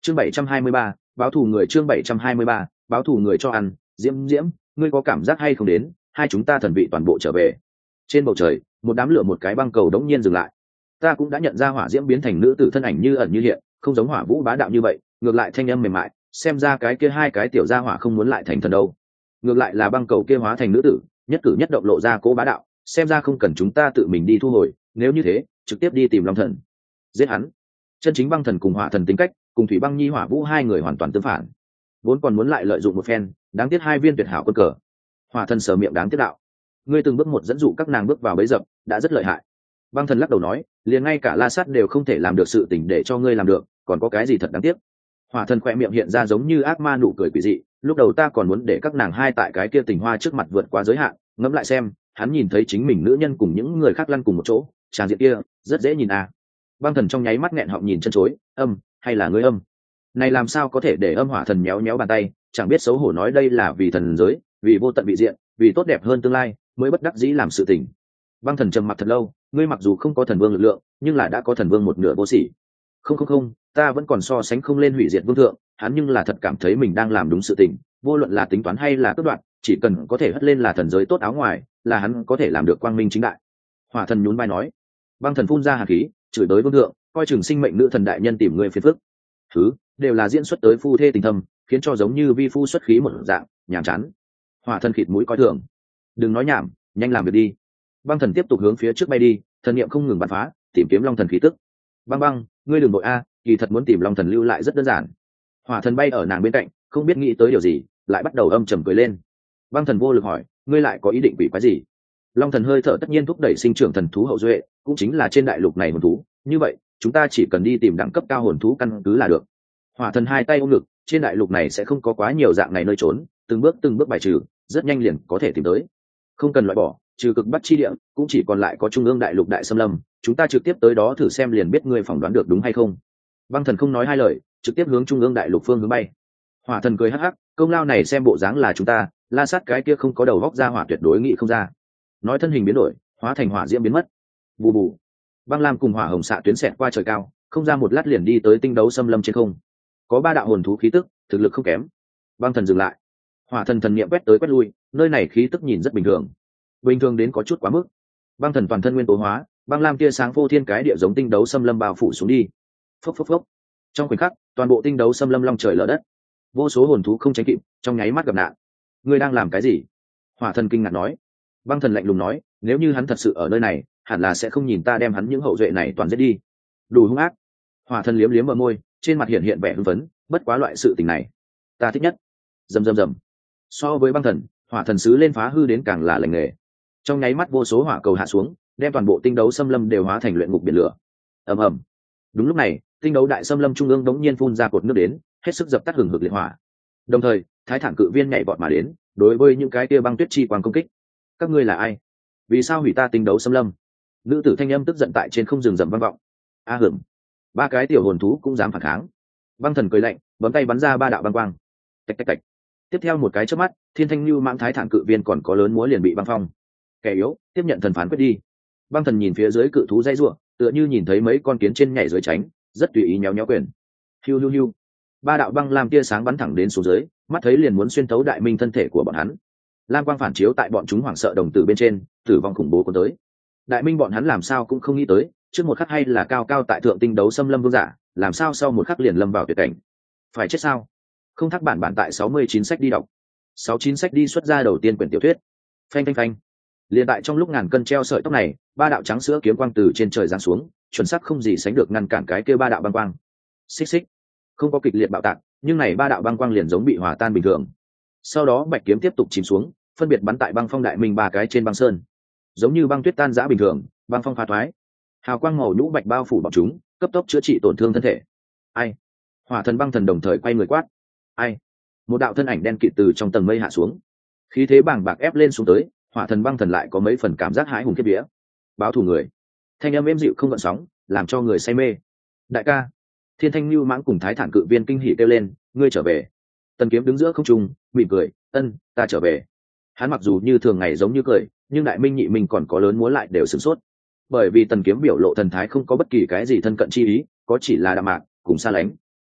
chương 723, báo thù người. Chương 723, báo thù người cho ăn. Diễm Diễm, ngươi có cảm giác hay không đến hai chúng ta thần vị toàn bộ trở về? Trên bầu trời một đám lửa một cái băng cầu đống nhiên dừng lại. Ta cũng đã nhận ra hỏa diễm biến thành nữ tử thân ảnh như ẩn như hiện, không giống hỏa vũ bá đạo như vậy, ngược lại thanh âm mềm mại, xem ra cái kia hai cái tiểu gia hỏa không muốn lại thành thần đâu. Ngược lại là băng cầu kia hóa thành nữ tử, nhất cử nhất động lộ ra cố bá đạo, xem ra không cần chúng ta tự mình đi thu hồi, nếu như thế trực tiếp đi tìm long thần giết hắn. Chân chính băng thần cùng hỏa thần tính cách cùng thủy băng nhi hỏa vũ hai người hoàn toàn tương phản, vốn còn muốn lại lợi dụng một phen, đáng tiếc hai viên tuyệt hảo quân cờ. Hỏa thần sờ miệng đáng tiếc đạo, ngươi từng bước một dẫn dụ các nàng bước vào bẫy dập, đã rất lợi hại. Băng thần lắc đầu nói, liền ngay cả La Sát đều không thể làm được sự tình để cho ngươi làm được, còn có cái gì thật đáng tiếc. Hỏa thần khỏe miệng hiện ra giống như ác ma nụ cười quỷ dị, lúc đầu ta còn muốn để các nàng hai tại cái kia tình hoa trước mặt vượt qua giới hạn, ngẫm lại xem, hắn nhìn thấy chính mình nữ nhân cùng những người khác lăn cùng một chỗ, tràng diện kia rất dễ nhìn à. Băng thần trong nháy mắt nghẹn họng nhìn chân chối, hay là ngươi này làm sao có thể để hỏa thần méo méo bàn tay, chẳng biết xấu hổ nói đây là vì thần giới, vì vô tận vị diện, vì tốt đẹp hơn tương lai mới bất đắc dĩ làm sự tình. Băng thần trầm mặc thật lâu, ngươi mặc dù không có thần vương lực lượng, nhưng là đã có thần vương một nửa vô sỉ. Không, ta vẫn còn so sánh không lên hủy diệt vương thượng, hắn nhưng là thật cảm thấy mình đang làm đúng sự tình, vô luận là tính toán hay là cướp đoạt, chỉ cần có thể hất lên là thần giới tốt áo ngoài, là hắn có thể làm được quang minh chính đại. Hỏa thần nhún vai nói. Băng thần phun ra hàn khí, chửi tới vương thượng, coi chừng sinh mệnh nữ thần đại nhân tìm ngươi phiền phức. Thứ đều là diễn xuất tới phu thê tình thâm, khiến cho giống như vi phu xuất khí một dạng nhàm chán. Hỏa thần khịt mũi coi thường, đừng nói nhảm, nhanh làm việc đi. Băng thần tiếp tục hướng phía trước bay đi, thần niệm không ngừng bắn phá, tìm kiếm long thần khí tức. Băng, ngươi đừng vội a, kỳ thật muốn tìm long thần lưu lại rất đơn giản. Hỏa thần bay ở nàng bên cạnh, không biết nghĩ tới điều gì, lại bắt đầu âm trầm cười lên. Băng thần vô lực hỏi, ngươi lại có ý định quỷ quái gì? Long thần hơi thở tất nhiên thúc đẩy sinh trưởng thần thú hậu duệ, cũng chính là trên đại lục này hồn thú, như vậy chúng ta chỉ cần đi tìm đẳng cấp cao hồn thú căn cứ là được. Hỏa thần hai tay ôm ngực, trên đại lục này sẽ không có quá nhiều dạng này nơi trốn, từng bước bài trừ, rất nhanh liền có thể tìm tới. Không cần loại bỏ, trừ cực bắc chi địa cũng chỉ còn lại có trung ương đại lục đại xâm lâm, chúng ta trực tiếp tới đó thử xem liền biết ngươi phỏng đoán được đúng hay không. Băng thần không nói hai lời, trực tiếp hướng trung ương đại lục phương hướng bay. Hỏa thần cười hắc hắc, công lao này xem bộ dáng là chúng ta, La Sát cái kia không có đầu góc ra hỏa tuyệt đối nghĩ không ra. Nói thân hình biến đổi, hóa thành hỏa diễm biến mất. Bù bù. Băng lam cùng hỏa hồng xạ tuyến xẹt qua trời cao, không ra một lát liền đi tới tinh đấu xâm lâm trên không. Có ba đạo hồn thú khí tức, thực lực không kém. Băng thần dừng lại. Hỏa thần thần niệm quét tới quét lui, nơi này khí tức nhìn rất bình thường đến có chút quá mức. Băng thần toàn thân nguyên tố hóa, băng lam tia sáng phô thiên cái địa giống tinh đấu xâm lâm bao phủ xuống đi. Phốc. Trong khoảnh khắc, toàn bộ tinh đấu xâm lâm long trời lở đất, vô số hồn thú không tránh kịp, trong nháy mắt gặp nạn. Ngươi đang làm cái gì? Hỏa thần kinh ngạc nói. Băng thần lạnh lùng nói, nếu như hắn thật sự ở nơi này, hẳn là sẽ không nhìn ta đem hắn những hậu duệ này toàn giết đi. Đủ hung ác. Hỏa thần liếm liếm bờ môi, trên mặt hiện vẻ hưng phấn, bất quá loại sự tình này ta thích nhất. Rầm. So với băng thần, hỏa thần sứ lên phá hư đến càng là lành nghề. Trong nháy mắt vô số hỏa cầu hạ xuống, đem toàn bộ tinh đấu xâm lâm đều hóa thành luyện ngục biển lửa. Ầm. Đúng lúc này, tinh đấu đại xâm lâm trung ương đống nhiên phun ra cột nước đến, hết sức dập tắt hừng hực liệt hỏa. Đồng thời, thái thản cự viên nhảy vọt mà đến, đối với những cái kia băng tuyết chi quang công kích. Các ngươi là ai? Vì sao hủy ta tinh đấu xâm lâm? Nữ tử thanh âm tức giận tại trên không rừng rậm vang vọng. A hửng, ba cái tiểu hồn thú cũng dám phản kháng. Băng thần cười lạnh, bấm tay bắn ra ba đạo băng quang. Tạch. Tiếp theo một cái chớp mắt, thiên thanh lưu mãng thái thản cự viên còn có lớn múa liền bị băng phong. Kẻ yếu, tiếp nhận thần phán quyết đi. Băng thần nhìn phía dưới cự thú dây rủa, tựa như nhìn thấy mấy con kiến trên nhảy dưới tránh, rất tùy ý nhéo quyền. Hiu. Ba đạo băng lam tia sáng bắn thẳng đến xuống dưới, mắt thấy liền muốn xuyên thấu đại minh thân thể của bọn hắn. Lam quang phản chiếu tại bọn chúng hoảng sợ đồng tử bên trên, tử vong khủng bố cuốn tới. Đại minh bọn hắn làm sao cũng không nghĩ tới, trước một khắc hay là cao tại thượng tinh đấu xâm lâm vương giả, làm sao sau một khắc liền lâm vào tuyệt cảnh. Phải chết sao? Không thắc bản tại 69 sách đi đọc. 69 sách đi xuất ra đầu tiên quyển tiểu thuyết. Phanh. Liền tại trong lúc ngàn cân treo sợi tóc này, ba đạo trắng sữa kiếm quang từ trên trời giáng xuống, chuẩn xác không gì sánh được ngăn cản cái kia ba đạo băng quang. Xích. Không có kịch liệt bạo tạc, nhưng này ba đạo băng quang liền giống bị hòa tan bình thường. Sau đó bạch kiếm tiếp tục chìm xuống, phân biệt bắn tại băng phong đại minh ba cái trên băng sơn, giống như băng tuyết tan rã bình thường, băng phong phá thoái, hào quang màu nhũ bạch bao phủ bọn chúng, cấp tốc chữa trị tổn thương thân thể. Ai? Hỏa thần băng thần đồng thời quay người quát. Ai? Một đạo thân ảnh đen kịt từ trong tầng mây hạ xuống, khí thế bàng bạc ép lên xuống tới. Hỏa thần băng thần lại có mấy phần cảm giác hãi hùng kiếp vía. Báo thù người, thanh âm êm dịu không gợn sóng, làm cho người say mê. Đại ca. Thiên thanh lưu mãng cùng thái thản cự viên kinh hỉ kêu lên, ngươi trở về. Tần kiếm đứng giữa không trung, mỉm cười, ta trở về. Hắn mặc dù như thường ngày giống như cười, nhưng đại minh nhị minh còn có lớn múa lại đều sửng sốt, bởi vì tần kiếm biểu lộ thần thái không có bất kỳ cái gì thân cận chi ý, có chỉ là đạm mạc cùng xa lánh.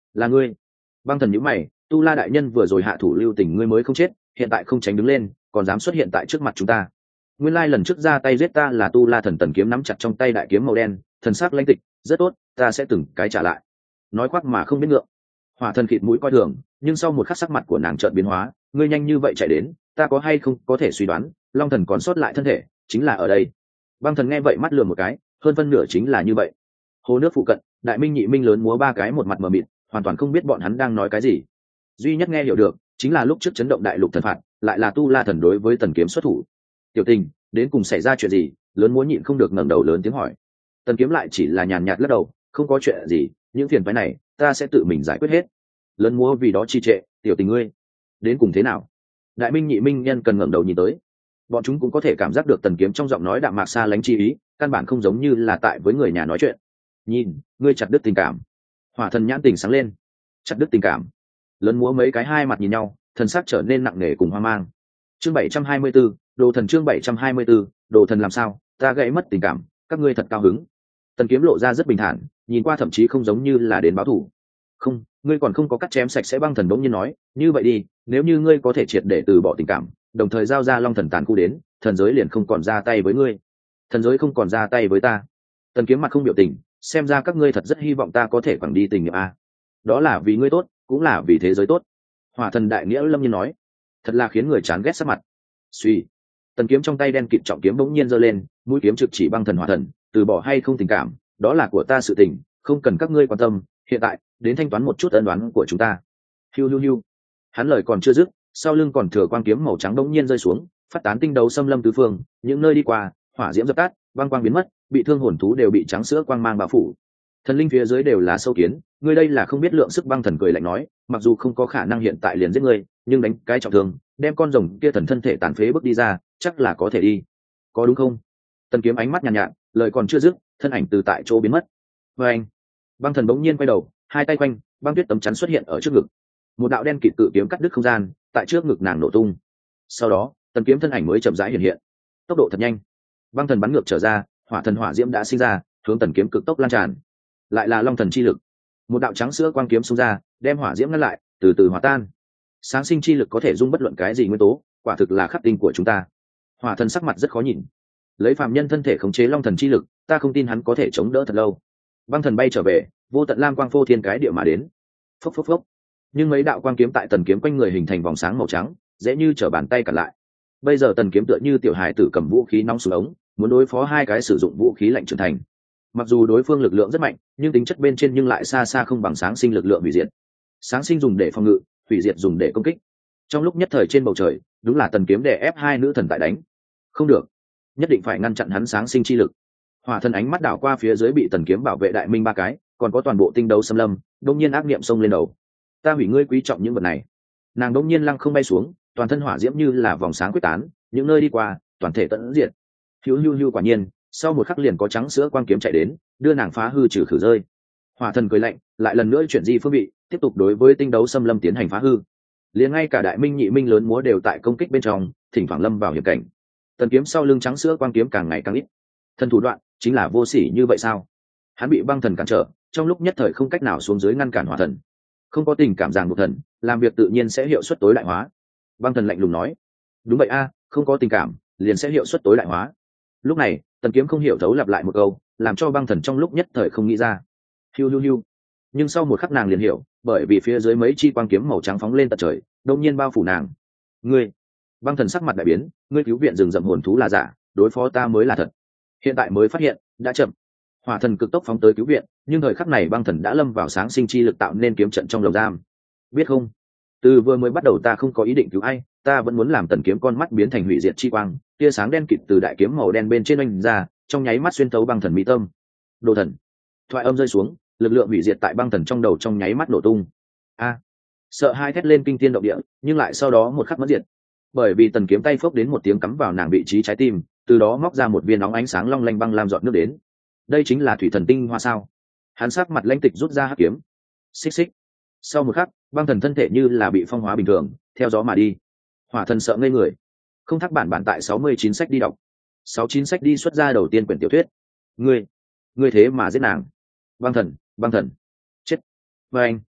là ngươi. Băng thần nhíu mày, tu la đại nhân vừa rồi hạ thủ lưu tình, ngươi mới không chết, hiện tại không tránh đứng lên, còn dám xuất hiện tại trước mặt chúng ta. Nguyên lai lần trước ra tay giết ta là tu la thần. Tần kiếm nắm chặt trong tay đại kiếm màu đen, thần sắc lãnh tịch. Rất tốt, ta sẽ từng cái trả lại. Nói khoác mà không biết ngượng. Hỏa thần khịt mũi coi thường, nhưng sau một khắc sắc mặt của nàng chợt biến hóa. Ngươi nhanh như vậy chạy đến, ta có hay không có thể suy đoán, long thần còn sót lại thân thể chính là ở đây. Băng thần nghe vậy mắt lườm một cái, hơn phân nửa chính là như vậy. Hồ nước phụ cận, đại minh nhị minh lớn múa ba cái một mặt mờ mịt, hoàn toàn không biết bọn hắn đang nói cái gì. Duy nhất nghe hiểu được chính là lúc trước chấn động đại lục thần phạt, lại là tu la thần đối với tần kiếm xuất thủ. Tiểu tình, đến cùng xảy ra chuyện gì? Lớn múa nhịn không được ngẩng đầu lớn tiếng hỏi. Tần kiếm lại chỉ là nhàn nhạt lắc đầu, không có chuyện gì, những phiền phức này ta sẽ tự mình giải quyết hết. Lớn múa vì đó trì trệ, tiểu tình ngươi đến cùng thế nào? Đại minh nhị minh nhân cần ngẩng đầu nhìn tới, bọn chúng cũng có thể cảm giác được tần kiếm trong giọng nói đạm mạc xa lánh chi ý, căn bản không giống như là tại với người nhà nói chuyện. Nhìn, ngươi chặt đứt tình cảm. Hỏa thần nhãn tình sáng lên. Chặt đứt tình cảm. Lớn múa mấy cái hai mặt nhìn nhau, thần sắc trở nên nặng nề cùng hoang mang. Chương 724, đồ thần. Chương 724, đồ thần. Làm sao ta gãy mất tình cảm, các ngươi thật cao hứng. Tần kiếm lộ ra rất bình thản, nhìn qua thậm chí không giống như là đến báo thù. Không, ngươi còn không có cắt chém sạch sẽ. Băng thần đống nhiên nói, như vậy đi, nếu như ngươi có thể triệt để từ bỏ tình cảm, đồng thời giao ra long thần tàn khu đến, thần giới liền không còn ra tay với ngươi. Thần giới không còn ra tay với ta. Tần kiếm mặt không biểu tình, xem ra các ngươi thật rất hy vọng ta có thể quẳng đi tình nghiệp a. Đó là vì ngươi tốt, cũng là vì thế giới tốt. Hỏa thần đại nghĩa lâm nhiên nói, thật là khiến người chán ghét sắc mặt. Suy, tần kiếm trong tay đen kịt trọng kiếm bỗng nhiên giơ lên, mũi kiếm trực chỉ băng thần. Hỏa thần, từ bỏ hay không tình cảm, đó là của ta sự tình, không cần các ngươi quan tâm. Hiện tại đến thanh toán một chút ân đoán của chúng ta. Hiu hiu hiu. Hắn lời còn chưa dứt, sau lưng còn thừa quang kiếm màu trắng bỗng nhiên rơi xuống, phát tán tinh đấu xâm lâm tứ phương, những nơi đi qua hỏa diễm dập tắt, băng quang biến mất, bị thương hồn thú đều bị trắng sữa quang mang bao phủ. Thần linh phía dưới đều là sâu kiến, ngươi đây là không biết lượng sức. Băng thần cười lạnh nói, mặc dù không có khả năng hiện tại liền giết ngươi, nhưng đánh cái trọng thương, đem con rồng kia thần thân thể tàn phế bước đi ra, chắc là có thể đi, có đúng không? Tần kiếm ánh mắt nhàn nhạt, lời còn chưa dứt, thân ảnh từ tại chỗ biến mất. Và anh, băng thần bỗng nhiên quay đầu, hai tay quanh, băng tuyết tấm chắn xuất hiện ở trước ngực, một đạo đen kịt cự kiếm cắt đứt không gian, tại trước ngực nàng nổ tung. Sau đó, tần kiếm thân ảnh mới chậm rãi hiện hiện, tốc độ thật nhanh. Băng thần bắn ngược trở ra, hỏa thần hỏa diễm đã sinh ra, hướng tần kiếm cực tốc lan tràn. Lại là long thần chi lực, một đạo trắng sữa quang kiếm xông ra, đem hỏa diễm ngăn lại, từ từ hòa tan. Sáng sinh chi lực có thể dung bất luận cái gì nguyên tố, quả thực là khắc tinh của chúng ta. Hỏa thần sắc mặt rất khó nhìn, lấy phàm nhân thân thể khống chế long thần chi lực, ta không tin hắn có thể chống đỡ thật lâu. Băng thần bay trở về, vô tận lam quang phô thiên cái địa mà đến. Phốc phốc phốc. Nhưng mấy đạo quang kiếm tại tần kiếm quanh người hình thành vòng sáng màu trắng, dễ như trở bàn tay cản lại. Bây giờ tần kiếm tựa như tiểu hài tử cầm vũ khí nóng xuống ống, muốn đối phó hai cái sử dụng vũ khí lạnh trưởng thành. Mặc dù đối phương lực lượng rất mạnh, nhưng tính chất bên trên nhưng lại xa xa không bằng sáng sinh lực lượng hủy diệt. Sáng sinh dùng để phòng ngự, hủy diệt dùng để công kích. Trong lúc nhất thời trên bầu trời, đúng là tần kiếm đè ép hai nữ thần tại đánh. Không được, nhất định phải ngăn chặn hắn sáng sinh chi lực. Hỏa thần ánh mắt đảo qua phía dưới bị tần kiếm bảo vệ đại minh ba cái, còn có toàn bộ tinh đấu xâm lâm, đông nhiên ác niệm xông lên đầu. Ta hủy ngươi quý trọng những vật này. Nàng đông nhiên lăng không bay xuống, toàn thân hỏa diễm như là vòng sáng quyết tán, những nơi đi qua toàn thể tận diệt. Hiu hiu hiu, quả nhiên sau một khắc liền có trắng sữa quang kiếm chạy đến, đưa nàng phá hư trừ khử rơi. Hỏa thần cười lạnh, lại lần nữa chuyển di phương vị, tiếp tục đối với tinh đấu xâm lâm tiến hành phá hư. Liền ngay cả đại minh nhị minh lớn múa đều tại công kích bên trong, thỉnh thoảng lâm vào hiểm cảnh. Tần kiếm sau lưng trắng sữa quang kiếm càng ngày càng ít. Thần thủ đoạn chính là vô sỉ như vậy sao? Hắn bị băng thần cản trở, trong lúc nhất thời không cách nào xuống dưới ngăn cản hỏa thần. Không có tình cảm ràng buộc thần, làm việc tự nhiên sẽ hiệu suất tối đại hóa. Băng thần lạnh lùng nói, đúng vậy a, không có tình cảm liền sẽ hiệu suất tối đại hóa. Lúc này tần kiếm không hiểu thấu lặp lại một câu, làm cho băng thần trong lúc nhất thời không nghĩ ra. Hiu hiu hiu. Nhưng sau một khắc nàng liền hiểu, bởi vì phía dưới mấy chi quang kiếm màu trắng phóng lên tận trời, đông nhiên bao phủ nàng. Ngươi, băng thần sắc mặt đại biến, ngươi cứu viện rừng rậm hồn thú là giả, đối phó ta mới là thật. Hiện tại mới phát hiện, đã chậm. Hỏa thần cực tốc phóng tới cứu viện, nhưng thời khắc này băng thần đã lâm vào sáng sinh chi lực tạo nên kiếm trận trong lồng giam. Biết không, từ vừa mới bắt đầu ta không có ý định cứu ai, ta vẫn muốn làm tần kiếm con mắt biến thành hủy diệt chi quang, tia sáng đen kịt từ đại kiếm màu đen bên trên oanh ra, trong nháy mắt xuyên thấu băng thần mỹ tâm. Đồ thần. Thoại âm rơi xuống, lực lượng hủy diệt tại băng thần trong đầu trong nháy mắt nổ tung. A, sợ hai thét lên kinh thiên động địa, nhưng lại sau đó một khắc mất diệt, bởi vì tần kiếm tay phốc đến một tiếng cắm vào nàng vị trí trái tim, từ đó móc ra một viên nóng ánh sáng long lanh băng lam giọt nước đến. Đây chính là thủy thần tinh hoa sao? Hắn sắc mặt lãnh tịch rút ra hắc kiếm. Xích xích. Sau một khắc, băng thần thân thể như là bị phong hóa bình thường, theo gió mà đi. Hỏa thần sợ ngây người. Không thắc bản tại 69 sách đi đọc. 69 sách đi xuất ra đầu tiên quyển tiểu thuyết. Ngươi thế mà giết nàng. Băng thần, chết. Và anh.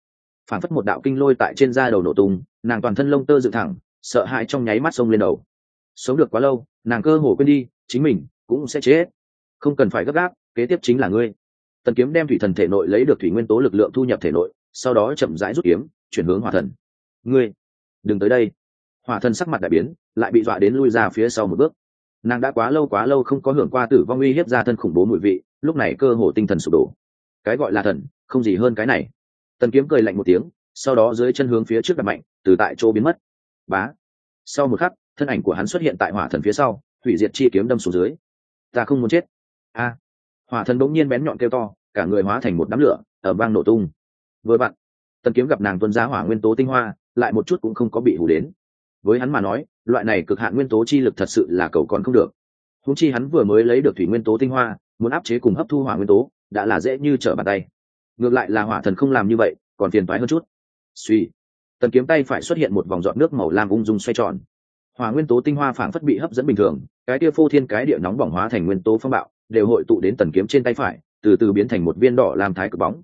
phản phất một đạo kinh lôi tại trên da đầu nổ tung, nàng toàn thân lông tơ dựng thẳng, sợ hãi trong nháy mắt xông lên đầu. Sống được quá lâu, nàng cơ hồ quên đi chính mình cũng sẽ chết. Không cần phải gấp gáp, kế tiếp chính là ngươi. Tần Kiếm đem thủy thần thể nội lấy được thủy nguyên tố lực lượng thu nhập thể nội, sau đó chậm rãi rút kiếm chuyển hướng hỏa thần. Ngươi đừng tới đây. Hỏa thần sắc mặt đại biến, lại bị dọa đến lui ra phía sau một bước. Nàng đã quá lâu không có hưởng qua tử vong uy hiếp ra thân khủng bố mùi vị, lúc này cơ hồ tinh thần sụp đổ. Cái gọi là thần không gì hơn cái này. Tần Kiếm cười lạnh một tiếng, sau đó dưới chân hướng phía trước đập mạnh, từ tại chỗ biến mất. Bá. Sau một khắc, thân ảnh của hắn xuất hiện tại hỏa thần phía sau, hủy diệt chi kiếm đâm xuống dưới. Ta không muốn chết. A. Hỏa thần bỗng nhiên bén nhọn kêu to, cả người hóa thành một đám lửa, ở vang nổ tung. Vừa vặn, Tần Kiếm gặp nàng tuôn ra hỏa nguyên tố tinh hoa, lại một chút cũng không có bị hù đến. Với hắn mà nói, loại này cực hạn nguyên tố chi lực thật sự là cầu còn không được. Huống chi hắn vừa mới lấy được thủy nguyên tố tinh hoa, muốn áp chế cùng hấp thu hỏa nguyên tố, đã là dễ như trở bàn tay. Ngược lại là hỏa thần không làm như vậy, còn phiền toái hơn chút. Suy, Tần Kiếm tay phải xuất hiện một vòng giọt nước màu lam ung dung xoay tròn. Hỏa nguyên tố tinh hoa phảng phất bị hấp dẫn bình thường, cái kia phô thiên cái địa nóng bỏng hóa thành nguyên tố phong bạo, đều hội tụ đến Tần Kiếm trên tay phải, từ từ biến thành một viên đỏ làm thái cực bóng.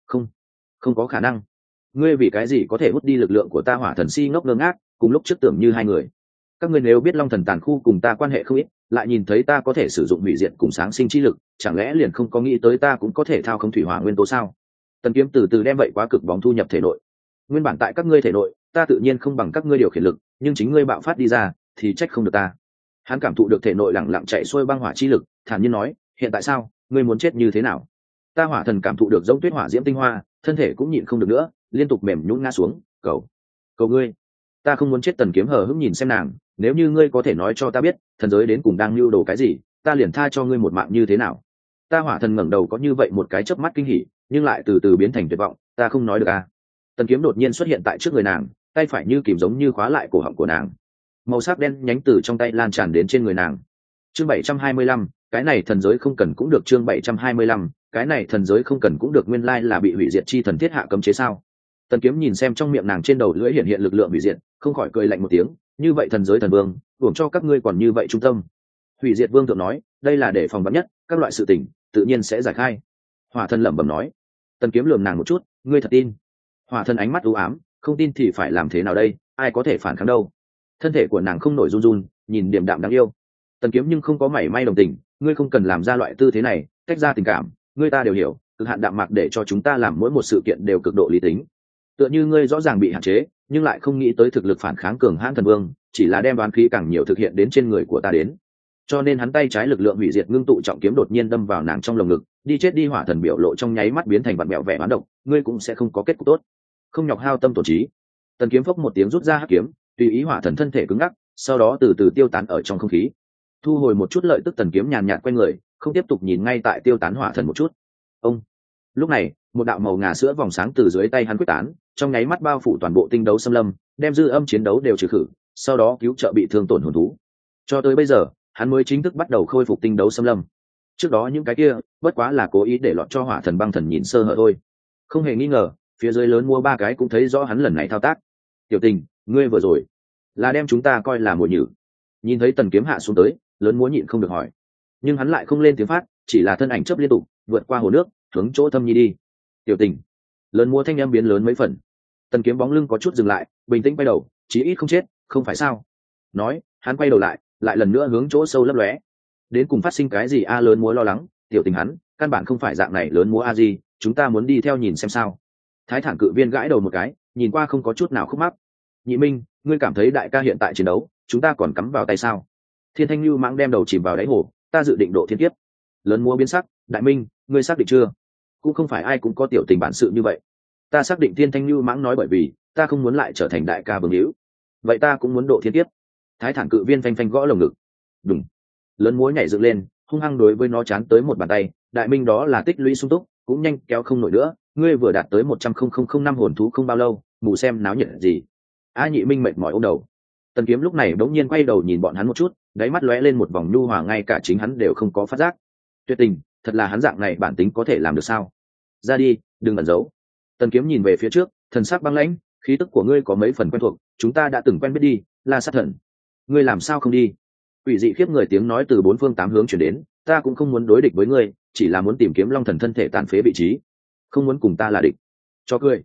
Không có khả năng. Ngươi vì cái gì có thể hút đi lực lượng của ta? Hỏa thần si ngốc ngơ ngác, cùng lúc trước tưởng như hai người. Các ngươi nếu biết Long Thần Tàn Khu cùng ta quan hệ không ít, lại nhìn thấy ta có thể sử dụng hủy diệt cùng sáng sinh chi lực, chẳng lẽ liền không có nghĩ tới ta cũng có thể thao không thủy hỏa nguyên tố sao? Tần Kiếm từ từ đem vậy quá cực bóng thu nhập thể nội. Nguyên bản tại các ngươi thể nội, ta tự nhiên không bằng các ngươi điều khiển lực, nhưng chính ngươi bạo phát đi ra, thì trách không được ta. Hắn cảm thụ được thể nội lặng lặng chạy xuôi băng hỏa chi lực, thản nhiên nói, hiện tại sao, ngươi muốn chết như thế nào? Ta hỏa thần cảm thụ được giống tuyết hỏa diễm tinh hoa, thân thể cũng nhịn không được nữa, liên tục mềm nhũn ngã xuống, cầu ngươi. Ta không muốn chết. Tần Kiếm hờ hững nhìn xem nàng, nếu như ngươi có thể nói cho ta biết thần giới đến cùng đang lưu đồ cái gì, ta liền tha cho ngươi một mạng như thế nào. Ta hỏa thần ngẩng đầu có như vậy một cái chớp mắt kinh hỉ, nhưng lại từ từ biến thành tuyệt vọng. Ta không nói được à? Tần Kiếm đột nhiên xuất hiện tại trước người nàng, tay phải như kìm giống như khóa lại cổ họng của nàng, màu sắc đen nhánh từ trong tay lan tràn đến trên người nàng. Chương 725, cái này thần giới không cần cũng được. Chương 725, cái này thần giới không cần cũng được. Nguyên lai là bị hủy diệt chi thần thiết hạ cấm chế sao? Tần Kiếm nhìn xem trong miệng nàng trên đầu lưỡi hiện lực lượng hủy diệt, không khỏi cười lạnh một tiếng, như vậy thần giới thần vương, uổng cho các ngươi còn như vậy trung tâm. Hủy diệt vương thượng nói, đây là để phòng vắn nhất, các loại sự tình tự nhiên sẽ giải khai. Hỏa thần lẩm bẩm nói. Tần Kiếm lườm nàng một chút, ngươi thật tin? Hỏa thần ánh mắt u ám, không tin thì phải làm thế nào đây, ai có thể phản kháng đâu. Thân thể của nàng không nổi run run, nhìn điềm đạm đáng yêu. Tần Kiếm nhưng không có mảy may đồng tình, ngươi không cần làm ra loại tư thế này, tách ra tình cảm, ngươi ta đều hiểu, cực hạn đạm mạc để cho chúng ta làm mỗi một sự kiện đều cực độ lý tính. Tựa như ngươi rõ ràng bị hạn chế, nhưng lại không nghĩ tới thực lực phản kháng cường hãn thần vương, chỉ là đem đoán khí càng nhiều thực hiện đến trên người của ta đến. Cho nên hắn tay trái lực lượng hủy diệt ngưng tụ trọng kiếm đột nhiên đâm vào nàng trong lồng ngực, đi chết đi. Hỏa thần biểu lộ trong nháy mắt biến thành vặn mẹo vẻ bán độc, ngươi cũng sẽ không có kết cục tốt, không nhọc hao tâm tổn trí. Tần Kiếm phốc một tiếng rút ra hắc kiếm, tùy ý hỏa thần thân thể cứng ngắc, sau đó từ từ tiêu tán ở trong không khí. Thu hồi một chút lợi tức, Tần Kiếm nhàn nhạt quay người, không tiếp tục nhìn ngay tại tiêu tán hỏa thần một chút. Ông. Lúc này, một đạo màu ngà sữa vòng sáng từ dưới tay hắn quyết tán, trong nháy mắt bao phủ toàn bộ tinh đấu xâm lâm, đem dư âm chiến đấu đều trừ khử, sau đó cứu trợ bị thương tổn hồn thú. Cho tới bây giờ, hắn mới chính thức bắt đầu khôi phục tinh đấu xâm lâm. Trước đó những cái kia, bất quá là cố ý để lọt cho hỏa thần băng thần nhìn sơ hở thôi. Không hề nghi ngờ, phía dưới lớn mua ba cái cũng thấy rõ hắn lần này thao tác. Tiểu Tình, ngươi vừa rồi là đem chúng ta coi là mồi nhử. Nhìn thấy Tần Kiếm hạ xuống tới, lớn múa nhịn không được hỏi, nhưng hắn lại không lên tiếng phát, chỉ là thân ảnh chớp liên tục vượt qua hồ nước, hướng chỗ Thâm Nhi đi. Tiểu Tình. Lớn múa thanh âm biến lớn mấy phần. Tần Kiếm bóng lưng có chút dừng lại, bình tĩnh quay đầu, chí ít không chết, không phải sao? Nói, hắn quay đầu lại, lại lần nữa hướng chỗ sâu lấp lóe. Đến cùng phát sinh cái gì a? Lớn múa lo lắng, Tiểu Tình hắn, căn bản không phải dạng này. Lớn múa a gì, chúng ta muốn đi theo nhìn xem sao? Thái Thản Cự Viên gãi đầu một cái, nhìn qua không có chút nào khúc mắc. Nhị Minh, ngươi cảm thấy đại ca hiện tại chiến đấu, chúng ta còn cắm vào tay sao? Thiên Thanh Lưu Mãng đem đầu chìm vào đáy hồ, ta dự định độ thiên kiếp. Lớn múa biến sắc, Đại Minh, ngươi xác định chưa? Cũng không phải ai cũng có Tiểu Tình bản sự như vậy. Ta xác định. Thiên Thanh Lưu Mãng nói, bởi vì ta không muốn lại trở thành đại ca vương hữu. Vậy ta cũng muốn độ thiên kiếp. Thái Thản Cự Viên phanh phanh gõ lồng ngực. Đùng. Lớn múa nhảy dựng lên, hung hăng đối với nó chán tới một bàn tay. Đại Minh, đó là tích lũy sung túc, cũng nhanh kéo không nổi nữa. Ngươi vừa đạt tới 100,005 hồn thú không bao lâu, mù xem náo nhiệt gì. A Nhị Minh mệt mỏi ôm đầu. Tần Kiếm lúc này đống nhiên quay đầu nhìn bọn hắn một chút, đáy mắt lóe lên một vòng nhu hòa, ngay cả chính hắn đều không có phát giác. Tuyệt Tình, thật là hắn dạng này bản tính có thể làm được sao? Ra đi, đừng ẩn giấu. Tần Kiếm nhìn về phía trước, thần sắc băng lãnh, khí tức của ngươi có mấy phần quen thuộc, chúng ta đã từng quen biết đi, La Sát Thần. Ngươi làm sao không đi? Quỷ dị khiếp người tiếng nói từ bốn phương tám hướng truyền đến, ta cũng không muốn đối địch với ngươi, chỉ là muốn tìm kiếm Long Thần thân thể tàn phế vị trí, không muốn cùng ta là địch. Cho cười.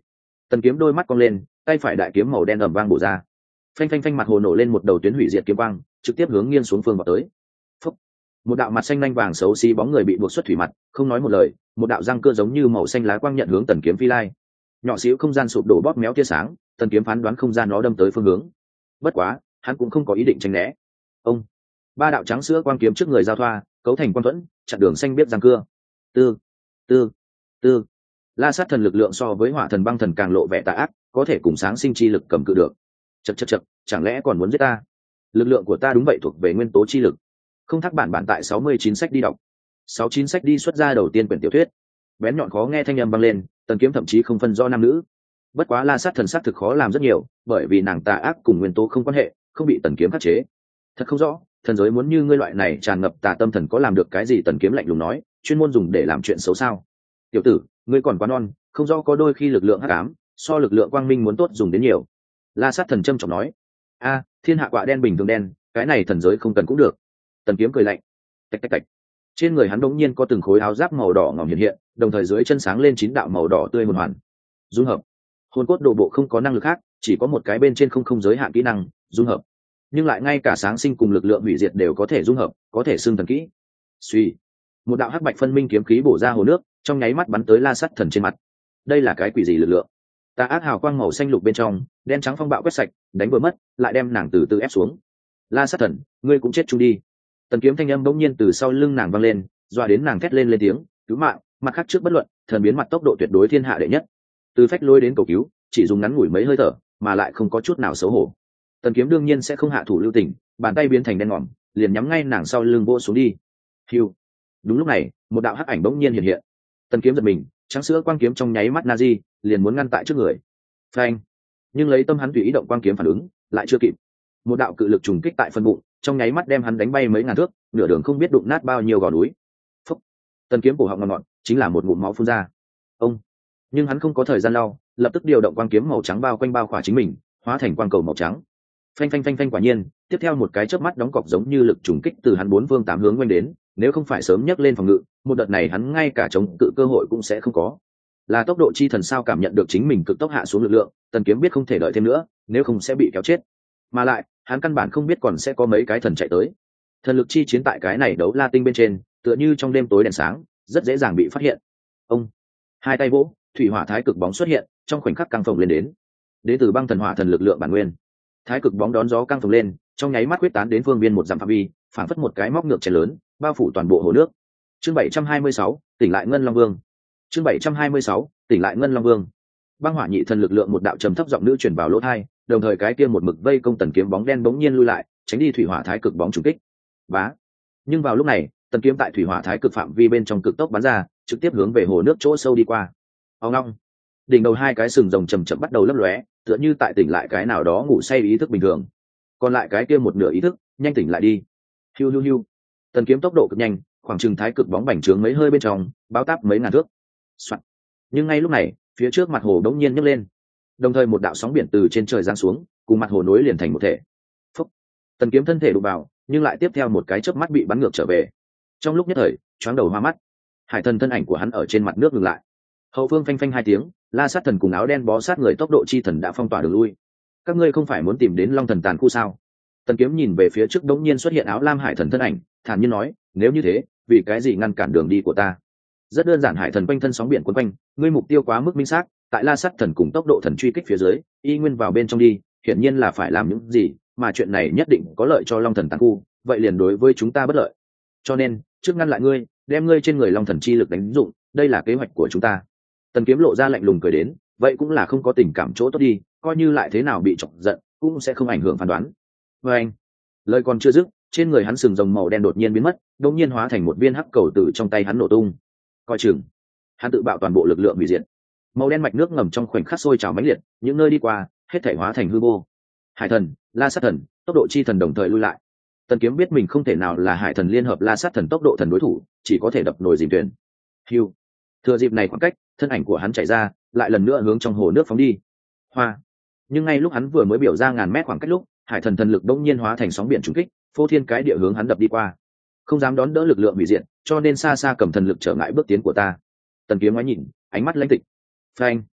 Tần Kiếm đôi mắt cong lên, tay phải đại kiếm màu đen ầm vang bổ ra. Phanh phanh phanh, mặt hồ nổ lên một đầu tuyến hủy diệt kiếm quang, trực tiếp hướng nghiêng xuống phương vào tới. Phúc. Một đạo mặt xanh nhanh vàng xấu xí bóng người bị buộc xuất thủy mặt, không nói một lời, một đạo răng cưa giống như màu xanh lá quang nhận hướng Tần Kiếm phi lai. Nhỏ xíu không gian sụp đổ bóp méo tia sáng, Tần Kiếm phán đoán không gian nó đâm tới phương hướng. Bất quá, hắn cũng không có ý định tránh né. Ông, ba đạo trắng sữa quang kiếm trước người giao thoa, cấu thành quang thuẫn, chặn đường xanh biết răng cưa. Tư, tư, tư. La sát thần lực lượng so với hỏa thần băng thần càng lộ vẻ tà ác, có thể cùng sáng sinh chi lực cầm cự được. Chậc chậc chậc, chẳng lẽ còn muốn giết ta? Lực lượng của ta đúng vậy thuộc về nguyên tố chi lực. Không thắc bản tại 69 sách đi đọc. 69 sách đi xuất ra đầu tiên quyển tiểu thuyết. Bén nhọn khó nghe thanh âm vang lên, Tần Kiếm thậm chí không phân rõ nam nữ. Bất quá La sát thần sắc thực khó làm rất nhiều, bởi vì nàng tà ác cùng nguyên tố không quan hệ, không bị Tần Kiếm khắc chế. Thật không rõ, thần giới muốn như ngươi loại này tràn ngập tà tâm thần có làm được cái gì? Tần Kiếm lạnh lùng nói, chuyên môn dùng để làm chuyện xấu sao? Tiểu tử, ngươi còn quá non, không rõ có đôi khi lực lượng hắc ám so lực lượng quang minh muốn tốt dùng đến nhiều. La sát thần trâm trọng nói, a, thiên hạ quạ đen bình thường đen, cái này thần giới không cần cũng được. Tần Kiếm cười lạnh, tạch tạch tạch. Trên người hắn đống nhiên có từng khối áo giáp màu đỏ ngỏm hiện hiện, đồng thời dưới chân sáng lên 9 đạo màu đỏ tươi hồn hoàn. Dung hợp. Hồn cốt độ bộ không có năng lực khác, chỉ có một cái bên trên không giới hạn kỹ năng, dung hợp. Nhưng lại ngay cả sáng sinh cùng lực lượng hủy diệt đều có thể dung hợp, có thể xưng thần kỹ. Suy. Một đạo hắc bạch phân minh kiếm khí bổ ra hồ nước, trong nháy mắt bắn tới La sát thần trên mặt. Đây là cái quỷ gì lực lượng? Tà ác hào quang màu xanh lục bên trong, đen trắng phong bạo quét sạch, đánh vừa mất, lại đem nàng từ từ ép xuống. La sát thần, ngươi cũng chết chung đi. Tần Kiếm thanh âm bỗng nhiên từ sau lưng nàng vang lên, dọa đến nàng thét lên tiếng, cứu mạng, mặt khác trước bất luận, thần biến mặt tốc độ tuyệt đối thiên hạ đệ nhất. Từ phách lôi đến cầu cứu, chỉ dùng ngắn ngủi mấy hơi thở, mà lại không có chút nào xấu hổ. Tần Kiếm đương nhiên sẽ không hạ thủ lưu tình, bàn tay biến thành đen ngòm, liền nhắm ngay nàng sau lưng vỗ xuống đi. Hưu. Đúng lúc này, một đạo hắc ảnh bỗng nhiên hiện hiện. Tần Kiếm giật mình, trắng sữa quang kiếm trong nháy mắt Nazi, liền muốn ngăn tại trước người. Phanh. Nhưng lấy tâm hắn tùy ý động quang kiếm phản ứng, lại chưa kịp. Một đạo cự lực trùng kích tại phân bụng, trong nháy mắt đem hắn đánh bay mấy ngàn thước, nửa đường không biết đụng nát bao nhiêu gò núi. Phúc. Tần Kiếm cổ họng ngọt, chính là một ngụm máu phun ra. Ông. Nhưng hắn không có thời gian lau, lập tức điều động quang kiếm màu trắng bao quanh bao khỏa chính mình, hóa thành quang cầu màu trắng. Phanh phanh phanh phanh, quả nhiên, tiếp theo một cái chớp mắt đóng cọc giống như lực trùng kích từ hắn bốn phương tám hướng quanh đến, nếu không phải sớm nhấc lên phòng ngự, một đợt này hắn ngay cả chống cự cơ hội cũng sẽ không có. Là tốc độ chi thần sao cảm nhận được chính mình cực tốc hạ xuống lực lượng, Tần Kiếm biết không thể đợi thêm nữa, nếu không sẽ bị kéo chết. Mà lại, hắn căn bản không biết còn sẽ có mấy cái thần chạy tới. Thần lực chi chiến tại cái này đấu la tinh bên trên, tựa như trong đêm tối đèn sáng, rất dễ dàng bị phát hiện. Ông, hai tay vỗ, thủy hỏa thái cực bóng xuất hiện, trong khoảnh khắc căng phồng lên đến từ băng thần hỏa thần lực lượng bản nguyên. Thái cực bóng đón gió căng phồng lên, trong nháy mắt quyết tán đến phương viên một dặm phạm vi, phảng phất một cái móc ngược chén lớn, bao phủ toàn bộ hồ nước. Chương 726, tỉnh lại Ngân Long Vương. Chương 726, tỉnh lại Ngân Long Vương. Băng hỏa nhị thần lực lượng một đạo trầm thấp giọng nữ truyền vào lỗ tai, đồng thời cái kia một mực vây công Tần Kiếm bóng đen bỗng nhiên lui lại, tránh đi thủy hỏa thái cực bóng trùng kích. Bá. Nhưng vào lúc này, Tần Kiếm tại thủy hỏa thái cực phạm vi bên trong cực tốc bắn ra, trực tiếp hướng về hồ nước chỗ sâu đi qua. Ông long. Đỉnh đầu hai cái sừng rồng chầm chậm bắt đầu lấp lóe, tựa như tại tỉnh lại cái nào đó ngủ say ý thức bình thường. Còn lại cái kia một nửa ý thức, nhanh tỉnh lại đi. Hiu hiu hiu. Tần Kiếm tốc độ cực nhanh, khoảng chừng thái cực bóng bành trướng mấy hơi bên trong, báo táp mấy ngàn thước. Soạn. Nhưng ngay lúc này, phía trước mặt hồ đống nhiên nhấc lên, đồng thời một đạo sóng biển từ trên trời giáng xuống, cùng mặt hồ nối liền thành một thể. Phúc. Tần Kiếm thân thể đụng vào, nhưng lại tiếp theo một cái chớp mắt bị bắn ngược trở về. Trong lúc nhất thời, choáng đầu hoa mắt. Hải thần thân ảnh của hắn ở trên mặt nước ngừng lại. Hậu phương phanh phanh hai tiếng, La sát thần cùng áo đen bó sát người tốc độ chi thần đã phong tỏa đường lui. Các ngươi không phải muốn tìm đến Long thần tàn khu sao? Tần Kiếm nhìn về phía trước đống nhiên xuất hiện áo lam hải thần thân ảnh, thản nhiên nói, nếu như thế, vì cái gì ngăn cản đường đi của ta? Rất đơn giản, hải thần quanh thân sóng biển quấn quanh, ngươi mục tiêu quá mức minh xác, tại La sát thần cùng tốc độ thần truy kích phía dưới, y nguyên vào bên trong đi, hiển nhiên là phải làm những gì, mà chuyện này nhất định có lợi cho Long thần tàn khu, vậy liền đối với chúng ta bất lợi. Cho nên, trước ngăn lại ngươi, đem ngươi trên người Long thần chi lực đánh dụng, đây là kế hoạch của chúng ta. Tần Kiếm lộ ra lạnh lùng cười đến, vậy cũng là không có tình cảm chỗ tốt đi, coi như lại thế nào bị chọc giận, cũng sẽ không ảnh hưởng phán đoán. Và anh, lời còn chưa dứt, trên người hắn sừng rồng màu đen đột nhiên biến mất, đột nhiên hóa thành một viên hắc cầu từ trong tay hắn nổ tung. Coi chừng, hắn tự bạo toàn bộ lực lượng hủy diệt. Màu đen mạch nước ngầm trong khoảnh khắc sôi trào mãnh liệt, những nơi đi qua, hết thảy hóa thành hư vô. Hải thần, La sát thần, tốc độ chi thần đồng thời lui lại. Tần Kiếm biết mình không thể nào là hải thần liên hợp La sát thần tốc độ thần đối thủ, chỉ có thể đập nồi dìm thuyền. Hưu. Thừa dịp này khoảng cách, thân ảnh của hắn chạy ra, lại lần nữa hướng trong hồ nước phóng đi. Hoa. Nhưng ngay lúc hắn vừa mới biểu ra ngàn mét khoảng cách lúc, hải thần thần lực đột nhiên hóa thành sóng biển trùng kích, phô thiên cái địa hướng hắn đập đi qua. Không dám đón đỡ lực lượng hủy diệt, cho nên xa xa cầm thần lực trở ngại bước tiến của ta. Tần Kiếm ngoái nhìn, ánh mắt lãnh tịch. Phanh.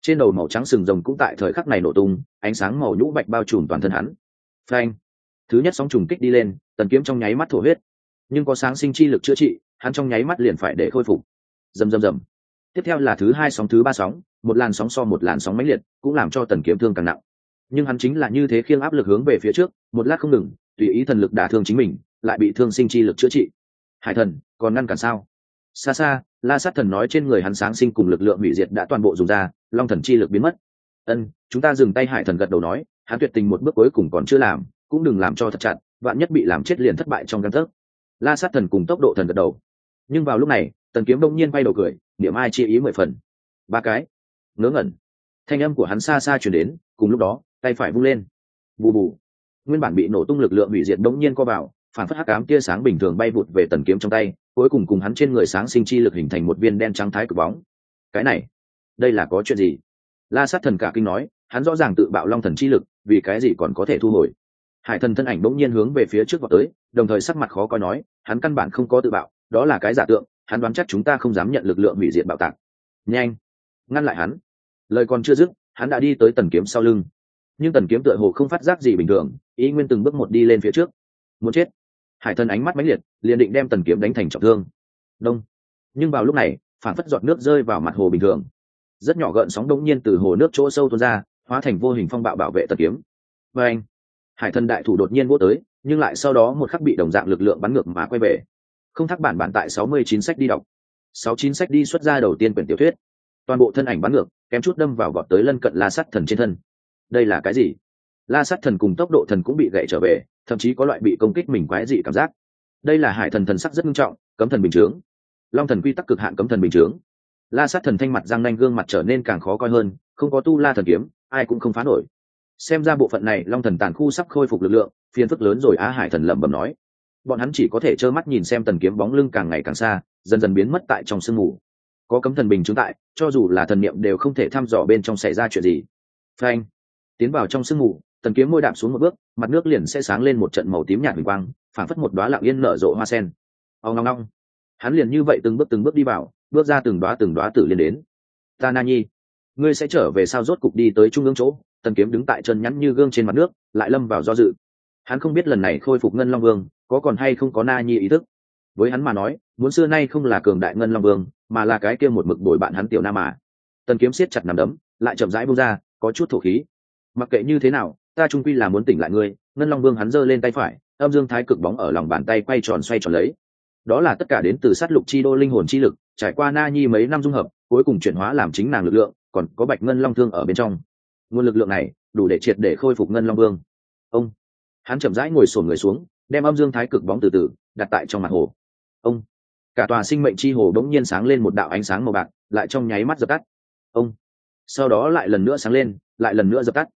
trên đầu màu trắng sừng rồng cũng tại thời khắc này nổ tung, ánh sáng màu nhũ bạch bao trùm toàn thân hắn. Phanh! Thứ nhất sóng trùng kích đi lên, Tần Kiếm trong nháy mắt thổ huyết, nhưng có sáng sinh chi lực chữa trị, hắn trong nháy mắt liền phải để khôi phục. Rầm rầm rầm. Tiếp theo là thứ hai sóng, thứ ba sóng, một làn sóng so một làn sóng mãnh liệt, cũng làm cho Tần Kiếm thương càng nặng. Nhưng hắn chính là như thế khiêng áp lực hướng về phía trước, một lát không ngừng, tùy ý thần lực đả thương chính mình, lại bị thương sinh chi lực chữa trị. Hải thần, còn ngăn cản sao? Xa xa, La Sát Thần nói trên người hắn sáng sinh cùng lực lượng hủy diệt đã toàn bộ dùng ra, long thần chi lực biến mất. Chúng ta dừng tay. Hải thần gật đầu nói, hắn tuyệt tình một bước cuối cùng còn chưa làm, cũng đừng làm cho thật chặt, vạn nhất bị làm chết liền thất bại trong gang tấc. La Sát Thần cùng tốc độ thần gật đầu. Nhưng vào lúc này, Tần Kiếm đông nhiên quay đầu cười, niệm ai chi ý 10 phần. Ba cái. Ngớ ngẩn. Thanh âm của hắn xa xa truyền đến, cùng lúc đó, tay phải vung lên. Bù bù. Nguyên bản bị nổ tung lực lượng hủy diệt đống nhiên co vào, phản phất hắc ám tia sáng bình thường bay vụt về Tần Kiếm trong tay, cuối cùng cùng hắn trên người sáng sinh chi lực hình thành một viên đen trắng thái cực bóng. Cái này, đây là có chuyện gì? La Sát Thần cả kinh nói, hắn rõ ràng tự bạo long thần chi lực, vì cái gì còn có thể thu hồi? Hải thần thân ảnh bỗng nhiên hướng về phía trước vọt tới, đồng thời sắc mặt khó coi nói, hắn căn bản không có tự bạo, đó là cái giả tượng, hắn đoán chắc chúng ta không dám nhận lực lượng hủy diệt bạo tạc. Nhanh, ngăn lại hắn. Lời còn chưa dứt, hắn đã đi tới Tần Kiếm sau lưng. Nhưng Tần Kiếm tựa hồ không phát giác gì bình thường, ý nguyên từng bước một đi lên phía trước. Muốn chết. Hải thần ánh mắt mãnh liệt, liền định đem Tần Kiếm đánh thành trọng thương. Đông. Nhưng vào lúc này, phản phất giọt nước rơi vào mặt hồ bình thường, rất nhỏ gợn sóng đống nhiên từ hồ nước chỗ sâu tuôn ra, hóa thành vô hình phong bạo bảo vệ Tần Kiếm. Và anh, Hải thần đại thủ đột nhiên vỗ tới, nhưng lại sau đó một khắc bị đồng dạng lực lượng bắn ngược mà quay về. Không thắc bản tại 69 sách đi đọc. 69 sách đi xuất ra đầu tiên quyển tiểu thuyết. Toàn bộ thân ảnh bắn ngược, kém chút đâm vào gọt tới lân cận La Sát Thần trên thân. Đây là cái gì? La Sát Thần cùng tốc độ thần cũng bị gãy trở về, thậm chí có loại bị công kích mình quái dị cảm giác. Đây là Hải thần thần sắc rất nghiêm trọng, cấm thần bình chướng. Long thần quy tắc cực hạn cấm thần bình chướng. La Sát Thần thanh mặt răng nanh gương mặt trở nên càng khó coi hơn, không có tu La thần kiếm, ai cũng không phá nổi. Xem ra bộ phận này Long thần tàn khu sắp khôi phục lực lượng, phiền phức lớn rồi á. Hải thần lẩm bẩm nói. Bọn hắn chỉ có thể trơ mắt nhìn xem Tần Kiếm bóng lưng càng ngày càng xa, dần dần biến mất tại trong sương mù. Có cấm thần bình chứng tại, cho dù là thần niệm đều không thể thăm dò bên trong xảy ra chuyện gì. Phanh. Tiến vào trong sương mù, Tần Kiếm môi đạp xuống một bước, mặt nước liền sẽ sáng lên một trận màu tím nhạt huỳnh quang, phảng phất một đóa lặng yên nở rộ hoa sen. Ong ong ong. Hắn liền như vậy từng bước đi vào, bước ra từng đóa tử liên đến. Ta Na Nhi, ngươi sẽ trở về sao? Rốt cục đi tới trung ương chỗ, Tần Kiếm đứng tại chân nhắn như gương trên mặt nước, lại lâm vào do dự. Hắn không biết lần này khôi phục Ngân Long Vương có còn hay không có Na Nhi ý thức. Với hắn mà nói, muốn xưa nay không là cường đại Ngân Long Vương, mà là cái kia một mực bồi bạn hắn tiểu Nam mà. Tần Kiếm siết chặt nắm đấm, lại chậm rãi buông ra, có chút thổ khí. Mặc kệ như thế nào, ta trung quy là muốn tỉnh lại ngươi. Ngân Long Vương hắn giơ lên tay phải, âm dương thái cực bóng ở lòng bàn tay quay tròn xoay tròn lấy. Đó là tất cả đến từ sát lục chi đô linh hồn chi lực, trải qua Na Nhi mấy năm dung hợp, cuối cùng chuyển hóa làm chính nàng lực lượng, còn có Bạch Ngân Long thương ở bên trong. Nguồn lực lượng này đủ để triệt để khôi phục Ngân Long Vương. Ông, hắn chậm rãi ngồi xổm người xuống, đem âm dương thái cực bóng từ từ đặt tại trong mặt hồ. Ông, cả tòa sinh mệnh chi hồ đống nhiên sáng lên một đạo ánh sáng màu bạc, lại trong nháy mắt dập tắt. Ông, sau đó lại lần nữa sáng lên, lại lần nữa dập tắt.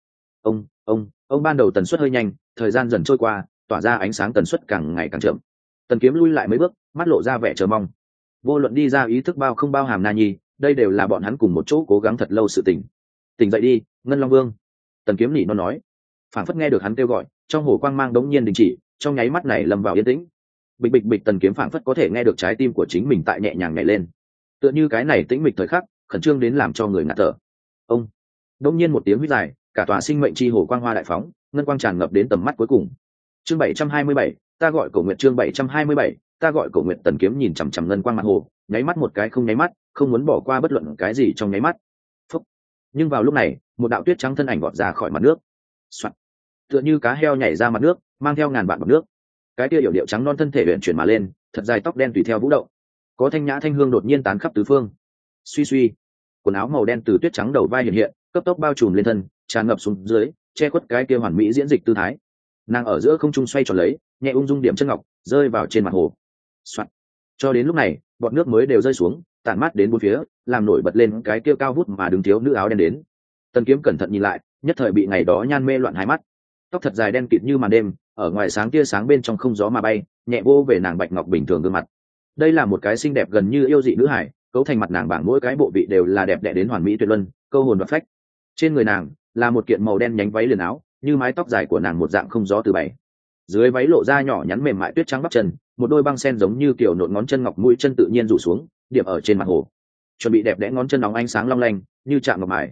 Ông ban đầu tần suất hơi nhanh, thời gian dần trôi qua, tỏa ra ánh sáng tần suất càng ngày càng chậm. Tần Kiếm lui lại mấy bước, mắt lộ ra vẻ chờ mong. Vô luận đi ra ý thức bao không bao hàm Na Nhi, đây đều là bọn hắn cùng một chỗ cố gắng thật lâu sự tỉnh. Tỉnh dậy đi, Ngân Long Vương. Tần Kiếm nỉ non nói. Phảng phất nghe được hắn kêu gọi, trong hồ quang mang đống nhiên đình chỉ, trong nháy mắt này lâm vào yên tĩnh. Bịch bịch bịch, Tần Kiếm phảng phất có thể nghe được trái tim của chính mình tại nhẹ nhàng nhảy lên. Tựa như cái này tĩnh mịch thời khắc, khẩn trương đến làm cho người ngạt thở. Ông, đống nhiên một tiếng huýt dài, cả tòa sinh mệnh chi hồ quang hoa đại phóng, ngân quang tràn ngập đến tầm mắt cuối cùng. Chương 727, ta gọi Cổ Nguyệt. Chương 727, ta gọi Cổ Nguyệt. Tần Kiếm nhìn chằm chằm ngân quang mặt hồ, nháy mắt một cái không nháy mắt, không muốn bỏ qua bất luận cái gì trong nháy mắt. Phúc. Nhưng vào lúc này, một đạo tuyết trắng thân ảnh vọt ra khỏi mặt nước. Soạt. Tựa như cá heo nhảy ra mặt nước, mang theo ngàn vạn bọt nước. Cái kia yểu điệu trắng non thân thể luyện chuyển mà lên, thật dài tóc đen tùy theo vũ động. Có thanh nhã thanh hương đột nhiên tán khắp tứ phương. Suy suy, quần áo màu đen từ tuyết trắng đầu vai hiện hiện, cấp tốc bao trùm lên thân, tràn ngập xuống dưới, che khuất cái kia hoàn mỹ diễn dịch tư thái. Nàng ở giữa không trung xoay tròn lấy, nhẹ ung dung điểm chân ngọc rơi vào trên mặt hồ. Soạt. Cho đến lúc này, bọt nước mới đều rơi xuống, tản mát đến bốn phía, làm nổi bật lên cái kia cao vút mà đứng thiếu nữ áo đen đến. Tần Kiếm cẩn thận nhìn lại, nhất thời bị ngày đó nhan mê loạn hai mắt. Tóc thật dài đen kịt như màn đêm, ở ngoài sáng tia sáng bên trong không gió mà bay, nhẹ vô về nàng bạch ngọc bình thường gương mặt. Đây là một cái xinh đẹp gần như yêu dị nữ hải, cấu thành mặt nàng bảng mỗi cái bộ vị đều là đẹp đẽ đến hoàn mỹ tuyệt luân, câu hồn đoạt phách. Trên người nàng là một kiện màu đen nhánh váy liền áo, như mái tóc dài của nàng một dạng không gió từ bảy. Dưới váy lộ ra nhỏ nhắn mềm mại tuyết trắng bắp chân, một đôi băng sen giống như kiểu nộn ngón chân ngọc, mũi chân tự nhiên rủ xuống, điểm ở trên mặt hồ. Chuẩn bị đẹp đẽ ngón chân nóng ánh sáng long lanh, như chạm ngọc mài.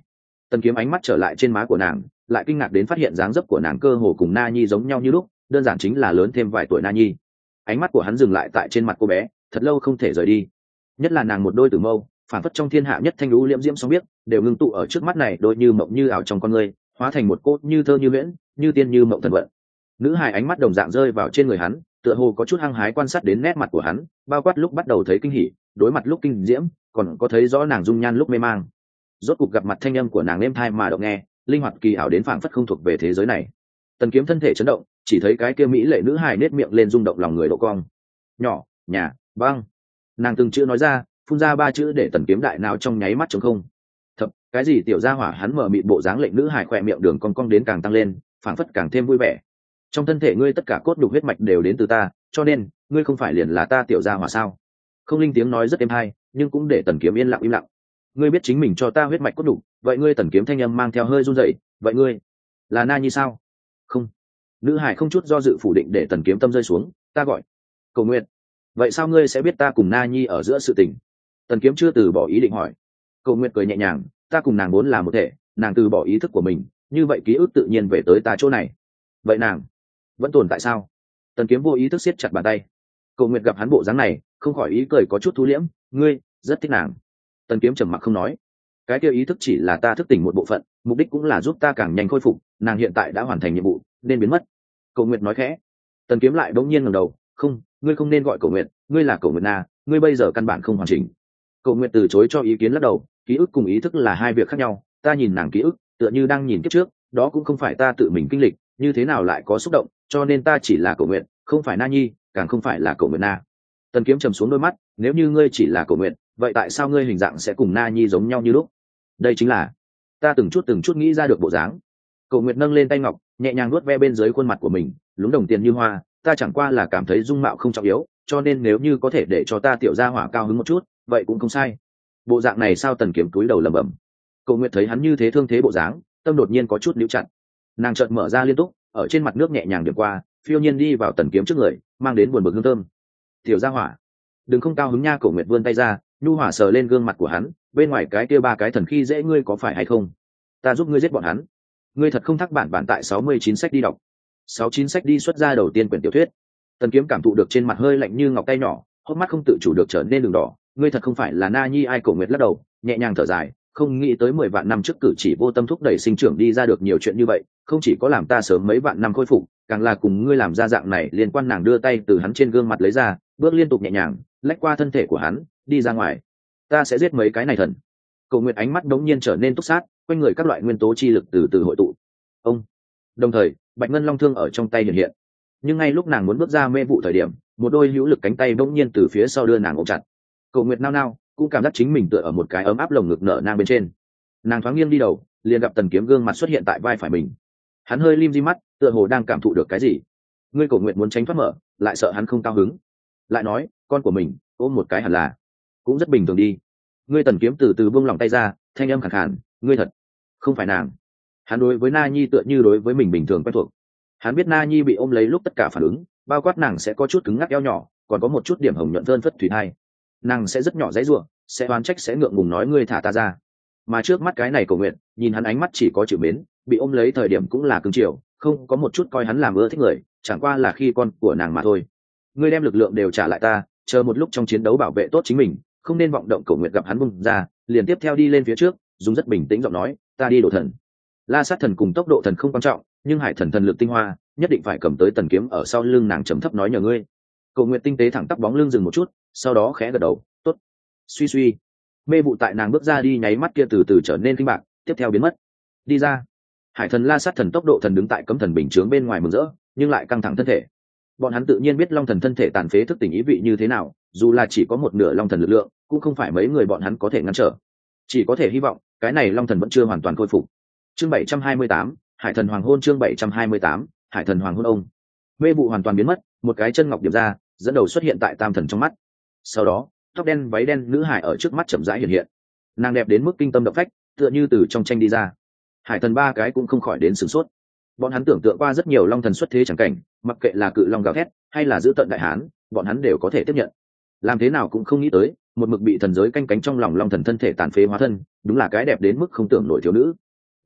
Tần Kiếm ánh mắt trở lại trên má của nàng, lại kinh ngạc đến phát hiện dáng dấp của nàng cơ hồ cùng Na Nhi giống nhau như lúc, đơn giản chính là lớn thêm vài tuổi Na Nhi. Ánh mắt của hắn dừng lại tại trên mặt cô bé, thật lâu không thể rời đi. Nhất là nàng một đôi tử mâu, phản phất trong thiên hạ nhất thanh lũ liễm diễm sóng biết, đều ngưng tụ ở trước mắt này, đôi như mộng như ảo trong con người, hóa thành một cốt như thơ như huyễn, như tiên như mộng thần vận. Nữ hài ánh mắt đồng dạng rơi vào trên người hắn, tựa hồ có chút hăng hái quan sát đến nét mặt của hắn, bao quát lúc bắt đầu thấy kinh hỉ, đối mặt lúc kinh diễm, còn có thấy rõ nàng dung nhan lúc mê mang. Rốt cục gặp mặt thanh âm của nàng êm tai mà động nghe, linh hoạt kỳ ảo đến phảng phất không thuộc về thế giới này. Tần Kiếm thân thể chấn động, chỉ thấy cái kia mỹ lệ nữ hài nết miệng lên rung động lòng người độ cong. Nhỏ, nhà, băng. Nàng từng chữ nói ra, phun ra ba chữ để Tần Kiếm đại nào trong nháy mắt trống không. Thập, cái gì tiểu gia hỏa, hắn mở mịt bộ dáng lệnh nữ hài khỏe miệng đường cong cong đến càng tăng lên, phảng phất càng thêm vui vẻ. Trong thân thể ngươi tất cả cốt đục huyết mạch đều đến từ ta, cho nên ngươi không phải liền là ta tiểu gia hỏa sao? Không linh tiếng nói rất êm hay, nhưng cũng để Tần Kiếm yên lặng im lặng. Ngươi biết chính mình cho ta huyết mạch cốt đục, vậy ngươi Tần Kiếm thanh âm mang theo hơi run rẩy, vậy ngươi là Na Nhi sao? Không. Nữ hải không chút do dự phủ định để Tần Kiếm tâm rơi xuống, ta gọi Cầu Nguyện. Vậy sao ngươi sẽ biết ta cùng Na Nhi ở giữa sự tình? Tần Kiếm chưa từ bỏ ý định hỏi. Cầu Nguyện cười nhẹ nhàng, ta cùng nàng vốn là một thể, nàng từ bỏ ý thức của mình, như vậy ký ức tự nhiên về tới ta chỗ này. Vậy nàng vẫn tồn tại sao? Tần Kiếm vô ý thức siết chặt bàn tay. Cầu Nguyệt gặp hắn bộ dáng này, không khỏi ý cười có chút thu liễm, ngươi rất thích nàng. Tần Kiếm trầm mặc không nói. Cái kia ý thức chỉ là ta thức tỉnh một bộ phận, mục đích cũng là giúp ta càng nhanh khôi phục, nàng hiện tại đã hoàn thành nhiệm vụ nên biến mất. Cầu Nguyệt nói khẽ. Tần Kiếm lại bỗng nhiên ngẩng đầu, không, ngươi không nên gọi Cầu Nguyệt, ngươi là Cầu Nguyệt Na, ngươi bây giờ căn bản không hoàn chỉnh. Cầu Nguyệt từ chối cho ý kiến lắc đầu, ký ức cùng ý thức là hai việc khác nhau, ta nhìn nàng ký ức tựa như đang nhìn kiếp trước, đó cũng không phải ta tự mình kinh lịch, như thế nào lại có xúc động, cho nên ta chỉ là Cầu Nguyện, không phải Na Nhi, càng không phải là Cầu Nguyện Na. Tần Kiếm trầm xuống đôi mắt, nếu như ngươi chỉ là Cầu Nguyện, vậy tại sao ngươi hình dạng sẽ cùng Na Nhi giống nhau như lúc? Đây chính là ta từng chút nghĩ ra được bộ dáng. Cầu Nguyện nâng lên tay ngọc, nhẹ nhàng vuốt ve bên dưới khuôn mặt của mình, lúng đồng tiền như hoa, ta chẳng qua là cảm thấy dung mạo không trọng yếu, cho nên nếu như có thể để cho ta tiểu gia hỏa cao hứng một chút, vậy cũng không sai. Bộ dạng này sao? Tần Kiếm cúi đầu lẩm bẩm. Cầu Nguyện thấy hắn như thế thương thế bộ dáng, tâm đột nhiên có chút níu chặt. Nàng chợt mở ra liên tục, ở trên mặt nước nhẹ nhàng điểm qua, phiêu nhiên đi vào Tần Kiếm trước người, mang đến buồn bực hương thơm. Tiểu gia hỏa, đừng không cao hứng nha. Cổ Nguyệt vươn tay ra, nhu hỏa sờ lên gương mặt của hắn, bên ngoài cái kia ba cái thần khi dễ ngươi có phải hay không? Ta giúp ngươi giết bọn hắn. Ngươi thật không thắc bản tại 69 sách đi đọc. 69 sách đi xuất ra đầu tiên quyển tiểu thuyết. Tần Kiếm cảm thụ được trên mặt hơi lạnh như ngọc tay nhỏ, hốc mắt không tự chủ được trở nên đường đỏ. Ngươi thật không phải là Na Nhi. Ai? Cổ Nguyệt lắc đầu, nhẹ nhàng thở dài, không nghĩ tới 10 vạn năm trước cử chỉ vô tâm thúc đẩy sinh trưởng đi ra được nhiều chuyện như vậy, không chỉ có làm ta sớm mấy vạn năm khôi phục, càng là cùng ngươi làm ra dạng này liên quan. Nàng đưa tay từ hắn trên gương mặt lấy ra, bước liên tục nhẹ nhàng lách qua thân thể của hắn, đi ra ngoài. Ta sẽ giết mấy cái này thần. Cầu Nguyệt ánh mắt đống nhiên trở nên túc sát, quanh người các loại nguyên tố chi lực từ từ hội tụ. Ông. Đồng thời, Bạch Ngân Long thương ở trong tay hiện hiện. Nhưng ngay lúc nàng muốn bước ra mê vụ thời điểm, một đôi hữu lực cánh tay đống nhiên từ phía sau đưa nàng ôm chặt. Cầu Nguyệt nao nao, cũng cảm giác chính mình tựa ở một cái ấm áp lồng ngực nở nang bên trên. Nàng thoáng nghiêng đi đầu, liền gặp Tần Kiếm gương mặt xuất hiện tại vai phải mình. Hắn hơi lim di mắt, tựa hồ đang cảm thụ được cái gì. Ngươi Cổ Nguyệt muốn tránh thoát mở, lại sợ hắn không cao hứng, lại nói con của mình ôm một cái hẳn là cũng rất bình thường đi. Ngươi Tần Kiếm từ từ buông lòng tay ra, thanh âm khàn khàn, ngươi thật không phải nàng. Hắn đối với Na Nhi tựa như đối với mình bình thường quen thuộc. Hắn biết Na Nhi bị ôm lấy lúc tất cả phản ứng, bao quát nàng sẽ có chút cứng ngắc eo nhỏ, còn có một chút điểm hồng nhuận thơn phất thủy thai. Nàng sẽ rất nhỏ dãy rủa, sẽ oán trách, sẽ ngượng ngùng nói ngươi thả ta ra. Mà trước mắt cái này Cổ Nguyện, nhìn hắn ánh mắt chỉ có chịu mến, bị ôm lấy thời điểm cũng là cứng chiều, không có một chút coi hắn làm ưa thích người, chẳng qua là khi con của nàng mà thôi. Ngươi đem lực lượng đều trả lại ta, chờ một lúc trong chiến đấu bảo vệ tốt chính mình, không nên vọng động. Cổ Nguyện gặp hắn bung ra, liền tiếp theo đi lên phía trước, dùng rất bình tĩnh giọng nói, ta đi đổ thần. La sát thần cùng tốc độ thần không quan trọng, nhưng hải thần thần lực tinh hoa nhất định phải cầm tới. Tần Kiếm ở sau lưng nàng trầm thấp nói nhờ ngươi. Cổ Nguyện tinh tế thẳng tắp bóng lưng dừng một chút, sau đó khẽ gật đầu, tốt. Suy suy, mê vụ tại nàng bước ra đi nháy mắt kia từ từ trở nên kinh bạc, tiếp theo biến mất. Đi ra. Hải thần La sát thần tốc độ thần đứng tại cấm thần bình chướng bên ngoài mừng rỡ, nhưng lại căng thẳng thân thể. Bọn hắn tự nhiên biết long thần thân thể tàn phế thức tỉnh ý vị như thế nào, dù là chỉ có một nửa long thần lực lượng, cũng không phải mấy người bọn hắn có thể ngăn trở. Chỉ có thể hy vọng cái này long thần vẫn chưa hoàn toàn khôi phục. Chương 728, Hải thần hoàng hôn. Chương 728, Hải thần hoàng hôn. Ông. Mê vụ hoàn toàn biến mất, một cái chân ngọc điểm ra, dẫn đầu xuất hiện tại tam thần trong mắt. Sau đó, tóc đen váy đen nữ hải ở trước mắt chậm rãi hiện hiện. Nàng đẹp đến mức kinh tâm động phách, tựa như từ trong tranh đi ra. Hải thần ba cái cũng không khỏi đến sửng sốt. Bọn hắn tưởng tượng qua rất nhiều long thần xuất thế chẳng cảnh, mặc kệ là cự long gào thét hay là giữ tận đại hán, bọn hắn đều có thể tiếp nhận. Làm thế nào cũng không nghĩ tới, một mực bị thần giới canh cánh trong lòng long thần thân thể tàn phế hóa thân, đúng là cái đẹp đến mức không tưởng nổi thiếu nữ.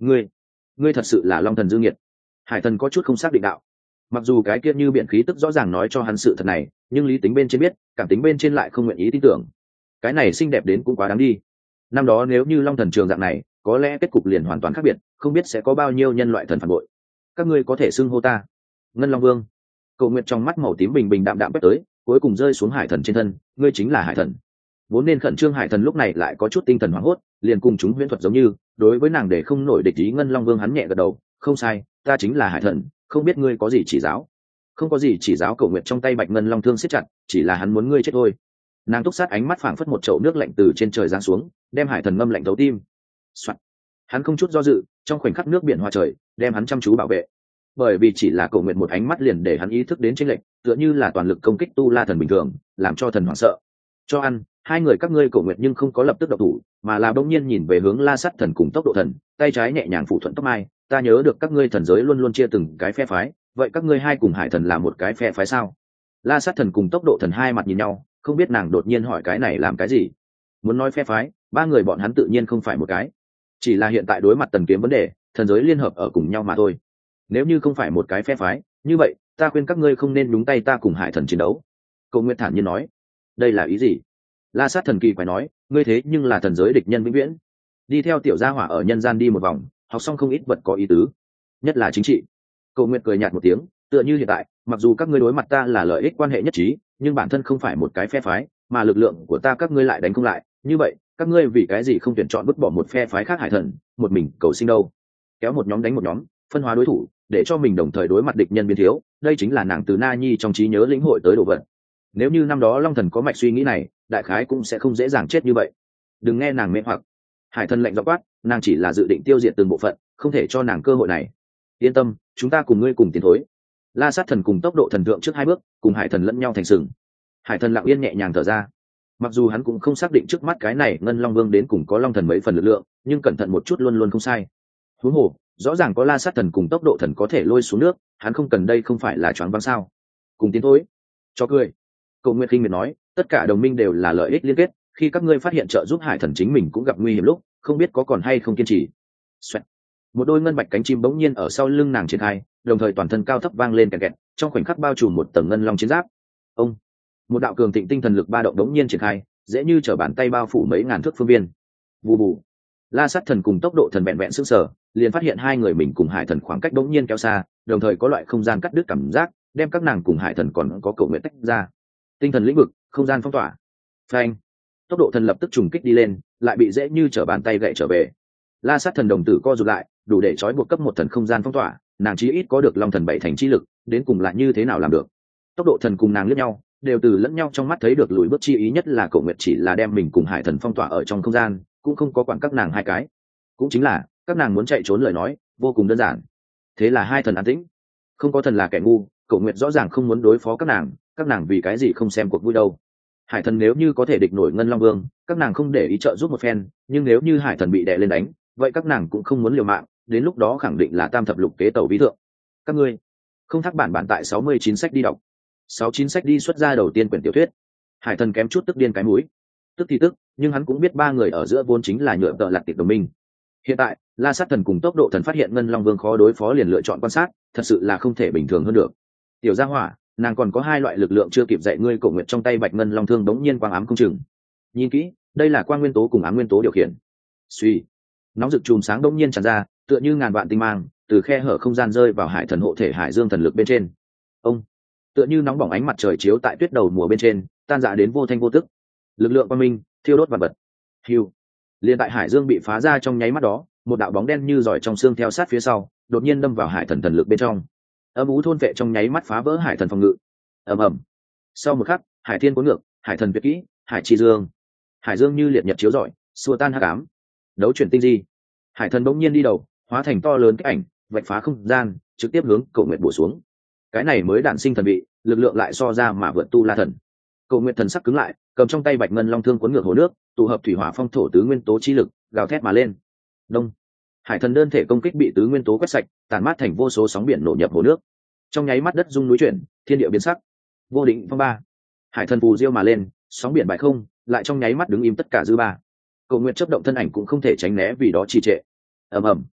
Ngươi thật sự là long thần dư nghiệt. Hải thần có chút không xác định đạo. Mặc dù cái kia như biện khí tức rõ ràng nói cho hắn sự thật này, nhưng lý tính bên trên biết, cảm tính bên trên lại không nguyện ý tin tưởng. Cái này xinh đẹp đến cũng quá đáng đi. Năm đó nếu như long thần trường dạng này, có lẽ kết cục liền hoàn toàn khác biệt, không biết sẽ có bao nhiêu nhân loại thần phản bội. Các ngươi có thể xưng hô ta Ngân Long Vương. Cầu nguyện trong mắt màu tím bình bình đạm đạm quét tới, cuối cùng rơi xuống hải thần trên thân. Ngươi chính là hải thần. Vốn nên khẩn trương hải thần lúc này lại có chút tinh thần hoảng hốt, liền cùng chúng huyễn thuật giống như, đối với nàng để không nổi địch ý. Ngân Long Vương hắn nhẹ gật đầu, không sai, ta chính là hải thần, không biết ngươi có gì chỉ giáo. Không có gì chỉ giáo. Cầu nguyện trong tay bạch ngân long thương siết chặt, chỉ là hắn muốn ngươi chết thôi. Nàng túc sát ánh mắt phảng phất một chậu nước lạnh từ trên trời giáng xuống, đem hải thần ngâm lạnh thấu tim. Hắn không chút do dự, trong khoảnh khắc nước biển hoa trời đem hắn chăm chú bảo vệ. Bởi vì chỉ là cầu nguyện một ánh mắt liền để hắn ý thức đến chênh lệch, tựa như là toàn lực công kích tu la thần bình thường, làm cho thần hoảng sợ. Cho ăn. Hai người các ngươi cầu nguyện nhưng không có lập tức động thủ, mà là bỗng nhiên nhìn về hướng La Sắt Thần cùng Tốc Độ Thần, tay trái nhẹ nhàng phủ thuận tóc mai. Ta nhớ được các ngươi thần giới luôn luôn chia từng cái phe phái, vậy các ngươi hai cùng hải thần là một cái phe phái sao? La Sát Thần cùng Tốc Độ Thần hai mặt nhìn nhau, không biết nàng đột nhiên hỏi cái này làm cái gì. Muốn nói phe phái, ba người bọn hắn tự nhiên không phải một cái, chỉ là hiện tại đối mặt Tần Kiếm vấn đề, thần giới liên hợp ở cùng nhau mà thôi. Nếu như không phải một cái phe phái, như vậy ta khuyên các ngươi không nên nhúng tay ta cùng hải thần chiến đấu. Cầu Nguyệt thản nhiên nói. Đây là ý gì? La Sát Thần kỳ phải nói, ngươi thế nhưng là thần giới địch nhân vĩnh viễn, đi theo tiểu gia hỏa ở nhân gian đi một vòng, học xong không ít vật có ý tứ, nhất là chính trị. Cầu Nguyệt cười nhạt một tiếng, tựa như hiện tại, mặc dù các ngươi đối mặt ta là lợi ích quan hệ nhất trí, nhưng bản thân không phải một cái phe phái, mà lực lượng của ta các ngươi lại đánh không lại, như vậy các ngươi vì cái gì không tuyển chọn vứt bỏ một phe phái khác hải thần, một mình cầu sinh đâu? Kéo một nhóm đánh một nhóm, phân hóa đối thủ, để cho mình đồng thời đối mặt địch nhân biến thiếu, đây chính là nàng từ Na Nhi trong trí nhớ lĩnh hội tới đồ vật. Nếu như năm đó Long Thần có mạch suy nghĩ này, đại khái cũng sẽ không dễ dàng chết như vậy. Đừng nghe nàng mê hoặc. Hải thần lạnh giọng quát, nàng chỉ là dự định tiêu diệt từng bộ phận, không thể cho nàng cơ hội này. Yên tâm, chúng ta cùng ngươi cùng tiến thối. La Sát Thần cùng Tốc Độ Thần thượng trước hai bước, cùng hải thần lẫn nhau thành sừng. Hải thần lặng yên nhẹ nhàng thở ra. Mặc dù hắn cũng không xác định trước mắt cái này Ngân Long Vương đến cùng có Long Thần mấy phần lực lượng, nhưng cẩn thận một chút luôn luôn không sai. Huống hồ, rõ ràng có La Sát Thần cùng Tốc Độ Thần có thể lôi xuống nước, hắn không cần đây không phải là choáng váng sao? Cùng tiến thối. Cho cười. Cầu Nguyệt Kinh miệt nói, tất cả đồng minh đều là lợi ích liên kết, khi các ngươi phát hiện trợ giúp hải thần chính mình cũng gặp nguy hiểm lúc, không biết có còn hay không kiên trì. Xoẹt. Một đôi ngân bạch cánh chim bỗng nhiên ở sau lưng nàng triển khai, đồng thời toàn thân cao thấp vang lên kẹt kẹt, trong khoảnh khắc bao trùm một tầng ngân long chiến giáp. Ông. Một đạo cường thịnh tinh thần lực ba động đống nhiên triển khai, dễ như trở bàn tay bao phủ mấy ngàn thước phương viên. Vù vù. La Sát Thần cùng Tốc Độ Thần vẹn vẹn sững sờ, liền phát hiện hai người mình cùng hải thần khoảng cách đống nhiên kéo xa, đồng thời có loại không gian cắt đứt cảm giác, đem các nàng cùng hải thần còn có Cầu Nguyện tách ra. Tinh thần lĩnh vực, không gian phong tỏa. Phanh. Tốc Độ Thần lập tức trùng kích đi lên, lại bị dễ như trở bàn tay gậy trở về. La Sát Thần đồng tử co rụt lại, đủ để trói buộc cấp một thần không gian phong tỏa, nàng chí ít có được Long Thần bảy thành chi lực, đến cùng lại như thế nào làm được? Tốc Độ Thần cùng nàng liếc nhau, đều từ lẫn nhau trong mắt thấy được lùi bước chi ý, nhất là Cổ Nguyệt chỉ là đem mình cùng hải thần phong tỏa ở trong không gian, cũng không có quản các nàng hai cái. Cũng chính là, các nàng muốn chạy trốn lời nói, vô cùng đơn giản. Thế là hai thần an tĩnh. Không có thần là kẻ ngu, Cổ Nguyệt rõ ràng không muốn đối phó các nàng vì cái gì không xem cuộc vui đâu. Hải thần nếu như có thể địch nổi Ngân Long Vương, các nàng không để ý trợ giúp một phen, nhưng nếu như hải thần bị đè lên đánh, vậy các nàng cũng không muốn liều mạng, đến lúc đó khẳng định là tam thập lục kế tẩu ví thượng. Các ngươi không thắc bản tại 69 sách đi đọc. 69 sách đi xuất ra đầu tiên quyển tiểu thuyết. Hải thần kém chút tức điên cái mũi. Tức thì tức, nhưng hắn cũng biết ba người ở giữa vốn chính là nhựa tợ lạc tiệp đồng minh. Hiện tại, La Sát Thần cùng Tốc Độ Thần phát hiện Ngân Long Vương khó đối phó liền lựa chọn quan sát, thật sự là không thể bình thường hơn được. Tiểu Gia Hỏa, nàng còn có hai loại lực lượng chưa kịp dạy ngươi. Cổ Nguyệt trong tay bạch ngân long thương đống nhiên quang ám không chừng. Nhìn kỹ, đây là quang nguyên tố cùng ám nguyên tố điều khiển. Suy, nóng rực chùm sáng đống nhiên tràn ra, tựa như ngàn vạn tinh mang, từ khe hở không gian rơi vào hải thần hộ thể hải dương thần lực bên trên. Ông, tựa như nóng bỏng ánh mặt trời chiếu tại tuyết đầu mùa bên trên, tan rã đến vô thanh vô tức. Lực lượng quang minh, thiêu đốt vạn vật. Hưu, liền tại hải dương bị phá ra trong nháy mắt đó, một đạo bóng đen như giỏi trong xương theo sát phía sau, đột nhiên đâm vào hải thần thần lực bên trong. Âm ú thôn vệ trong nháy mắt phá vỡ hải thần phòng ngự. Ầm ầm. Sau một khắc, hải thiên cuốn ngược, hải thần tuyệt kỹ, hải chi dương. Hải dương như liệt nhật chiếu rọi, xua tan hắc ám. Đấu chuyển tinh di. Hải thần bỗng nhiên đi đầu, hóa thành to lớn cái ảnh, vạch phá không gian, trực tiếp hướng Cổ Nguyệt bổ xuống. Cái này mới đản sinh thần vị, lực lượng lại so ra mà vượt tu la thần. Cổ Nguyệt thần sắc cứng lại, cầm trong tay bạch ngân long thương cuốn ngược hồ nước, tụ hợp thủy hỏa phong thổ tứ nguyên tố chi lực, gào thét mà lên. Đông. Hải thần đơn thể công kích bị tứ nguyên tố quét sạch, tàn mát thành vô số sóng biển nổ nhập hồ nước. Trong nháy mắt đất rung núi chuyển, thiên địa biến sắc. Vô định phong ba. Hải thần phù diêu mà lên, sóng biển bại không, lại trong nháy mắt đứng im tất cả dư ba. Cổ Nguyệt chớp động thân ảnh cũng không thể tránh né vì đó trì trệ. Ầm ầm.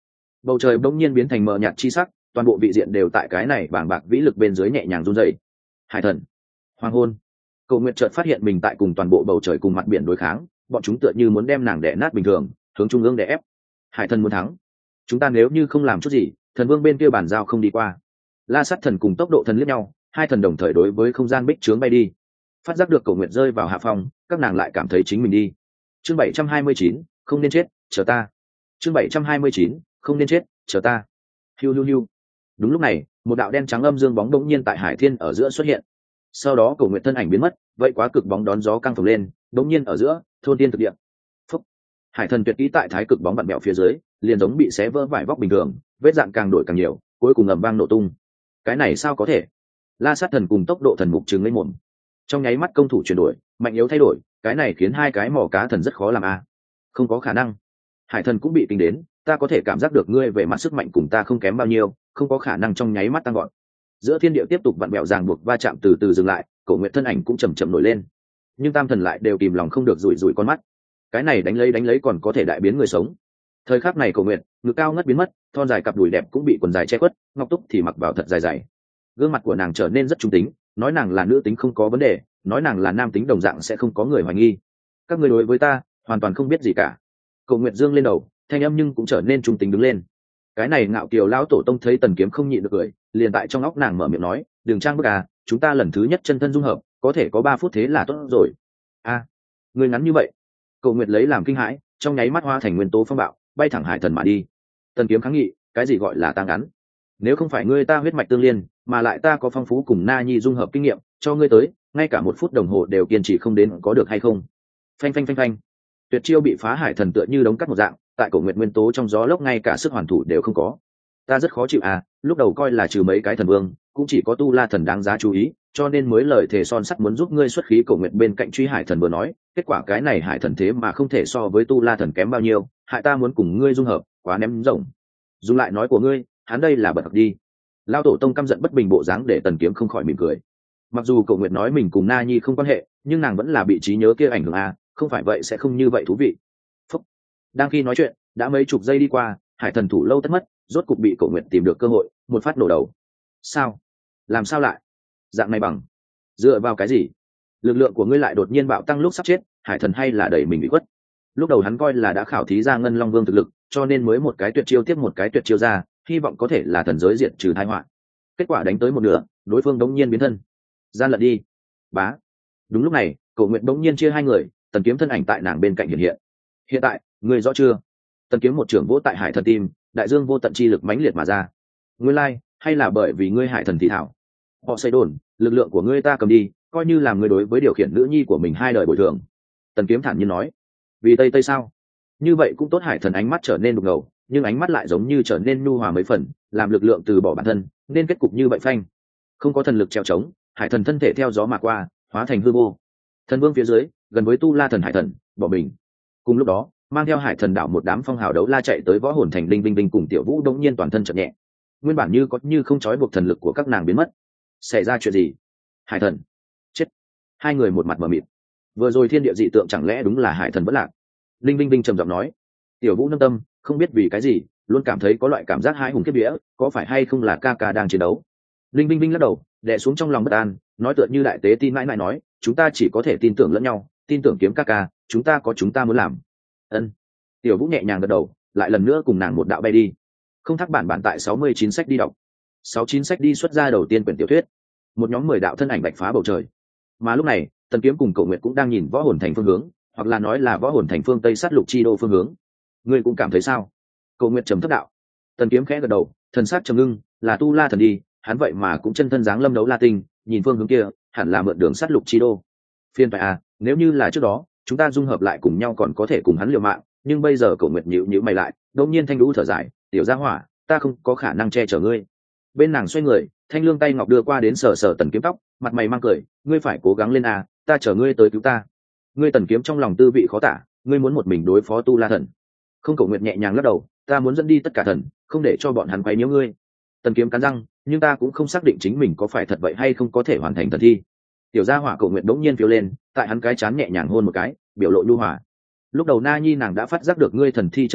Bầu trời bỗng nhiên biến thành mờ nhạt chi sắc, toàn bộ vị diện đều tại cái này bàng bạc vĩ lực bên dưới nhẹ nhàng run rẩy. Hải thần, hoàng hôn. Cầu Nguyệt chợt phát hiện mình tại cùng toàn bộ bầu trời cùng mặt biển đối kháng, bọn chúng tựa như muốn đem nàng đè nát bình thường, hướng trung ương đè ép. Hải thần muốn thắng, chúng ta nếu như không làm chút gì, thần vương bên kia bàn giao không đi qua. La Sát thần cùng tốc độ thần liếc nhau, hai thần đồng thời đối với không gian bích trướng bay đi. Phát giác được Cầu Nguyệt rơi vào hạ phong, các nàng lại cảm thấy chính mình đi. Chương 729, không nên chết, chờ ta. Chương 729, không nên chết, chờ ta. Hiu hiu hiu. Đúng lúc này, một đạo đen trắng âm dương bóng đống nhiên tại hải thiên ở giữa xuất hiện. Sau đó Cầu Nguyệt thân ảnh biến mất, vậy quá cực bóng đón gió căng phồng lên, đống nhiên ở giữa, thôn tiên thực địa. Phúc. Hải thần tuyệt kỹ tại thái cực bóng vặn bẹo phía dưới, liền giống bị xé vỡ vải vóc bình thường, vết dạn càng đổi càng nhiều, cuối cùng ầm vang nổ tung. Cái này sao có thể? La Sát thần cùng tốc độ thần mục trừng lên mồm. Trong nháy mắt công thủ chuyển đổi, mạnh yếu thay đổi, cái này khiến hai cái mỏ cá thần rất khó làm a. Không có khả năng. Hải thần cũng bị kinh đến, ta có thể cảm giác được ngươi về mặt sức mạnh cùng ta không kém bao nhiêu, không có khả năng trong nháy mắt tăng gọn. Giữa thiên địa tiếp tục vặn bẹo ràng buộc va chạm từ từ dừng lại, Cổ Nguyệt thân ảnh cũng chậm chậm nổi lên. Nhưng tam thần lại đều kìm lòng không được rủi rủi con mắt. Cái này đánh lấy còn có thể đại biến người sống. Thời khắc này Cổ Nguyệt, ngực cao ngất biến mất, thon dài cặp đùi đẹp cũng bị quần dài che khuất, ngọc túc thì mặc vào thật dài dày. Gương mặt của nàng trở nên rất trung tính, nói nàng là nữ tính không có vấn đề, nói nàng là nam tính đồng dạng sẽ không có người hoài nghi. Các ngươi đối với ta hoàn toàn không biết gì cả. Cổ Nguyệt dương lên đầu, thanh âm nhưng cũng trở nên trung tính đứng lên. Cái này ngạo kiều lão tổ tông thấy Tần Kiếm không nhịn được cười, liền tại trong óc nàng mở miệng nói, "Đừng trang bức à, chúng ta lần thứ nhất chân thân dung hợp, có thể có 3 phút thế là tốt rồi." A, người ngắn như vậy. Cổ Nguyệt lấy làm kinh hãi, trong nháy mắt hóa thành nguyên tố phong bạo, bay thẳng hải thần mà đi. Tần Kiếm kháng nghị, cái gì gọi là ta ngắn? Nếu không phải ngươi ta huyết mạch tương liên, mà lại ta có phong phú cùng Na Nhi dung hợp kinh nghiệm, cho ngươi tới, ngay cả 1 phút đồng hồ đều kiên trì không đến, có được hay không? Phanh phanh phanh phanh. Tuyệt chiêu bị phá hải thần tựa như đống cắt một dạng, tại Cổ Nguyệt nguyên tố trong gió lốc ngay cả sức hoàn thủ đều không có. Ta rất khó chịu à, lúc đầu coi là trừ mấy cái thần vương, cũng chỉ có Tu La thần đáng giá chú ý, cho nên mới lời thề son sắt muốn giúp ngươi xuất khí. Cổ Nguyệt bên cạnh truy hải thần vừa nói, kết quả cái này hải thần thế mà không thể so với Tu La thần kém bao nhiêu, hại ta muốn cùng ngươi dung hợp, quá ném rộng. Dùng lại nói của ngươi, hắn đây là bật học đi. Lao tổ tông căm giận bất bình bộ dáng để Tần Kiếm không khỏi mỉm cười. Mặc dù Cổ Nguyệt nói mình cùng Na Nhi không quan hệ, nhưng nàng vẫn là bị trí nhớ kia ảnh hưởng à, không phải vậy sẽ không như vậy thú vị. Phúc. Đang khi nói chuyện, đã mấy chục giây đi qua, hải thần thủ lâu tất mất, rốt cục bị Cổ Nguyệt tìm được cơ hội, một phát nổ đầu. Sao? Làm sao lại? Dạng này bằng dựa vào cái gì? Lực lượng của ngươi lại đột nhiên bạo tăng lúc sắp chết, hải thần hay là đẩy mình bị quất. Lúc đầu hắn coi là đã khảo thí ra Ngân Long Vương thực lực, cho nên mới một cái tuyệt chiêu tiếp một cái tuyệt chiêu ra, hy vọng có thể là thần giới diệt trừ tai họa. Kết quả đánh tới một nửa, đối phương đống nhiên biến thân. Gian lận đi. Bá. Đúng lúc này, Cổ Nguyệt đống nhiên chia hai người, Tần Kiếm thân ảnh tại nàng bên cạnh hiện hiện. Hiện tại, ngươi rõ chưa? Tần Kiếm một trưởng vỗ tại hải thần tim, đại dương vô tận chi lực mãnh liệt mà ra. Ngươi lai, hay là bởi vì ngươi hải thần thị thảo? Họ xây đồn, lực lượng của ngươi ta cầm đi, coi như làm ngươi đối với điều khiển nữ nhi của mình 2 đời bồi thường. Tần Kiếm thản nhiên nói. Vì Tây sao? Như vậy cũng tốt. Hải thần ánh mắt trở nên đục ngầu, nhưng ánh mắt lại giống như trở nên nhu hòa mấy phần, làm lực lượng từ bỏ bản thân, nên kết cục như vậy phanh. Không có thần lực trèo trống, hải thần thân thể theo gió mà qua, hóa thành hư vô. Thần vương phía dưới, gần với Tu La thần hải thần, bỏ mình. Cùng lúc đó, mang theo hải thần đảo một đám phong hào đấu la chạy tới võ hồn thành. Linh Vinh cùng Tiểu Vũ đống nhiên toàn thân chợt nhẹ. Nguyên bản như có như không trói buộc thần lực của các nàng biến mất. Xảy ra chuyện gì? Hải thần chết. Hai người một mặt mờ mịt. Vừa rồi thiên địa dị tượng chẳng lẽ đúng là hải thần vẫn lạc? Linh Vinh trầm giọng nói. Tiểu Vũ nâng tâm, không biết vì cái gì, luôn cảm thấy có loại cảm giác hãi hùng kiếp vía, có phải hay không là ca ca đang chiến đấu? Linh Vinh lắc đầu, đè xuống trong lòng bất an, nói tựa như đại tế tin mãi mãi nói, chúng ta chỉ có thể tin tưởng lẫn nhau, tin tưởng Kiếm ca ca, chúng ta có chúng ta muốn làm. Ân. Tiểu Vũ nhẹ nhàng gật đầu, lại lần nữa cùng nàng một đạo bay đi. Không thắc bản tại 69 sách đi đọc. 69 sách đi xuất ra đầu tiên quyển tiểu thuyết. Một nhóm 10 đạo thân ảnh bạch phá bầu trời. Mà lúc này, Tần Kiếm cùng Cổ Nguyệt cũng đang nhìn võ hồn thành phương hướng, hoặc là nói là võ hồn thành phương tây sát lục chi đô phương hướng. Ngươi cũng cảm thấy sao? Cổ Nguyệt trầm thấp đạo. Tần Kiếm khẽ gật đầu, thần sắc trầm ngưng, là Tu La thần đi, hắn vậy mà cũng chân thân dáng lâm đấu La tinh, nhìn phương hướng kia, hẳn là mượn đường sát lục chi đô. Phiên phải à, nếu như là trước đó, chúng ta dung hợp lại cùng nhau còn có thể cùng hắn liều mạng, nhưng bây giờ Cổ Nguyệt nhíu mày lại, đột nhiên thanh lũ thở dài, tiểu gia hỏa, ta không có khả năng che chở ngươi. Bên nàng xoay người, thanh lương tay ngọc đưa qua đến sờ sờ Tần Kiếm tóc, mặt mày mang cười, ngươi phải cố gắng lên à, ta chờ ngươi tới cứu ta. Ngươi Tần Kiếm trong lòng tư vị khó tả, ngươi muốn một mình đối phó Tu La thần? Không. Cổ Nguyệt nhẹ nhàng lắc đầu, ta muốn dẫn đi tất cả thần, không để cho bọn hắn quấy nhiễu ngươi. Tần Kiếm cắn răng, nhưng ta cũng không xác định chính mình có phải thật vậy hay không có thể hoàn thành thần thi. Tiểu gia hỏa Cổ Nguyệt đống nhiên phiêu lên, tại hắn cái chán nhẹ nhàng hôn một cái, biểu lộ nhu hòa. Lúc đầu Na Nhi nàng đã phát giác được ngươi thần thi trận tướng,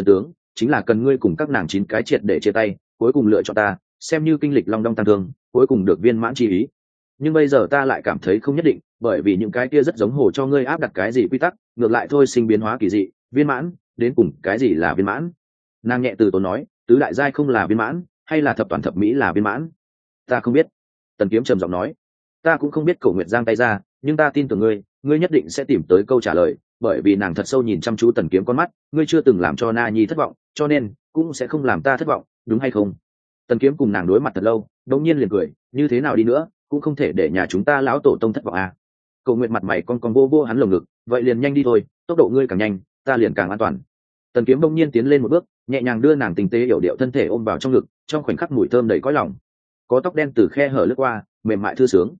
chính là cần ngươi cùng các nàng 9 cái triệt để chia tay, cuối cùng lựa chọn ta, xem như kinh lịch long đong tăng thương, cuối cùng được viên mãn chi ý. Nhưng bây giờ ta lại cảm thấy không nhất định, bởi vì những cái kia rất giống hồ cho ngươi áp đặt cái gì quy tắc, ngược lại thôi sinh biến hóa kỳ dị, viên mãn, đến cùng cái gì là viên mãn? Nàng nhẹ từ tốn nói, tứ đại giai không là viên mãn, hay là thập toàn thập mỹ là viên mãn? Ta không biết. Tần Kiếm trầm giọng nói, ta cũng không biết. Cổ Nguyệt giang tay ra, nhưng ta tin tưởng ngươi, ngươi nhất định sẽ tìm tới câu trả lời, bởi vì nàng thật sâu nhìn chăm chú Tần Kiếm con mắt, ngươi chưa từng làm cho Na Nhi thất vọng, cho nên cũng sẽ không làm ta thất vọng, đúng hay không? Tần Kiếm cùng nàng đối mặt thật lâu, đột nhiên liền cười, như thế nào đi nữa, cũng không thể để nhà chúng ta lão tổ tông thất vọng à. Cổ Nguyệt mặt mày con vô vô hắn lồng ngực, vậy liền nhanh đi thôi, tốc độ ngươi càng nhanh, ta liền càng an toàn. Tần Kiếm đông nhiên tiến lên một bước, nhẹ nhàng đưa nàng tinh tế hiểu điệu thân thể ôm vào trong ngực, trong khoảnh khắc mùi thơm đầy cõi lòng. Có tóc đen từ khe hở lướt qua, mềm mại thư sướng.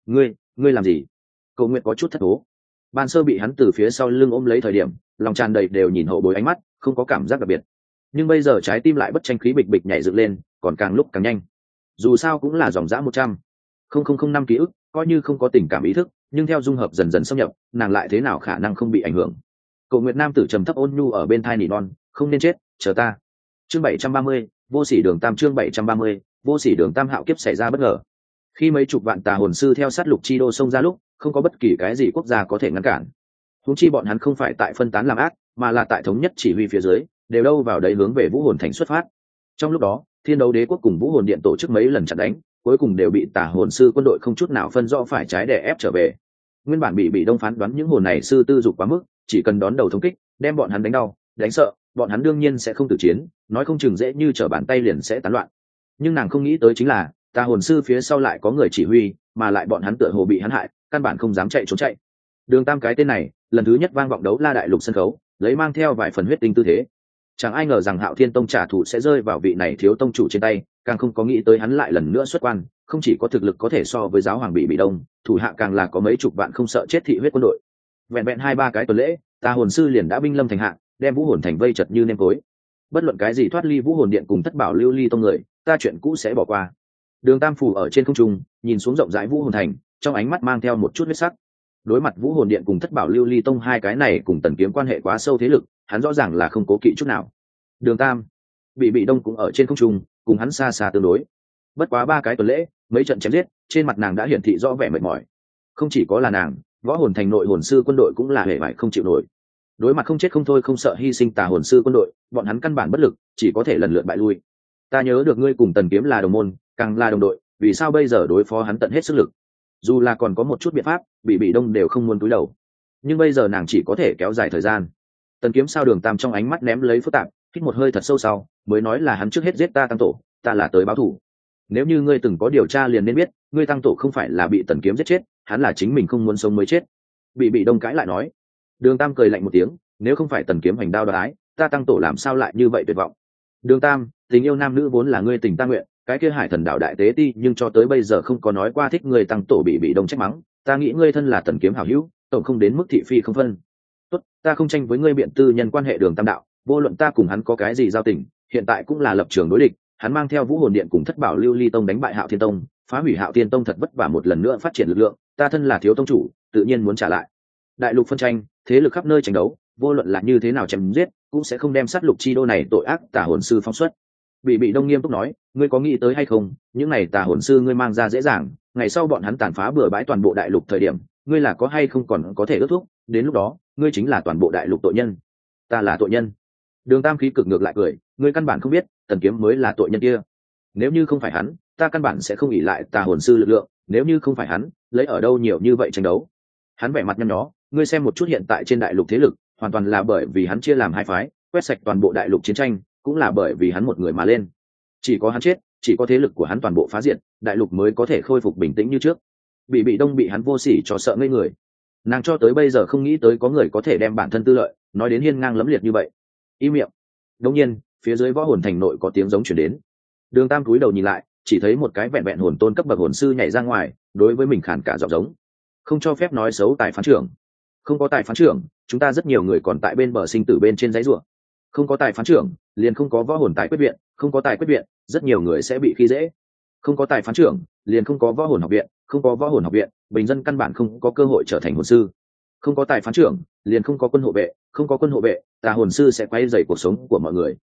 Ngươi làm gì? Cổ Nguyệt có chút thất thố. Ban Sơ bị hắn từ phía sau lưng ôm lấy thời điểm, lòng tràn đầy đều nhìn hậu bối ánh mắt, không có cảm giác đặc biệt. Nhưng bây giờ trái tim lại bất tranh khí bịch bịch nhảy dựng lên, còn càng lúc càng nhanh. Dù sao cũng là dòng dã 100,005 ký ức, coi như không có tình cảm ý thức, nhưng theo dung hợp dần dần xâm nhập, nàng lại thế nào khả năng không bị ảnh hưởng? Cổ Nguyệt nam tử trầm thấp ôn nhu ở bên thai nỉ non, không nên chết, chờ ta. Chương 730, vô sỉ đường tam. Chương 730, vô sỉ đường tam. Hạo kiếp xảy ra bất ngờ. Khi mấy chục vạn tà hồn sư theo sát lục chi đô xông ra lúc, không có bất kỳ cái gì quốc gia có thể ngăn cản. Huống chi bọn hắn không phải tại phân tán làm ác, mà là tại thống nhất chỉ huy phía dưới, đều đâu vào đấy hướng về Vũ Hồn Thành xuất phát. Trong lúc đó, Thiên Đấu Đế quốc cùng Vũ Hồn Điện tổ chức mấy lần chặn đánh, cuối cùng đều bị tà hồn sư quân đội không chút nào phân rõ phải trái đè ép trở về. Nguyên bản bị đông phán đoán những hồn này sư tư dục quá mức, chỉ cần đón đầu thống kích, đem bọn hắn đánh đau, đánh sợ, bọn hắn đương nhiên sẽ không tử chiến, nói không chừng dễ như trở bàn tay liền sẽ tán loạn. Nhưng nàng không nghĩ tới chính là, tà hồn sư phía sau lại có người chỉ huy, mà lại bọn hắn tựa hồ bị hắn hại, căn bản không dám chạy trốn chạy. Đường Tam cái tên này, lần thứ nhất vang vọng đấu la đại lục sân khấu, lấy mang theo vài phần huyết tinh tư thế. Chẳng ai ngờ rằng Hạo Thiên Tông trả thù sẽ rơi vào vị này thiếu tông chủ trên tay, càng không có nghĩ tới hắn lại lần nữa xuất quan, không chỉ có thực lực có thể so với giáo hoàng bị đông, thủ hạ càng là có mấy chục vạn không sợ chết thị huyết quân đội. Vẹn vẹn 2-3 cái tuần lễ, tà hồn sư liền đã binh lâm thành hạ, đem Vũ Hồn Thành vây chật như nêm tối. Bất luận cái gì thoát ly Vũ Hồn Điện cùng thất bảo lưu ly tông người, ta chuyện cũ sẽ bỏ qua. Đường Tam phủ ở trên không trung, nhìn xuống rộng rãi Vũ Hồn Thành, trong ánh mắt mang theo một chút huyết sắc. Đối mặt Vũ Hồn Điện cùng thất bảo lưu ly tông hai cái này cùng Tần Kiếm quan hệ quá sâu thế lực, hắn rõ ràng là không cố kỵ chút nào. Đường Tam, bị đông cũng ở trên không trung, cùng hắn xa xa tương đối. Bất quá 3 cái tuần lễ, mấy trận chém giết, trên mặt nàng đã hiển thị rõ vẻ mệt mỏi. Không chỉ có là nàng, Võ Hồn Thành nội hồn sư quân đội cũng là hề bại không chịu nổi. Đối mặt không chết không thôi không sợ hy sinh tà hồn sư quân đội, bọn hắn căn bản bất lực, chỉ có thể lần lượt bại lui. Ta nhớ được ngươi cùng Tần Kiếm là đồng môn, càng là đồng đội, vì sao bây giờ đối phó hắn tận hết sức lực? Dù là còn có một chút biện pháp, bị đông đều không muốn cúi đầu. Nhưng bây giờ nàng chỉ có thể kéo dài thời gian. Tần Kiếm sao Đường Tam trong ánh mắt ném lấy phức tạp, hít một hơi thật sâu sau, mới nói là hắn trước hết giết ta tăng tổ, ta là tới báo thù. Nếu như ngươi từng có điều tra liền nên biết, ngươi tăng tổ không phải là bị Tần Kiếm giết chết, hắn là chính mình không muốn sống mới chết. Bị đông cãi lại nói. Đường Tam cười lạnh một tiếng, nếu không phải Tần Kiếm hành đao đoái, ta tăng tổ làm sao lại như vậy tuyệt vọng? Đường Tam, tình yêu nam nữ vốn là ngươi tình ta nguyện, cái kia Hải Thần đạo đại tế ti nhưng cho tới bây giờ không có nói qua thích ngươi tăng tổ bị đông trách mắng, ta nghĩ ngươi thân là Tần Kiếm hảo hữu, tổng không đến mức thị phi không phân. Tốt, ta không tranh với ngươi biện tư nhân quan hệ Đường Tam đạo, vô luận ta cùng hắn có cái gì giao tình, hiện tại cũng là lập trường đối địch, hắn mang theo Vũ Hồn Điện cùng thất bảo lưu ly tông đánh bại Hạo Thiên Tông, phá hủy Hạo Thiên Tông thật vất vả một lần nữa phát triển lực lượng, ta thân là thiếu tông chủ, tự nhiên muốn trả lại. Đại lục phân tranh, thế lực khắp nơi tranh đấu, vô luận là như thế nào chém giết, cũng sẽ không đem sát lục chi đô này tội ác tà hồn sư phóng xuất. Bị đông nghiêm túc nói, ngươi có nghĩ tới hay không, những này tà hồn sư ngươi mang ra dễ dàng, ngày sau bọn hắn tàn phá bừa bãi toàn bộ đại lục thời điểm, ngươi là có hay không còn có thể ước thúc, đến lúc đó, ngươi chính là toàn bộ đại lục tội nhân. Ta là tội nhân? Đường Tam khí cực ngược lại cười, ngươi căn bản không biết, Tần Kiếm mới là tội nhân kia. Nếu như không phải hắn, ta căn bản sẽ không ỷ lại tà hồn sư lực lượng, nếu như không phải hắn, lấy ở đâu nhiều như vậy tranh đấu. Hắn vẻ mặt nhăn nhó, ngươi xem một chút hiện tại trên đại lục thế lực, hoàn toàn là bởi vì hắn chia làm 2 phái, quét sạch toàn bộ đại lục chiến tranh, cũng là bởi vì hắn một người mà lên. Chỉ có hắn chết, chỉ có thế lực của hắn toàn bộ phá diệt, đại lục mới có thể khôi phục bình tĩnh như trước. Bị đông bị hắn vô sỉ cho sợ ngây người. Nàng cho tới bây giờ không nghĩ tới có người có thể đem bản thân tư lợi nói đến hiên ngang lẫm liệt như vậy. Im miệng. Đột nhiên, phía dưới Võ Hồn Thành nội có tiếng giống truyền đến. Đường Tam cúi đầu nhìn lại, chỉ thấy một cái vẹn vẹn hồn tôn cấp bậc hồn sư nhảy ra ngoài, đối với mình khản cả giọng giống. Không cho phép nói xấu tài phán trưởng. Không có tài phán trưởng, chúng ta rất nhiều người còn tại bên bờ sinh tử bên trên dãy rủa. Không có tài phán trưởng, liền không có võ hồn tài quyết viện, không có tài quyết viện, rất nhiều người sẽ bị khi dễ. Không có tài phán trưởng, liền không có võ hồn học viện, không có võ hồn học viện, bình dân căn bản không có cơ hội trở thành hồn sư. Không có tài phán trưởng, liền không có quân hộ vệ, không có quân hộ vệ, tà hồn sư sẽ quấy rầy cuộc sống của mọi người.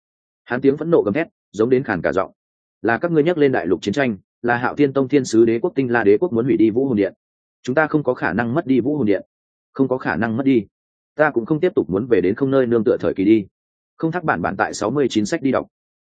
Hắn tiếng phẫn nộ gầm thét, giống đến khàn cả giọng. Là các ngươi nhắc lên đại lục chiến tranh, là Hạo Thiên Tông Thiên sứ đế quốc Tinh La đế quốc muốn hủy đi Vũ Hồn Điện. Chúng ta không có khả năng mất đi Vũ Hồn Điện, không có khả năng mất đi. Ta cũng không tiếp tục muốn về đến không nơi nương tựa thời kỳ đi. Không thắc bản tại 69 sách đi đọc.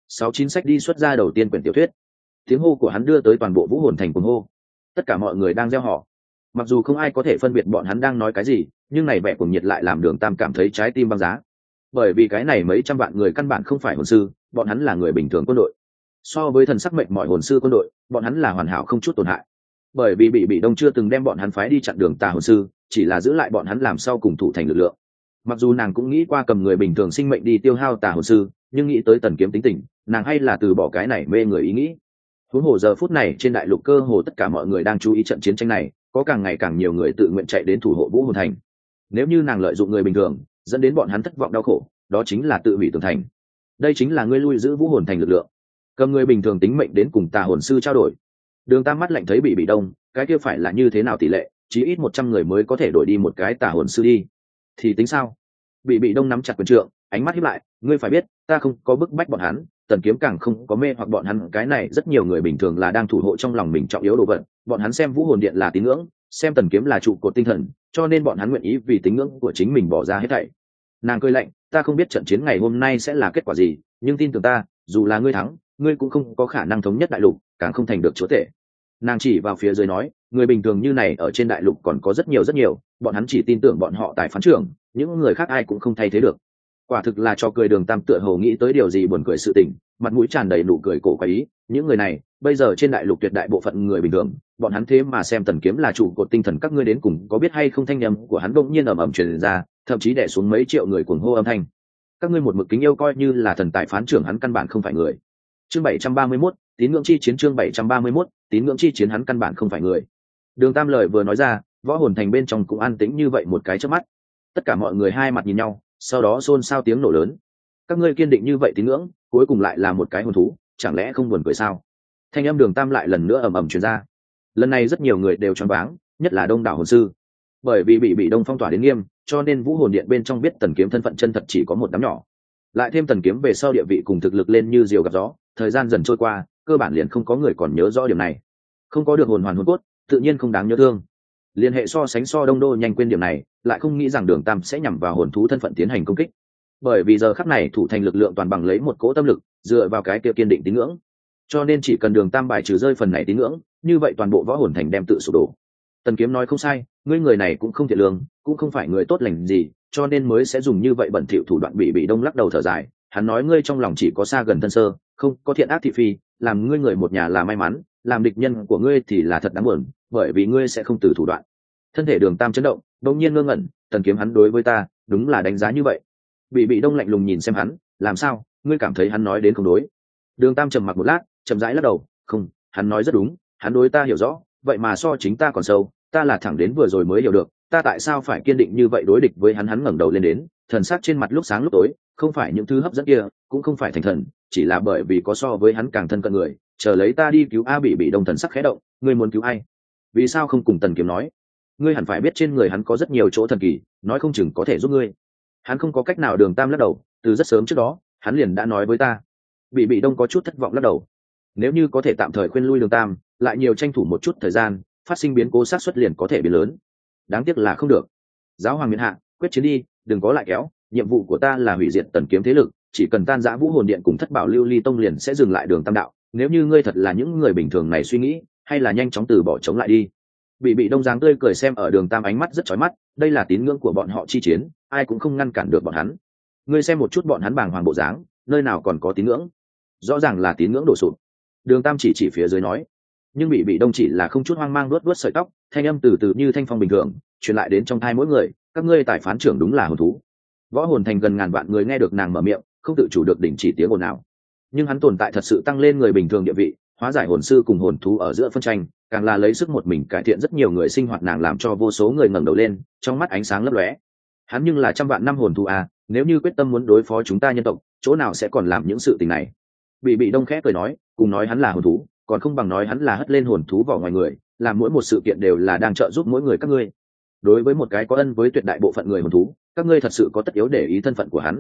69 sách đi xuất ra đầu tiên quyển tiểu thuyết. Tiếng hô của hắn đưa tới toàn bộ Vũ Hồn thành cuồng hô. Tất cả mọi người đang reo hò. Mặc dù không ai có thể phân biệt bọn hắn đang nói cái gì, nhưng này vẻ cuồng nhiệt lại làm Đường Tam cảm thấy trái tim băng giá. Bởi vì cái này mấy trăm vạn người căn bản không phải hồn sư, bọn hắn là người bình thường quân đội. So với thần sắc mệnh mọi hồn sư quân đội, bọn hắn là hoàn hảo không chút tổn hại. Bởi vì bị đông chưa từng đem bọn hắn phái đi chặn đường tà hồn sư, chỉ là giữ lại bọn hắn làm sau cùng thủ thành lực lượng. Mặc dù nàng cũng nghĩ qua cầm người bình thường sinh mệnh đi tiêu hao tà hồn sư, nhưng nghĩ tới Tần Kiếm tính tình, nàng hay là từ bỏ cái này mê người ý nghĩ. Huống hồ giờ phút này trên đại lục cơ hồ tất cả mọi người đang chú ý trận chiến tranh này, có càng ngày càng nhiều người tự nguyện chạy đến thủ hộ Vũ Hồn thành. Nếu như nàng lợi dụng người bình thường, dẫn đến bọn hắn thất vọng đau khổ, đó chính là tự hủy tường thành. Đây chính là ngươi lui giữ Vũ Hồn thành lực lượng. Cầm người bình thường tính mệnh đến cùng tà hồn sư trao đổi. Đường Tam mắt lạnh thấy bị đông, cái kia phải là như thế nào tỷ lệ, chí ít 100 người mới có thể đổi đi một cái tà hồn sư đi. Thì tính sao? Bị đông nắm chặt quyền trượng, ánh mắt híp lại, ngươi phải biết, ta không có bức bách bọn hắn, Tần Kiếm càng không có mê hoặc bọn hắn, cái này rất nhiều người bình thường là đang thủ hộ trong lòng mình trọng yếu đồ vật, bọn hắn xem Vũ Hồn Điện là tín ngưỡng, xem Tần Kiếm là trụ cột tinh thần, cho nên bọn hắn nguyện ý vì tín ngưỡng của chính mình bỏ ra hết thảy. Nàng cười lạnh, ta không biết trận chiến ngày hôm nay sẽ là kết quả gì, nhưng tin tưởng ta, dù là ngươi thắng, ngươi cũng không có khả năng thống nhất đại lục, càng không thành được chúa tể. Nàng chỉ vào phía dưới nói, người bình thường như này ở trên đại lục còn có rất nhiều, bọn hắn chỉ tin tưởng bọn họ tài phán trưởng, những người khác ai cũng không thay thế được. Quả thực là cho cười. Đường Tam tựa hồ nghĩ tới điều gì buồn cười sự tình, mặt mũi tràn đầy nụ cười cổ quái ý. Những người này bây giờ trên đại lục tuyệt đại bộ phận người bình thường, bọn hắn thế mà xem Tần Kiếm là trụ cột tinh thần, các ngươi đến cùng có biết hay không? Thanh âm của hắn bỗng nhiên ầm ầm truyền ra, thậm chí đè xuống mấy triệu người cuồng hô âm thanh. Các ngươi một mực kính yêu coi như là thần tài phán trưởng, hắn căn bản không phải người. Chương 731, tín ngưỡng chi chiến. Chương 731, tín ngưỡng chi chiến, hắn căn bản không phải người. Đường Tam lời vừa nói ra, Võ Hồn thành bên trong cũng an tĩnh như vậy một cái chớp mắt. Tất cả mọi người hai mặt nhìn nhau, sau đó xôn xao tiếng nổ lớn. Các ngươi kiên định như vậy tín ngưỡng, cuối cùng lại là một cái hồn thú, chẳng lẽ không buồn cười sao? Thanh âm Đường Tam lại lần nữa ầm ầm truyền ra. Lần này rất nhiều người đều choáng váng, nhất là đông đảo hồn sư. Bởi vì bị đông phong tỏa đến nghiêm, cho nên Vũ Hồn Điện bên trong biết Tần Kiếm thân phận chân thật chỉ có một đám nhỏ. Lại thêm Tần Kiếm về sau địa vị cùng thực lực lên như diều gặp gió, thời gian dần trôi qua, cơ bản liền không có người còn nhớ rõ điểm này. Không có được hồn hoàn hồn cốt, tự nhiên không đáng nhớ thương. Liên hệ so sánh so đông đô nhanh quên điểm này, lại không nghĩ rằng Đường Tam sẽ nhằm vào hồn thú thân phận tiến hành công kích. Bởi vì giờ khắc này thủ thành lực lượng toàn bằng lấy một cỗ tâm lực, dựa vào cái kia kiên định tín ngưỡng. Cho nên chỉ cần Đường Tam bài trừ rơi phần này tín ngưỡng, như vậy toàn bộ Võ Hồn thành đem tự sụp đổ. Tần Kiếm nói không sai, ngươi người này cũng không thiện lương, cũng không phải người tốt lành gì, cho nên mới sẽ dùng như vậy bẩn thỉu thủ đoạn. Bị đông lắc đầu thở dài, hắn nói ngươi trong lòng chỉ có xa gần thân sơ, không có thiện ác thị phi, làm ngươi người một nhà là may mắn, làm địch nhân của ngươi thì là thật đáng buồn, bởi vì ngươi sẽ không từ thủ đoạn. Thân thể Đường Tam chấn động, đột nhiên ngơ ngẩn, Tần Kiếm hắn đối với ta, đúng là đánh giá như vậy. Bị đông lạnh lùng nhìn xem hắn, làm sao, ngươi cảm thấy hắn nói đến không đối? Đường Tam trầm mặc một lát, chậm rãi lắc đầu, không, hắn nói rất đúng, hắn đối ta hiểu rõ, vậy mà so chính ta còn sâu, ta là thẳng đến vừa rồi mới hiểu được, ta tại sao phải kiên định như vậy đối địch với hắn. Hắn ngẩng đầu lên đến, thần sắc trên mặt lúc sáng lúc tối, không phải những thứ hấp dẫn kia, cũng không phải thành thần, chỉ là bởi vì có so với hắn càng thân cận người, chờ lấy ta đi cứu A. Bị đông thần sắc khẽ động, ngươi muốn cứu ai? Vì sao không cùng Tần Kiếm nói? Ngươi hẳn phải biết trên người hắn có rất nhiều chỗ thần kỳ, nói không chừng có thể giúp ngươi. Hắn không có cách nào. Đường Tam lắc đầu, từ rất sớm trước đó, hắn liền đã nói với ta. Bị đông có chút thất vọng lắc đầu. Nếu như có thể tạm thời khuyên lui Đường Tam, lại nhiều tranh thủ một chút thời gian, phát sinh biến cố xác suất liền có thể biến lớn. Đáng tiếc là không được. Giáo hoàng miễn hạ, quyết chiến đi, đừng có lại kéo, nhiệm vụ của ta là hủy diệt Tần Kiếm thế lực, chỉ cần tan rã Vũ Hồn Điện cùng Thất Bảo Lưu Ly Tông liền sẽ dừng lại Đường Tam đạo. Nếu như ngươi thật là những người bình thường này suy nghĩ, hay là nhanh chóng từ bỏ chống lại đi. Bị đông dáng tươi cười xem ở Đường Tam, ánh mắt rất chói mắt, đây là tín ngưỡng của bọn họ chi chiến, ai cũng không ngăn cản được bọn hắn. Ngươi xem một chút bọn hắn bàng hoàng bộ dáng, nơi nào còn có tín ngưỡng? Rõ ràng là tín ngưỡng đổ sụp. Đường Tam chỉ phía dưới nói. Nhưng bị đông chỉ là không chút hoang mang luốt sợi tóc, thanh âm từ từ như thanh phong bình thường truyền lại đến trong tai mỗi người, các ngươi tài phán trưởng đúng là hồn thú. Võ Hồn thành gần ngàn vạn người nghe được nàng mở miệng, không tự chủ được đình chỉ tiếng ồn nào. Nhưng hắn tồn tại thật sự tăng lên người bình thường địa vị, hóa giải hồn sư cùng hồn thú ở giữa phân tranh, càng là lấy sức một mình cải thiện rất nhiều người sinh hoạt. Nàng làm cho vô số người ngẩng đầu lên, trong mắt ánh sáng lấp lóe. Hắn nhưng là trăm vạn năm hồn thú à, nếu như quyết tâm muốn đối phó chúng ta nhân tộc, chỗ nào sẽ còn làm những sự tình này? Bị đông khẽ cười nói, cùng nói hắn là hồn thú, còn không bằng nói hắn là hất lên hồn thú vào ngoài người, làm mỗi một sự kiện đều là đang trợ giúp mỗi người các ngươi. Đối với một cái có ân với tuyệt đại bộ phận người hồn thú, các ngươi thật sự có tất yếu để ý thân phận của hắn.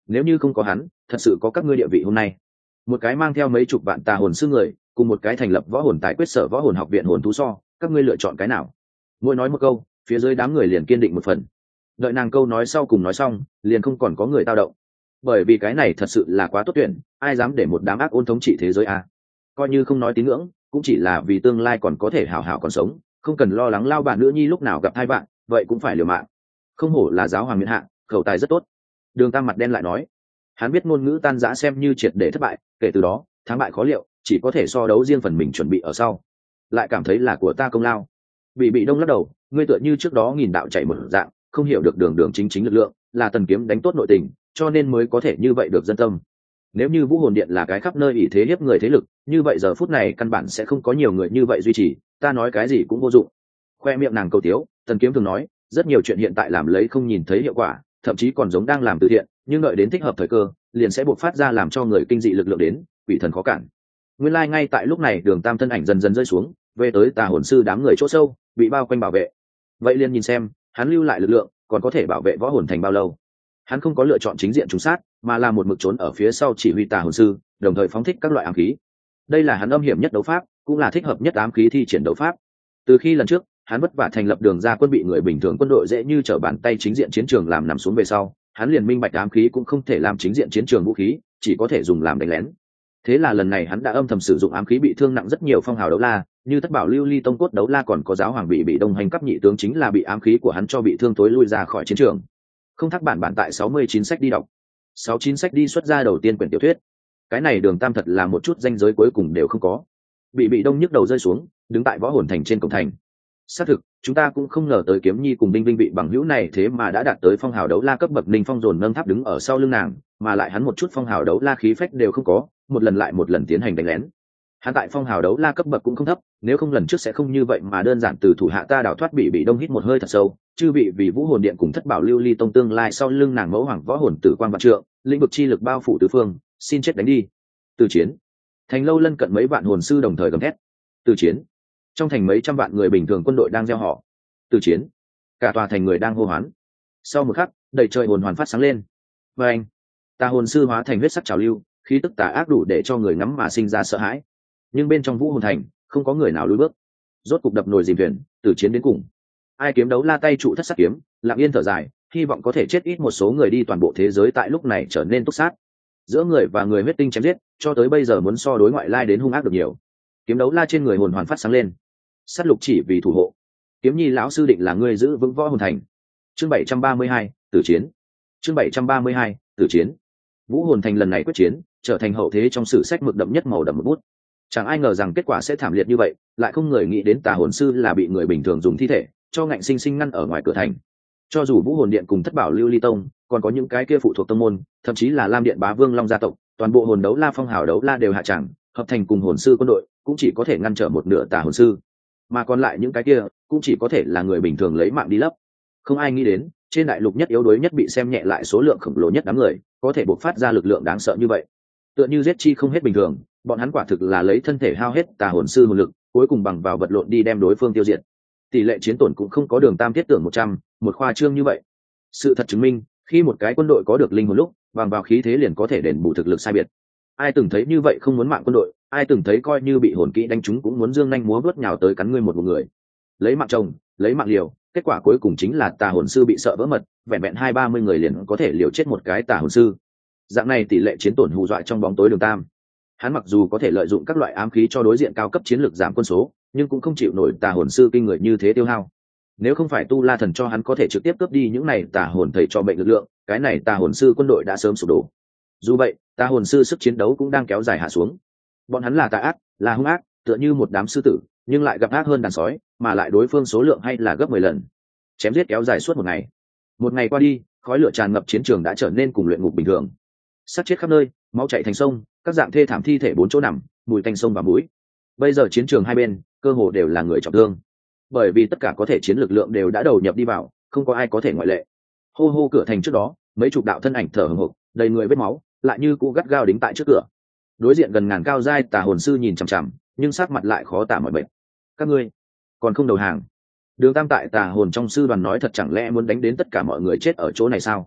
nếu như không có hắn thật sự có các ngươi địa vị hôm nay. Một cái mang theo mấy chục vạn tà hồn sư người cùng một cái thành lập võ hồn tài quyết sở võ hồn học viện hồn thú so, các ngươi lựa chọn cái nào? Mỗi nói một câu, phía dưới đám người liền kiên định một phần. Đợi nàng câu nói sau cùng nói xong, liền không còn có người tao động, bởi vì cái này thật sự là quá tốt tuyển, ai dám để một đám ác ôn thống trị thế giới à? Coi như không nói tín ngưỡng, cũng chỉ là vì tương lai còn có thể hảo hảo còn sống, không cần lo lắng lao bạn nữ nhi lúc nào gặp thai bạn, vậy cũng phải liều mạng. Không hổ là giáo hoàng miễn hạ, khẩu tài rất tốt. Đường Tam mặt đen lại nói, hắn biết ngôn ngữ tan rã xem như triệt để thất bại, kể từ đó thắng bại khó liệu, chỉ có thể so đấu riêng phần mình chuẩn bị ở sau. Lại cảm thấy là của ta công lao. Bị đông lắc đầu, ngươi tựa như trước đó nghìn đạo chạy một dạng, không hiểu được đường đường chính lực lượng, là Tần Kiếm đánh tốt nội tình, cho nên mới có thể như vậy được dân tâm. Nếu như Vũ Hồn Điện là cái khắp nơi ỷ thế hiếp người thế lực, như vậy giờ phút này căn bản sẽ không có nhiều người như vậy duy trì, ta nói cái gì cũng vô dụng. Khoe miệng nàng câu tiếu, Tần Kiếm thường nói, rất nhiều chuyện hiện tại làm lấy không nhìn thấy hiệu quả, thậm chí còn giống đang làm từ thiện, nhưng đợi đến thích hợp thời cơ, liền sẽ buộc phát ra làm cho người kinh dị lực lượng đến, quỷ thần khó cản. Nguyên lai ngay tại lúc này, Đường Tam thân ảnh dần dần rơi xuống, về tới tà hồn sư đám người chỗ sâu, bị bao quanh bảo vệ. Vậy liền nhìn xem, hắn lưu lại lực lượng, còn có thể bảo vệ võ hồn thành bao lâu. Hắn không có lựa chọn chính diện trúng sát, mà là một mực trốn ở phía sau chỉ huy tà hồn sư, đồng thời phóng thích các loại ám khí. Đây là hắn âm hiểm nhất đấu pháp, cũng là thích hợp nhất ám khí thi triển đấu pháp. Từ khi lần trước hắn vất vả thành lập đường ra quân bị người bình thường quân đội dễ như trở bàn tay chính diện chiến trường làm nằm xuống về sau, hắn liền minh bạch ám khí cũng không thể làm chính diện chiến trường vũ khí, chỉ có thể dùng làm đánh lén. Thế là lần này hắn đã âm thầm sử dụng ám khí bị thương nặng rất nhiều phong hào đấu la, như Thất Bảo Lưu Ly Tông cốt đấu la, còn có giáo hoàng bị đông hành cấp nhị tướng chính là bị ám khí của hắn cho bị thương tối lui ra khỏi chiến trường. Không thắc bản tại 69 sách đi đọc. 69 sách đi xuất ra đầu tiên quyển tiểu thuyết. Cái này Đường Tam thật là một chút danh giới cuối cùng đều không có. Bị đông nhức đầu rơi xuống, đứng tại võ hồn thành trên cổng thành. Xác thực, chúng ta cũng không ngờ tới Kiếm Nhi cùng Đinh Vinh vị bằng hữu này thế mà đã đạt tới phong hào đấu la cấp bậc. Ninh Phong dồn nâng tháp đứng ở sau lưng nàng, mà lại hắn một chút phong hào đấu la khí phách đều không có, một lần lại một lần tiến hành đánh lén. Hắn tại phong hào đấu la cấp bậc cũng không thấp, nếu không lần trước sẽ không như vậy mà đơn giản từ thủ hạ ta đào thoát. Bị đông hít một hơi thật sâu, chư vị vì Vũ Hồn Điện cùng Thất Bảo Lưu Ly Tông tương lai sau lưng nàng mẫu hoàng võ hồn tử quang vạn trượng, lĩnh vực chi lực bao phủ tứ phương, xin chết đánh đi. Từ chiến. Thành lâu lân cận mấy vạn hồn sư đồng thời gầm thét. Từ chiến. Trong thành mấy trăm vạn người bình thường quân đội đang gieo họ. Từ chiến. Cả tòa thành người đang hô hoán. Sau một khắc, đầy trời hồn hoàn phát sáng lên. Và anh, tà hồn sư hóa thành huyết sắc trào lưu, khí tức tà ác đủ để cho người ngắm mà sinh ra sợ hãi. Nhưng bên trong Vũ Hồn thành không có người nào lùi bước. Rốt cục đập nồi dìm thuyền, từ chiến đến cùng. Ai kiếm đấu la tay trụ thất sắc kiếm, lặng yên thở dài, hy vọng có thể chết ít một số người đi. Toàn bộ thế giới tại lúc này trở nên túc sát. Giữa người và người huyết tinh chém giết, cho tới bây giờ muốn so đối ngoại lai đến hung ác được nhiều. Kiếm đấu la trên người hồn hoàn phát sáng lên. Sát lục chỉ vì thủ hộ. Kiếm Nhi lão sư định là ngươi giữ vững võ hồn thành. Chương 732, tử chiến. Chương 732, tử chiến. Vũ Hồn thành lần này quyết chiến, trở thành hậu thế trong sử sách mực đậm nhất màu đậm một bút. Chẳng ai ngờ rằng kết quả sẽ thảm liệt như vậy, lại không người nghĩ đến tà hồn sư là bị người bình thường dùng thi thể cho ngạnh sinh sinh ngăn ở ngoài cửa thành. Cho dù Vũ Hồn Điện cùng Thất Bảo Lưu Ly Tông, còn có những cái kia phụ thuộc tông môn, thậm chí là Lam Điện Bá Vương Long gia tộc, toàn bộ hồn đấu la phong hào đấu la đều hạ tràng, hợp thành cùng hồn sư quân đội, cũng chỉ có thể ngăn trở một nửa tà hồn sư, mà còn lại những cái kia cũng chỉ có thể là người bình thường lấy mạng đi lấp. Không ai nghĩ đến, trên đại lục nhất yếu đuối nhất bị xem nhẹ lại số lượng khổng lồ nhất đám người, có thể bộc phát ra lực lượng đáng sợ như vậy. Tựa như giết chi không hết bình thường, bọn hắn quả thực là lấy thân thể hao hết tà hồn sư hồn lực, cuối cùng bằng vào vật lộn đi đem đối phương tiêu diệt. Tỷ lệ chiến tổn cũng không có Đường Tam thiết tưởng 100, một khoa trương như vậy. Sự thật chứng minh, khi một cái quân đội có được linh hồn lúc, bằng vào khí thế liền có thể đền bù thực lực sai biệt. Ai từng thấy như vậy không muốn mạng quân đội, ai từng thấy coi như bị hồn kỹ đánh trúng cũng muốn dương nhanh múa vớt nhào tới cắn ngươi một người. Lấy mạng chồng, lấy mạng liều, kết quả cuối cùng chính là tà hồn sư bị sợ vỡ mật, vẹn vẹn 20-30 người liền có thể liều chết một cái tà hồn sư. Dạng này tỷ lệ chiến tổn hù dọa trong bóng tối Đường Tam. Hắn mặc dù có thể lợi dụng các loại ám khí cho đối diện cao cấp chiến lược giảm quân số, nhưng cũng không chịu nổi tà hồn sư kinh người như thế tiêu hao. Nếu không phải tu la thần cho hắn có thể trực tiếp cướp đi những này tà hồn thầy cho bệnh lực lượng, cái này tà hồn sư quân đội đã sớm sụp đổ. Dù vậy, tà hồn sư sức chiến đấu cũng đang kéo dài hạ xuống. Bọn hắn là tà ác, là hung ác, tựa như một đám sư tử, nhưng lại gặp ác hơn đàn sói, mà lại đối phương số lượng hay là gấp 10 lần. Chém giết kéo dài suốt một ngày. Một ngày qua đi, khói lửa tràn ngập chiến trường đã trở nên cùng luyện ngục bình thường. Sát chết khắp nơi, máu chảy thành sông, các dạng thê thảm thi thể bốn chỗ nằm, mùi tanh sông và mũi. Bây giờ chiến trường hai bên, cơ hồ đều là người trọng thương. Bởi vì tất cả có thể chiến lực lượng đều đã đầu nhập đi vào, không có ai có thể ngoại lệ. Hô hô cửa thành trước đó, mấy chục đạo thân ảnh thở hổn hộc, đầy người vết máu, lại như cũ gắt gao đính tại trước cửa. Đối diện gần ngàn cao giai tà hồn sư nhìn chằm chằm, nhưng sắc mặt lại khó tả mọi bệnh. Các ngươi còn không đầu hàng? Đường Tam tại tà hồn trong sư đoàn nói thật, chẳng lẽ muốn đánh đến tất cả mọi người chết ở chỗ này sao?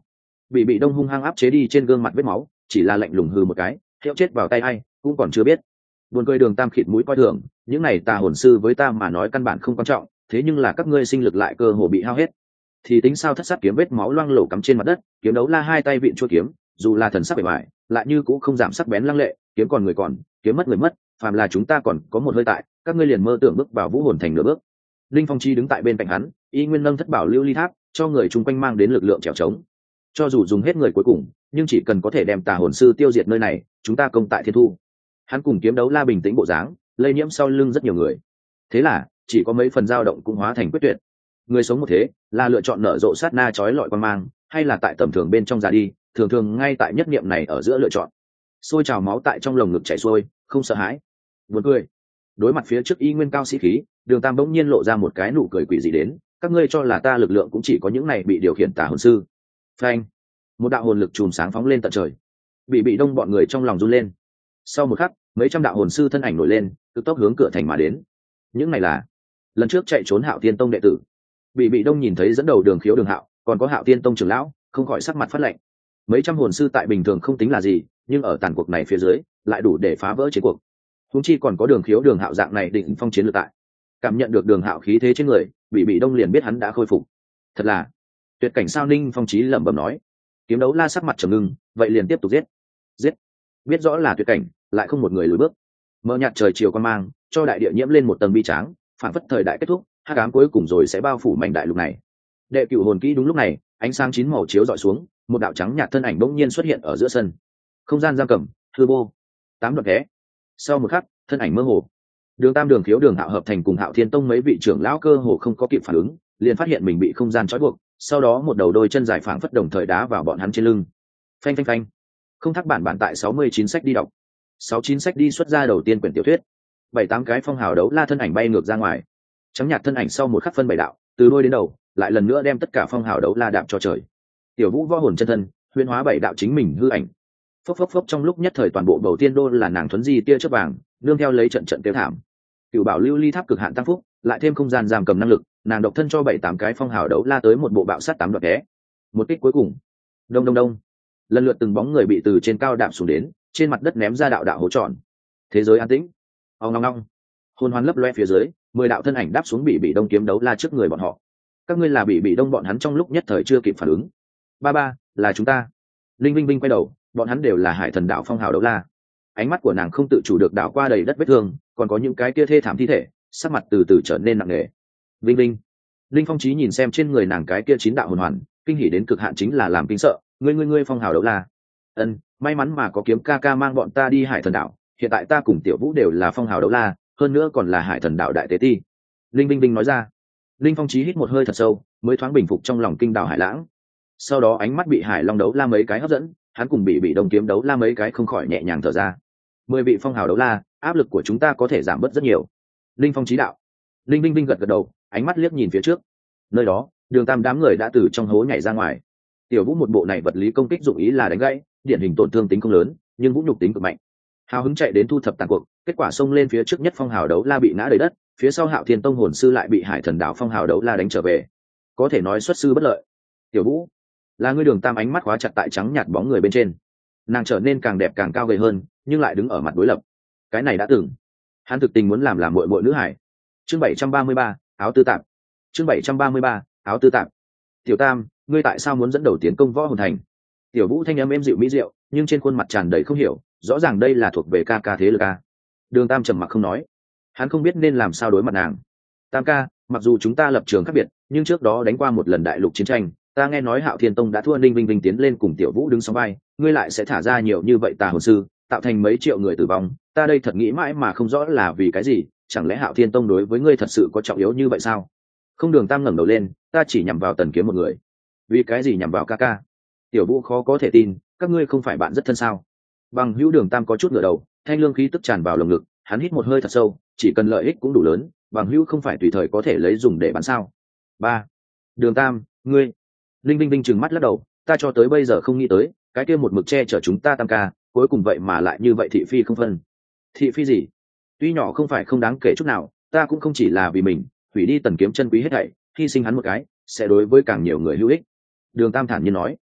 Bị đông hung hăng áp chế đi trên gương mặt vết máu, chỉ là lạnh lùng hừ một cái, hiệu chết vào tay ai cũng còn chưa biết. Buồn cười Đường Tam khịt mũi coi thường, những này tà hồn sư với ta mà nói căn bản không quan trọng, thế nhưng là các ngươi sinh lực lại cơ hồ bị hao hết thì tính sao? Thất sát kiếm vết máu loang lổ cắm trên mặt đất, kiếm đấu la hai tay vịn chuôi kiếm, dù là thần sắc bề ngoài lại như cũng không giảm sắc bén lăng lệ, kiếm còn người còn, kiếm mất người mất, phàm là chúng ta còn có một hơi tại, các ngươi liền mơ tưởng bước vào vũ hồn thành nửa bước. Linh Phong Chi đứng tại bên cạnh hắn, y nguyên nâng thất bảo lưu ly tháp, cho người chung quanh mang đến lực lượng trèo trống. Cho dù dùng hết người cuối cùng, nhưng chỉ cần có thể đem tà hồn sư tiêu diệt nơi này, chúng ta công tại thiên thu. Hắn cùng kiếm đấu la bình tĩnh bộ dáng, lây nhiễm sau lưng rất nhiều người. Thế là chỉ có mấy phần dao động cũng hóa thành quyết tuyệt. Người sống một thế là lựa chọn nở rộ sát na chói lọi quan mang, hay là tại tầm thường bên trong già đi, thường thường ngay tại nhất niệm này ở giữa lựa chọn. Sôi trào máu tại trong lồng ngực chảy xuôi, không sợ hãi. Buồn cười. Đối mặt phía trước y nguyên cao sĩ khí, Đường Tam bỗng nhiên lộ ra một cái nụ cười quỷ dị đến, các ngươi cho là ta lực lượng cũng chỉ có những này bị điều khiển tà hồn sư. Phanh. Một đạo hồn lực chùm sáng phóng lên tận trời. Bị đông bọn người trong lòng run lên. Sau một khắc, mấy trăm đạo hồn sư thân ảnh nổi lên, cực tốc hướng cửa thành mà đến. Những này là lần trước chạy trốn Hạo Tiên Tông đệ tử. Bị đông nhìn thấy dẫn đầu Đường Khiếu Đường Hạo, còn có Hạo Tiên Tông trưởng lão, không khỏi sắc mặt phát lạnh. Mấy trăm hồn sư tại bình thường không tính là gì, nhưng ở tàn cuộc này phía dưới lại đủ để phá vỡ chiến cuộc. Huống chi còn có Đường Khiếu Đường Hạo dạng này định phong chiến lược tại. Cảm nhận được Đường Hạo khí thế trên người, bị đông liền biết hắn đã khôi phục. Thật là tuyệt cảnh sao? Ninh Phong Chí lẩm bẩm nói. Kiếm đấu la sắc mặt trầm ngưng, vậy liền tiếp tục giết. Biết rõ là tuyệt cảnh, lại không một người lùi bước. Mờ nhạt trời chiều quan mang, cho đại địa nhiễm lên một tầng bi tráng, phản phất thời đại kết thúc, hắc ám cuối cùng rồi sẽ bao phủ mảnh đại lục này. Đệ cửu hồn kỹ đúng lúc này, ánh sáng chín màu chiếu dọi xuống, một đạo trắng nhạt thân ảnh bỗng nhiên xuất hiện ở giữa sân. Không gian giam cầm, hư vô, 8 đoạn ghé. Sau một khắc, thân ảnh mơ hồ. Đường Tam, Đường Khiếu, Đường Hạo hợp thành cùng Hạo Thiên Tông mấy vị trưởng lão cơ hồ không có kịp phản ứng, liền phát hiện mình bị không gian trói buộc, sau đó một đầu đôi chân dài phảng phất đồng thời đá vào bọn hắn trên lưng. Phanh phanh phanh. Không thắc bản tại 69 sách đi đọc. 69 sách đi xuất ra đầu tiên quyển tiểu thuyết. 7-8 cái phong hào đấu la thân ảnh bay ngược ra ngoài. Trắng nhạt thân ảnh sau một khắc phân bảy đạo, từ đôi đến đầu, lại lần nữa đem tất cả phong hào đấu la đạp cho trời. Tiểu Vũ võ hồn chân thân, huyễn hóa bảy đạo chính mình hư ảnh. Phốc phốc phốc, trong lúc nhất thời toàn bộ bầu tiên đô là nàng thuấn di tia chớp vàng, nương theo lấy trận trận kêu thảm. Cửu bảo lưu ly tháp cực hạn tăng phúc, lại thêm không gian giam cầm năng lực, nàng độc thân cho 7-8 cái phong hào đấu la tới một bộ bạo sát 8 đoạn té. Một kích cuối cùng. Đông đông đông. Lần lượt từng bóng người bị từ trên cao đạp xuống đến, trên mặt đất ném ra đạo đạo hố tròn. Thế giới an tĩnh. Ong ong ong. Hồn hoan lấp loe phía dưới, 10 đạo thân ảnh đáp xuống bị đông kiếm đấu la trước người bọn họ. Các ngươi là bị đông bọn hắn trong lúc nhất thời chưa kịp phản ứng. Ba, là chúng ta. Linh Vinh Vinh quay đầu, bọn hắn đều là Hải Thần đạo phong hào đấu la. Ánh mắt của nàng không tự chủ được đảo qua đầy đất vết thương, còn có những cái kia thê thảm thi thể, sắc mặt từ từ trở nên nặng nề. Vinh Vinh. Linh Phong Chí nhìn xem trên người nàng cái kia 9 đạo hồn hoàn, kinh hỉ đến cực hạn, chính là làm kinh sợ. Ngươi phong hào đấu la. Ân, may mắn mà có kiếm ca ca mang bọn ta đi Hải Thần đạo, hiện tại ta cùng Tiểu Vũ đều là phong hào đấu la, hơn nữa còn là Hải Thần đạo đại tế ti. Linh Vinh Vinh nói ra. Linh Phong Chí hít một hơi thật sâu, mới thoáng bình phục trong lòng kinh đảo hải lãng. Sau đó ánh mắt bị Hải Long đấu la mấy cái hấp dẫn, hắn cùng bị đông kiếm đấu la mấy cái không khỏi nhẹ nhàng thở ra. 10 vị phong hào đấu la, áp lực của chúng ta có thể giảm bớt rất nhiều. Linh Phong Chí đạo. Linh Vinh Vinh gật gật đầu, ánh mắt liếc nhìn phía trước. Nơi đó, Đường Tam đám người đã từ trong hố nhảy ra ngoài. Tiểu Vũ một bộ này vật lý công kích dụng ý là đánh gãy, điển hình tổn thương tính không lớn, nhưng vũ nhục tính cực mạnh. Hào hứng chạy đến thu thập tàn cuộc, kết quả xông lên phía trước nhất phong hào đấu la bị ngã đầy đất, phía sau Hạo Thiên Tông hồn sư lại bị Hải Thần đạo phong hào đấu la đánh trở về. Có thể nói xuất sư bất lợi. Tiểu Vũ, là ngươi. Đường Tam ánh mắt khóa chặt tại trắng nhạt bóng người bên trên. Nàng trở nên càng đẹp càng cao gầy hơn, nhưng lại đứng ở mặt đối lập. Cái này đã từng, hắn thực tình muốn làm muội muội nữ hải. Chương 733, áo tư tạp. Chương 733, áo tư tạp. Tiểu Tam, ngươi tại sao muốn dẫn đầu tiến công võ hồn thành? Tiểu Vũ thanh âm êm dịu mỹ diệu, nhưng trên khuôn mặt tràn đầy không hiểu, rõ ràng đây là thuộc về ca ca thế lực a. Đường Tam trầm mặc không nói, hắn không biết nên làm sao đối mặt nàng. Tam ca, mặc dù chúng ta lập trường khác biệt, nhưng trước đó đánh qua một lần đại lục chiến tranh, ta nghe nói Hạo Thiên Tông đã thua, Ninh Vinh Vinh tiến lên cùng Tiểu Vũ đứng song vai, ngươi lại sẽ thả ra nhiều như vậy tà hồn sư, tạo thành mấy triệu người tử vong, ta đây thật nghĩ mãi mà không rõ là vì cái gì, chẳng lẽ Hạo Thiên Tông đối với ngươi thật sự có trọng yếu như vậy sao? Không. Đường Tam ngẩng đầu lên, ta chỉ nhằm vào Tần Kiếm một người. Vì cái gì nhằm vào ca ca? Tiểu Vũ khó có thể tin, các ngươi không phải bạn rất thân sao? Bằng hữu. Đường Tam có chút ngửa đầu, thanh lương khí tức tràn vào lồng ngực, hắn hít một hơi thật sâu, chỉ cần lợi ích cũng đủ lớn, bằng hữu không phải tùy thời có thể lấy dùng để bán sao? 3. Đường Tam, ngươi. Linh Vinh Vinh trừng mắt lắc đầu, ta cho tới bây giờ không nghĩ tới, cái kia một mực che chở chúng ta Tam ca, cuối cùng vậy mà lại như vậy thị phi không phân. Thị phi gì? Tuy nhỏ không phải không đáng kể chút nào, ta cũng không chỉ là vì mình, hủy đi Tần Kiếm chân quý hết thảy, hy sinh hắn một cái, sẽ đối với càng nhiều người hữu ích. Đường Tam thản nhiên nói.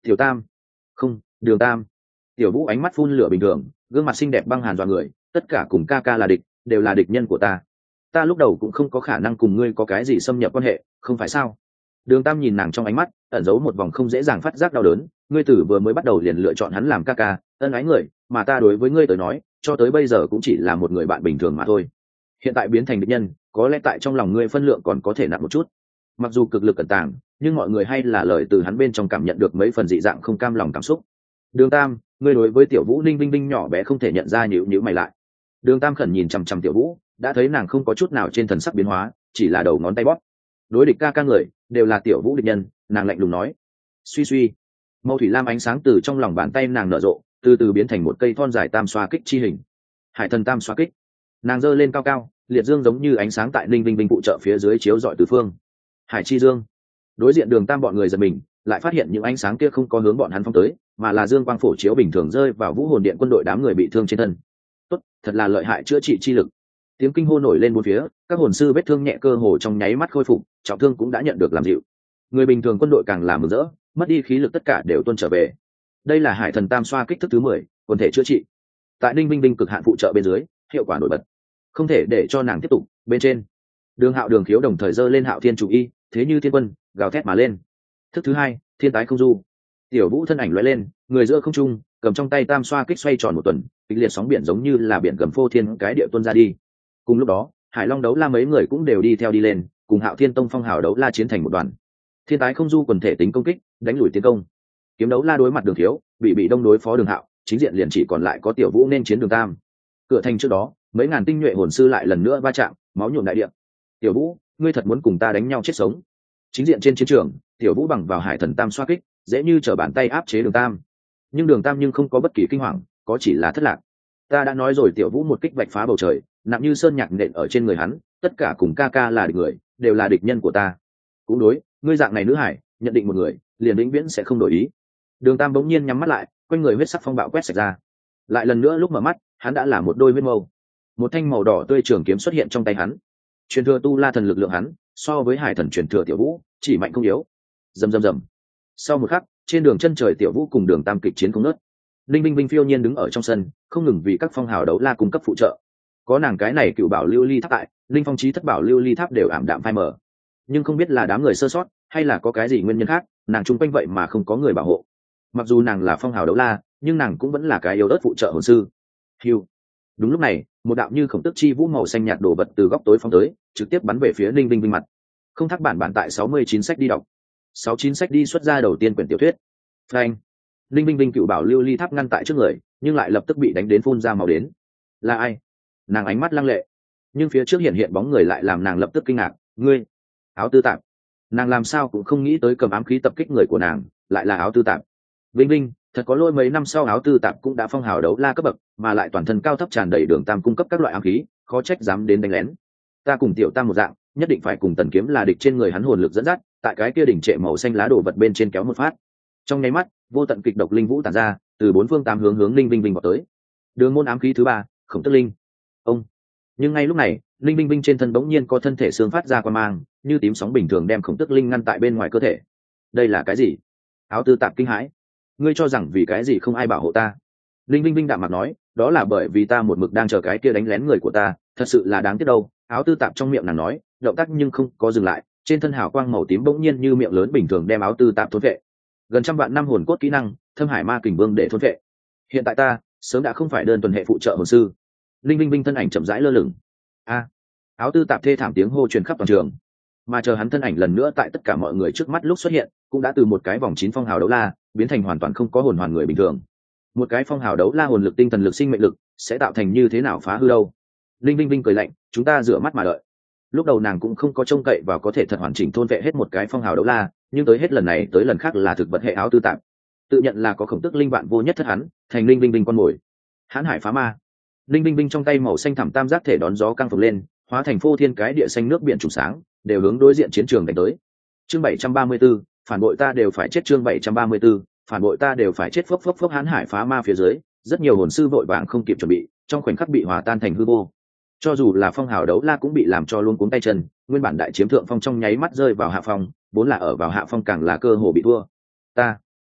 Tiểu Tam, không, Đường Tam. Tiểu Vũ ánh mắt phun lửa bình thường, gương mặt xinh đẹp băng hàn dọa người, tất cả cùng ca ca là địch, đều là địch nhân của ta. Ta lúc đầu cũng không có khả năng cùng ngươi có cái gì xâm nhập quan hệ, không phải sao? Đường Tam nhìn nàng trong ánh mắt ẩn giấu một vòng không dễ dàng phát giác đau đớn. Ngươi tử vừa mới bắt đầu liền lựa chọn hắn làm ca ca, ân ái người, mà ta đối với ngươi tới nói, cho tới bây giờ cũng chỉ là một người bạn bình thường mà thôi. Hiện tại biến thành địch nhân, có lẽ tại trong lòng ngươi phân lượng còn có thể nặng một chút. Mặc dù cực lực cẩn tàng, nhưng mọi người hay là lời từ hắn bên trong cảm nhận được mấy phần dị dạng không cam lòng cảm xúc. Đường Tam, ngươi đối với Tiểu Vũ Ninh Vinh Vinh nhỏ bé không thể nhận ra, nhíu mày lại. Đường Tam khẩn nhìn chằm chằm Tiểu Vũ, đã thấy nàng không có chút nào trên thần sắc biến hóa, chỉ là đầu ngón tay bóp. Đối địch ca ca người đều là Tiểu Vũ địch nhân, nàng lạnh lùng nói. Suy suy, màu thủy lam ánh sáng từ trong lòng bàn tay nàng nở rộ, từ từ biến thành một cây thon dài tam xoa kích chi hình. Hải thần tam xoa kích. Nàng giơ lên cao cao, liệt dương giống như ánh sáng tại Ninh Vinh Vinh phụ trợ phía dưới chiếu rọi tứ phương. Hải chi dương. Đối diện Đường Tam bọn người giật mình, lại phát hiện những ánh sáng kia không có hướng bọn hắn phóng tới, mà là dương quang phổ chiếu bình thường rơi vào Vũ Hồn Điện quân đội đám người bị thương trên thân. Tốt, thật là lợi hại chữa trị chi lực. Tiếng kinh hô nổi lên bốn phía, các hồn sư vết thương nhẹ cơ hồ trong nháy mắt khôi phục, trọng thương cũng đã nhận được làm dịu. Người bình thường quân đội càng làm mừng rỡ, mất đi khí lực tất cả đều tuôn trở về. Đây là Hải thần tam xoa kích thức thứ 10, quần thể chữa trị. Tại Ninh Vinh Vinh cực hạn phụ trợ bên dưới, hiệu quả nổi bật. Không thể để cho nàng tiếp tục, bên trên. Đường Hạo Đường Khiếu đồng thời giơ lên Hạo Thiên chủ y, thế như thiên quân, gào thét mà lên. Thức thứ 2, thiên tái không du. Tiểu Vũ thân ảnh lóe lên, người giữa không trung, cầm trong tay tam xoa kích xoay tròn một tuần, kịch liệt sóng biển giống như là biển gầm phô thiên cái địa tuôn ra đi. Cùng lúc đó, Hải Long đấu la mấy người cũng đều đi theo đi lên, cùng Hạo Thiên Tông phong hào đấu la chiến thành một đoàn. Thiên tái không du quần thể tính công kích, đánh lùi tiến công. Kiếm đấu la đối mặt Đường Thiếu, bị đông đối phó Đường Hạo, chính diện liền chỉ còn lại có Tiểu Vũ nên chiến Đường Tam. Cửa thành trước đó, mấy ngàn tinh nhuệ hồn sư lại lần nữa va chạm, máu nhuộm đại địa. Tiểu Vũ, ngươi thật muốn cùng ta đánh nhau chết sống? Chính diện trên chiến trường, Tiểu Vũ bằng vào Hải thần tam xoa kích, dễ như trở bàn tay áp chế Đường Tam. Nhưng Đường Tam không có bất kỳ kinh hoàng, có chỉ là thất lạc. Ta đã nói rồi, Tiểu Vũ một kích vạch phá bầu trời, nặng như sơn nhạc nện ở trên người hắn, tất cả cùng ca ca là địch người, đều là địch nhân của ta. Cũng đối, ngươi dạng này nữ hải, nhận định một người, liền vĩnh viễn sẽ không đổi ý. Đường Tam bỗng nhiên nhắm mắt lại, quanh người huyết sắc phong bạo quét sạch ra. Lại lần nữa lúc mở mắt, hắn đã là một đôi huyết mâu. Một thanh màu đỏ tươi trường kiếm xuất hiện trong tay hắn. Truyền thừa tu la thần lực lượng hắn, so với Hải thần truyền thừa Tiểu Vũ, chỉ mạnh không yếu. Rầm rầm rầm. Sau một khắc, trên đường chân trời Tiểu Vũ cùng Đường Tam kịch chiến không ngớt. Linh Vinh Vinh phiêu nhiên đứng ở trong sân, không ngừng vì các phong hào đấu la cung cấp phụ trợ. Có nàng cái này cựu bảo lưu ly tháp tại, linh phong chí thất bảo lưu ly tháp đều ảm đạm phai mờ. Nhưng không biết là đám người sơ sót, hay là có cái gì nguyên nhân khác, nàng chung quanh vậy mà không có người bảo hộ. Mặc dù nàng là phong hào đấu la, nhưng nàng cũng vẫn là cái yếu ớt phụ trợ hồn sư. Hiu. Đúng lúc này, một đạo như khổng tức chi vũ màu xanh nhạt đổ vật từ góc tối phóng tới, trực tiếp bắn về phía Linh Vinh Vinh mặt. Không thắc bản tại 69 sách đi đọc. 69 sách đi xuất ra đầu tiên quyển tiểu thuyết. Phanh. Linh Vinh Vinh cựu bảo lưu ly tháp ngăn tại trước người, nhưng lại lập tức bị đánh đến phun ra màu đến. Là ai? Nàng ánh mắt lăng lệ, nhưng phía trước hiện bóng người lại làm nàng lập tức kinh ngạc. Ngươi, Áo Tư Tạp. Nàng làm sao cũng không nghĩ tới cầm ám khí tập kích người của nàng lại là Áo Tư Tạp. Vinh Vinh, thật có lỗi, mấy năm sau Áo Tư Tạp cũng đã phong hào đấu la cấp bậc, mà lại toàn thân cao thấp tràn đầy Đường Tam cung cấp các loại ám khí, khó trách dám đến đánh lén. Ta cùng Tiểu Tam một dạng, nhất định phải cùng Tần Kiếm là địch, trên người hắn hồn lực dẫn dắt, tại cái kia đỉnh trệ màu xanh lá đổ vật bên trên kéo một phát. Trong nháy mắt, vô tận kịch độc linh vũ tản ra, từ bốn phương tám hướng Linh Vinh Vinh vào tới. Đường môn ám khí thứ 3, Khổng Tức Linh. Ông. Nhưng ngay lúc này, Linh Vinh Vinh trên thân bỗng nhiên có thân thể xương phát ra quang mang, như tím sóng bình thường đem Khổng Tức Linh ngăn tại bên ngoài cơ thể. Đây là cái gì? Áo Tư Tạp kinh hãi. Ngươi cho rằng vì cái gì không ai bảo hộ ta? Linh Vinh Vinh đạm mặt nói, đó là bởi vì ta một mực đang chờ cái kia đánh lén người của ta, thật sự là đáng tiếc đâu. Áo Tư Tạp trong miệng nàng nói, động tác nhưng không có dừng lại, trên thân hào quang màu tím bỗng nhiên như miệng lớn bình thường đem Áo Tư Tạp thôn vệ. Gần trăm vạn năm hồn cốt kỹ năng, Thâm Hải Ma Kình Vương để thôn vệ. Hiện tại ta sớm đã không phải đơn thuần hệ phụ trợ hồn sư. Linh Vinh Vinh thân ảnh chậm rãi lơ lửng. A. Áo Tư Tạp thê thảm tiếng hô truyền khắp toàn trường. Mà chờ hắn thân ảnh lần nữa tại tất cả mọi người trước mắt lúc xuất hiện, cũng đã từ một cái vòng 9 phong hào đấu la biến thành hoàn toàn không có hồn hoàn người bình thường. Một cái phong hào đấu la hồn lực, tinh thần lực, sinh mệnh lực sẽ tạo thành như thế nào phá hư đâu? Linh Vinh Vinh cười lạnh, chúng ta rửa mắt mà đợi. Lúc đầu nàng cũng không có trông cậy vào có thể thật hoàn chỉnh thôn vệ hết một cái phong hào đấu la, nhưng tới hết lần này tới lần khác là thực vật hệ Áo Tư Tạp tự nhận là có Khổng Tức Linh vạn vô nhất thất hắn, thành Linh Vinh Vinh con mồi. Hãn Hải phá ma. Linh Vinh Vinh trong tay màu xanh thẳm tam giác thể đón gió căng phồng lên, hóa thành phô thiên cái địa xanh nước biển trùng sáng, đều hướng đối diện chiến trường đánh tới. Chương 734, phản bội ta đều phải chết. Chương 734, phản bội ta đều phải chết. Phốc phốc phốc. Hãn Hải phá ma phía dưới, rất nhiều hồn sư vội vàng không kịp chuẩn bị, trong khoảnh khắc bị hòa tan thành hư vô. Cho dù là phong hào đấu la cũng bị làm cho luôn cuống tay chân, nguyên bản đại chiếm thượng phong trong nháy mắt rơi vào hạ phong, vốn là ở vào hạ phong càng là cơ hồ bị thua. Ta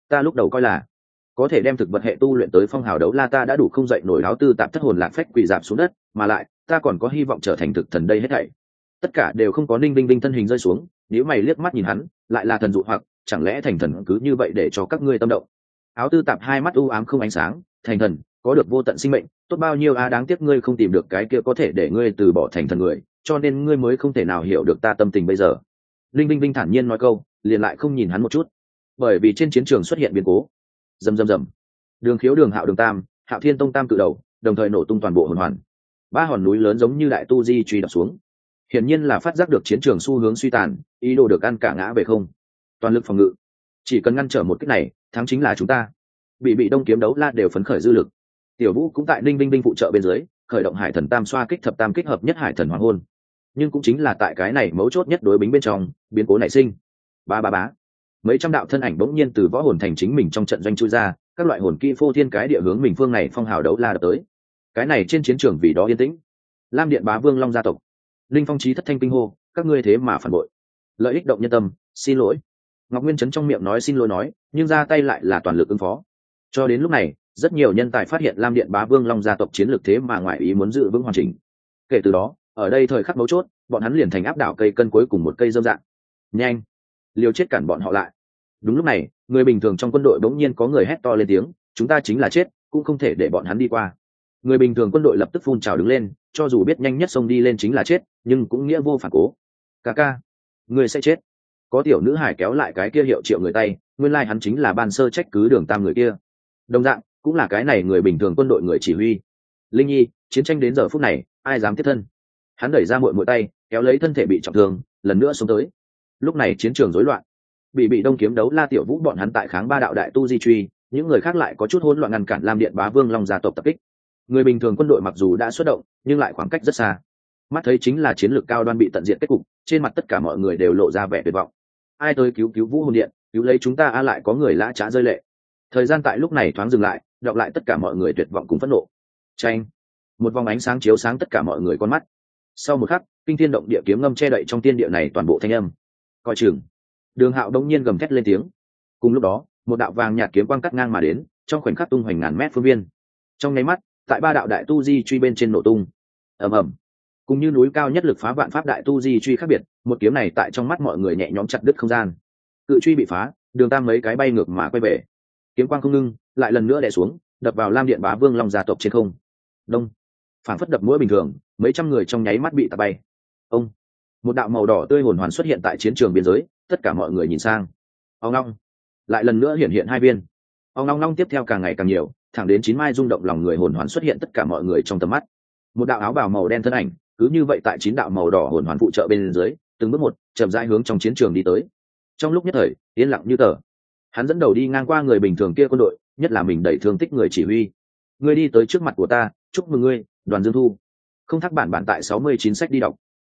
Ta lúc đầu coi là có thể đem thực vật hệ tu luyện tới phong hào đấu la ta đã đủ không dậy nổi áo tư tạp thất hồn lạc phách quỳ dạp xuống đất, mà lại ta còn có hy vọng trở thành thực thần đây hết thảy. Tất cả đều không có. Ninh Vinh Vinh thân hình rơi xuống, nếu mày liếc mắt nhìn hắn, lại là thần dụ hoặc chẳng lẽ thành thần cứ như vậy để cho các ngươi tâm động? Áo tư tạp hai mắt u ám không ánh sáng, thành thần có được vô tận sinh mệnh, tốt bao nhiêu đáng tiếc ngươi không tìm được cái kia có thể để ngươi từ bỏ thành thần người, cho nên ngươi mới không thể nào hiểu được ta tâm tình bây giờ. Linh Vinh Vinh thản nhiên nói câu, liền lại không nhìn hắn một chút, bởi vì trên chiến trường xuất hiện biến cố. Rầm rầm rầm, Đường Khiếu, Đường Hạo, Đường Tam, Hạo Thiên Tông tam cự đầu đồng thời nổ tung toàn bộ hồn hoàn, ba hòn núi lớn giống như đại tu di truy đập xuống, hiển nhiên là phát giác được chiến trường xu hướng suy tàn, ý đồ được ăn cả ngã về không. Toàn lực phòng ngự, chỉ cần ngăn trở một kích này, thắng chính là chúng ta. Bị đông kiếm đấu la đều phấn khởi dư lực. Tiểu Vũ cũng tại Ninh Vinh Vinh phụ trợ bên dưới, khởi động hải thần tam xoa kích thập tam kích hợp nhất hải thần hoàng hôn. Nhưng cũng chính là tại cái này mấu chốt nhất đối bính bên trong, biến cố nảy sinh. Ba ba bá, mấy trăm đạo thân ảnh bỗng nhiên từ võ hồn thành chính mình trong trận doanh chui ra, các loại hồn kỹ phô thiên cái địa hướng mình phương này phong hào đấu la đập tới. Cái này trên chiến trường vì đó yên tĩnh. Lam Điện Bá Vương Long gia tộc, Linh Phong Chí thất thanh kinh hô, các ngươi thế mà phản bội, lợi ích động nhân tâm, xin lỗi. Ngọc Nguyên Trấn trong miệng nói xin lỗi nói, nhưng ra tay lại là toàn lực ứng phó. Cho đến lúc này, rất nhiều nhân tài phát hiện Lam Điện Bá Vương Long gia tộc chiến lược thế mà ngoại ý muốn giữ vững hoàn chỉnh. Kể từ đó, ở đây thời khắc mấu chốt, bọn hắn liền thành áp đảo cây cân cuối cùng một cây dâm dạng. Nhanh, liều chết cản bọn họ lại. Đúng lúc này, người bình thường trong quân đội bỗng nhiên có người hét to lên tiếng, chúng ta chính là chết, cũng không thể để bọn hắn đi qua. Người bình thường quân đội lập tức phun trào đứng lên, cho dù biết nhanh nhất xông đi lên chính là chết, nhưng cũng nghĩa vô phản cố. Ca ca, người sẽ chết. Có tiểu nữ hải kéo lại cái kia hiệu triệu người tay, nguyên lai hắn chính là ban sơ trách cứ Đường Tam người kia. Đồng dạng, cũng là cái này người bình thường quân đội người chỉ huy. Linh Nhi, chiến tranh đến giờ phút này, ai dám tiếp thân? Hắn đẩy ra muội muội tay, kéo lấy thân thể bị trọng thương, lần nữa xuống tới. Lúc này chiến trường rối loạn. Bị đông kiếm đấu la Tiểu Vũ bọn hắn tại kháng ba đạo đại tu di truy, những người khác lại có chút hỗn loạn ngăn cản Lam Điện Bá Vương Long gia tộc tập kích. Người bình thường quân đội mặc dù đã xuất động, nhưng lại khoảng cách rất xa. Mắt thấy chính là chiến lược cao đoan bị tận diệt kết cục, trên mặt tất cả mọi người đều lộ ra vẻ tuyệt vọng. Ai tới cứu Vũ Hồn Điện, cứu lấy chúng ta lại có người lã chã rơi lệ. Thời gian tại lúc này thoáng dừng lại, đọc lại tất cả mọi người tuyệt vọng cùng phẫn nộ. Chanh, một vòng ánh sáng chiếu sáng tất cả mọi người con mắt. Sau một khắc, kinh thiên động địa kiếm ngâm che đậy trong tiên địa này toàn bộ thanh âm. Coi chừng. Đường Hạo đống nhiên gầm thét lên tiếng. Cùng lúc đó, một đạo vàng nhạt kiếm quang cắt ngang mà đến, trong khoảnh khắc tung hoành ngàn mét phương viên. Trong nháy mắt, tại ba đạo đại tu di truy bên trên nổ tung. Ầm ầm. Cùng như núi cao nhất lực phá vạn pháp đại tu di truy khác biệt, một kiếm này tại trong mắt mọi người nhẹ nhõm chặt đứt không gian. Cự truy bị phá, Đường Tam mấy cái bay ngược mà quay về. Kiếm quang không ngưng, lại lần nữa đè xuống, đập vào Lam Điện Bá Vương Long gia tộc trên không. Đông, phản phất đập mũi bình thường, mấy trăm người trong nháy mắt bị tạt bay. Ông, một đạo màu đỏ tươi hồn hoàn xuất hiện tại chiến trường biên giới, tất cả mọi người nhìn sang. Ông long, lại lần nữa hiện hai viên. Ông long tiếp theo càng ngày càng nhiều, thẳng đến 9 mai rung động lòng người hồn hoàn xuất hiện tất cả mọi người trong tầm mắt. Một đạo áo bào màu đen thân ảnh, cứ như vậy tại 9 đạo màu đỏ hồn hoàn phụ trợ bên dưới, từng bước một, chậm rãi hướng trong chiến trường đi tới. Trong lúc nhất thời, yên lặng như tờ. Hắn dẫn đầu đi ngang qua người bình thường kia quân đội, nhất là mình đẩy thương tích người chỉ huy. Ngươi đi tới trước mặt của ta, chúc mừng ngươi, Đoàn Dương Thu. Không thắc bản tại 69 sách đi đọc.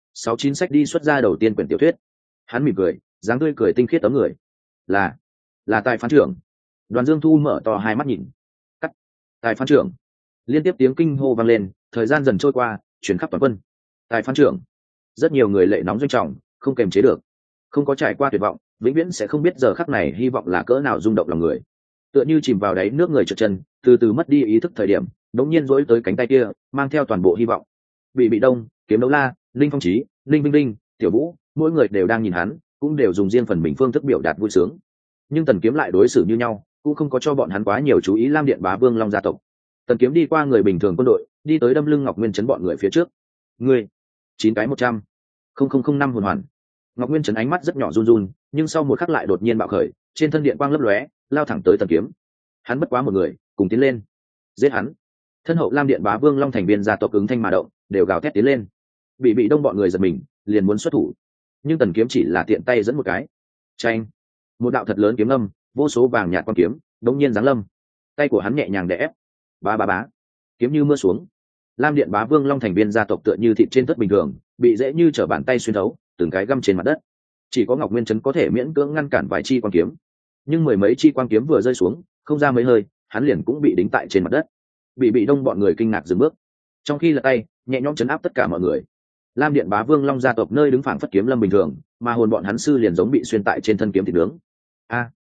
69 sách đi xuất ra đầu tiên quyển tiểu thuyết. Hắn mỉm cười, dáng tươi cười tinh khiết tấm người. Là tài phán trưởng. Đoàn Dương Thu mở to hai mắt nhìn. Cắt. Tài phán trưởng. Liên tiếp tiếng kinh hô vang lên, thời gian dần trôi qua, truyền khắp toàn quân. Tài phán trưởng. Rất nhiều người lệ nóng doanh trọng, không kềm chế được. Không có trải qua tuyệt vọng, vĩnh viễn sẽ không biết giờ khắc này hy vọng là cỡ nào rung động lòng người. Tựa như chìm vào đáy nước người trượt chân, từ từ mất đi ý thức thời điểm, đống nhiên dỗi tới cánh tay kia, mang theo toàn bộ hy vọng. Bị đông, kiếm đấu la, Linh Phong Chí, Linh Vinh Vinh, Tiểu Vũ, mỗi người đều đang nhìn hắn, cũng đều dùng riêng phần mình phương thức biểu đạt vui sướng. Nhưng Tần Kiếm lại đối xử như nhau, cũng không có cho bọn hắn quá nhiều chú ý. Lam Điện Bá Vương Long gia tộc. Tần Kiếm đi qua người bình thường quân đội, đi tới đâm lưng Ngọc Nguyên Trấn bọn người phía trước. Ngươi, 9 cái 100, 0005 hồn hoàn. Ngọc Nguyên Trấn ánh mắt rất nhỏ run run, nhưng sau một khắc lại đột nhiên bạo khởi, trên thân điện quang lấp lóe, lao thẳng tới Tần Kiếm. Hắn bất quá một người, cùng tiến lên, giết hắn. Thân hậu Lam Điện Bá Vương Long thành viên gia tộc ứng thanh mà động, đều gào thét tiến lên. Bị đông bọn người giật mình, liền muốn xuất thủ, nhưng Tần Kiếm chỉ là tiện tay dẫn một cái. Chanh, một đạo thật lớn kiếm âm, vô số vàng nhạt quan kiếm, đống nhiên giáng lâm. Tay của hắn nhẹ nhàng đè ép, ba ba bá, kiếm như mưa xuống. Lam Điện Bá Vương Long thành viên gia tộc tựa như thịt trên tất bình thường, bị dễ như trở bàn tay xuyên thấu, từng cái găm trên mặt đất. Chỉ có Ngọc Nguyên Trấn có thể miễn cưỡng ngăn cản vài chi quan kiếm, nhưng mười mấy chi quan kiếm vừa rơi xuống, không ra mấy hơi, hắn liền cũng bị đính tại trên mặt đất. Bị đông bọn người kinh ngạc dừng bước, trong khi lật tay nhẹ nhõm chấn áp tất cả mọi người. Lam Điện Bá Vương Long gia tộc nơi đứng phảng phất kiếm lâm bình thường, mà hồn bọn hắn sư liền giống bị xuyên tại trên thân kiếm thịt nướng.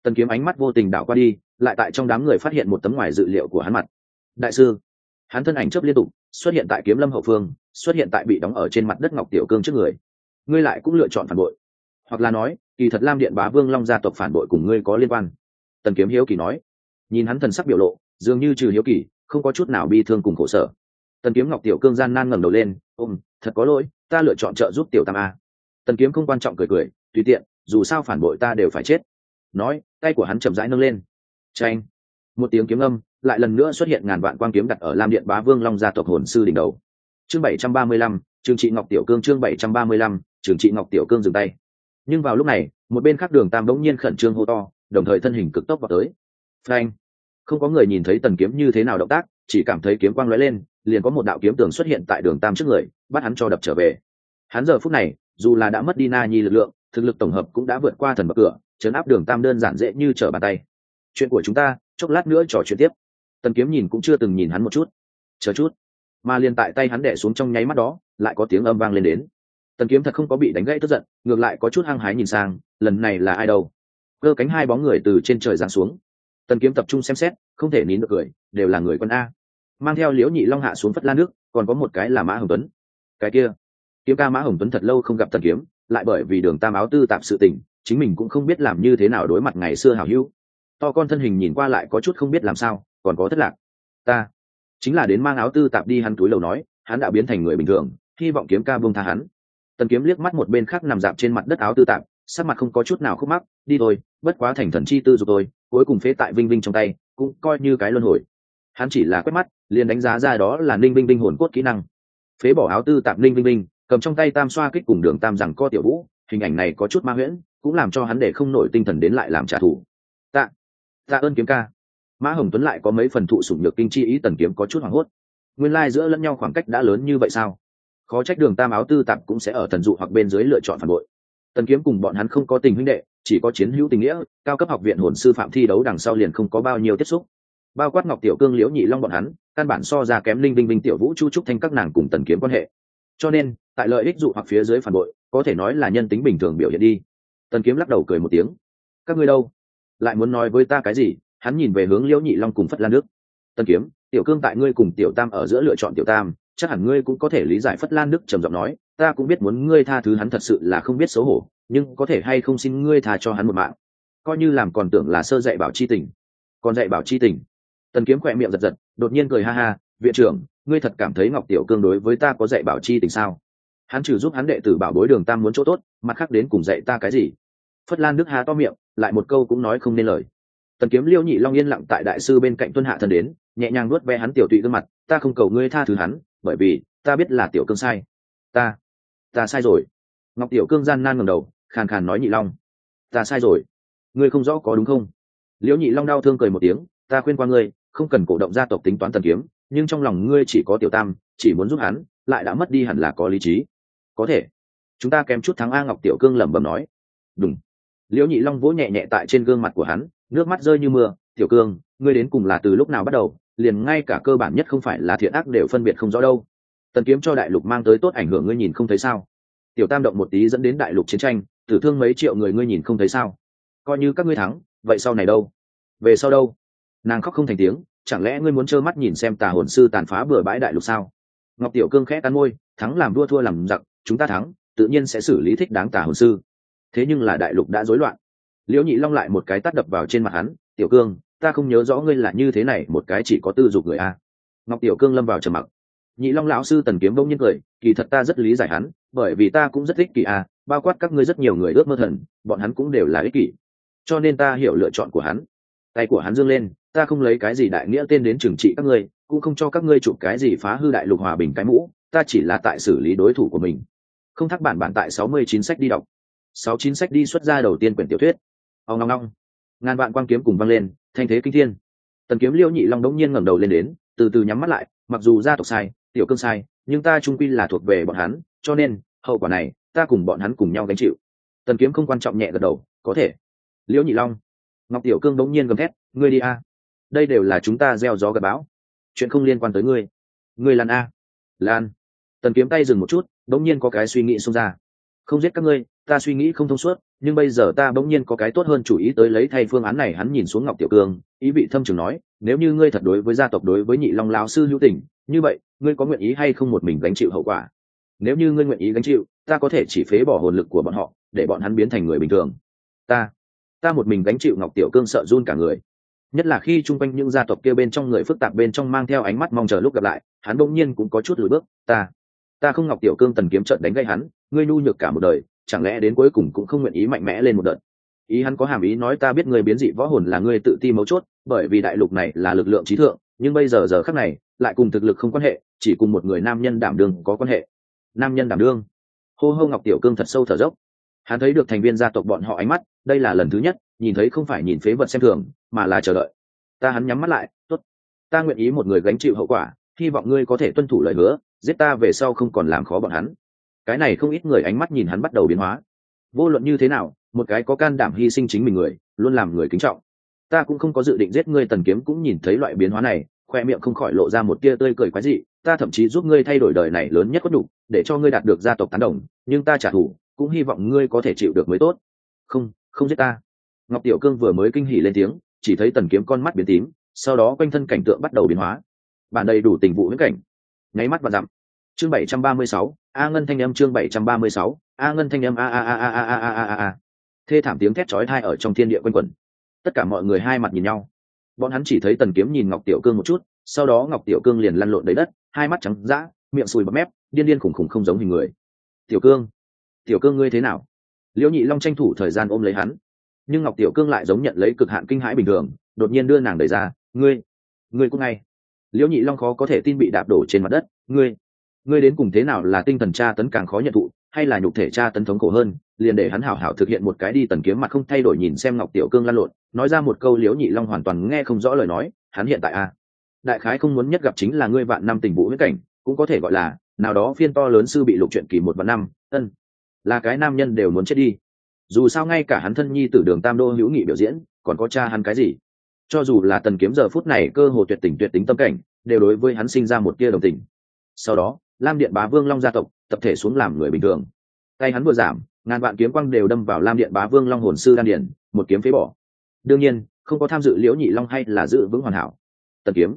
Tần Kiếm ánh mắt vô tình đảo qua đi, lại tại trong đám người phát hiện một tấm ngoài dự liệu của hắn mặt. Đại sư. Hắn thân ảnh chớp liên tục, xuất hiện tại Kiếm Lâm hậu phương, xuất hiện tại bị đóng ở trên mặt đất Ngọc Tiểu Cương trước người. Ngươi lại cũng lựa chọn phản bội, hoặc là nói, kỳ thật Lam Điện Bá Vương Long gia tộc phản bội cùng ngươi có liên quan. Tần Kiếm hiếu kỳ nói. Nhìn hắn thần sắc biểu lộ, dường như trừ hiếu kỳ, không có chút nào bi thương cùng khổ sở. Tần Kiếm Ngọc Tiểu Cương gian nan ngẩng đầu lên, thật có lỗi, ta lựa chọn trợ giúp tiểu tam a. Tần Kiếm không quan trọng cười cười, tùy tiện, dù sao phản bội ta đều phải chết. Nói, tay của hắn chậm rãi nâng lên. Chanh. Một tiếng kiếm âm, lại lần nữa xuất hiện ngàn vạn quang kiếm đặt ở Lam Điện Bá Vương Long gia tộc hồn sư đỉnh đầu. Chương 735, Trường Trị Ngọc Tiểu Cương chương 735, Trường Trị Ngọc Tiểu Cương dừng tay. Nhưng vào lúc này, một bên khác Đường Tam bỗng nhiên khẩn trương hô to, đồng thời thân hình cực tốc vào tới. Phanh. Không có người nhìn thấy Tần Kiếm như thế nào động tác, chỉ cảm thấy kiếm quang lóe lên, liền có một đạo kiếm tường xuất hiện tại Đường Tam trước người, bắt hắn cho đập trở về. Hắn giờ phút này, dù là đã mất đi Na Nhi lực lượng, thực lực tổng hợp cũng đã vượt qua thần bậc cửa, trấn áp Đường Tam đơn giản dễ như trở bàn tay. Chuyện của chúng ta, chốc lát nữa trò chuyện tiếp. Tần Kiếm nhìn cũng chưa từng nhìn hắn một chút. Chờ chút. Mà liền tại tay hắn đè xuống trong nháy mắt đó, lại có tiếng âm vang lên đến. Tần Kiếm thật không có bị đánh gãy tức giận, ngược lại có chút hăng hái nhìn sang, lần này là ai đâu? Cơ cánh hai bóng người từ trên trời giáng xuống. Tần Kiếm tập trung xem xét, không thể nín được cười, đều là người quân a. Mang theo Liễu Nhị Long hạ xuống Phất Lan nước, còn có một cái là Mã Hồng Tuấn. Cái kia, Kiếm ca Mã Hồng Tuấn thật lâu không gặp Tần Kiếm, lại bởi vì Đường Tam áo tư tạp sự tình, chính mình cũng không biết làm như thế nào đối mặt ngày xưa hảo hữu. To con thân hình nhìn qua lại có chút không biết làm sao, còn có thất lạc. Ta chính là đến mang áo tư tạp đi, hắn túi lầu nói, hắn đã biến thành người bình thường, hy vọng Kiếm ca buông tha hắn. Tần Kiếm liếc mắt một bên khác nằm dạp trên mặt đất áo tư tạp, sắc mặt không có chút nào khúc mắc, đi thôi, bất quá thành thần chi tư dục tôi, cuối cùng phế tại Vinh Vinh trong tay, cũng coi như cái luân hồi. Hắn chỉ là quét mắt, liền đánh giá ra đó là Ninh Vinh Vinh hồn cốt kỹ năng. Phế bỏ áo tư tạp Ninh Vinh Vinh, cầm trong tay tam xoa kích cùng Đường Tam rằng co Tiểu Vũ, hình ảnh này có chút ma huyễn, cũng làm cho hắn để không nổi tinh thần đến lại làm trả thù. Tạ ơn Kiếm ca. Mã Hồng Tuấn lại có mấy phần thụ sủng nhược kinh chi ý. Tần Kiếm có chút hoảng hốt. Nguyên lai giữa lẫn nhau khoảng cách đã lớn như vậy sao? Khó trách Đường Tam áo tư tạp cũng sẽ ở thần dụ hoặc bên dưới lựa chọn phản bội. Tần Kiếm cùng bọn hắn không có tình huynh đệ, chỉ có chiến hữu tình nghĩa, cao cấp học viện hồn sư phạm thi đấu đằng sau liền không có bao nhiêu tiếp xúc. Bao quát Ngọc Tiểu Cương, Liễu Nhị Long bọn hắn, căn bản so ra kém Linh Vinh Vinh, Tiểu Vũ, Chu Trúc Thanh các nàng cùng Tần Kiếm quan hệ. Cho nên, tại lợi ích dụ hoặc phía dưới phản bội, có thể nói là nhân tính bình thường biểu hiện đi. Tần Kiếm lắc đầu cười một tiếng. Các ngươi đâu? Lại muốn nói với ta cái gì? Hắn nhìn về hướng Liễu Nhị Long cùng Phất Lan Nước. Tần Kiếm, Tiểu Cương tại ngươi cùng Tiểu Tam ở giữa lựa chọn Tiểu Tam, chắc hẳn ngươi cũng có thể lý giải. Phất Lan Đức trầm giọng nói, ta cũng biết muốn ngươi tha thứ hắn thật sự là không biết xấu hổ, nhưng có thể hay không xin ngươi tha cho hắn một mạng, coi như làm còn tưởng là sơ dạy bảo chi tình. Còn dạy bảo chi tình? Tần Kiếm khỏe miệng giật giật, đột nhiên cười ha ha, viện trưởng, ngươi thật cảm thấy Ngọc Tiểu Cương đối với ta có dạy bảo chi tình sao? Hắn trừ giúp hắn đệ tử bảo bối Đường Tam muốn chỗ tốt, mặt khác đến cùng dạy ta cái gì? Phất Lan Đức há to miệng, lại một câu cũng nói không nên lời. Tần Kiếm, Liễu Nhị Long yên lặng tại đại sư bên cạnh tuân hạ thân đến, nhẹ nhàng nuốt ve hắn tiểu tụy gương mặt, ta không cầu ngươi tha thứ hắn, bởi vì ta biết là Tiểu Cương sai. Ta sai rồi. Ngọc Tiểu Cương gian nan ngẩng đầu, khàn khàn nói, Nhị Long, ta sai rồi, ngươi không rõ có đúng không? Liễu Nhị Long đau thương cười một tiếng, ta khuyên qua ngươi, không cần cổ động gia tộc tính toán Tần Kiếm, nhưng trong lòng ngươi chỉ có Tiểu Tam, chỉ muốn giúp hắn, lại đã mất đi hẳn là có lý trí. Có thể chúng ta kém chút thắng a. Ngọc Tiểu Cương lẩm bẩm nói. Đúng. Liễu Nhị Long vỗ nhẹ nhẹ tại trên gương mặt của hắn, nước mắt rơi như mưa. Tiểu Cương, ngươi đến cùng là từ lúc nào bắt đầu, liền ngay cả cơ bản nhất không phải là thiện ác đều phân biệt không rõ đâu. Tần Kiếm cho đại lục mang tới tốt ảnh hưởng ngươi nhìn không thấy sao? Tiểu Tam động một tí dẫn đến đại lục chiến tranh, tử thương mấy triệu người ngươi nhìn không thấy sao? Coi như các ngươi thắng, vậy sau này đâu? Về sau đâu? Nàng khóc không thành tiếng, chẳng lẽ ngươi muốn trơ mắt nhìn xem tà hồn sư tàn phá bừa bãi đại lục sao? Ngọc Tiểu Cương khẽ cắn môi, thắng làm vua thua làm giặc, chúng ta thắng, tự nhiên sẽ xử lý thích đáng tà hồn sư. Thế nhưng là đại lục đã rối loạn. Liễu Nhị Long lại một cái tát đập vào trên mặt hắn, Tiểu Cương, ta không nhớ rõ ngươi là như thế này một cái chỉ có tư dục người a. Ngọc Tiểu Cương lâm vào trầm mặc. Nhị Long lão sư Tần Kiếm bỗng nhiên cười, kỳ thật ta rất lý giải hắn, bởi vì ta cũng rất ích kỷ a, bao quát các ngươi rất nhiều người ước mơ thần, bọn hắn cũng đều là ích kỷ, cho nên ta hiểu lựa chọn của hắn. Tay của hắn giương lên, ta không lấy cái gì đại nghĩa tên đến trừng trị các ngươi, cũng không cho các ngươi chụp cái gì phá hư đại lục hòa bình cái mũ, ta chỉ là tại xử lý đối thủ của mình. Không thắc bản tại 69 sách đi đọc. 69 sách đi xuất ra đầu tiên quyển tiểu thuyết. Ong ong ong. Ngàn vạn quang kiếm cùng vang lên, thanh thế kinh thiên. Tần Kiếm, Liễu Nhị Long đống nhiên ngẩng đầu lên đến, từ từ nhắm mắt lại, mặc dù gia tộc sai, Tiểu Cương sai, nhưng ta trung quy là thuộc về bọn hắn, cho nên hậu quả này ta cùng bọn hắn cùng nhau gánh chịu. Tần Kiếm không quan trọng nhẹ gật đầu, có thể. Liễu Nhị Long. Ngọc Tiểu Cương đống nhiên gầm thét, ngươi đi a. Đây đều là chúng ta gieo gió gặt bão, chuyện không liên quan tới ngươi. Ngươi lan a. Lan. Tần Kiếm tay dừng một chút, đống nhiên có cái suy nghĩ xông ra. Không giết các ngươi, ta suy nghĩ không thông suốt, nhưng bây giờ ta bỗng nhiên có cái tốt hơn chủ ý tới lấy thay phương án này. Hắn nhìn xuống Ngọc Tiểu Cương, ý vị thâm trường nói, nếu như ngươi thật đối với gia tộc, đối với Nhị Long lão sư hữu tình, như vậy ngươi có nguyện ý hay không một mình gánh chịu hậu quả? Nếu như ngươi nguyện ý gánh chịu, ta có thể chỉ phế bỏ hồn lực của bọn họ, để bọn hắn biến thành người bình thường. Ta một mình gánh chịu. Ngọc Tiểu Cương sợ run cả người, nhất là khi chung quanh những gia tộc kia bên trong người phức tạp bên trong mang theo ánh mắt mong chờ lúc gặp lại, hắn bỗng nhiên cũng có chút lùi bước. Ta không. Ngọc Tiểu Cương Tần Kiếm trợn đánh gây hắn, ngươi nhu nhược cả một đời, chẳng lẽ đến cuối cùng cũng không nguyện ý mạnh mẽ lên một đợt? Ý hắn có hàm ý nói, ta biết ngươi biến dị võ hồn là ngươi tự ti mấu chốt, bởi vì đại lục này là lực lượng trí thượng, nhưng bây giờ khắc này lại cùng thực lực không quan hệ, chỉ cùng một người nam nhân đảm đương có quan hệ. Nam nhân đảm đương? Hô. Ngọc Tiểu Cương thật sâu thở dốc. Hắn thấy được thành viên gia tộc bọn họ ánh mắt, đây là lần thứ nhất nhìn thấy không phải nhìn phế vật xem thường, mà là chờ đợi. Hắn nhắm mắt lại. Tốt, ta nguyện ý một người gánh chịu hậu quả, hy vọng ngươi có thể tuân thủ lời hứa, giết ta về sau không còn làm khó bọn hắn. Cái này không ít người ánh mắt nhìn hắn bắt đầu biến hóa. Vô luận như thế nào, một cái có can đảm hy sinh chính mình người, luôn làm người kính trọng. Ta cũng không có dự định giết ngươi. Tần Kiếm cũng nhìn thấy loại biến hóa này, khoe miệng không khỏi lộ ra một tia tươi cười quái dị. Ta thậm chí giúp ngươi thay đổi đời này lớn nhất có đủ, để cho ngươi đạt được gia tộc tán đồng, nhưng ta trả thù, cũng hy vọng ngươi có thể chịu được mới tốt. Không giết ta. Ngọc Tiểu Cương vừa mới kinh hỉ lên tiếng, chỉ thấy Tần Kiếm con mắt biến tím, sau đó quanh thân cảnh tượng bắt đầu biến hóa. Bản đầy đủ tình vụ huyễn cảnh, nháy mắt và dặm. Chương 736, A Ngân thanh âm. Chương 736, A Ngân thanh âm. A. Thê thảm tiếng thét chói tai ở trong thiên địa quanh quẩn. Tất cả mọi người hai mặt nhìn nhau. Bọn hắn chỉ thấy Tần Kiếm nhìn Ngọc Tiểu Cương một chút, sau đó Ngọc Tiểu Cương liền lăn lộn đầy đất, hai mắt trắng dã, miệng sùi bọt mép, điên khủng không giống hình người. Tiểu Cương ngươi thế nào? Liễu Nhị Long tranh thủ thời gian ôm lấy hắn, nhưng Ngọc Tiểu Cương lại giống nhận lấy cực hạn kinh hãi bình thường, đột nhiên đưa nàng đẩy ra. Ngươi cũng ngay. Liễu Nhị Long khó có thể tin bị đạp đổ trên mặt đất. Ngươi đến cùng thế nào, là tinh thần tra tấn càng khó nhận thụ, hay là nhục thể tra tấn thống khổ hơn? Liền để hắn hảo hảo thực hiện một cái đi. Tần Kiếm mặt không thay đổi nhìn xem Ngọc Tiểu Cương lăn lộn, nói ra một câu Liễu Nhị Long hoàn toàn nghe không rõ lời nói. Hắn hiện tại đại khái không muốn nhất gặp chính là ngươi vạn năm tình vũ huyễn cảnh, cũng có thể gọi là nào đó phiên to lớn sư bị lục truyện kỳ 1 vạn năm. Là cái nam nhân đều muốn chết đi. Dù sao ngay cả hắn thân nhi tử Đường Tam Đô hữu nghị biểu diễn, còn có cha hắn cái gì? Cho dù là Tần Kiếm giờ phút này cơ hồ tuyệt tính tâm cảnh, đều đối với hắn sinh ra một tia đồng tình. Sau đó Lam Điện Bá Vương Long gia tộc tập thể xuống làm người bình thường, tay hắn vừa giảm, ngàn vạn kiếm quang đều đâm vào Lam Điện Bá Vương Long hồn sư đan điển, một kiếm phế bỏ. Đương nhiên không có tham dự Liễu Nhị Long hay là giữ vững hoàn hảo. Tần Kiếm,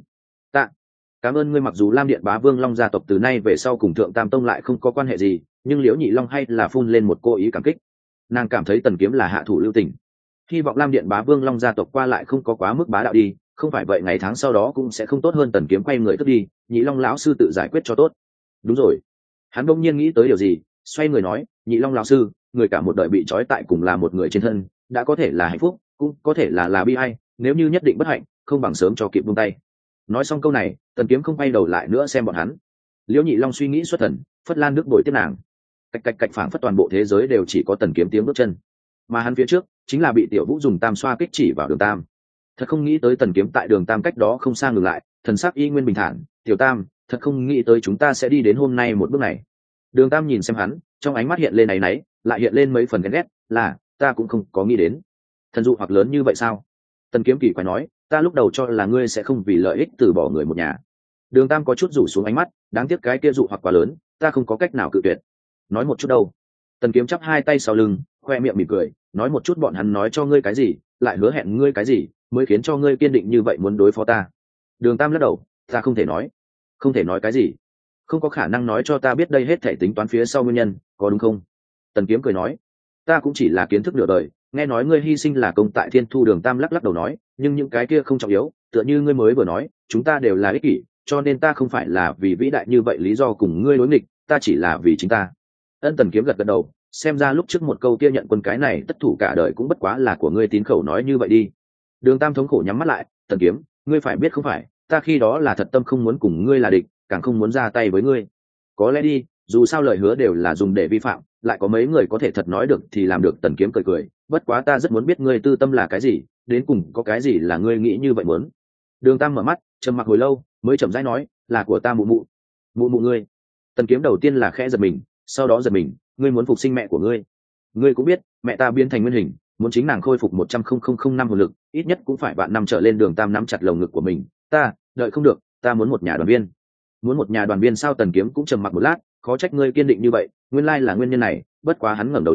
cảm ơn ngươi. Mặc dù Lam Điện Bá Vương Long gia tộc từ nay về sau cùng Thượng Tam Tông lại không có quan hệ gì, nhưng Liễu Nhị Long hay là phun lên một cô ý cảm kích. Nàng cảm thấy Tần Kiếm là hạ thủ lưu tình, hy vọng Lam Điện Bá Vương Long gia tộc qua lại không có quá mức bá đạo đi, không phải vậy ngày tháng sau đó cũng sẽ không tốt hơn. Tần Kiếm quay người tức đi, Nhị Long lão sư tự giải quyết cho tốt. Đúng rồi. Hắn bỗng nhiên nghĩ tới điều gì, xoay người nói, Nhị Long lão sư, người cả một đời bị trói tại cùng là một người trên thân, đã có thể là hạnh phúc, cũng có thể là bi ai, nếu như nhất định bất hạnh, không bằng sớm cho kịp buông tay. Nói xong câu này, Tần Kiếm không quay đầu lại nữa xem bọn hắn. Liễu Nhị Long suy nghĩ xuất thần, phất lan nước bồi tiếp nàng. Cạch phảng phất toàn bộ thế giới đều chỉ có Tần Kiếm tiếng bước chân, mà hắn phía trước chính là bị Tiểu Vũ dùng tam xoa kích chỉ vào Đường Tam. Thật không nghĩ tới Tần Kiếm tại Đường Tam cách đó không xa ngừng lại, thần sắc y nguyên bình thản. Tiểu Tam, thật không nghĩ tới chúng ta sẽ đi đến hôm nay một bước này. Đường Tam nhìn xem hắn, trong ánh mắt hiện lên áy náy, lại hiện lên mấy phần ghen ghét, là ta cũng không có nghĩ đến. Thần dụ hoặc lớn như vậy sao? Tần Kiếm kỳ quái nói, ta lúc đầu cho là ngươi sẽ không vì lợi ích từ bỏ người một nhà. Đường Tam có chút rủ xuống ánh mắt, đáng tiếc cái kia dụ hoặc quá lớn, ta không có cách nào cự tuyệt. Nói một chút đâu? Tần Kiếm chắp hai tay sau lưng, khoe miệng mỉm cười, nói một chút bọn hắn nói cho ngươi cái gì, lại hứa hẹn ngươi cái gì, mới khiến cho ngươi kiên định như vậy muốn đối phó ta. Đường Tam lắc đầu, ta không thể nói. Không thể nói cái gì? Không có khả năng nói cho ta biết đây hết thể tính toán phía sau nguyên nhân, có đúng không? Tần Kiếm cười nói, ta cũng chỉ là kiến thức nửa đời, nghe nói ngươi hy sinh là công tại Thiên Thu. Đường Tam lắc đầu nói, nhưng những cái kia không trọng yếu, tựa như ngươi mới vừa nói, chúng ta đều là ích kỷ, cho nên ta không phải là vì vĩ đại như vậy lý do cùng ngươi đối nghịch, ta chỉ là vì chính ta. Tần Kiếm gật đầu, xem ra lúc trước một câu kia nhận quân cái này tất thủ cả đời cũng bất quá là của ngươi tín khẩu nói như vậy đi. Đường Tam thống khổ nhắm mắt lại, Tần Kiếm, ngươi phải biết không phải, ta khi đó là thật tâm không muốn cùng ngươi là địch, càng không muốn ra tay với ngươi. Có lẽ đi, dù sao lời hứa đều là dùng để vi phạm, lại có mấy người có thể thật nói được thì làm được. Tần Kiếm cười, bất quá ta rất muốn biết ngươi tư tâm là cái gì, đến cùng có cái gì là ngươi nghĩ như vậy muốn. Đường Tam mở mắt, trầm mặc hồi lâu, mới chậm rãi nói, là của ta mụ ngươi. Tần Kiếm đầu tiên là khẽ giật mình, sau đó giật mình, ngươi muốn phục sinh mẹ của ngươi. Ngươi cũng biết, mẹ ta biến thành nguyên hình, muốn chính nàng khôi phục 100,000 năm hồn lực, ít nhất cũng phải vạn năm trở lên. Đường Tam nắm chặt lồng ngực của mình, ta đợi không được, ta muốn một nhà đoàn viên. Muốn một nhà đoàn viên sao? Tần Kiếm cũng trầm mặc một lát, khó trách ngươi kiên định như vậy, nguyên lai là nguyên nhân này. Bất quá hắn ngẩng đầu lên,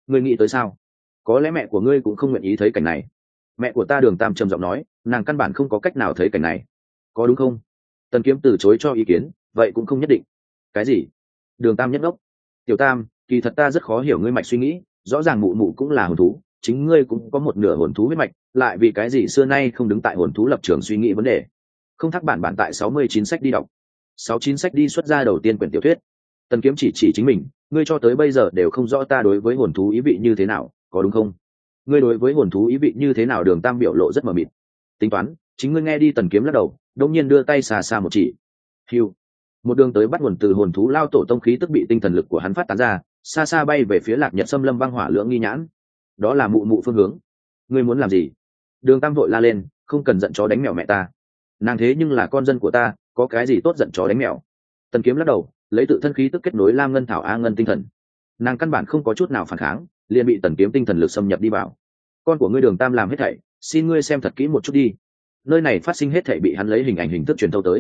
ngươi nghĩ tới sao? Có lẽ mẹ của ngươi cũng không nguyện ý thấy cảnh này. Mẹ của ta Đường Tam trầm giọng nói, nàng căn bản không có cách nào thấy cảnh này, có đúng không? Tần Kiếm từ chối cho ý kiến, vậy cũng không nhất định. Cái gì? Đường Tam nhất ngốc. Tiểu Tam, kỳ thật ta rất khó hiểu ngươi mạch suy nghĩ, rõ ràng mụ mụ cũng là hồn thú, chính ngươi cũng có một nửa hồn thú huyết mạch, lại vì cái gì xưa nay không đứng tại hồn thú lập trường suy nghĩ vấn đề? Không thắc bản tại 69 sách đi đọc. 69 sách đi xuất ra đầu tiên quyển tiểu thuyết. Tần Kiếm chỉ chính mình, ngươi cho tới bây giờ đều không rõ ta đối với hồn thú ý vị như thế nào, có đúng không? Ngươi đối với hồn thú ý vị như thế nào? Đường Tam biểu lộ rất mờ mịt. Tính toán, chính ngươi nghe đi. Tần Kiếm lắc đầu, đột nhiên đưa tay xa xa một chỉ. Hiu. Một đường tới bắt nguồn từ hồn thú lao tổ tông khí tức bị tinh thần lực của hắn phát tán ra, xa xa bay về phía Lạc Nhật Xâm Lâm Băng Hỏa Lưỡng Nghi Nhãn. Đó là mụ mụ phương hướng. Ngươi muốn làm gì? Đường Tam vội la lên, không cần giận chó đánh mèo mẹ ta. Nàng thế nhưng là con dân của ta, có cái gì tốt giận chó đánh mèo? Tần Kiếm lắc đầu, lấy tự thân khí tức kết nối Lam Ngân Thảo A Ngân tinh thần. Nàng căn bản không có chút nào phản kháng, liền bị Tần Kiếm tinh thần lực xâm nhập đi vào. Con của ngươi Đường Tam làm hết thảy, xin ngươi xem thật kỹ một chút đi. Nơi này phát sinh hết thảy bị hắn lấy hình ảnh hình thức truyền thâu tới.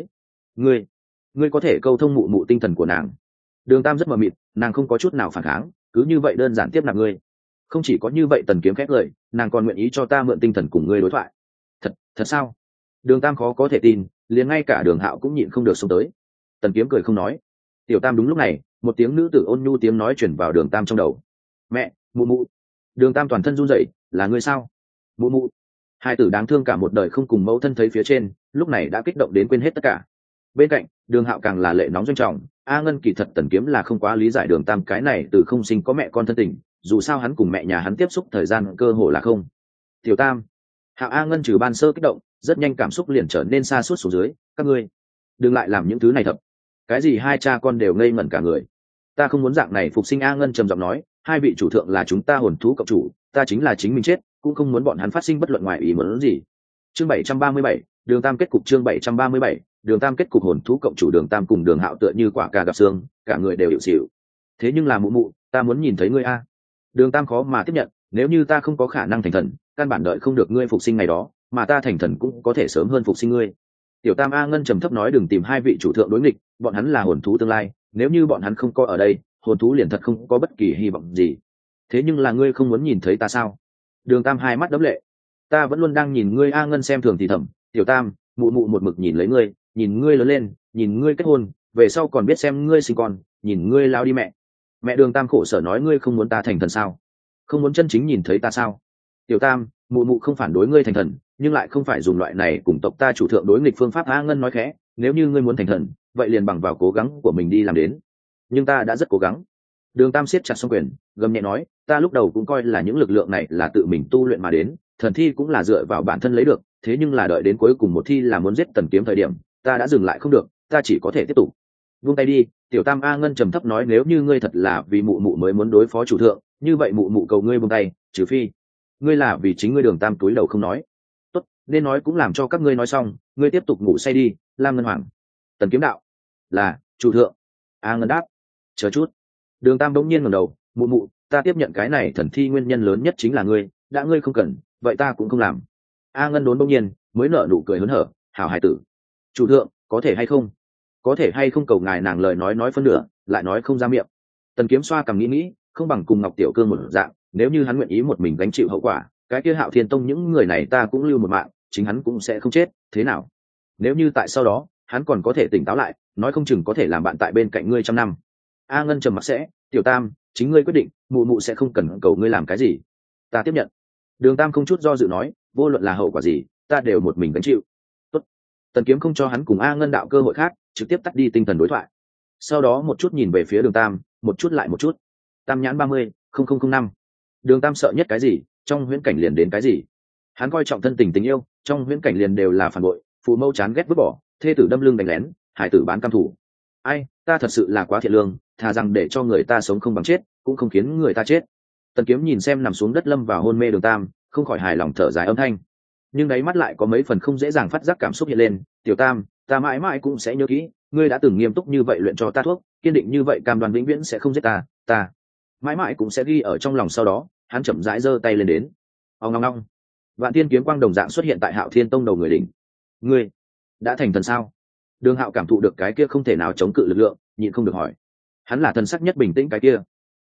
Ngươi có thể câu thông mụ mụ tinh thần của nàng. Đường Tam rất mờ mịt, nàng không có chút nào phản kháng, cứ như vậy đơn giản tiếp nạp ngươi. Không chỉ có như vậy. Tần Kiếm khép lời, nàng còn nguyện ý cho ta mượn tinh thần cùng ngươi đối thoại. Thật sao? Đường Tam khó có thể tin, liền ngay cả Đường Hạo cũng nhịn không được xông tới. Tần Kiếm cười không nói. Tiểu Tam. Đúng lúc này, một tiếng nữ tử ôn nhu tiếng nói chuyển vào Đường Tam trong đầu. Mẹ, mụ mụ. Đường Tam toàn thân run rẩy, là ngươi sao? Mụ mụ. Hai tử đáng thương cả một đời không cùng mẫu thân thấy phía trên, lúc này đã kích động đến quên hết tất cả. Bên cạnh, Đường Hạo càng là lệ nóng doanh trọng. A Ngân kỳ thật Tần Kiếm là không quá lý giải Đường Tam cái này từ không sinh có mẹ con thân tình, dù sao hắn cùng mẹ nhà hắn tiếp xúc thời gian cơ hồ là không. Tiểu Tam. Hạo A Ngân trừ ban sơ kích động, rất nhanh cảm xúc liền trở nên xa suốt xuống dưới. Các ngươi đừng lại làm những thứ này thật. Cái gì? Hai cha con đều ngây ngẩn cả người. Ta không muốn dạng này phục sinh. A Ngân trầm giọng nói, hai vị chủ thượng là chúng ta hồn thú cộng chủ, ta chính là chính mình chết cũng không muốn bọn hắn phát sinh bất luận ngoài ý muốn gì. Chương 737, Đường Tam kết cục. Chương 737, Đường Tam kết cục. Hồn thú cộng chủ Đường Tam cùng Đường Hạo tựa như quả cà gặp xương, cả người đều hiệu xỉu. Thế nhưng là mụ mụ, ta muốn nhìn thấy ngươi a. Đường Tam khó mà tiếp nhận, nếu như ta không có khả năng thành thần, căn bản đợi không được ngươi phục sinh ngày đó, mà ta thành thần cũng có thể sớm hơn phục sinh ngươi. Tiểu Tam. A Ngân trầm thấp nói, đừng tìm hai vị chủ thượng đối nghịch, bọn hắn là hồn thú tương lai, nếu như bọn hắn không có ở đây, hồn thú liền thật không có bất kỳ hy vọng gì. Thế nhưng là ngươi không muốn nhìn thấy ta sao? Đường Tam hai mắt đẫm lệ. Ta vẫn luôn đang nhìn ngươi. A Ngân xem thường thì thầm. Tiểu Tam, mụ mụ một mực nhìn lấy ngươi, nhìn ngươi lớn lên, nhìn ngươi kết hôn, về sau còn biết xem ngươi sinh con, nhìn ngươi lao đi mẹ. Đường Tam khổ sở nói, ngươi không muốn ta thành thần sao? Không muốn chân chính nhìn thấy ta sao? Tiểu Tam, mụ mụ không phản đối ngươi thành thần, nhưng lại không phải dùng loại này cùng tộc ta chủ thượng đối nghịch phương pháp. A Ngân nói khẽ, nếu như ngươi muốn thành thần, vậy liền bằng vào cố gắng của mình đi làm đến. Nhưng ta đã rất cố gắng. Đường Tam siết chặt song quyền, gầm nhẹ nói, ta lúc đầu cũng coi là những lực lượng này là tự mình tu luyện mà đến, thần thi cũng là dựa vào bản thân lấy được, thế nhưng là đợi đến cuối cùng một thi là muốn giết Tần Kiếm thời điểm, ta đã dừng lại không được, ta chỉ có thể tiếp tục. Buông tay đi. Tiểu Tam. A Ngân trầm thấp nói, nếu như ngươi thật là vì mụ mụ mới muốn đối phó chủ thượng, như vậy mụ mụ cầu ngươi buông tay, trừ phi ngươi là vì chính ngươi. Đường Tam túi đầu không nói. Tốt, nên nói cũng làm cho các ngươi nói xong, ngươi tiếp tục ngủ say đi. Lam Ngân Hoàng. Tần Kiếm đạo. Là chủ thượng. A Ngân đáp. Chờ chút. Đường Tam bỗng nhiên ngẩng đầu, mụ mụ, ta tiếp nhận cái này thần thi nguyên nhân lớn nhất chính là ngươi, đã ngươi không cần, vậy ta cũng không làm. A Ngân đốn bỗng nhiên mới nở nụ cười hớn hở, hảo hài tử. Chủ thượng, có thể hay không? Có thể hay không cầu ngài. Nàng lời nói phân nửa, lại nói không ra miệng. Tần Kiếm xoa cằm nghĩ, không bằng cùng Ngọc Tiểu Cương một dạng, nếu như hắn nguyện ý một mình gánh chịu hậu quả, cái kia Hạo Thiên Tông những người này ta cũng lưu một mạng, chính hắn cũng sẽ không chết, thế nào? Nếu như tại sau đó, hắn còn có thể tỉnh táo lại, nói không chừng có thể làm bạn tại bên cạnh ngươi 100 năm. A Ngân trầm mặc sẽ, Tiểu Tam, chính ngươi quyết định, mụ mụ sẽ không cần cầu ngươi làm cái gì. Ta tiếp nhận. Đường Tam không chút do dự nói, vô luận là hậu quả gì, ta đều một mình gánh chịu. Tốt. Tần Kiếm không cho hắn cùng A Ngân đạo cơ hội khác, trực tiếp tắt đi tinh thần đối thoại. Sau đó một chút nhìn về phía Đường Tam, một chút lại một chút. Tam nhãn 30,005. Đường Tam sợ nhất cái gì, trong huyễn cảnh liền đến cái gì. Hắn coi trọng thân tình tình yêu, trong huyễn cảnh liền đều là phản bội, phụ mẫu chán ghét vứt bỏ, thê tử đâm lưng đánh lén, hải tử bán cam thủ. Ai, ta thật sự là quá thiện lương, thà rằng để cho người ta sống không bằng chết, cũng không khiến người ta chết. Tần Kiếm nhìn xem nằm xuống đất lâm vào hôn mê Đường Tam, không khỏi hài lòng thở dài âm thanh, nhưng đáy mắt lại có mấy phần không dễ dàng phát giác cảm xúc hiện lên. Tiểu Tam, ta mãi mãi cũng sẽ nhớ kỹ, ngươi đã từng nghiêm túc như vậy luyện cho ta thuốc, kiên định như vậy cam đoan vĩnh viễn sẽ không giết ta, ta mãi mãi cũng sẽ ghi ở trong lòng. Sau đó hắn chậm rãi giơ tay lên đến, ong ong ong, Vạn Tiên kiếm quang đồng dạng xuất hiện tại Hạo Thiên Tông đầu người đỉnh. Ngươi đã thành thần sao? Đường Hạo cảm thụ được cái kia không thể nào chống cự lực lượng, nhịn không được hỏi. Hắn là thần sắc nhất bình tĩnh cái kia.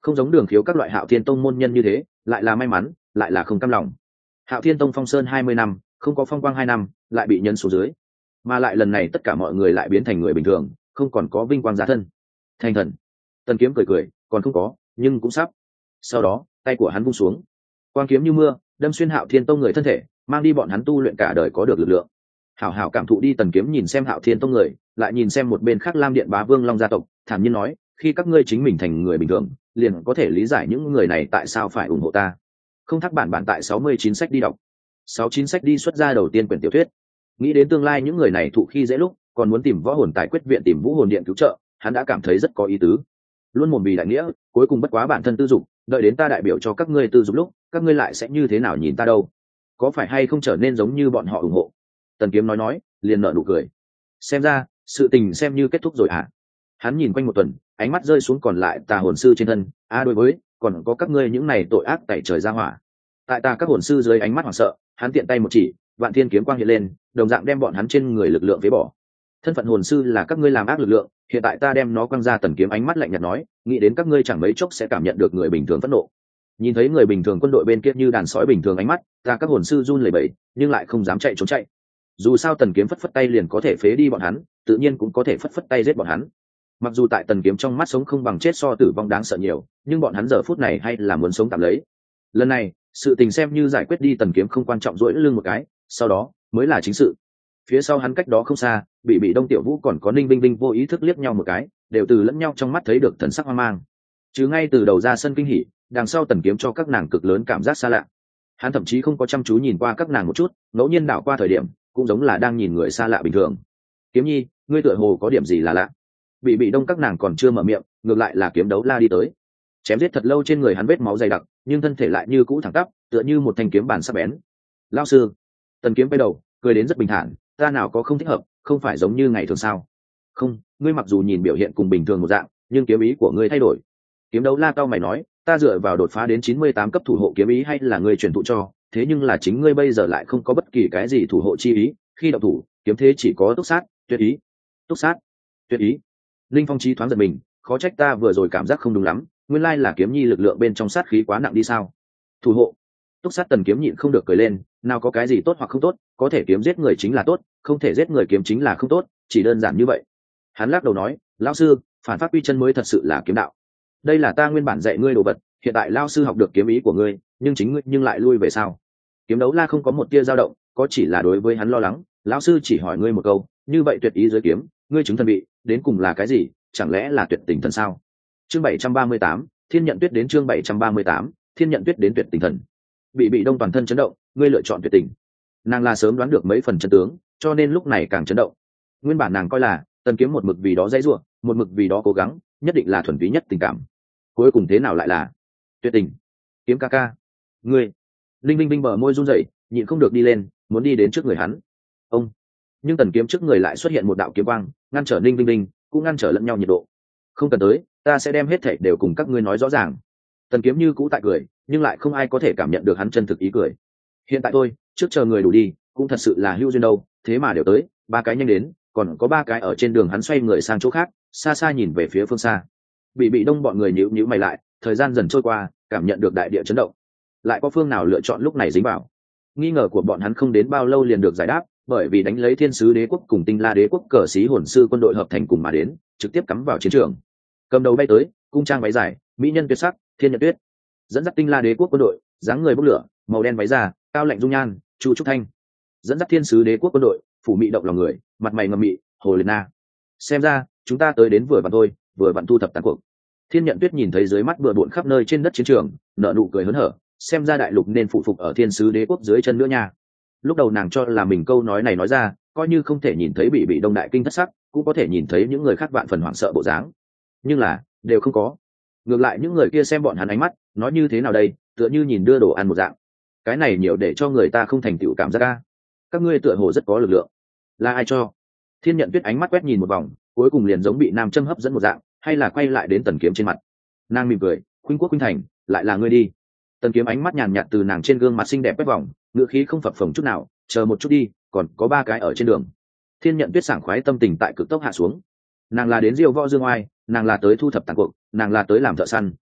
không giống Đường Khiếu các loại Hạo Thiên Tông môn nhân như thế, lại là may mắn, lại là không cam lòng. Hạo Thiên Tông phong sơn 20 năm, không có phong quang 2 năm, lại bị nhân số dưới, mà lại lần này tất cả mọi người lại biến thành người bình thường, không còn có vinh quang giá thân. Thành thần. Tần Kiếm cười cười, còn không có, nhưng cũng sắp. Sau đó, tay của hắn vung xuống, quang kiếm như mưa, đâm xuyên Hạo Thiên Tông người thân thể, mang đi bọn hắn tu luyện cả đời có được lực lượng. Hảo hảo cảm thụ đi. Tần Kiếm nhìn xem Hạo Thiên Tông người, lại nhìn xem một bên khác Lam Điện Bá Vương Long gia tộc, thản nhiên nói, khi các ngươi chính mình thành người bình thường, liền có thể lý giải những người này tại sao phải ủng hộ ta. Không thắc bản tại 69 sách đi đọc. 69 sách đi xuất ra đầu tiên quyển tiểu thuyết. Nghĩ đến tương lai những người này thụ khi dễ lúc, còn muốn tìm Võ Hồn Tài Quyết viện tìm Vũ Hồn Điện cứu trợ, hắn đã cảm thấy rất có ý tứ. Luôn mồm vì đại nghĩa, cuối cùng bất quá bản thân tư dục, đợi đến ta đại biểu cho các ngươi tư dục lúc, các ngươi lại sẽ như thế nào nhìn ta đâu? Có phải hay không trở nên giống như bọn họ ủng hộ? Tần Kiếm nói, liền nở nụ cười. Xem ra, sự tình xem như kết thúc rồi hả? Hắn nhìn quanh một tuần, ánh mắt rơi xuống còn lại tà hồn sư trên thân. Đối với, còn có các ngươi những này tội ác tẩy trời ra hỏa. Tại tà các hồn sư dưới ánh mắt hoảng sợ, hắn tiện tay một chỉ, vạn thiên kiếm quang hiện lên, đồng dạng đem bọn hắn trên người lực lượng phế bỏ. Thân phận hồn sư là các ngươi làm ác lực lượng, hiện tại ta đem nó quăng ra. Tần Kiếm ánh mắt lạnh nhạt nói, nghĩ đến các ngươi chẳng mấy chốc sẽ cảm nhận được người bình thường phẫn nộ. Nhìn thấy người bình thường quân đội bên kia như đàn sói bình thường ánh mắt, ta các hồn sư run lẩy bẩy, nhưng lại không dám chạy trốn chạy. Dù sao Tần Kiếm phất phất tay liền có thể phế đi bọn hắn, tự nhiên cũng có thể phất phất tay giết bọn hắn. Mặc dù tại Tần Kiếm trong mắt sống không bằng chết so tử vong đáng sợ nhiều, nhưng bọn hắn giờ phút này hay là muốn sống tạm lấy. Lần này, sự tình xem như giải quyết đi. Tần Kiếm không quan trọng duỗi lưng một cái, sau đó mới là chính sự. Phía sau hắn cách đó không xa, bị Đông Tiểu Vũ còn có Ninh Vinh Vinh vô ý thức liếc nhau một cái, đều từ lẫn nhau trong mắt thấy được thần sắc hoang mang. Chứ ngay từ đầu ra sân kinh hỉ, đằng sau Tần Kiếm cho các nàng cực lớn cảm giác xa lạ. Hắn thậm chí không có chăm chú nhìn qua các nàng một chút, ngẫu nhiên đảo qua thời điểm, cũng giống là đang nhìn người xa lạ bình thường. Kiếm Nhi, ngươi tựa hồ có điểm gì là lạ? Bị Đông các nàng còn chưa mở miệng, ngược lại là Kiếm Đấu La đi tới. Chém giết thật lâu trên người hắn vết máu dày đặc, nhưng thân thể lại như cũ thẳng tắp, tựa như một thanh kiếm bản sắc bén. Lão sư. Tần Kiếm quay đầu, cười đến rất bình thản, ta nào có không thích hợp, không phải giống như ngày thường sao? Không, ngươi mặc dù nhìn biểu hiện cùng bình thường một dạng, nhưng kiếm ý của ngươi thay đổi. Kiếm Đấu La cao mày nói, ta dựa vào đột phá đến 98 cấp thủ hộ kiếm ý hay là ngươi truyền thụ cho, thế nhưng là chính ngươi bây giờ lại không có bất kỳ cái gì thủ hộ chi ý, khi động thủ, kiếm thế chỉ có túc sát, tuyệt ý. Túc sát, tuyệt ý. Linh Phong Chí thoáng giật mình, khó trách ta vừa rồi cảm giác không đúng lắm, nguyên lai là Kiếm Nhi lực lượng bên trong sát khí quá nặng đi sao? Thủ hộ. Túc sát. Tần Kiếm nhịn không được cười lên, nào có cái gì tốt hoặc không tốt, có thể kiếm giết người chính là tốt, không thể giết người kiếm chính là không tốt, chỉ đơn giản như vậy. Hắn lắc đầu nói, lão sư, phản pháp quy chân mới thật sự là kiếm đạo. Đây là ta nguyên bản dạy ngươi đồ vật, hiện tại lão sư học được kiếm ý của ngươi, nhưng chính ngươi nhưng lại lui về sao? Kiếm Đấu La không có một tia dao động, có chỉ là đối với hắn lo lắng. Lão sư chỉ hỏi ngươi một câu, như vậy tuyệt ý dưới kiếm, ngươi chứng thần bị, đến cùng là cái gì? Chẳng lẽ là tuyệt tình thần sao? Chương 738, Thiên Nhận Tuyết đến. Chương 738, Thiên Nhận Tuyết đến tuyệt tình thần. Bị Đông toàn thân chấn động, ngươi lựa chọn tuyệt tình. Nàng là sớm đoán được mấy phần chân tướng, cho nên lúc này càng chấn động. Nguyên bản nàng coi là Tần Kiếm một mực vì đó dãy rủa, một mực vì đó cố gắng, nhất định là thuần túy nhất tình cảm. Cuối cùng thế nào lại là tuyệt tình? Kiếm ca ca, ngươi. Linh Vinh Vinh bờ môi run rẩy, nhịn không được đi lên, muốn đi đến trước người hắn. Ông. Nhưng Tần Kiếm trước người lại xuất hiện một đạo kiếm quang, ngăn trở Linh Vinh Vinh, cũng ngăn trở lẫn nhau nhiệt độ. Không cần tới, ta sẽ đem hết thảy đều cùng các ngươi nói rõ ràng. Tần Kiếm như cũ tại cười, nhưng lại không ai có thể cảm nhận được hắn chân thực ý cười. Hiện tại tôi, trước chờ người đủ đi, cũng thật sự là hữu duyên đâu, thế mà đều tới, 3 cái nhanh đến, còn có 3 cái ở trên đường. Hắn xoay người sang chỗ khác, xa xa nhìn về phía phương xa. Bị Đông bọn người nhíu mày lại, thời gian dần trôi qua, cảm nhận được đại địa chấn động. Lại có phương nào lựa chọn lúc này dính vào? Nghi ngờ của bọn hắn không đến bao lâu liền được giải đáp, bởi vì đánh lấy Thiên Sứ Đế quốc cùng Tinh La Đế quốc cờ xí hồn sư quân đội hợp thành cùng mà đến, trực tiếp cắm vào chiến trường. Cầm đầu bay tới, cung trang váy dài, mỹ nhân tuyệt sắc, Thiên Nhận Tuyết. Dẫn dắt Tinh La Đế quốc quân đội, dáng người bốc lửa, màu đen váy da, cao lạnh dung nhan, Chu Trúc Thanh. Dẫn dắt Thiên Sứ Đế quốc quân đội, phủ mị động lòng người, mặt mày ngậm mị, Hồ Liệt Na. Xem ra, chúng ta tới đến vừa vặn thôi, vừa vặn thu thập tàn cuộc. Thiên Nhận Tuyết nhìn thấy dưới mắt bừa bộn khắp nơi trên đất chiến trường, nở nụ cười hớn hở, xem ra đại lục nên phụ phục ở Thiên Sứ Đế quốc dưới chân nữa nha. Lúc đầu nàng cho là mình câu nói này nói ra, coi như không thể nhìn thấy bị Đông đại kinh thất sắc, cũng có thể nhìn thấy những người khác vạn phần hoảng sợ bộ dáng. Nhưng là, đều không có. Ngược lại những người kia xem bọn hắn ánh mắt, nói như thế nào đây, tựa như nhìn đưa đồ ăn một dạng. Cái này nhiều để cho người ta không thành tựu cảm giác ca. Các ngươi tựa hồ rất có lực lượng. Là ai cho? Thiên Nhận Tuyết ánh mắt quét nhìn một vòng, cuối cùng liền giống bị nam châm hấp dẫn một dạng, hay là quay lại đến Tần Kiếm trên mặt. Nàng mỉm cười, khuynh quốc khuynh thành, lại là ngươi đi. Tần Kiếm ánh mắt nhàn nhạt từ nàng trên gương mặt xinh đẹp quét vòng, ngựa khí không phập phồng chút nào, chờ một chút đi, còn có 3 cái ở trên đường. Thiên Nhận Tuyết sảng khoái tâm tình tại cực tốc hạ xuống. Nàng là đến diêu võ dương oai, nàng là tới thu thập tàn cuộc, nàng là tới làm thợ săn,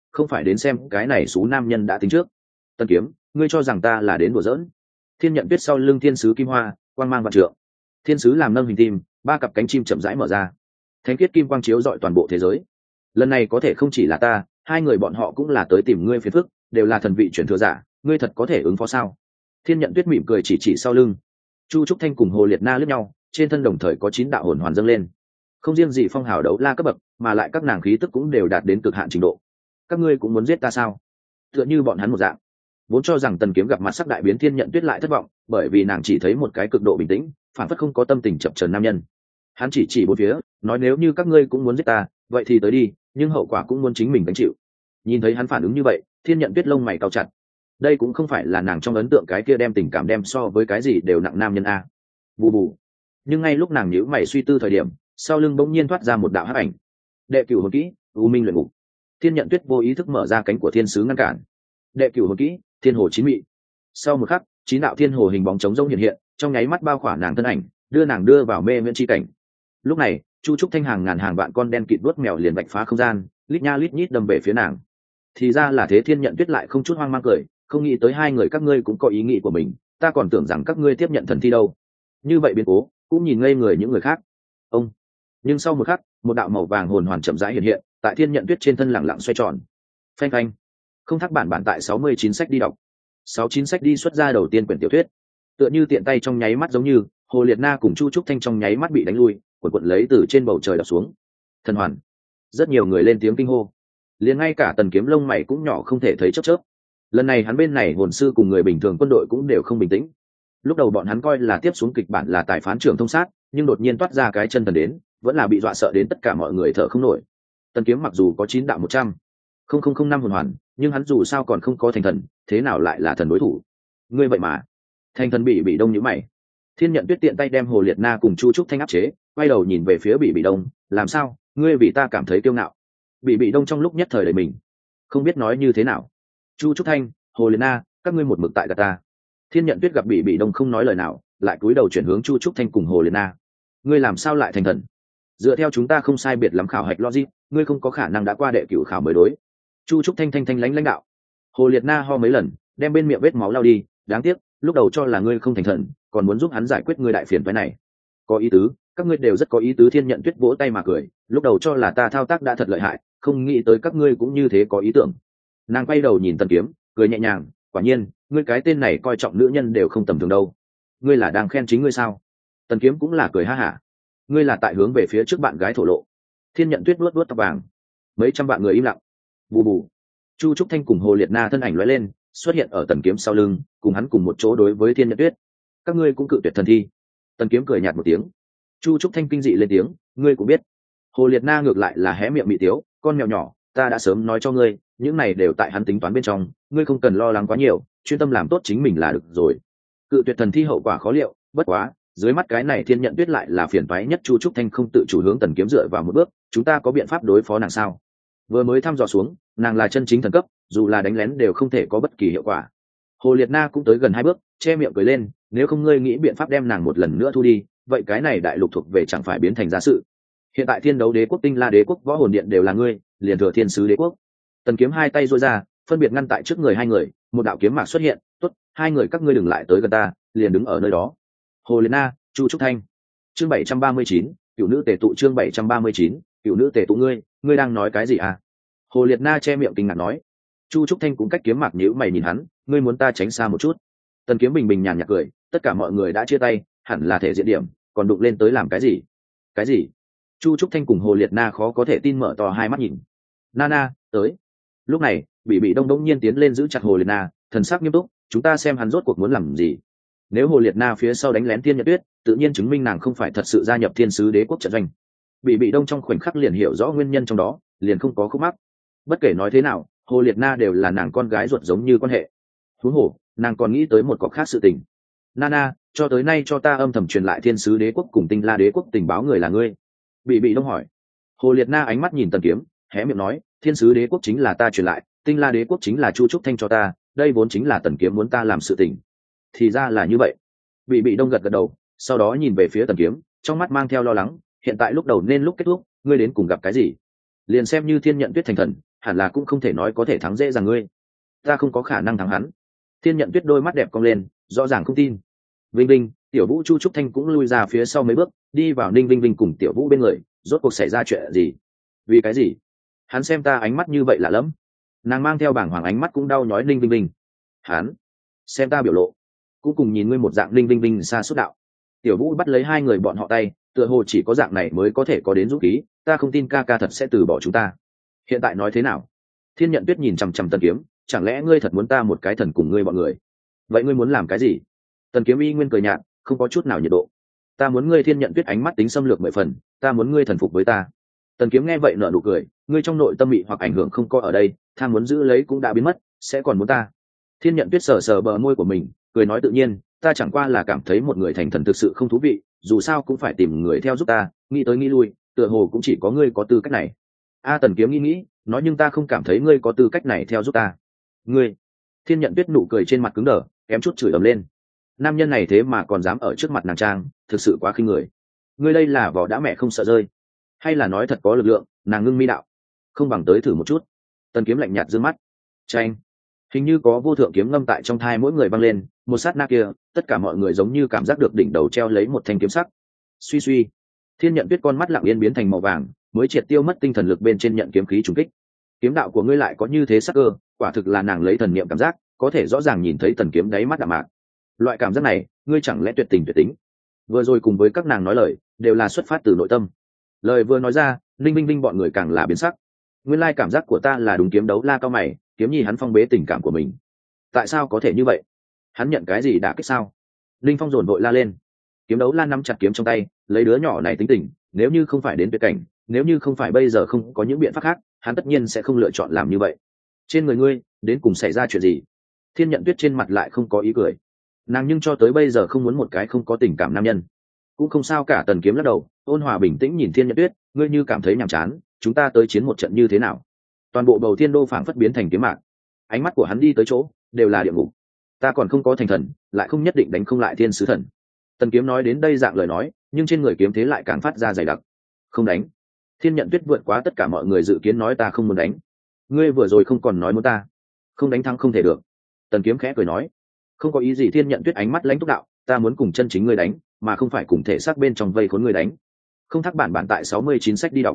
không phải đến xem cái này xú nam nhân đã tính trước. Tần Kiếm, ngươi cho rằng ta là đến đùa giỡn? Thiên Nhận Tuyết sau lưng thiên sứ kim hoa, quang mang vạn trượng. Thiên sứ làm nâng hình tim, ba cặp cánh chim chậm rãi mở ra. Thánh khiết kim quang chiếu rọi toàn bộ thế giới. Lần này có thể không chỉ là ta, hai người bọn họ cũng là tới tìm ngươi phiền phức, đều là thần vị chuyển thừa giả, ngươi thật có thể ứng phó sao? Thiên Nhận Tuyết mỉm cười chỉ sau lưng. Chu Trúc Thanh cùng Hồ Liệt Na liếc nhau, trên thân đồng thời có 9 đạo hồn hoàn dâng lên. Không riêng gì phong hào đấu la cấp bậc, mà lại các nàng khí tức cũng đều đạt đến cực hạn trình độ. Các ngươi cũng muốn giết ta sao? Tựa như bọn hắn một dạng. Vốn cho rằng Tần Kiếm gặp mặt sắc đại biến, Thiên Nhận Tuyết lại thất vọng, bởi vì nàng chỉ thấy một cái cực độ bình tĩnh, phản phất không có tâm tình chập chờn nam nhân. Hắn chỉ bốn phía, nói nếu như các ngươi cũng muốn giết ta, vậy thì tới đi, nhưng hậu quả cũng muốn chính mình gánh chịu. Nhìn thấy hắn phản ứng như vậy, Thiên Nhận Tuyết lông mày cau chặt. Đây cũng không phải là nàng trong ấn tượng cái kia đem tình cảm đem so với cái gì đều nặng nam nhân a. Bù bù. Nhưng ngay lúc nàng nhíu mày suy tư thời điểm, sau lưng bỗng nhiên thoát ra một đạo hắc ảnh. Đệ cửu hồn kỹ, U Minh luyện ngục. Thiên Nhận Tuyết vô ý thức mở ra cánh của thiên sứ ngăn cản. Đệ cửu hồn kỹ, Thiên Hồ Chín Mị. Sau một khắc, 9 đạo thiên hồ hình bóng trống rỗng hiện hiện, trong nháy mắt bao khỏa nàng thân ảnh, đưa vào mê viễn chi cảnh. Lúc này, Chu Trúc Thanh hàng ngàn hàng vạn con đen kịt đuốt mèo liền vạch phá không gian, lít nha lít nhít đâm về phía nàng. Thì ra là thế. Thiên Nhận Tuyết lại không chút hoang mang cười, không nghĩ tới hai người các ngươi cũng có ý nghĩ của mình, ta còn tưởng rằng các ngươi tiếp nhận thần thi đâu. Như vậy biến cố, cũng nhìn ngây người những người khác. Ông. Nhưng sau một khắc, một đạo màu vàng hồn hoàn chậm rãi hiện hiện, tại Thiên Nhận Tuyết trên thân lặng lặng xoay tròn. Phanh phanh. Không thắc bản tại 69 sách đi đọc. 69 sách đi xuất ra đầu tiên quyển tiểu thuyết. Tựa như tiện tay trong nháy mắt, giống như Hồ Liệt Na cùng Chu Trúc Thanh trong nháy mắt bị đánh lui, cuộn lấy từ trên bầu trời đập xuống. Thần hoàn. Rất nhiều người lên tiếng kinh hô. Liền ngay cả Tần Kiếm lông mày cũng nhỏ không thể thấy chớp chớp. Lần này hắn bên này hồn sư cùng người bình thường quân đội cũng đều không bình tĩnh. Lúc đầu bọn hắn coi là tiếp xuống kịch bản là tài phán trưởng thông sát, nhưng đột nhiên toát ra cái chân thần đến, vẫn là bị dọa sợ đến tất cả mọi người thở không nổi. Tần Kiếm mặc dù có 9 đạo 100,005 hồn hoàn, nhưng hắn dù sao còn không có thành thần, thế nào lại là thần đối thủ? Ngươi vậy mà thành thần. Bị đông nhíu mày. Thiên Nhận Tuyết tiện tay đem Hồ Liệt Na cùng Chu Trúc Thanh áp chế, quay đầu nhìn về phía Bị đông, làm sao, ngươi vì ta cảm thấy kiêu ngạo? Bị đông trong lúc nhất thời đầy mình, không biết nói như thế nào. Chu Trúc Thanh, Hồ Liệt Na, các ngươi một mực tại gạt ta. Thiên Nhận Tuyết gặp Bị đông không nói lời nào, lại cúi đầu chuyển hướng Chu Trúc Thanh cùng Hồ Liệt Na. Ngươi làm sao lại thành thần? Dựa theo chúng ta không sai biệt lắm khảo hạch logic, ngươi không có khả năng đã qua đệ cửu khảo mới đối. Chu Trúc Thanh lãnh đạo. Hồ Liệt Na ho mấy lần, đem bên miệng vết máu lau đi. Đáng tiếc, lúc đầu cho là ngươi không thành thần, còn muốn giúp hắn giải quyết ngươi đại phiền phái này. Có ý tứ, các ngươi đều rất có ý tứ. Thiên Nhận Tuyết vỗ tay mà cười, lúc đầu cho là ta thao tác đã thật lợi hại, không nghĩ tới các ngươi cũng như thế có ý tưởng. Nàng quay đầu nhìn Tần Kiếm, cười nhẹ nhàng, quả nhiên, ngươi cái tên này coi trọng nữ nhân đều không tầm thường đâu. Ngươi là đang khen chính ngươi sao? Tần Kiếm cũng là cười ha hả. Ngươi là tại hướng về phía trước bạn gái thổ lộ. Thiên Nhận Tuyết vuốt tóc vàng. Mấy trăm vạn người im lặng. Bù bù. Chu Trúc Thanh cùng Hồ Liệt Na thân ảnh lóe lên, xuất hiện ở Tần Kiếm sau lưng, cùng hắn cùng một chỗ đối với Thiên Nhận Tuyết. Các ngươi cũng cự tuyệt thần thi? Tần Kiếm cười nhạt một tiếng. Chu Trúc Thanh kinh dị lên tiếng, ngươi cũng biết. Hồ Liệt Na ngược lại là hé miệng mị tiếu, con mèo nhỏ, ta đã sớm nói cho ngươi, những này đều tại hắn tính toán bên trong, ngươi không cần lo lắng quá nhiều, chuyên tâm làm tốt chính mình là được rồi. Cự tuyệt thần thi hậu quả khó liệu, bất quá, dưới mắt cái này Thiên Nhận Tuyết lại là phiền toái nhất. Chu Trúc Thanh không tự chủ hướng Tần Kiếm dựa vào một bước, chúng ta có biện pháp đối phó nàng sao? Vừa mới thăm dò xuống, nàng là chân chính thần cấp, dù là đánh lén đều không thể có bất kỳ hiệu quả. Hồ Liệt Na cũng tới gần 2 bước, che miệng cười lên, nếu không ngươi nghĩ biện pháp đem nàng một lần nữa thu đi, vậy cái này đại lục thuộc về chẳng phải biến thành gia sự. Hiện tại Thiên Đấu Đế quốc, Tinh La Đế quốc, Võ Hồn Điện đều là ngươi, liền thừa Thiên Sứ Đế quốc. Tần Kiếm hai tay duỗi ra, phân biệt ngăn tại trước người hai người, một đạo kiếm mạc xuất hiện, tốt, hai người các ngươi đừng lại tới gần ta, liền đứng ở nơi đó. Hồ Liệt Na, Chu Trúc Thanh. Chương 739, Cửu nữ tề tụ. Chương 739, Cửu nữ tề tụ. Ngươi đang nói cái gì à? Hồ Liệt Na che miệng kinh ngạc nói. Chu Trúc Thanh cũng cách kiếm mạc nhíu mày nhìn hắn, ngươi muốn ta tránh xa một chút? Tần Kiếm bình bình nhàn nhạt cười, tất cả mọi người đã chia tay, hẳn là thể diện điểm, còn đụng lên tới làm cái gì? Cái gì? Chu Trúc Thanh cùng Hồ Liệt Na khó có thể tin mở to hai mắt nhìn. Nana, tới. Lúc này, Bị đông nhiên tiến lên giữ chặt Hồ Liệt Na, thần sắc nghiêm túc, chúng ta xem hắn rốt cuộc muốn làm gì. Nếu Hồ Liệt Na phía sau đánh lén Thiên Nhận Tuyết, tự nhiên chứng minh nàng không phải thật sự gia nhập Thiên Sứ Đế quốc trận doanh. Bị đông trong khoảnh khắc liền hiểu rõ nguyên nhân trong đó, liền không có khúc mắc. Bất kể nói thế nào, Hồ Liệt Na đều là nàng con gái ruột giống như quan hệ. Huống hồ, nàng còn nghĩ tới một cọc khác sự tình. Nana, cho tới nay cho ta âm thầm truyền lại Thiên Sứ Đế quốc cùng Tinh La Đế quốc tình báo người là ngươi. Bị đông hỏi. Hồ Liệt Na ánh mắt nhìn Tần Kiếm, hé miệng nói, Thiên Sứ Đế quốc chính là ta truyền lại, Tinh La Đế quốc chính là Chu Trúc Thanh cho ta, đây vốn chính là Tần Kiếm muốn ta làm sự tình. Thì ra là như vậy. Bị đông gật đầu, sau đó nhìn về phía Tần Kiếm, trong mắt mang theo lo lắng, hiện tại lúc đầu nên lúc kết thúc, ngươi đến cùng gặp cái gì? Liền xem như Thiên Nhận Tuyết thành thần, hẳn là cũng không thể nói có thể thắng dễ dàng ngươi. Ta không có khả năng thắng hắn. Thiên Nhận Tuyết đôi mắt đẹp cong lên, rõ ràng không tin. Vinh Vinh, Tiểu Vũ, Chu Trúc Thanh cũng lui ra phía sau mấy bước, đi vào Ninh Vinh Vinh cùng Tiểu Vũ bên người. Rốt cuộc xảy ra chuyện gì? Vì cái gì? Hắn xem ta ánh mắt như vậy lạ lắm. Nàng mang theo bảng hoàng ánh mắt cũng đau nhói Ninh Vinh Vinh. Hắn xem ta biểu lộ, cũng cùng nhìn ngươi một dạng. Ninh Vinh Vinh xa suốt đạo. Tiểu Vũ bắt lấy hai người bọn họ tay, tựa hồ chỉ có dạng này mới có thể có đến dũng khí. Ta không tin ca ca thật sẽ từ bỏ chúng ta. Hiện tại nói thế nào? Thiên Nhận Tuyết nhìn chằm chằm Tần Kiếm, chẳng lẽ ngươi thật muốn ta một cái thần cùng ngươi bọn người? Vậy ngươi muốn làm cái gì? Tần Kiếm y nguyên cười nhạt, không có chút nào nhiệt độ. Ta muốn ngươi. Thiên Nhận Tuyết ánh mắt tính xâm lược 10 phần, ta muốn ngươi thần phục với ta. Tần Kiếm nghe vậy nở nụ cười, ngươi trong nội tâm bị hoặc ảnh hưởng không có ở đây, tham muốn giữ lấy cũng đã biến mất, sẽ còn muốn ta? Thiên Nhận Tuyết sờ sờ bờ môi của mình, cười nói tự nhiên, ta chẳng qua là cảm thấy một người thành thần thực sự không thú vị, dù sao cũng phải tìm người theo giúp ta, nghĩ tới nghĩ lui, tựa hồ cũng chỉ có ngươi có tư cách này. Tần Kiếm nghĩ, nói nhưng ta không cảm thấy ngươi có tư cách này theo giúp ta. Ngươi? Thiên Nhận Tuyết nụ cười trên mặt cứng đờ, kém chút chửi ầm lên. Nam nhân này thế mà còn dám ở trước mặt nàng trang, thực sự quá khinh người. Ngươi đây là vỏ đã mẹ không sợ rơi, hay là nói thật có lực lượng? Nàng ngưng mi đạo, không bằng tới thử một chút. Tần Kiếm lạnh nhạt dương mắt. Tranh. Hình như có vô thượng kiếm ngâm tại trong thai mỗi người vang lên, một sát na kia, tất cả mọi người giống như cảm giác được đỉnh đầu treo lấy một thanh kiếm sắc. Suy suy. Thiên Nhận Tuyết con mắt lặng yên biến thành màu vàng, mới triệt tiêu mất tinh thần lực bên trên nhận kiếm khí trùng kích. Kiếm đạo của ngươi lại có như thế sắc cơ, quả thực là nàng lấy thần niệm cảm giác, có thể rõ ràng nhìn thấy Tần Kiếm đáy mắt đạm mạc. Loại cảm giác này, ngươi chẳng lẽ tuyệt tình tuyệt tính? Vừa rồi cùng với các nàng nói lời, đều là xuất phát từ nội tâm. Lời vừa nói ra, Linh Vinh Vinh bọn người càng là biến sắc. Nguyên lai cảm giác của ta là đúng. Kiếm Đấu La cao mày, Kiếm Nhi hắn phong bế tình cảm của mình. Tại sao có thể như vậy? Hắn nhận cái gì đả kích sao? Linh Phong dồn vội la lên. Kiếm Đấu La nắm chặt kiếm trong tay, lấy đứa nhỏ này tính tình, nếu như không phải đến tuyệt cảnh, nếu như không phải bây giờ không có những biện pháp khác, hắn tất nhiên sẽ không lựa chọn làm như vậy. Trên người ngươi, đến cùng xảy ra chuyện gì? Thiên Nhận Tuyết trên mặt lại không có ý cười. Nàng nhưng cho tới bây giờ không muốn một cái không có tình cảm nam nhân. Cũng không sao cả. Tần Kiếm lắc đầu, ôn hòa bình tĩnh nhìn Thiên Nhận Tuyết, ngươi như cảm thấy nhàm chán, chúng ta tới chiến một trận như thế nào? Toàn bộ bầu thiên đô phảng phất biến thành kiếm mạc. Ánh mắt của hắn đi tới chỗ, đều là địa ngục. Ta còn không có thành thần, lại không nhất định đánh không lại thiên sứ thần. Tần Kiếm nói đến đây dạng lời nói, nhưng trên người kiếm thế lại càng phát ra dày đặc. Không đánh. Thiên Nhận Tuyết vượt quá tất cả mọi người dự kiến, nói ta không muốn đánh. Ngươi vừa rồi không còn nói muốn ta không đánh thắng không thể được. Tần Kiếm khẽ cười nói, không có ý gì. Thiên Nhận Tuyết ánh mắt lãnh túc đạo, ta muốn cùng chân chính ngươi đánh, mà không phải cùng thể xác bên trong vây khốn ngươi đánh. Không thắc bản tại 69 sách đi đọc,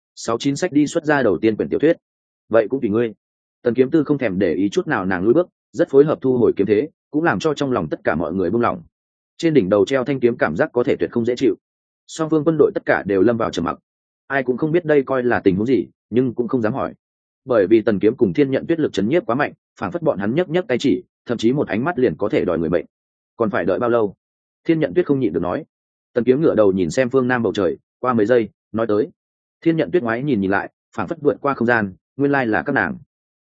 69 sách đi xuất ra đầu tiên quyển tiểu thuyết. Vậy cũng tùy ngươi. Tần Kiếm Tư không thèm để ý chút nào nàng lùi bước, rất phối hợp thu hồi kiếm thế, cũng làm cho trong lòng tất cả mọi người buông lỏng. Trên đỉnh đầu treo thanh kiếm, cảm giác có thể tuyệt không dễ chịu. Song phương quân đội tất cả đều lâm vào trầm mặc, ai cũng không biết đây coi là tình huống gì, nhưng cũng không dám hỏi, bởi vì Tần Kiếm cùng Thiên Nhận Tuyết lực chấn nhiếp quá mạnh, phản phất bọn hắn nhấc nhấc tay chỉ, thậm chí một ánh mắt liền có thể đòi người bệnh. Còn phải đợi bao lâu? Thiên Nhận Tuyết không nhịn được nói. Tần Kiếm ngửa đầu nhìn xem phương nam bầu trời, qua mấy giây, nói tới. Thiên Nhận Tuyết ngoái nhìn lại, phản phất vượt qua không gian, nguyên lai là các nàng.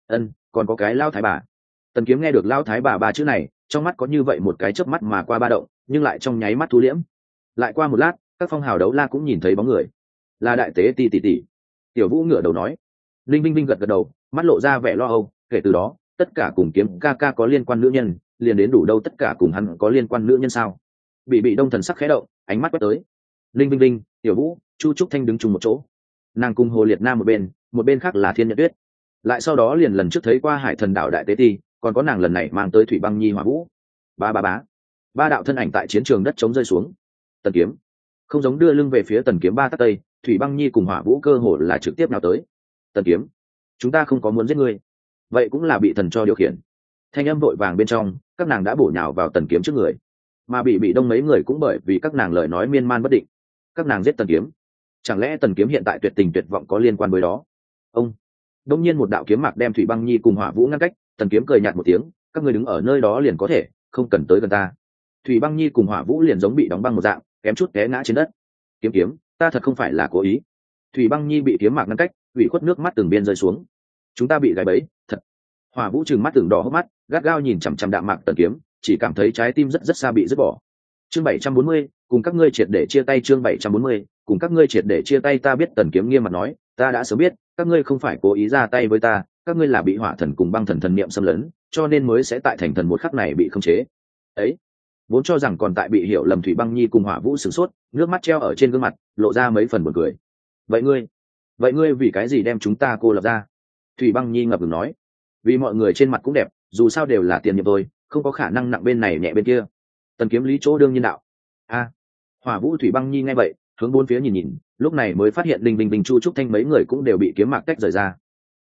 Còn có cái Lão Thái bà. Tần Kiếm nghe được Lão Thái bà ba chữ này, trong mắt có như vậy một cái chớp mắt mà qua ba động, nhưng lại trong nháy mắt thu liễm. Lại qua một lát, các phong hào đấu la cũng nhìn thấy bóng người, là đại tế tỷ tỷ. Tiểu Vũ ngửa đầu nói. Linh Vinh Vinh gật gật đầu, mắt lộ ra vẻ lo âu, kể từ đó, tất cả cùng Kiếm ca ca có liên quan nữ nhân, liền đến đủ đâu tất cả cùng hắn có liên quan nữ nhân sao? Bị Đông thần sắc khẽ động, ánh mắt quét tới. Linh Vinh Vinh, Tiểu Vũ, Chu Trúc Thanh đứng chung một chỗ. Nàng cùng Hồ Liệt Nam một bên khác là Thiên Nhận Tuyết. Lại sau đó liền lần trước thấy qua Hải Thần đảo đại tế ti, còn có nàng lần này mang tới Thủy Băng Nhi Hỏa Vũ. Ba đạo thân ảnh tại chiến trường đất trống rơi xuống. Tần Kiếm không giống đưa lưng về phía Tần Kiếm ba tắc tây, Thủy Băng Nhi cùng Hỏa Vũ cơ hồ là trực tiếp nào tới. Tần Kiếm, chúng ta không có muốn giết ngươi, vậy cũng là bị thần cho điều khiển. Thanh âm vội vàng bên trong, các nàng đã bổ nhào vào Tần Kiếm trước người, mà bị đông mấy người cũng bởi vì các nàng lời nói miên man bất định. Các nàng giết Tần Kiếm, chẳng lẽ Tần Kiếm hiện tại tuyệt tình tuyệt vọng có liên quan với đó? Đông nhiên một đạo kiếm mạc đem Thủy Băng Nhi cùng Hỏa Vũ ngăn cách. Tần Kiếm cười nhạt một tiếng, các ngươi đứng ở nơi đó liền có thể, không cần tới gần ta. Thủy Băng Nhi cùng Hỏa Vũ liền giống bị đóng băng một dạng, kém chút té ngã trên đất. Kiếm, ta thật không phải là cố ý. Thủy Băng Nhi bị kiếm mạc ngăn cách, ủy khuất nước mắt từng biên rơi xuống. Chúng ta bị gài bẫy, thật. Hỏa Vũ trừng mắt tưởng đỏ hốc mắt, gắt gao nhìn chằm chằm đạm mạc Tần Kiếm, chỉ cảm thấy trái tim rất xa bị dứt bỏ. Chương 740, cùng các ngươi triệt để chia tay. Chương 740, cùng các ngươi triệt để chia tay. Ta biết. Tần Kiếm nghiêm mặt nói, ta đã sớm biết, các ngươi không phải cố ý ra tay với ta, các ngươi là bị hỏa thần cùng băng thần thần niệm xâm lấn, cho nên mới sẽ tại thành thần một khắc này bị khống chế. Ấy, vốn cho rằng còn tại bị hiểu lầm. Thủy Băng Nhi cùng Hỏa Vũ sửng sốt, nước mắt treo ở trên gương mặt, lộ ra mấy phần buồn cười. Vậy ngươi vì cái gì đem chúng ta cô lập ra? Thủy Băng Nhi ngập ngừng nói, vì mọi người trên mặt cũng đẹp, dù sao đều là tiền nhiệm tôi, không có khả năng nặng bên này nhẹ bên kia. Tần Kiếm lý chỗ đương nhiên đạo. A. Hỏa Vũ Thủy Băng Nhi nghe vậy, hướng bốn phía nhìn nhìn, lúc này mới phát hiện Linh Bình Bình Chu Trúc Thanh mấy người cũng đều bị kiếm mạc tách rời ra.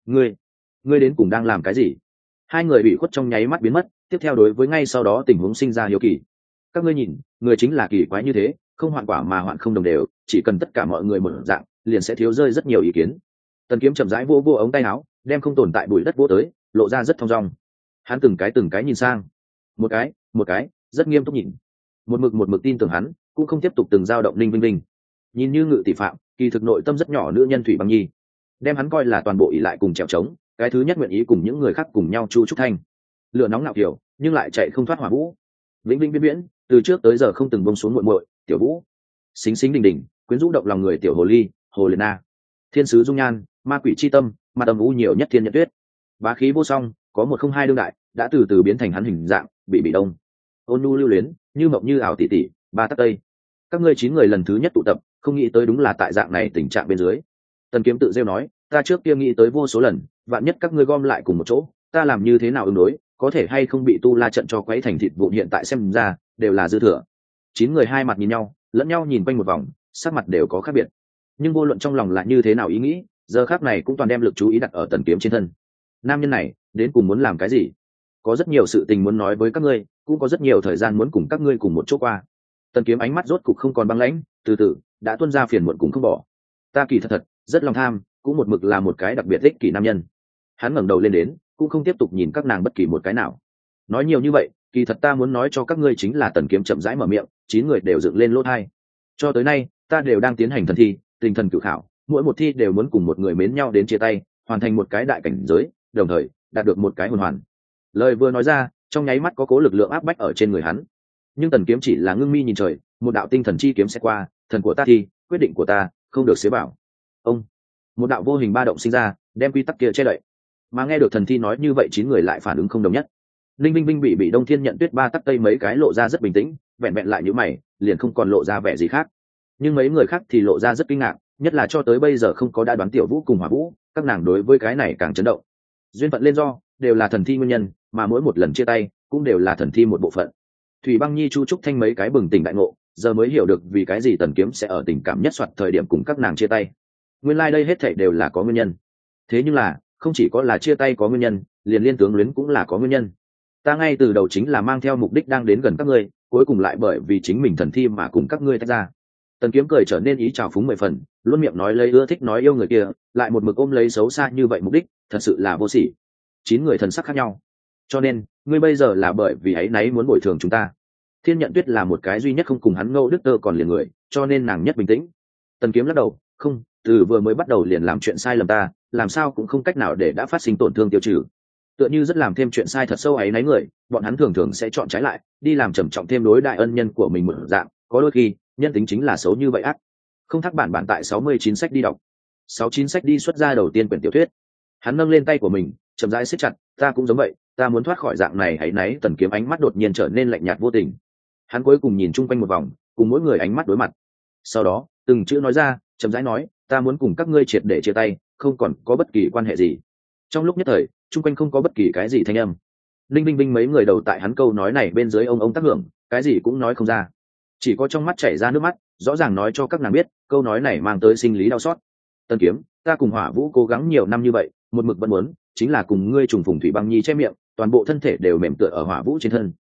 Ngươi đến cùng đang làm cái gì? Hai người bị khuất trong nháy mắt biến mất, tiếp theo đối với ngay sau đó tình huống sinh ra hiếu kỳ. Các ngươi nhìn, người chính là kỳ quái như thế, không hoạn quả mà hoạn không đồng đều, chỉ cần tất cả mọi người một dạng, liền sẽ thiếu rơi rất nhiều ý kiến. Tần Kiếm chậm rãi vô vô ống tay áo, đem không tồn tại bụi đất vỗ tới, lộ ra rất thong dong. Hắn từng cái nhìn sang, một cái, rất nghiêm túc nhìn. Một mực tin tưởng hắn, cũng không tiếp tục từng dao động Linh Vinh Vinh. Nhìn như ngự tỷ phạm, kỳ thực nội tâm rất nhỏ nữ nhân Thủy Băng Nhi, đem hắn coi là toàn bộ ỷ lại cùng trèo trống, cái thứ nhất nguyện ý cùng những người khác cùng nhau Chu Trúc Thanh. Lửa nóng ngạo kiểu, nhưng lại chạy không thoát Hỏa Vũ. Vĩnh Vĩnh Viễn Viễn, từ trước tới giờ không từng buông xuống muội muội, Tiểu Vũ. Xính xính đình đình, quyến rũ động lòng người Tiểu Hồ Ly, Hồ Liệt Na. Thiên sứ dung nhan, ma quỷ chi tâm, ma tâm u nhiều nhất thiên nhật tuyết. Bá khí vô song, có một không hai đương đại, đã từ từ biến thành hắn hình dạng, bị đông. Ôn nhu lưu luyến, như mộng như ảo tỷ tỷ, ba tắc tây. Các ngươi 9 người lần thứ nhất tụ tập, không nghĩ tới đúng là tại dạng này tình trạng bên dưới. Tần Kiếm tự rêu nói, ta trước kia nghĩ tới vô số lần, vạn nhất các ngươi gom lại cùng một chỗ, ta làm như thế nào ứng đối, có thể hay không bị tu la trận cho quấy thành thịt vụn, hiện tại xem ra đều là dư thừa. 9 người hai mặt nhìn nhau, lẫn nhau nhìn quanh một vòng, sắc mặt đều có khác biệt, nhưng vô luận trong lòng là như thế nào ý nghĩ, giờ khắc này cũng toàn đem lực chú ý đặt ở Tần Kiếm trên thân. Nam nhân này đến cùng muốn làm cái gì? Có rất nhiều sự tình muốn nói với các ngươi, cũng có rất nhiều thời gian muốn cùng các ngươi cùng một chỗ qua. Tần Kiếm ánh mắt rốt cục không còn băng lãnh, từ từ đã tuôn ra phiền muộn cùng không bỏ. Ta kỳ thật rất lòng tham, cũng một mực là một cái đặc biệt ích kỷ nam nhân. Hắn ngẩng đầu lên đến, cũng không tiếp tục nhìn các nàng bất kỳ một cái nào. Nói nhiều như vậy, kỳ thật ta muốn nói cho các ngươi chính là Tần Kiếm chậm rãi mở miệng, 9 người đều dựng lên lỗ tai. Cho tới nay, ta đều đang tiến hành thần thi, tinh thần cửu khảo, mỗi một thi đều muốn cùng một người mến nhau đến chia tay, hoàn thành một cái đại cảnh giới, đồng thời đạt được một cái hồn hoàn. Lời vừa nói ra, trong nháy mắt có cố lực lượng áp bách ở trên người hắn. Nhưng Tần Kiếm chỉ là ngưng mi nhìn trời, một đạo tinh thần chi kiếm sẽ qua, thần của ta thi, quyết định của ta, không được xế bảo. Ông, một đạo vô hình ba động sinh ra, đem quy tắc kia che đậy. Mà nghe được thần thi nói như vậy, 9 người lại phản ứng không đồng nhất. Linh Vinh Vinh bị Đông Thiên Nhận Tuyết ba tắc tây mấy cái lộ ra rất bình tĩnh, vẹn vẹn lại như mày, liền không còn lộ ra vẻ gì khác. Nhưng mấy người khác thì lộ ra rất kinh ngạc, nhất là cho tới bây giờ không có đã đoán Tiểu Vũ cùng Hỏa Vũ, các nàng đối với cái này càng chấn động. Duyên phận lên do, đều là thần thi nguyên nhân, mà mỗi một lần chia tay cũng đều là thần thi một bộ phận. Thủy Băng Nhi Chu Trúc Thanh mấy cái bừng tỉnh đại ngộ, giờ mới hiểu được vì cái gì Tần Kiếm sẽ ở tình cảm nhất soạt thời điểm cùng các nàng chia tay. Nguyên lai đây hết thảy đều là có nguyên nhân. Thế nhưng là, không chỉ có là chia tay có nguyên nhân, liền liên tướng luyến cũng là có nguyên nhân. Ta ngay từ đầu chính là mang theo mục đích đang đến gần các ngươi, cuối cùng lại bởi vì chính mình thần thi mà cùng các ngươi tách ra. Tần Kiếm cười trở nên ý trào phúng 10 phần, luôn miệng nói lấy ưa thích nói yêu người kia, lại một mực ôm lấy xấu xa như vậy mục đích, thật sự là vô sỉ. 9 người thần sắc khác nhau. Cho nên, ngươi bây giờ là bởi vì ấy nấy muốn bồi thường chúng ta. Thiên Nhận Tuyết là một cái duy nhất không cùng hắn Ngô Đức Tơ còn liền người, cho nên nàng nhất bình tĩnh. Tần Kiếm lắc đầu, không, từ vừa mới bắt đầu liền làm chuyện sai lầm ta, làm sao cũng không cách nào để đã phát sinh tổn thương tiêu trừ. Tựa như rất làm thêm chuyện sai thật sâu ấy nấy người, bọn hắn thường thường sẽ chọn trái lại, đi làm trầm trọng thêm đối đại ân nhân của mình một dạng, có đôi khi, nhân tính chính là xấu như vậy ác. Không thắc bản tại 69 sách đi đọc. 69 sách đi xuất ra đầu tiên quyển tiểu thuyết. Hắn nâng lên tay của mình, chậm rãi siết chặt, ta cũng giống vậy, ta muốn thoát khỏi dạng này hãy náy. Tần Kiếm ánh mắt đột nhiên trở nên lạnh nhạt vô tình. Hắn cuối cùng nhìn chung quanh một vòng, cùng mỗi người ánh mắt đối mặt. Sau đó, từng chữ nói ra, chậm rãi nói, ta muốn cùng các ngươi triệt để chia tay, không còn có bất kỳ quan hệ gì. Trong lúc nhất thời, chung quanh không có bất kỳ cái gì thanh âm. Linh Vinh Vinh mấy người đầu tại hắn câu nói này bên dưới ông tác hưởng, cái gì cũng nói không ra, chỉ có trong mắt chảy ra nước mắt, rõ ràng nói cho các nàng biết, câu nói này mang tới sinh lý đau xót. Tần Kiếm, ta cùng Hỏa Vũ cố gắng nhiều năm như vậy, một mực vẫn muốn, chính là cùng ngươi trùng phùng Thủy Băng Nhi che miệng, toàn bộ thân thể đều mềm tựa ở Hỏa Vũ trên thân.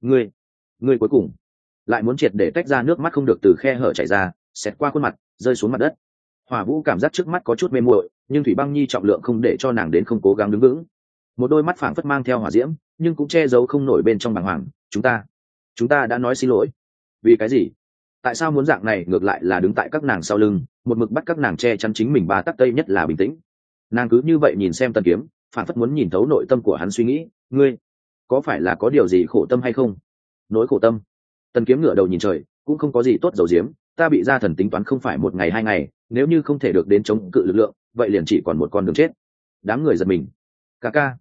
Ngươi cuối cùng lại muốn triệt để tách ra, nước mắt không được từ khe hở chảy ra, xẹt qua khuôn mặt, rơi xuống mặt đất. Hỏa Vũ cảm giác trước mắt có chút mê muội, nhưng Thủy Băng Nhi trọng lượng không để cho nàng đến không cố gắng đứng vững. Một đôi mắt phảng phất mang theo hỏa diễm, nhưng cũng che giấu không nổi bên trong bàng hoàng. Chúng ta đã nói xin lỗi. Vì cái gì? Tại sao muốn dạng này? Ngược lại là đứng tại các nàng sau lưng, một mực bắt các nàng che chắn chính mình ba tắc tây nhất là bình tĩnh. Nàng cứ như vậy nhìn xem Tần Kiếm, phảng phất muốn nhìn thấu nội tâm của hắn suy nghĩ. Ngươi có phải là có điều gì khổ tâm hay không? Nỗi khổ tâm? Tần Kiếm ngửa đầu nhìn trời, cũng không có gì tốt giấu giếm. Ta bị gia thần tính toán không phải 1 ngày 2 ngày, nếu như không thể được đến chống cự lực lượng, vậy liền chỉ còn một con đường chết. Đám người giật mình. Ca,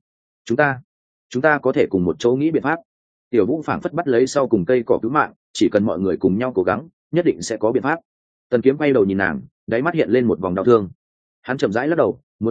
chúng ta có thể cùng một chỗ nghĩ biện pháp. Tiểu Vũ phảng phất bắt lấy sau cùng cây cỏ cứu mạng, chỉ cần mọi người cùng nhau cố gắng, nhất định sẽ có biện pháp. Tần Kiếm quay đầu nhìn nàng, đáy mắt hiện lên một vòng đau thương. Hắn chậm rãi lắc đầu, muốn sống,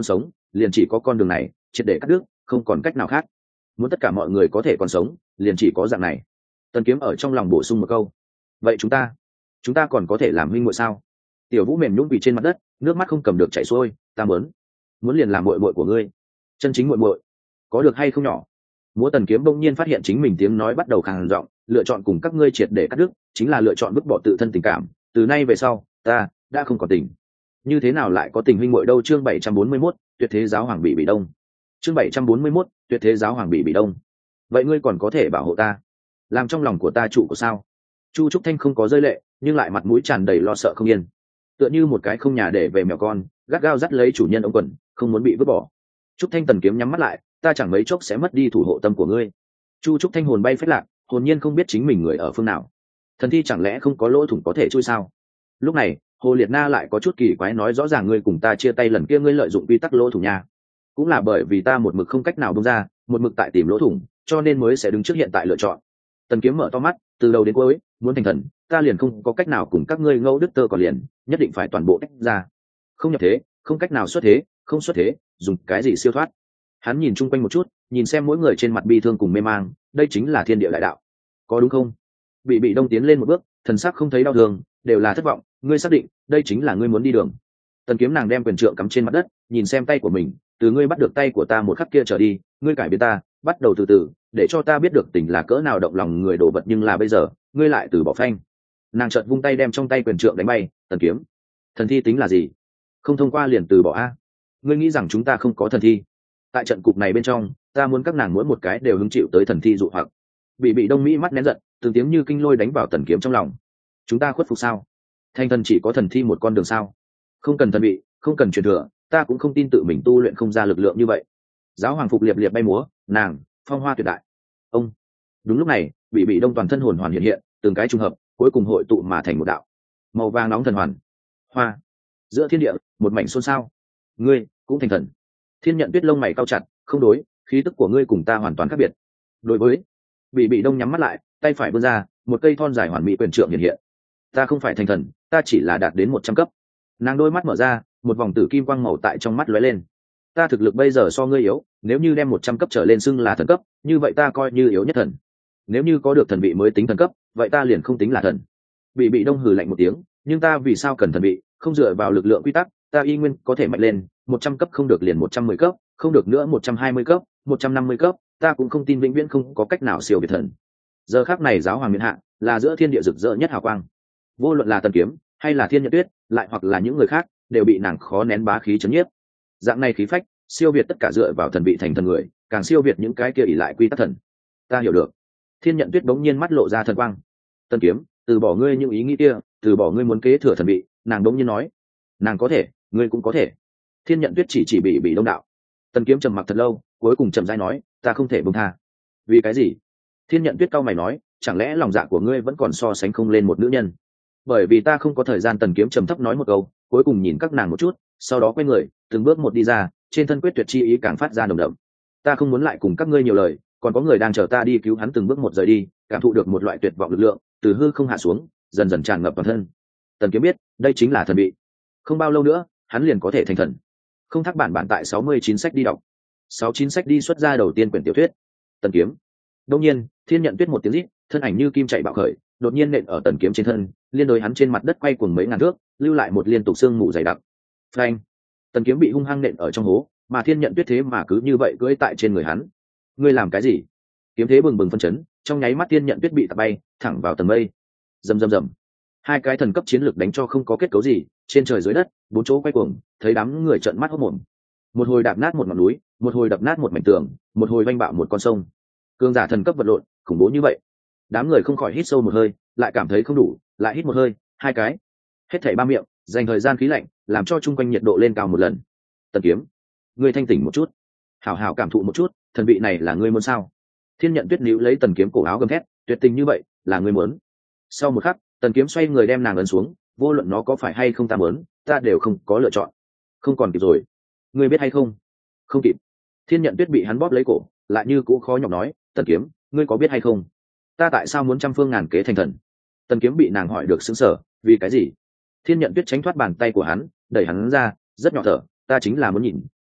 liền chỉ có con đường này, triệt để cắt đứt, không còn cách nào khác. Muốn tất cả mọi người có thể còn sống, liền chỉ có dạng này. Tần Kiếm ở trong lòng bổ sung một câu. Vậy chúng ta còn có thể làm huynh muội sao? Tiểu Vũ mềm nhũn quỳ trên mặt đất, nước mắt không cầm được chảy xuôi. Ta muốn liền làm muội muội của ngươi, chân chính muội muội, có được hay không nhỏ? Múa Tần Kiếm bỗng nhiên phát hiện chính mình tiếng nói bắt đầu khàn giọng, lựa chọn cùng các ngươi triệt để cắt đứt, chính là lựa chọn vứt bỏ tự thân tình cảm. Từ nay về sau, ta đã không còn tình. Như thế nào lại có tình huynh muội đâu? Chương 741, Tuyệt thế giáo hoàng bị đông. Chương 741, Tuyệt thế giáo hoàng bị đông. Vậy ngươi còn có thể bảo hộ ta, làm trong lòng của ta trụ của sao? Chu Trúc Thanh không có rơi lệ, nhưng lại mặt mũi tràn đầy lo sợ không yên, tựa như một cái không nhà để về mèo con, gắt gao dắt lấy chủ nhân ống quần, không muốn bị vứt bỏ. Trúc Thanh Tần Kiếm nhắm mắt lại, ta chẳng mấy chốc sẽ mất đi thủ hộ tâm của ngươi. Chu Trúc Thanh hồn bay phết lạc, hồn nhiên không biết chính mình người ở phương nào. Thần thi chẳng lẽ không có lỗ thủng có thể chui sao? Lúc này Hồ Liệt Na lại có chút kỳ quái nói, rõ ràng ngươi cùng ta chia tay lần kia ngươi lợi dụng quy tắc lỗ thủng nha. Cũng là bởi vì ta một mực không cách nào bung ra, một mực tại tìm lỗ thủng, cho nên mới sẽ đứng trước hiện tại lựa chọn. Tần Kiếm mở to mắt, từ đầu đến cuối, muốn thành thần, ta liền không có cách nào cùng các ngươi ngẫu đức tơ còn liền, nhất định phải toàn bộ tách ra. Không nhập thế, không cách nào xuất thế, không xuất thế, dùng cái gì siêu thoát? Hắn nhìn chung quanh một chút, nhìn xem mỗi người trên mặt bi thương cùng mê mang, đây chính là thiên địa đại đạo, có đúng không? Bị đông tiến lên một bước, thần sắc không thấy đau thương, đều là thất vọng. Ngươi xác định đây chính là ngươi muốn đi đường? Tần Kiếm nàng đem quyền trượng cắm trên mặt đất, nhìn xem tay của mình, từ ngươi bắt được tay của ta một khắc kia trở đi, ngươi cải biến ta, bắt đầu từ từ, để cho ta biết được tình là cỡ nào động lòng người đổ vật, nhưng là bây giờ ngươi lại từ bỏ phanh. Nàng chợt vung tay đem trong tay quyền trượng đánh bay. Tần Kiếm, thần thi tính là gì? Không thông qua liền từ bỏ a? Ngươi nghĩ rằng chúng ta không có thần thi? Tại trận cục này bên trong, ta muốn các nàng mỗi một cái đều hứng chịu tới thần thi dụ hoặc. Bị đông mỹ mắt nén giận, từng tiếng như kinh lôi đánh vào Tần Kiếm trong lòng. Chúng ta khuất phục sao? Thành thần chỉ có thần thi một con đường sao? Không cần thần bị, không cần truyền thừa, ta cũng không tin tự mình tu luyện không ra lực lượng như vậy. Giáo hoàng phục liệp liệp bay múa, nàng phong hoa tuyệt đại. Ông. Đúng lúc này, bị đông toàn thân hồn hoàn hiện hiện, từng cái trùng hợp, cuối cùng hội tụ mà thành một đạo màu vàng nóng thần hoàn. Hoa. Giữa thiên địa, một mảnh xôn xao. Ngươi cũng thành thần? Thiên Nhận Tuyết lông mày cau chặt, không đối, khí tức của ngươi cùng ta hoàn toàn khác biệt. Đối với bị đông nhắm mắt lại, tay phải vươn ra, một cây thon dài hoàn mỹ quyền trượng hiện hiện. Ta không phải thành thần, ta chỉ là đạt đến 100 cấp. Nàng đôi mắt mở ra, một vòng tử kim quang màu tại trong mắt lóe lên. Ta thực lực bây giờ so ngươi yếu, nếu như đem 100 cấp trở lên xưng là thần cấp, như vậy ta coi như yếu nhất thần. Nếu như có được thần vị mới tính thần cấp, vậy ta liền không tính là thần. Bị đông hừ lạnh một tiếng, nhưng ta vì sao cần thần vị? Không dựa vào lực lượng quy tắc, ta y nguyên có thể mạnh lên, 100 cấp không được liền 110 cấp, không được nữa 120 cấp, 150 cấp, ta cũng không tin vĩnh viễn không có cách nào siêu việt thần. Giờ khắc này giáo hoàng miện hạ, là giữa thiên địa rực rỡ nhất hào quang. Vô luận là Tần Kiếm hay là Thiên Nhận Tuyết, lại hoặc là những người khác, đều bị nàng khó nén bá khí chấn nhiếp. Dạng này khí phách, siêu việt tất cả dựa vào thần vị thành thần người, càng siêu việt những cái kia ỷ lại quy tắc thần. Ta hiểu được. Thiên Nhận Tuyết bỗng nhiên mắt lộ ra thần quang. Tần Kiếm, từ bỏ ngươi những ý nghĩ kia, từ bỏ ngươi muốn kế thừa thần vị. Nàng bỗng nhiên nói, nàng có thể, ngươi cũng có thể. Thiên Nhận Tuyết chỉ bị đông đạo. Tần Kiếm trầm mặc thật lâu, cuối cùng chậm rãi nói, ta không thể buông tha. Vì cái gì? Thiên Nhận Tuyết cau mày nói, chẳng lẽ lòng dạ của ngươi vẫn còn so sánh không lên một nữ nhân? Bởi vì ta không có thời gian. Tần Kiếm trầm thấp nói một câu, cuối cùng nhìn các nàng một chút, sau đó quay người, từng bước một đi ra, trên thân quyết tuyệt chi ý càng phát ra nồng đậm. Ta không muốn lại cùng các ngươi nhiều lời, còn có người đang chờ ta đi cứu hắn. Từng bước một rời đi, cảm thụ được một loại tuyệt vọng lực lượng từ hư không hạ xuống, dần dần tràn ngập toàn thân. Tần Kiếm biết, đây chính là thần vị. Không bao lâu nữa, hắn liền có thể thành thần. Không thắc bản tại 69 sách đi đọc. 69 sách đi xuất ra đầu tiên quyển tiểu thuyết. Tần Kiếm. Đương nhiên, Thiên Nhận Tuyết một tiếng rít, thân ảnh như kim chạy bạo khởi, đột nhiên nện ở Tần Kiếm trên thân, liên đối hắn trên mặt đất quay cuồng mấy ngàn thước, lưu lại một liên tục xương mù dày đặc. Phanh! Tần Kiếm bị hung hăng nện ở trong hố, mà Thiên Nhận Tuyết thế mà cứ như vậy cưỡi tại trên người hắn. Ngươi làm cái gì? Kiếm thế bừng bừng phân chấn, trong nháy mắt Thiên Nhận Tuyết bị tạt bay thẳng vào tầng mây. Rầm rầm rầm. Hai cái thần cấp chiến lực đánh cho không có kết cấu gì, trên trời dưới đất, bốn chỗ quay cuồng, thấy đám người trợn mắt hốt mồm. Một hồi đạp nát một ngọn núi, một hồi đập nát một mảnh tường, một hồi vanh bạo một con sông. Cường giả thần cấp vật lộn, khủng bố như vậy. Đám người không khỏi hít sâu một hơi, lại cảm thấy không đủ, lại hít một hơi, hai cái. Hết thảy ba miệng, dành thời gian khí lạnh, làm cho chung quanh nhiệt độ lên cao một lần. Tần Kiếm, ngươi thanh tỉnh một chút, hảo hảo cảm thụ một chút, thần vị này là ngươi muốn sao? Thiên Nhận Tuyết níu lấy Tần Kiếm cổ áo gầm thét, tuyệt tình như vậy, là ngươi muốn. Sau một khắc, Tần Kiếm xoay người đem nàng ấn xuống, vô luận nó có phải hay không ta muốn, ta đều không có lựa chọn. Không còn kịp rồi. Ngươi biết hay không? Không kịp. Thiên Nhận Tuyết bị hắn bóp lấy cổ, lại như cũ khó nhọc nói, Tần Kiếm, ngươi có biết hay không? Ta tại sao muốn trăm phương ngàn kế thành thần? Tần Kiếm bị nàng hỏi được sững sờ, vì cái gì? Thiên Nhận Tuyết tránh thoát bàn tay của hắn, đẩy hắn ra, rất nhỏ thở, ta chính là muốn nhìn,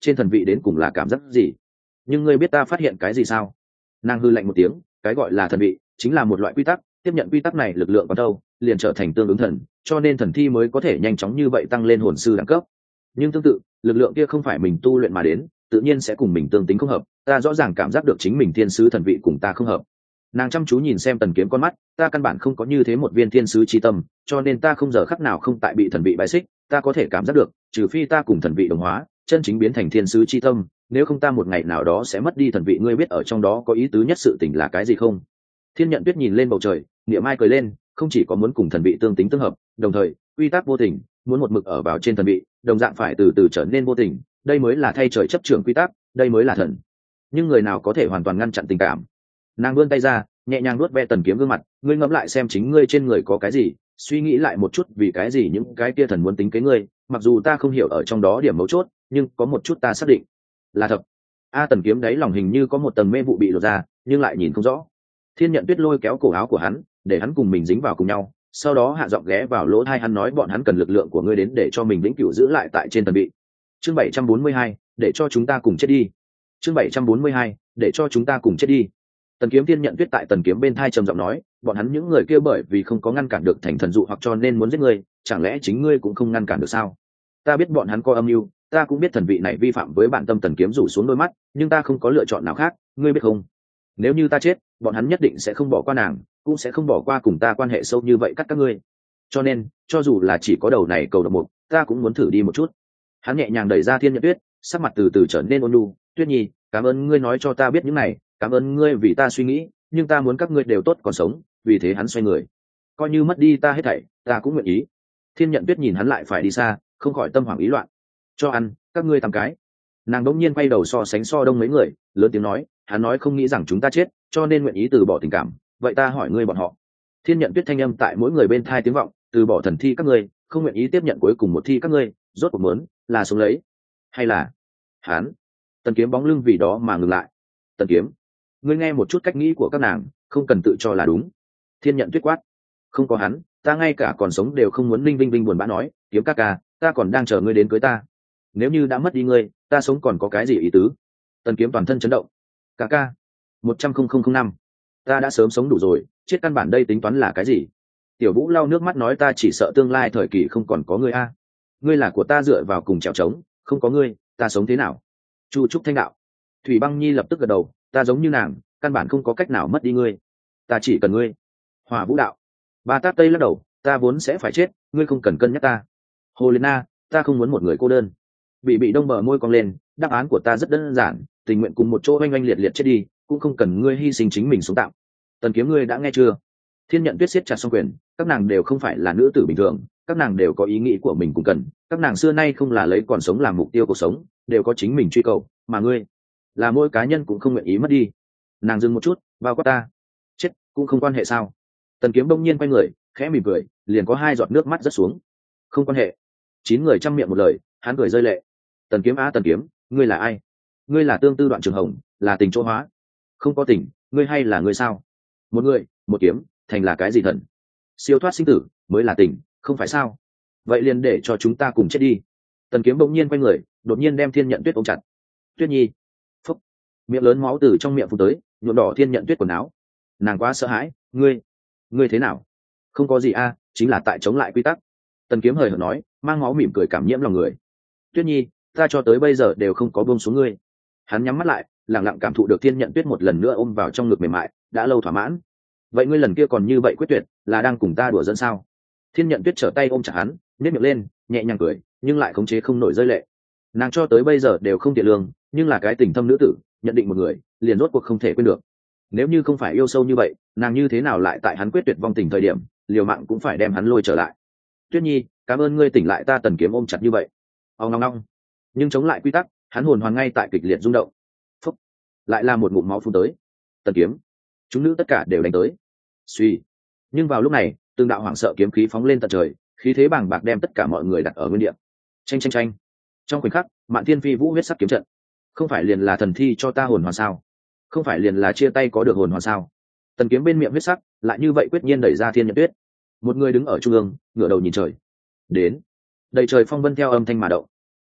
trên thần vị đến cùng là cảm giác gì. Nhưng ngươi biết ta phát hiện cái gì sao? Nàng hư lạnh một tiếng, cái gọi là thần vị chính là một loại quy tắc, tiếp nhận quy tắc này lực lượng còn đâu liền trở thành tương ứng thần, cho nên thần thi mới có thể nhanh chóng như vậy tăng lên hồn sư đẳng cấp. Nhưng tương tự, lực lượng kia không phải mình tu luyện mà đến, tự nhiên sẽ cùng mình tương tính không hợp. Ta rõ ràng cảm giác được chính mình thiên sứ thần vị cùng ta không hợp. Nàng chăm chú nhìn xem Tần Kiếm con mắt, ta căn bản không có như thế một viên thiên sứ chi tâm, cho nên ta không giờ khắc nào không tại bị thần vị bài xích. Ta có thể cảm giác được, trừ phi ta cùng thần vị đồng hóa, chân chính biến thành thiên sứ chi tâm, nếu không ta một ngày nào đó sẽ mất đi thần vị. Ngươi biết ở trong đó có ý tứ nhất sự tình là cái gì không? Thiên Nhận Tuyết nhìn lên bầu trời, niệm ai cười lên, không chỉ có muốn cùng thần vị tương tính tương hợp, đồng thời quy tắc vô tình muốn một mực ở vào trên thần vị, đồng dạng phải từ từ trở nên vô tình, đây mới là thay trời chấp trưởng quy tắc, đây mới là thần. Nhưng người nào có thể hoàn toàn ngăn chặn tình cảm? Nàng vươn tay ra, nhẹ nhàng nuốt ve Tần Kiếm gương mặt, ngươi ngẫm lại xem chính ngươi trên người có cái gì, suy nghĩ lại một chút vì cái gì những cái kia thần muốn tính kế ngươi, mặc dù ta không hiểu ở trong đó điểm mấu chốt, nhưng có một chút ta xác định là thật. Tần Kiếm đáy lòng hình như có một tầng mê vụ bị lột ra, nhưng lại nhìn không rõ. Thiên Nhận Tuyết lôi kéo cổ áo của hắn, để hắn cùng mình dính vào cùng nhau, sau đó hạ giọng ghé vào lỗ tai hắn nói bọn hắn cần lực lượng của ngươi đến để cho mình vĩnh cửu giữ lại tại trên thần vị. Chương 742, để cho chúng ta cùng chết đi. Chương 742, để cho chúng ta cùng chết đi. Tần Kiếm Thiên Nhận Tuyết tại Tần Kiếm bên thai trầm giọng nói, bọn hắn những người kia bởi vì không có ngăn cản được thành thần dụ hoặc cho nên muốn giết ngươi, chẳng lẽ chính ngươi cũng không ngăn cản được sao? Ta biết bọn hắn có âm mưu, ta cũng biết thần vị này vi phạm với bản tâm. Tần Kiếm rủ xuống đôi mắt, nhưng ta không có lựa chọn nào khác, ngươi biết không? Nếu như ta chết, bọn hắn nhất định sẽ không bỏ qua nàng, cũng sẽ không bỏ qua cùng ta quan hệ sâu như vậy cắt các ngươi. Cho nên, cho dù là chỉ có đầu này cầu độc mục, ta cũng muốn thử đi một chút. Hắn nhẹ nhàng đẩy ra Thiên Nhận Tuyết, sắc mặt từ từ trở nên ôn nhu. Tuyết Nhi, cảm ơn ngươi nói cho ta biết những này, cảm ơn ngươi vì ta suy nghĩ, nhưng ta muốn các ngươi đều tốt còn sống. Vì thế hắn xoay người, coi như mất đi ta hết thảy, ta cũng nguyện ý. Thiên Nhận Tuyết nhìn hắn lại phải đi xa, không khỏi tâm hoảng ý loạn. Cho ăn, các ngươi tầm cái. Nàng đống nhiên quay đầu so sánh so đông mấy người, lớn tiếng nói, hắn nói không nghĩ rằng chúng ta chết, cho nên nguyện ý từ bỏ tình cảm. Vậy ta hỏi ngươi bọn họ. Thiên Nhận Tuyết thanh âm tại mỗi người bên thai tiếng vọng, từ bỏ thần thi các ngươi, không nguyện ý tiếp nhận cuối cùng một thi các ngươi, rốt cuộc muốn là sống lấy, hay là hắn? Tần Kiếm bóng lưng vì đó mà ngừng lại. Tần Kiếm, ngươi nghe một chút cách nghĩ của các nàng, không cần tự cho là đúng. Thiên Nhận Tuyết quát, không có hắn, ta ngay cả còn sống đều không muốn. Linh Vinh Vinh buồn bã nói, Kiếm ca ca, ta còn đang chờ ngươi đến cưới ta. Nếu như đã mất đi ngươi, ta sống còn có cái gì ý tứ? Tần Kiếm toàn thân chấn động. Ca ca, 100,005, ta đã sớm sống đủ rồi, chết căn bản đây tính toán là cái gì? Tiểu Vũ lau nước mắt nói, ta chỉ sợ tương lai thời kỳ không còn có ngươi a. Ngươi là của ta dựa vào cùng trèo trống, không có ngươi, ta sống thế nào? Chu Trúc Thanh đạo. Thủy Băng Nhi lập tức gật đầu, ta giống như nàng, căn bản không có cách nào mất đi ngươi, ta chỉ cần ngươi. Hỏa Vũ đạo. Ba Tát Tây lắc đầu, ta vốn sẽ phải chết, ngươi không cần cân nhắc ta. Hồ Liên Na, ta không muốn một người cô đơn. Bị Đông bờ môi cong lên, đáp án của ta rất đơn giản, tình nguyện cùng một chỗ oanh oanh liệt liệt chết đi, cũng không cần ngươi hy sinh chính mình sống tạm. Tần Kiếm, ngươi đã nghe chưa? Thiên Nhận Tuyết siết chặt song quyền, các nàng đều không phải là nữ tử bình thường, các nàng đều có ý nghĩ của mình cũng cần, các nàng xưa nay không là lấy còn sống làm mục tiêu cuộc sống, đều có chính mình truy cầu, mà ngươi là mỗi cá nhân cũng không nguyện ý mất đi. Nàng dừng một chút, bao quát ta chết cũng không quan hệ sao? Tần Kiếm đông nhiên quay người, khẽ mỉm cười, liền có hai giọt nước mắt rớt xuống. Không quan hệ. 9 người chăm miệng một lời, hắn cười rơi lệ. Tần Kiếm Tần Kiếm, ngươi là ai? Ngươi là Tương Tư Đoạn Trường Hồng, là tình chỗ hóa. Không có tình, ngươi hay là ngươi sao? Một người, một kiếm, thành là cái gì thần? Siêu thoát sinh tử mới là tình, không phải sao? Vậy liền để cho chúng ta cùng chết đi. Tần Kiếm bỗng nhiên quay người, đột nhiên đem Thiên Nhận Tuyết ôm chặt. Tuyết Nhi. Phúc. Miệng lớn máu từ trong miệng phun tới, nhuộm đỏ Thiên Nhận Tuyết quần áo. Nàng quá sợ hãi, ngươi thế nào? Không có gì a, chính là tại chống lại quy tắc. Tần Kiếm hời hợt nói, mang máu mỉm cười cảm nhiễm lòng người. Tuyết Nhi, ta cho tới bây giờ đều không có buông xuống ngươi. Hắn nhắm mắt lại, lặng lặng cảm thụ được Thiên Nhận Tuyết một lần nữa ôm vào trong ngực mềm mại, đã lâu thỏa mãn. Vậy ngươi lần kia còn như vậy quyết tuyệt, là đang cùng ta đùa dẫn sao? Thiên Nhận Tuyết trở tay ôm chặt hắn, nhếch miệng lên, nhẹ nhàng cười, nhưng lại khống chế không nổi rơi lệ. Nàng cho tới bây giờ đều không tiện lương, nhưng là cái tình thâm nữ tử, nhận định một người, liền rốt cuộc không thể quên được. Nếu như không phải yêu sâu như vậy, nàng như thế nào lại tại hắn quyết tuyệt vong tình thời điểm, liều mạng cũng phải đem hắn lôi trở lại. Tuyết Nhi, cảm ơn ngươi tỉnh lại ta. Tần Kiếm ôm chặt như vậy. Ong ong ong. Nhưng chống lại quy tắc, hắn hồn hoàn ngay tại kịch liệt rung động. Phúc. Lại là một ngụm máu phun tới. Tần Kiếm, chúng nữ tất cả đều đánh tới. Suy. Nhưng vào lúc này, từng đạo hoảng sợ kiếm khí phóng lên tận trời, khí thế bàng bạc đem tất cả mọi người đặt ở nguyên địa. Tranh tranh tranh. Trong khoảnh khắc, Mạn Thiên Phi Vũ huyết sắc kiếm trận. Không phải liền là thần thi cho ta hồn hoàn sao? Không phải liền là chia tay có được hồn hoàn sao? Tần Kiếm bên miệng huyết sắc, lại như vậy quyết nhiên đẩy ra Thiên Nhận Tuyết. Một người đứng ở trung ương, ngửa đầu nhìn trời. Đến. Đầy trời phong vân theo âm thanh mà động.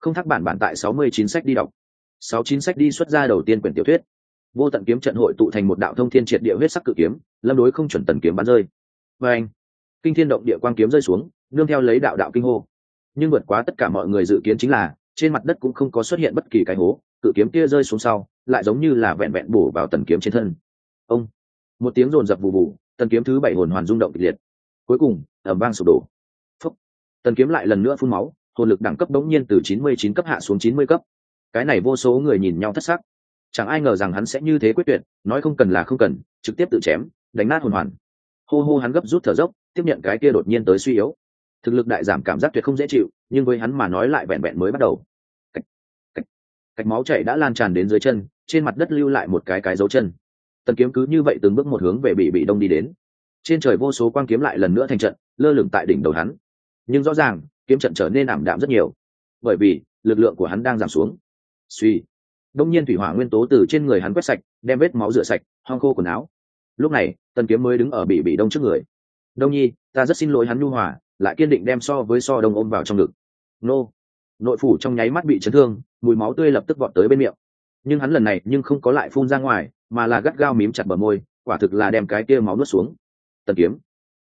Không thắc bản bản tại 69 sách đi đọc. 69 sách đi xuất ra đầu tiên quyển tiểu thuyết. Vô tận kiếm trận hội tụ thành một đạo thông thiên triệt địa huyết sắc cự kiếm, lâm đối không chuẩn tần kiếm bắn rơi. Và anh, kinh thiên động địa quang kiếm rơi xuống, nương theo lấy đạo đạo kinh hô. Nhưng vượt quá tất cả mọi người dự kiến chính là, trên mặt đất cũng không có xuất hiện bất kỳ cái hố, cự kiếm kia rơi xuống sau, lại giống như là vẹn vẹn bổ vào tần kiếm trên thân. Ông, một tiếng rồn rập vù vù, tần kiếm thứ 7 hồn hoàn rung động kịch liệt. Cuối cùng, ầm vang sụp đổ. Phốc, tần kiếm lại lần nữa phun máu, hồn lực đẳng cấp đống nhiên từ 99 cấp hạ xuống 90 cấp. Cái này vô số người nhìn nhau thất sắc, chẳng ai ngờ rằng hắn sẽ như thế quyết tuyệt, nói không cần là không cần, trực tiếp tự chém, đánh nát hồn hoàn. Hô hô, hắn gấp rút thở dốc, tiếp nhận cái kia đột nhiên tới suy yếu, thực lực đại giảm cảm giác tuyệt không dễ chịu, nhưng với hắn mà nói lại vẹn vẹn mới bắt đầu. Cạch, cạch, cạch, máu chảy đã lan tràn đến dưới chân, trên mặt đất lưu lại một cái dấu chân. Tần kiếm cứ như vậy từng bước một hướng về bị đông đi đến. Trên trời vô số quang kiếm lại lần nữa thành trận, lơ lửng tại đỉnh đầu hắn. Nhưng rõ ràng, kiếm trận trở nên ảm đạm rất nhiều, bởi vì lực lượng của hắn đang giảm xuống. Suy, đông nhiên thủy hỏa nguyên tố từ trên người hắn quét sạch, đem vết máu rửa sạch, hong khô quần áo. Lúc này, tần kiếm mới đứng ở bị đông trước người. Đông nhi, ta rất xin lỗi. Hắn nhu hòa lại kiên định đem so đông ôm vào trong ngực. Nô, nội phủ trong nháy mắt bị chấn thương, mùi máu tươi lập tức vọt tới bên miệng. Nhưng hắn lần này nhưng không có lại phun ra ngoài, mà là gắt gao mím chặt bờ môi, quả thực là đem cái kia máu nuốt xuống. Tần kiếm,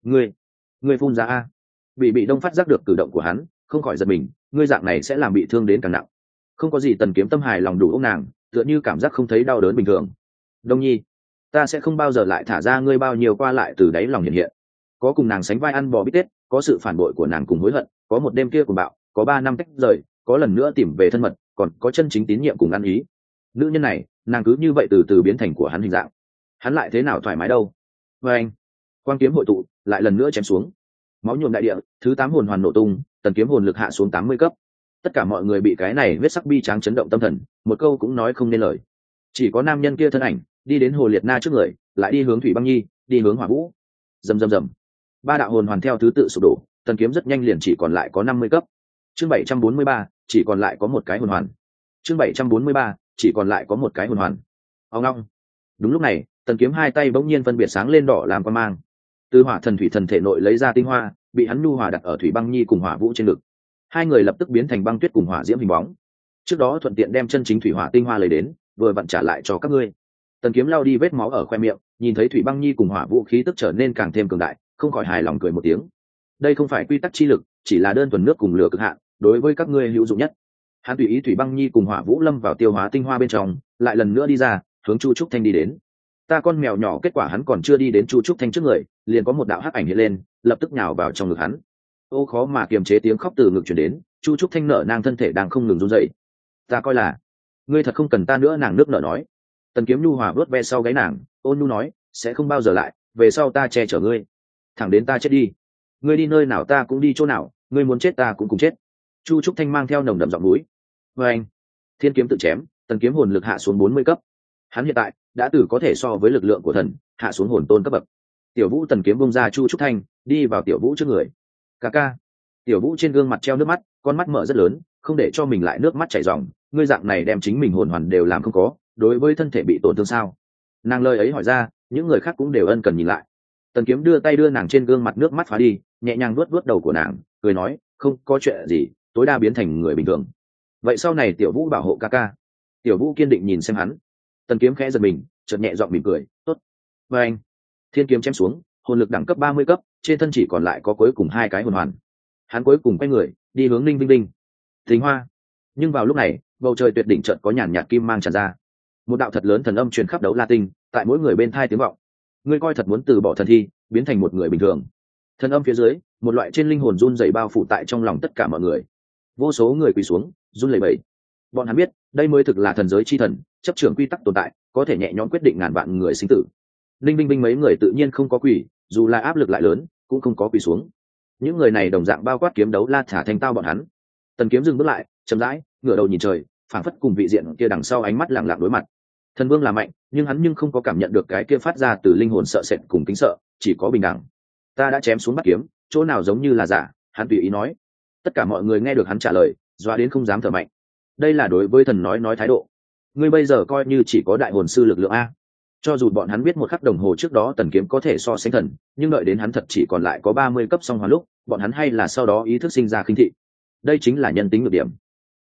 ngươi phun ra a? Bị đông phát giác được cử động của hắn, không khỏi giật mình, ngươi dạng này sẽ làm bị thương đến càng nặng. Không có gì. Tần kiếm tâm hài lòng đủ ôm nàng, tựa như cảm giác không thấy đau đớn bình thường. Đông nhi, ta sẽ không bao giờ lại thả ra ngươi. Bao nhiêu qua lại từ đáy lòng hiện, có cùng nàng sánh vai ăn bò bít tết, có sự phản bội của nàng cùng hối hận, có một đêm kia của bạo, có 3 năm tách rời, có lần nữa tìm về thân mật, còn có chân chính tín nhiệm cùng ăn ý. Nữ nhân này, nàng cứ như vậy từ từ biến thành của hắn hình dạng, hắn lại thế nào thoải mái đâu. Và anh, quang kiếm hội tụ lại lần nữa chém xuống, máu nhuộm đại địa, thứ 8 hồn hoàn nổ tung, tần kiếm hồn lực hạ xuống 80 cấp. Tất cả mọi người bị cái này huyết sắc bi tráng chấn động tâm thần, một câu cũng nói không nên lời. Chỉ có nam nhân kia thân ảnh đi đến Hồ Liệt Na trước người, lại đi hướng Thủy Băng Nhi, đi hướng Hỏa Vũ. Rầm rầm rầm, 3 đạo hồn hoàn theo thứ tự sụp đổ, tần kiếm rất nhanh liền chỉ còn lại có 50 cấp. Chương 743, chỉ còn lại có một cái hồn hoàn. Chương 743, chỉ còn lại có một cái hồn hoàn. Ông ngoong. Đúng lúc này, tần kiếm hai tay bỗng nhiên phân biệt sáng lên đỏ làm quang mang. Từ Hỏa Thần Thủy Thần thể nội lấy ra tinh hoa, bị hắn nhu hòa đặt ở Thủy Băng Nhi cùng Hỏa Vũ trên ngực. Hai người lập tức biến thành băng tuyết cùng hỏa diễm hình bóng. Trước đó thuận tiện đem chân chính thủy hỏa tinh hoa lấy đến, vừa vặn trả lại cho các ngươi. Tần kiếm lao đi vết máu ở khoe miệng, nhìn thấy Thủy Băng Nhi cùng Hỏa Vũ khí tức trở nên càng thêm cường đại, không khỏi hài lòng cười một tiếng. Đây không phải quy tắc chi lực, chỉ là đơn thuần nước cùng lửa cực hạn, đối với các ngươi hữu dụng nhất. Hắn tùy ý Thủy Băng Nhi cùng Hỏa Vũ lâm vào tiêu hóa tinh hoa bên trong, lại lần nữa đi ra, hướng Chu Trúc Thanh đi đến. Ta con mèo nhỏ, kết quả hắn còn chưa đi đến Chu Trúc Thanh trước người, liền có một đạo hắc ảnh hiện lên, lập tức nhào vào trong ngực hắn. Ô, khó mà kiềm chế tiếng khóc từ ngực truyền đến, Chu Trúc Thanh nở nang thân thể đang không ngừng run rẩy. Ta coi là ngươi thật không cần ta nữa. Nàng nước nở nói. Tần kiếm nhu hòa vớt ve sau gáy nàng, ôn nhu nói, sẽ không bao giờ lại, về sau ta che chở ngươi, thẳng đến ta chết đi. Ngươi đi nơi nào ta cũng đi chỗ nào, ngươi muốn chết ta cũng cùng chết. Chu Trúc Thanh mang theo nồng đậm giọng núi. Và anh, thiên kiếm tự chém, tần kiếm hồn lực hạ xuống 40 cấp. Hắn hiện tại đã từ có thể so với lực lượng của thần, hạ xuống hồn tôn cấp bậc. Tiểu Vũ tần kiếm bông ra Chu Trúc Thanh, đi vào Tiểu Vũ trước người. Ca ca. Tiểu Vũ trên gương mặt treo nước mắt, con mắt mở rất lớn, không để cho mình lại nước mắt chảy ròng. Ngươi dạng này đem chính mình hồn hoàn đều làm không có, đối với thân thể bị tổn thương sao? Nàng lời ấy hỏi ra, những người khác cũng đều ân cần nhìn lại. Tần kiếm đưa tay đưa nàng trên gương mặt nước mắt phá đi, nhẹ nhàng vuốt vuốt đầu của nàng, cười nói, không có chuyện gì, tối đa biến thành người bình thường. Vậy sau này Tiểu Vũ bảo hộ ca ca. Tiểu Vũ kiên định nhìn xem hắn. Tần kiếm khẽ giật mình, chợt nhẹ giọng mỉm cười, tốt. Và anh, thiên kiếm chém xuống, hồn lực đẳng cấp 30 cấp, trên thân chỉ còn lại có cuối cùng 2 cái hồn hoàn. Hắn cuối cùng quay người đi hướng Ninh Vinh Vinh. Thính Hoa. Nhưng vào lúc này, bầu trời tuyệt đỉnh chợt có nhàn nhạt kim mang tràn ra, một đạo thật lớn thần âm truyền khắp Đấu La Tinh, tại mỗi người bên thai tiếng vọng. Ngươi coi thật muốn từ bỏ thần thi, biến thành một người bình thường? Thần âm phía dưới, một loại trên linh hồn run rẩy bao phủ tại trong lòng tất cả mọi người. Vô số người quỳ xuống, run lẩy bẩy. Bọn hắn biết, đây mới thực là thần giới chi thần, chấp trưởng quy tắc tồn tại, có thể nhẹ nhõm quyết định ngàn vạn người sinh tử. Ninh Vinh Vinh mấy người tự nhiên không có quỳ, dù là áp lực lại lớn, cũng không có quỳ xuống. Những người này đồng dạng bao quát Kiếm Đấu La Thả Thanh Tao bọn hắn. Tần Kiếm dừng bước lại, chậm rãi ngửa đầu nhìn trời, phảng phất cùng vị diện kia đằng sau ánh mắt lặng lặng đối mặt. Thần vương là mạnh, nhưng hắn nhưng không có cảm nhận được cái kia phát ra từ linh hồn sợ sệt cùng kính sợ, chỉ có bình đẳng. Ta đã chém xuống bắt kiếm, chỗ nào giống như là giả? Hắn tùy ý nói. Tất cả mọi người nghe được hắn trả lời, doa đến không dám thở mạnh. Đây là đối với thần nói thái độ. Ngươi bây giờ coi như chỉ có đại hồn sư lực lượng a. Cho dù bọn hắn biết một khắc đồng hồ trước đó Tần Kiếm có thể so sánh thần, nhưng đợi đến hắn thật chỉ còn lại có 30 cấp song hoàn lúc, bọn hắn hay là sau đó ý thức sinh ra khinh thị. Đây chính là nhân tính nhược điểm.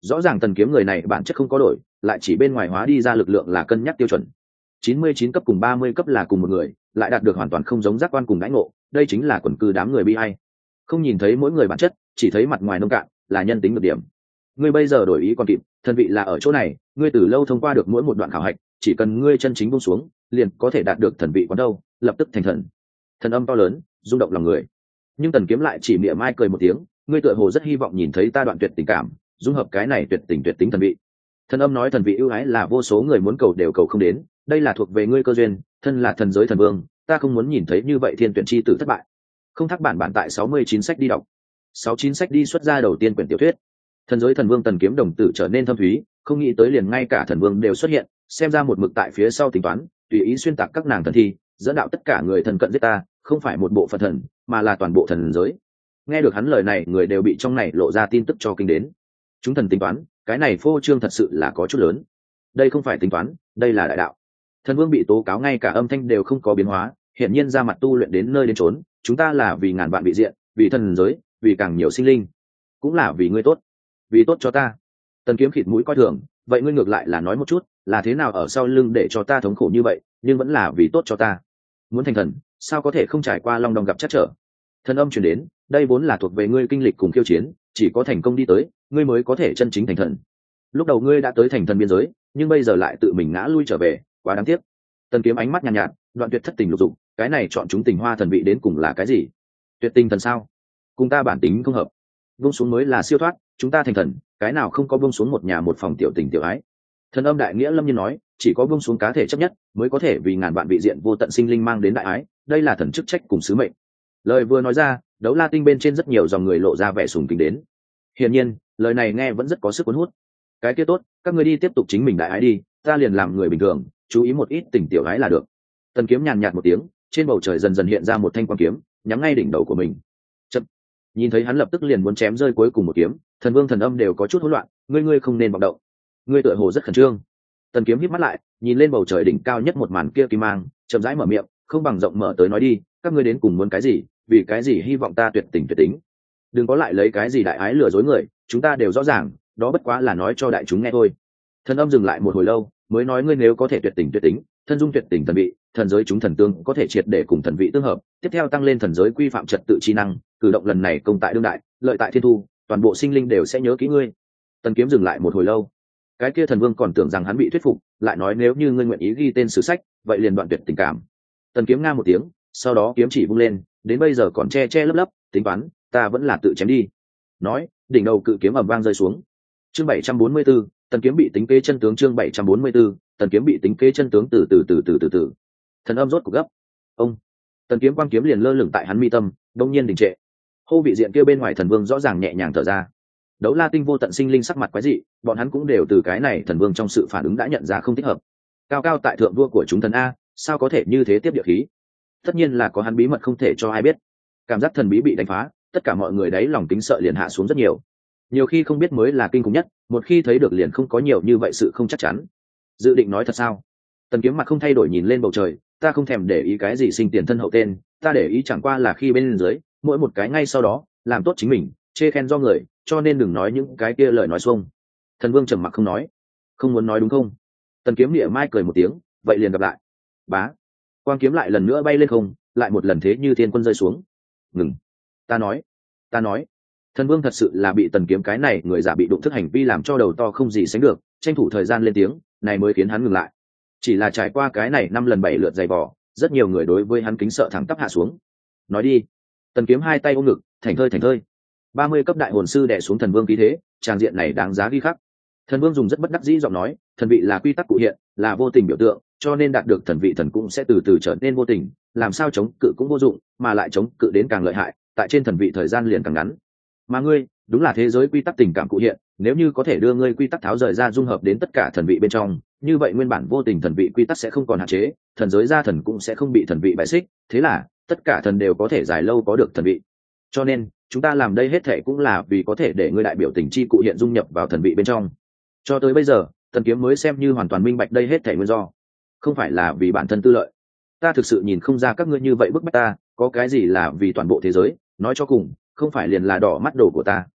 rõ ràng Tần Kiếm người này bản chất không có đổi, lại chỉ bên ngoài hóa đi ra lực lượng là cân nhắc tiêu chuẩn. 99 cấp cùng 30 cấp là cùng một người, lại đạt được hoàn toàn không giống giác quan cùng đãi ngộ, đây chính là quần cư đám người bi ai. Không nhìn thấy mỗi người bản chất, chỉ thấy mặt ngoài nông cạn, là nhân tính được điểm. Ngươi bây giờ đổi ý còn kịp, thần vị là ở chỗ này, ngươi từ lâu thông qua được mỗi một đoạn khảo hạch, chỉ cần ngươi chân chính buông xuống, liền có thể đạt được thần vị quán đâu, lập tức thành thần. Thần âm to lớn, rung động lòng người. Nhưng Tần Kiếm lại chỉ mỉa mai cười một tiếng, ngươi tựa hồ rất hy vọng nhìn thấy ta đoạn tuyệt tình cảm, dung hợp cái này tuyệt tình tuyệt tính thần vị. Thần âm nói thần vị ưu ái là vô số người muốn cầu đều cầu không đến, đây là thuộc về ngươi cơ duyên, thân là thần giới thần vương, ta không muốn nhìn thấy như vậy thiên tuyển chi tử thất bại. Không thắc bản tại 69 sách đi đọc. 69 sách đi xuất ra đầu tiên quyển tiểu thuyết. Thần giới thần vương Tần Kiếm đồng tử trở nên thâm thúy, không nghĩ tới liền ngay cả thần vương đều xuất hiện, xem ra một mực tại phía sau tính toán, tùy ý xuyên tạc các nàng thần thi, dẫn đạo tất cả người thần cận giết ta, không phải một bộ phận thần, mà là toàn bộ thần giới. Nghe được hắn lời này, người đều bị trong này lộ ra tin tức cho kinh đến. Chúng thần tính toán, cái này phô trương thật sự là có chút lớn. Đây không phải tính toán, đây là đại đạo. Thần vương bị tố cáo ngay cả âm thanh đều không có biến hóa, hiển nhiên ra mặt tu luyện đến nơi đến chốn, chúng ta là vì ngàn vạn vị diện, vì thần giới, vì càng nhiều sinh linh, cũng là vì ngươi tốt, vì tốt cho ta. Tần Kiếm khịt mũi coi thường, vậy ngươi ngược lại là nói một chút, là thế nào ở sau lưng để cho ta thống khổ như vậy, nhưng vẫn là vì tốt cho ta. Muốn thành thần, sao có thể không trải qua long đong gặp trắc trở. Thần âm truyền đến, đây vốn là thuộc về ngươi kinh lịch cùng khiêu chiến, chỉ có thành công đi tới, ngươi mới có thể chân chính thành thần. Lúc đầu ngươi đã tới thành thần biên giới, nhưng bây giờ lại tự mình ngã lui trở về, quá đáng tiếc. Tần Kiếm ánh mắt nhàn nhạt, đoạn tuyệt thất tình lục dục, cái này chọn chúng tình hoa thần vị đến cùng là cái gì? Tuyệt tình thần sao? Cùng ta bản tính không hợp. Buông xuống mới là siêu thoát, chúng ta thành thần, cái nào không có buông xuống một nhà một phòng tiểu tình tiểu ái. Thần âm đại nghĩa lâm nhiên nói, chỉ có buông xuống cá thể chấp nhất, mới có thể vì ngàn vạn vị diện vô tận sinh linh mang đến đại ái, đây là thần chức trách cùng sứ mệnh. Lời vừa nói ra, đấu la tinh bên trên rất nhiều dòng người lộ ra vẻ sùng kính đến. Hiển nhiên, lời này nghe vẫn rất có sức cuốn hút. Cái kia tốt, các ngươi đi tiếp tục chính mình đại ái đi, ta liền làm người bình thường, chú ý một ít tình tiểu ái là được. Tần Kiếm nhàn nhạt một tiếng, trên bầu trời dần dần hiện ra một thanh quang kiếm, nhắm ngay đỉnh đầu của mình. Chậm. Nhìn thấy hắn lập tức liền muốn chém rơi cuối cùng một kiếm, thần vương thần âm đều có chút hỗn loạn, ngươi không nên vọng động. Ngươi tựa hồ rất khẩn trương. Tần Kiếm híp mắt lại, nhìn lên bầu trời đỉnh cao nhất một màn kia kim mang, chậm rãi mở miệng, không bằng rộng mở tới nói đi, các ngươi đến cùng muốn cái gì, vì cái gì hy vọng ta tuyệt tình tuyệt tính. Đừng có lại lấy cái gì đại ái lừa dối người, chúng ta đều rõ ràng, đó bất quá là nói cho đại chúng nghe thôi. Thần âm dừng lại một hồi lâu, mới nói ngươi nếu có thể tuyệt tình tuyệt tính, thân dung tuyệt tình thần vị, thần giới chúng thần tương có thể triệt để cùng thần vị tương hợp, tiếp theo tăng lên thần giới quy phạm trật tự chi năng, cử động lần này công tại đương đại, lợi tại thiên thu, toàn bộ sinh linh đều sẽ nhớ kỹ ngươi. Tần Kiếm dừng lại một hồi lâu, cái kia thần vương còn tưởng rằng hắn bị thuyết phục, lại nói nếu như ngươi nguyện ý ghi tên sử sách, vậy liền đoạn tuyệt tình cảm. Tần Kiếm nga một tiếng, sau đó kiếm chỉ vung lên, đến bây giờ còn che lấp lấp, tính toán, ta vẫn là tự chém đi. Nói, đỉnh đầu cự kiếm ầm vang rơi xuống. Chương 744, Tần Kiếm bị tính kế chân tướng. Chương 744, Tần Kiếm bị tính kế chân tướng. Từ. Thần âm rốt cục gấp. Ông. Tần Kiếm quang kiếm liền lơ lửng tại hắn mi tâm, đông nhiên đình trệ. Hô vị diện kia bên ngoài thần vương rõ ràng nhẹ nhàng thở ra. Đấu la tinh vô tận sinh linh sắc mặt quái dị, bọn hắn cũng đều từ cái này thần vương trong sự phản ứng đã nhận ra không thích hợp. Cao cao tại thượng vua của chúng thần a, sao có thể như thế tiếp địa khí? Tất nhiên là có hắn bí mật không thể cho ai biết. Cảm giác thần bí bị đánh phá, tất cả mọi người đấy lòng kính sợ liền hạ xuống rất nhiều. Nhiều khi không biết mới là kinh khủng nhất, một khi thấy được liền không có nhiều như vậy sự không chắc chắn. Dự định nói thật sao? Tần Kiếm mặt không thay đổi nhìn lên bầu trời, ta không thèm để ý cái gì sinh tiền thân hậu tên, ta để ý chẳng qua là khi bên dưới, mỗi một cái ngay sau đó, làm tốt chính mình, chê khen do người, cho nên đừng nói những cái kia lời nói xuông. Thần vương trầm mặc không nói. Không muốn nói đúng không? Tần Kiếm mỉa mai cười một tiếng, vậy liền gặp lại. Bá. Quang kiếm lại lần nữa bay lên không, lại một lần thế như thiên quân rơi xuống. Ngừng. Ta nói. Thần vương thật sự là bị Tần Kiếm cái này người giả bị đụng thức hành vi làm cho đầu to không gì sánh được, tranh thủ thời gian lên tiếng, này mới khiến hắn ngừng lại. Chỉ là trải qua cái này 5 lần 7 lượt giày vò, rất nhiều người đối với hắn kính sợ thẳng tắp hạ xuống. Nói đi. Tần Kiếm hai tay ôm ngực, thành thơi. 30 cấp đại hồn sư đè xuống thần vương khí thế, tràng diện này đáng giá ghi khắc. Thần vương dùng rất bất đắc dĩ giọng nói, thần vị là quy tắc cụ hiện, là vô tình biểu tượng, cho nên đạt được thần vị thần cũng sẽ từ từ trở nên vô tình, làm sao chống cự cũng vô dụng, mà lại chống cự đến càng lợi hại, tại trên thần vị thời gian liền càng ngắn. Mà ngươi, đúng là thế giới quy tắc tình cảm cụ hiện, nếu như có thể đưa ngươi quy tắc tháo rời ra dung hợp đến tất cả thần vị bên trong, như vậy nguyên bản vô tình thần vị quy tắc sẽ không còn hạn chế, thần giới gia thần cũng sẽ không bị thần vị bại xích, thế là tất cả thần đều có thể dài lâu có được thần vị. Cho nên chúng ta làm đây hết thệ cũng là vì có thể để ngươi đại biểu tình chi cụ hiện dung nhập vào thần vị bên trong. Cho tới bây giờ, Tần Kiếm mới xem như hoàn toàn minh bạch đây hết thảy nguyên do, không phải là vì bản thân tư lợi. Ta thực sự nhìn không ra các ngươi như vậy bức bách ta, có cái gì là vì toàn bộ thế giới, nói cho cùng, không phải liền là đỏ mắt đồ của ta.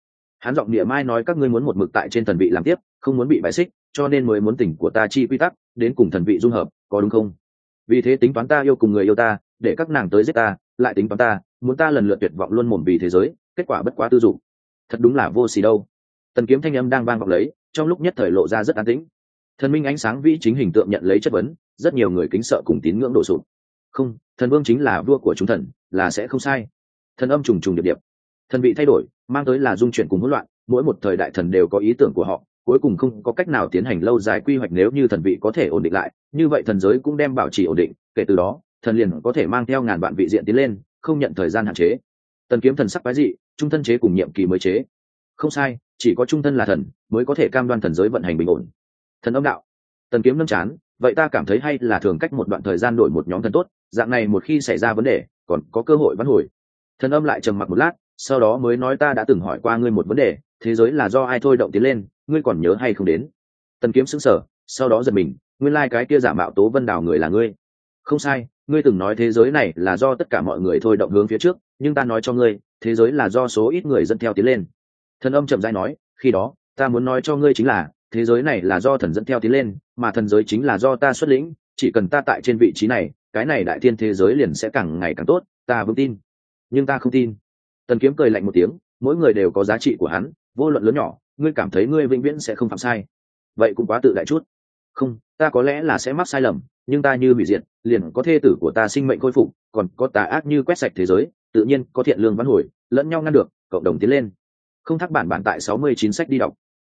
Hắn giọng địa mai nói các ngươi muốn một mực tại trên thần vị làm tiếp, không muốn bị bài xích, cho nên mới muốn tỉnh của ta chi quy tắc đến cùng thần vị dung hợp, có đúng không? Vì thế tính toán ta yêu cùng người yêu ta, để các nàng tới giết ta, lại tính toán ta muốn ta lần lượt tuyệt vọng luôn mồm vì thế giới, kết quả bất quá tư dụng. Thật đúng là vô xỉ đâu. Tần Kiếm thanh âm đang vang vọng lấy, trong lúc nhất thời lộ ra rất an tĩnh. Thần minh ánh sáng vĩ chính hình tượng nhận lấy chất vấn, rất nhiều người kính sợ cùng tín ngưỡng đổ sụp. Không, thần vương chính là vua của chúng thần, là sẽ không sai. Thần âm trùng trùng điệp điệp, thần vị thay đổi, mang tới là dung chuyển cùng hỗn loạn, mỗi một thời đại thần đều có ý tưởng của họ, cuối cùng không có cách nào tiến hành lâu dài quy hoạch. Nếu như thần vị có thể ổn định lại, như vậy thần giới cũng đem bảo trì ổn định, kể từ đó thần liền có thể mang theo ngàn vạn vị diện tiến lên, không nhận thời gian hạn chế. Tần Kiếm thần sắc quái dị, trung thân chế cùng nhiệm kỳ mới chế. Không sai, chỉ có trung thân là thần mới có thể cam đoan thần giới vận hành bình ổn. Thần âm đạo. Tần Kiếm nâng chán, vậy ta cảm thấy hay là thường cách một đoạn thời gian đổi một nhóm thần tốt, dạng này một khi xảy ra vấn đề còn có cơ hội vãn hồi. Thần âm lại trầm mặc một lát, sau đó mới nói ta đã từng hỏi qua ngươi một vấn đề, thế giới là do ai thôi động tiến lên, ngươi còn nhớ hay không đến? Tần Kiếm sững sờ, sau đó giật mình, nguyên lai cái kia giả mạo Tố Vân Đào người là ngươi. Không sai, ngươi từng nói thế giới này là do tất cả mọi người thôi động hướng phía trước, nhưng ta nói cho ngươi, thế giới là do số ít người dẫn theo tiến lên. Thần âm chậm rãi nói, khi đó ta muốn nói cho ngươi chính là thế giới này là do thần dẫn theo tiến lên, mà thần giới chính là do ta xuất lĩnh, chỉ cần ta tại trên vị trí này, cái này đại thiên thế giới liền sẽ càng ngày càng tốt, ta vững tin. Nhưng ta không tin. Tần Kiếm cười lạnh một tiếng, mỗi người đều có giá trị của hắn, vô luận lớn nhỏ, ngươi cảm thấy ngươi vĩnh viễn sẽ không phạm sai, vậy cũng quá tự đại chút. Không, ta có lẽ là sẽ mắc sai lầm, nhưng ta như hủy diệt, liền có thê tử của ta sinh mệnh khôi phục, còn có tà ác như quét sạch thế giới, tự nhiên có thiện lương vãn hồi, lẫn nhau ngăn được, cộng đồng tiến lên. Không thắc bản tại 69 sách đi đọc.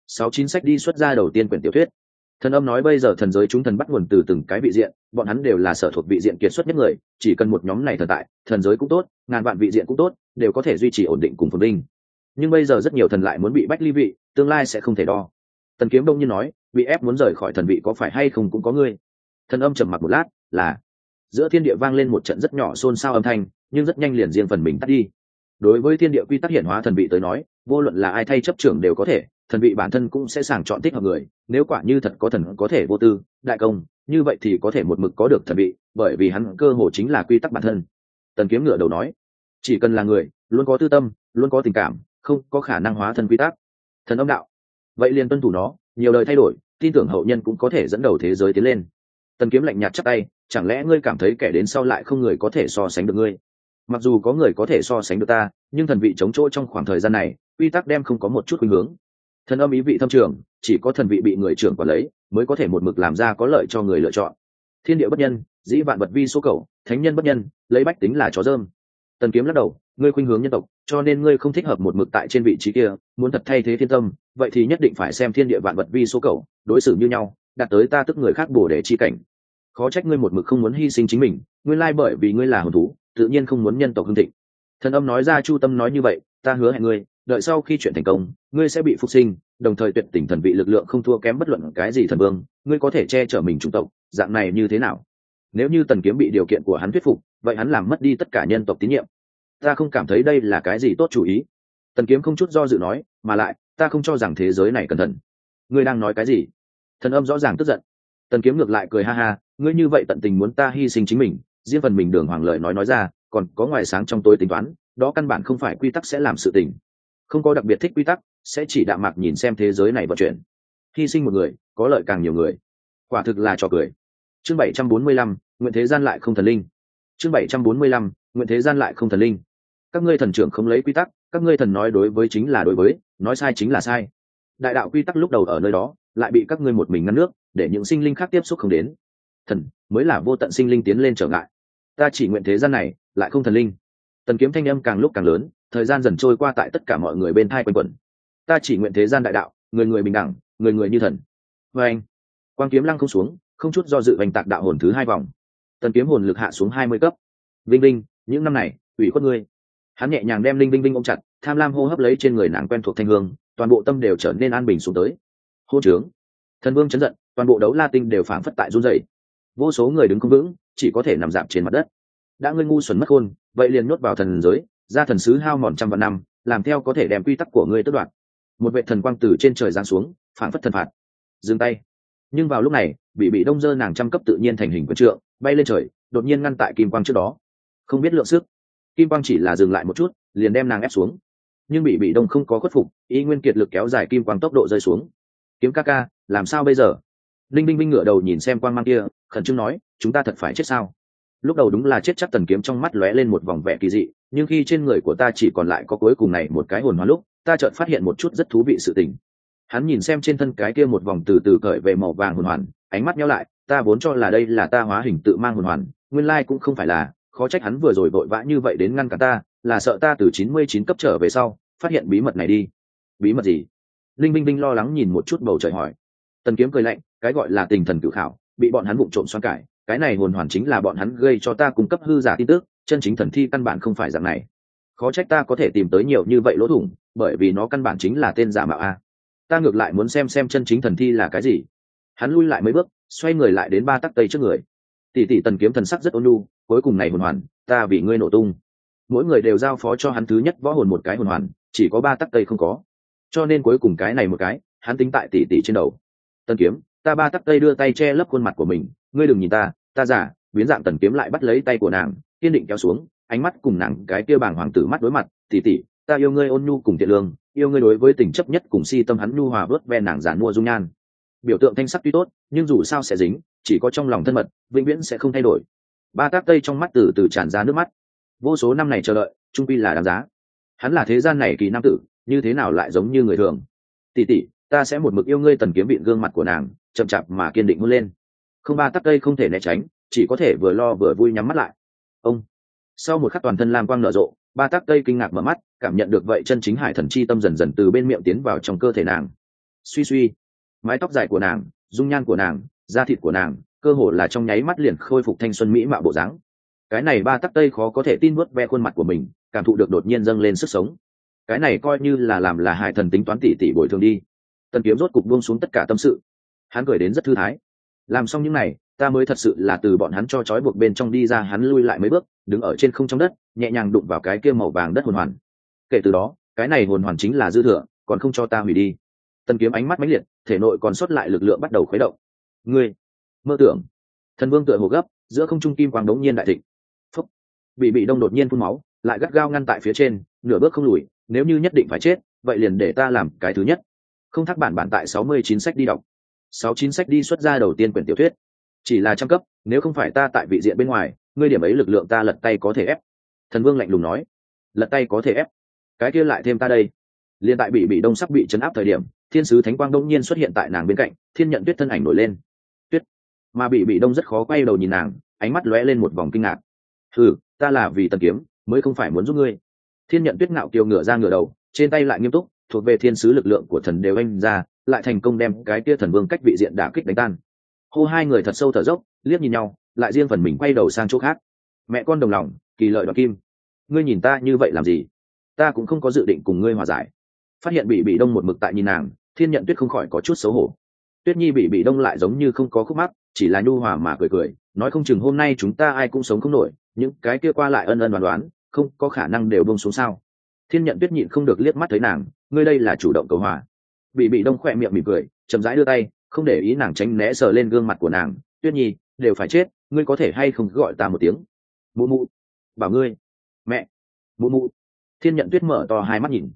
69 sách đi xuất ra đầu tiên quyển tiểu thuyết. Thần âm nói bây giờ thần giới chúng thần bắt nguồn từ từng cái vị diện, bọn hắn đều là sở thuộc vị diện kiệt xuất nhất người, chỉ cần một nhóm này thần tại, thần giới cũng tốt, ngàn vạn vị diện cũng tốt, đều có thể duy trì ổn định cùng phồn vinh. Nhưng bây giờ rất nhiều thần lại muốn bị bách ly vị, tương lai sẽ không thể đo. Tần Kiếm đông nhiên nói, bị ép muốn rời khỏi thần vị có phải hay không cũng có ngươi. Thần âm trầm mặc một lát, là. Giữa thiên địa vang lên một trận rất nhỏ xôn xao âm thanh, nhưng rất nhanh liền riêng phần mình tắt đi. Đối với thiên địa quy tắc hiển hóa thần vị tới nói, vô luận là ai thay chấp trưởng đều có thể, thần vị bản thân cũng sẽ sàng chọn thích hợp người, nếu quả như thật có thần có thể vô tư đại công, như vậy thì có thể một mực có được thần vị, bởi vì hắn cơ hồ chính là quy tắc bản thân. Tần Kiếm ngửa đầu nói, chỉ cần là người luôn có tư tâm, luôn có tình cảm, không có khả năng hóa thân quy tắc. Thần âm đạo, vậy liền tuân thủ nó, nhiều đời thay đổi, tin tưởng hậu nhân cũng có thể dẫn đầu thế giới tiến lên. Tần Kiếm lạnh nhạt chắp tay, chẳng lẽ ngươi cảm thấy kẻ đến sau lại không người có thể so sánh được ngươi? Mặc dù có người có thể so sánh được ta, nhưng thần vị chống chỗ trong khoảng thời gian này, quy tắc đem không có một chút khuynh hướng. Thần âm ý vị thâm trường, chỉ có thần vị bị người trưởng quản lấy, mới có thể một mực làm ra có lợi cho người lựa chọn. Thiên địa bất nhân, dĩ vạn vật vi số cầu, thánh nhân bất nhân, lấy bách tính là chó dơm. Tần Kiếm lắc đầu, ngươi khuynh hướng nhân tộc, cho nên ngươi không thích hợp một mực tại trên vị trí kia, muốn thật thay thế thiên tâm, vậy thì nhất định phải xem thiên địa vạn vật vi số cầu, đối xử như nhau, đạt tới ta tức người khác bổ để chi cảnh. Khó trách ngươi một mực không muốn hy sinh chính mình, nguyên lai bởi vì ngươi là hồn thú, tự nhiên không muốn nhân tộc hưng thịnh. Thần âm nói ra chu tâm nói như vậy, ta hứa hẹn ngươi, đợi sau khi chuyện thành công, ngươi sẽ bị phục sinh, đồng thời tuyệt tỉnh thần vị lực lượng không thua kém bất luận cái gì thần vương, ngươi có thể che chở mình chủng tộc, dạng này như thế nào? Nếu như Tần Kiếm bị điều kiện của hắn thuyết phục, vậy hắn làm mất đi tất cả nhân tộc tín nhiệm. Ta không cảm thấy đây là cái gì tốt chủ ý. Tần Kiếm không chút do dự nói, mà lại, ta không cho rằng thế giới này cẩn thận. Ngươi đang nói cái gì? Thần âm rõ ràng tức giận. Tần Kiếm ngược lại cười ha ha, ngươi như vậy tận tình muốn ta hy sinh chính mình, riêng phần mình đường hoàng lợi nói ra, còn có ngoài sáng trong tối tính toán, đó căn bản không phải quy tắc sẽ làm sự tình. Không có đặc biệt thích quy tắc, sẽ chỉ đạm mạc nhìn xem thế giới này vận chuyển. Hy sinh một người, có lợi càng nhiều người. Quả thực là trò cười. Chương 745, nguyện thế gian lại không thần linh. Chương 745, nguyện thế gian lại không thần linh. Các ngươi thần trưởng không lấy quy tắc, các ngươi thần nói đối với chính là đối với, nói sai chính là sai. Đại đạo quy tắc lúc đầu ở nơi đó, lại bị các ngươi một mình ngăn nước, để những sinh linh khác tiếp xúc không đến. Thần mới là vô tận sinh linh tiến lên trở ngại. Ta chỉ nguyện thế gian này lại không thần linh. Tần Kiếm thanh âm càng lúc càng lớn, thời gian dần trôi qua tại tất cả mọi người bên thai quanh quẩn. Ta chỉ nguyện thế gian đại đạo, người người bình đẳng, người người như thần. Và anh, quang kiếm lăng không xuống, không chút do dự vành tạc đạo hồn thứ 2 vòng. Tần Kiếm hồn lực hạ xuống 20 cấp. Vinh Vinh, những năm này, ủy khuất ngươi. Hắn nhẹ nhàng đem Linh Vinh Vinh ôm chặt, tham lam hô hấp lấy trên người nàng quen thuộc thanh hương, toàn bộ tâm đều trở nên an bình xuống tới. Hô trướng. Thần Vương chấn giận, toàn bộ đấu La Tinh đều phảng phất tại run rẩy. Vô số người đứng không vững, chỉ có thể nằm dạp trên mặt đất. Đã ngươi ngu xuẩn mất khôn, vậy liền nhốt vào thần giới, ra thần sứ hao mòn trăm vạn năm, làm theo có thể đem quy tắc của ngươi tước đoạt. Một vệ thần quang từ trên trời giáng xuống, phảng phất thần phạt. Dừng tay. Nhưng vào lúc này, bị đông dơ nàng trăm cấp tự nhiên thành hình quyền trượng, bay lên trời, đột nhiên ngăn tại kim quang trước đó. Không biết lượng sức, kim quang chỉ là dừng lại một chút, liền đem nàng ép xuống. nhưng bị đông không có khuất phục, ý nguyên kiệt lực kéo dài kim quang tốc độ rơi xuống. Kiếm ca ca, làm sao bây giờ? Linh Binh Binh ngửa đầu nhìn xem quang mang kia, khẩn trương nói, chúng ta thật phải chết sao? Lúc đầu đúng là chết chắc. Tần Kiếm trong mắt lóe lên một vòng vẻ kỳ dị, nhưng khi trên người của ta chỉ còn lại có cuối cùng này một cái hồn hóa lúc, ta chợt phát hiện một chút rất thú vị sự tình. Hắn nhìn xem trên thân cái kia một vòng từ từ cởi về màu vàng hồn hoàn, ánh mắt nhíu lại, ta vốn cho là đây là ta hóa hình tự mang hồn hoàn, nguyên lai cũng không phải là, khó trách hắn vừa rồi vội vã như vậy đến ngăn cản ta, là sợ ta từ 99 cấp trở về sau, phát hiện bí mật này đi. Bí mật gì? Linh Binh Binh lo lắng nhìn một chút bầu trời hỏi. Tần Kiếm cười lạnh, cái gọi là tình thần cửu khảo, bị bọn hắn vụng trộm xoan cải, cái này hồn hoàn chính là bọn hắn gây cho ta cung cấp hư giả tin tức, chân chính thần thi căn bản không phải dạng này. Khó trách ta có thể tìm tới nhiều như vậy lỗ thủng, bởi vì nó căn bản chính là tên giả mạo a. Ta ngược lại muốn xem chân chính thần thi là cái gì. Hắn lui lại mấy bước, xoay người lại đến ba tắc tây trước người. Tỷ tỷ. Tần Kiếm thần sắc rất ôn nhu, cuối cùng này hồn hoàn, ta vì ngươi nổ tung. Mỗi người đều giao phó cho hắn thứ nhất võ hồn một cái hồn hoàn, chỉ có ba tắc tây không có, cho nên cuối cùng cái này một cái, hắn tính tại tỷ tỷ trên đầu. Tần Kiếm, ta ba tắc tây đưa tay che lấp khuôn mặt của mình, ngươi đừng nhìn ta giả. Biến dạng Tần Kiếm lại bắt lấy tay của nàng, kiên định kéo xuống, ánh mắt cùng nàng cái kia bàng hoàng tử mắt đối mặt, tỷ tỷ, ta yêu ngươi ôn nhu cùng thiện lương, yêu ngươi đối với tình chấp nhất cùng si tâm. Hắn nhu hòa vớt ve nàng giản mua dung nhan. Biểu tượng thanh sắc tuy tốt, nhưng dù sao sẽ dính, chỉ có trong lòng thân mật, vĩnh viễn sẽ không thay đổi. Ba tắc tây trong mắt từ từ tràn ra nước mắt. Vô số năm này chờ đợi, trung quy là đáng giá. Hắn là thế gian này kỳ nam tử, như thế nào lại giống như người thường. Tỷ tỷ, ta sẽ một mực yêu ngươi. Tần Kiếm vịn gương mặt của nàng, chậm chạp mà kiên định hôn lên. Không, ba tắc tây không thể né tránh, chỉ có thể vừa lo vừa vui nhắm mắt lại. Ông. Sau một khắc toàn thân lam quang nở rộ, ba tắc tây kinh ngạc mở mắt, cảm nhận được vậy chân chính hải thần chi tâm dần dần từ bên miệng tiến vào trong cơ thể nàng. Suy suy, mái tóc dài của nàng, dung nhan của nàng, da thịt của nàng, cơ hồ là trong nháy mắt liền khôi phục thanh xuân mỹ mạo bộ dáng. Cái này ba tắc tây khó có thể tin vuốt ve khuôn mặt của mình, cảm thụ được đột nhiên dâng lên sức sống. Cái này coi như là làm là hải thần tính toán tỷ tỷ bồi thường đi. Tần Kiếm rốt cục buông xuống tất cả tâm sự, hắn cười đến rất thư thái. Làm xong những này, ta mới thật sự là từ bọn hắn cho trói buộc bên trong đi ra. Hắn lui lại mấy bước, đứng ở trên không trong đất, nhẹ nhàng đụng vào cái kia màu vàng đất hồn hoàn. Kể từ đó, cái này hồn hoàn chính là dư thừa, còn không cho ta hủy đi. Tần Kiếm ánh mắt mãnh liệt, thể nội còn sót lại lực lượng bắt đầu khuấy động. Ngươi mơ tưởng. Thần Vương tựa hồ gấp, giữa không trung kim quang đống nhiên đại thịnh. Phúc. Bị đông đột nhiên phun máu, lại gắt gao ngăn tại phía trên, nửa bước không lùi. Nếu như nhất định phải chết, vậy liền để ta làm cái thứ nhất. Không thắc bản tại 69 sách đi đọc. 69 sách đi xuất ra đầu tiên quyển tiểu thuyết. Chỉ là trăm cấp, nếu không phải ta tại vị diện bên ngoài, ngươi điểm ấy lực lượng ta lật tay có thể ép. Thần Vương lạnh lùng nói. Lật tay có thể ép? Cái kia lại thêm ta đây. Liên tại bị đông sắp bị chấn áp thời điểm, thiên sứ thánh quang đông nhiên xuất hiện tại nàng bên cạnh, Thiên Nhận Tuyết thân ảnh nổi lên. Tuyết. Mà bị đông rất khó quay đầu nhìn nàng, ánh mắt lóe lên một vòng kinh ngạc. Ta là vì Tần Kiếm, mới không phải muốn giúp ngươi. Thiên Nhận Tuyết ngạo kiều ngửa ra ngửa đầu, trên tay lại nghiêm túc, thuộc về thiên sứ lực lượng của thần đều anh ra, lại thành công đem cái kia thần vương cách vị diện đả kích đánh tan. Hô, hai người thật sâu thở dốc, liếc nhìn nhau, lại riêng phần mình quay đầu sang chỗ khác. Mẹ con đồng lòng, kỳ lợi đoạt kim. Ngươi nhìn ta như vậy làm gì? Ta cũng không có dự định cùng ngươi hòa giải. Phát hiện bị đông một mực tại nhìn nàng, Thiên Nhận Tuyết không khỏi có chút xấu hổ. Tuyết Nhi bị đông lại giống như không có khúc mắc, chỉ là nhu hòa mà cười cười, nói không chừng hôm nay chúng ta ai cũng sống không nổi, những cái kia qua lại ân ân đoán đoán, không có khả năng đều buông xuống sao? Thiên Nhận Tuyết nhịn không được liếc mắt thấy nàng, ngươi đây là chủ động cầu hòa. Bị đông khỏe miệng mỉm cười, chậm rãi đưa tay, không để ý nàng tránh né, sờ lên gương mặt của nàng. Tuyết Nhi, đều phải chết, ngươi có thể hay không gọi ta một tiếng? Mụ mụ. Bảo ngươi. Mẹ. Mụ mụ. Thiên Nhận Tuyết mở to hai mắt nhìn.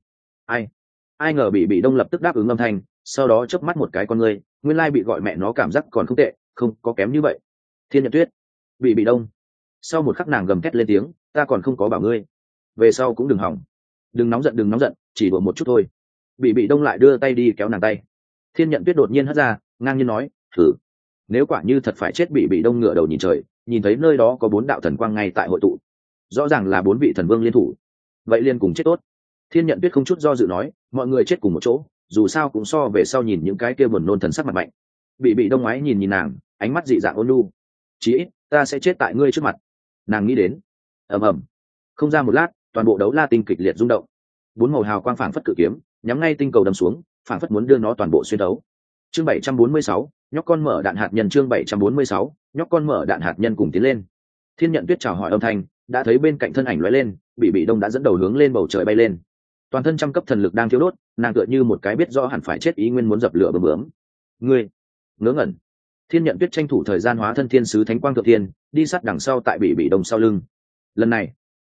Ai ngờ bị đông lập tức đáp ứng âm thanh, sau đó chớp mắt một cái con ngươi, nguyên lai bị gọi mẹ nó cảm giác còn không tệ, không có kém như vậy. Thiên Nhận Tuyết. Bị đông. Sau một khắc nàng gầm thét lên tiếng, ta còn không có bảo ngươi, về sau cũng đừng hỏng. Đừng nóng giận, chỉ đùa một chút thôi. Bị đông lại đưa tay đi kéo nàng tay. Thiên Nhận Tuyết đột nhiên hất ra, ngang nhiên nói, thử. Nếu quả như thật phải chết, bị đông ngửa đầu nhìn trời, nhìn thấy nơi đó có 4 đạo thần quang ngay tại hội tụ, rõ ràng là 4 vị thần vương liên thủ. Vậy liên cùng chết tốt. Thiên Nhận Tuyết không chút do dự nói, mọi người chết cùng một chỗ, dù sao cũng so về sau nhìn những cái kia buồn nôn thần sắc mặt mạnh. Bị đông ngoái nhìn nàng, ánh mắt dị dạng ôn nhu. Chí ít ta sẽ chết tại ngươi trước mặt. Nàng nghĩ đến. Ầm. Không ra một lát, toàn bộ đấu la tinh kịch liệt rung động. 4 màu hào quang phảng phất cự kiếm, nhắm ngay tinh cầu đâm xuống, phảng phất muốn đưa nó toàn bộ xuyên đấu. Chương 746, nhóc con mở đạn hạt nhân. Chương 746, nhóc con mở đạn hạt nhân cùng tiến lên. Thiên Nhận Tuyết chào hỏi âm thanh, đã thấy bên cạnh thân ảnh lóe lên, bị đông đã dẫn đầu hướng lên bầu trời bay lên. Toàn thân trăm cấp thần lực đang thiêu đốt, nàng tựa như một cái biết rõ hẳn phải chết ý nguyên muốn dập lửa bướm bướm. Ngươi ngớ ngẩn. Thiên Nhận Tuyết tranh thủ thời gian hóa thân thiên sứ thánh quang thượng thiên, đi sát đằng sau tại bị đông sau lưng. Lần này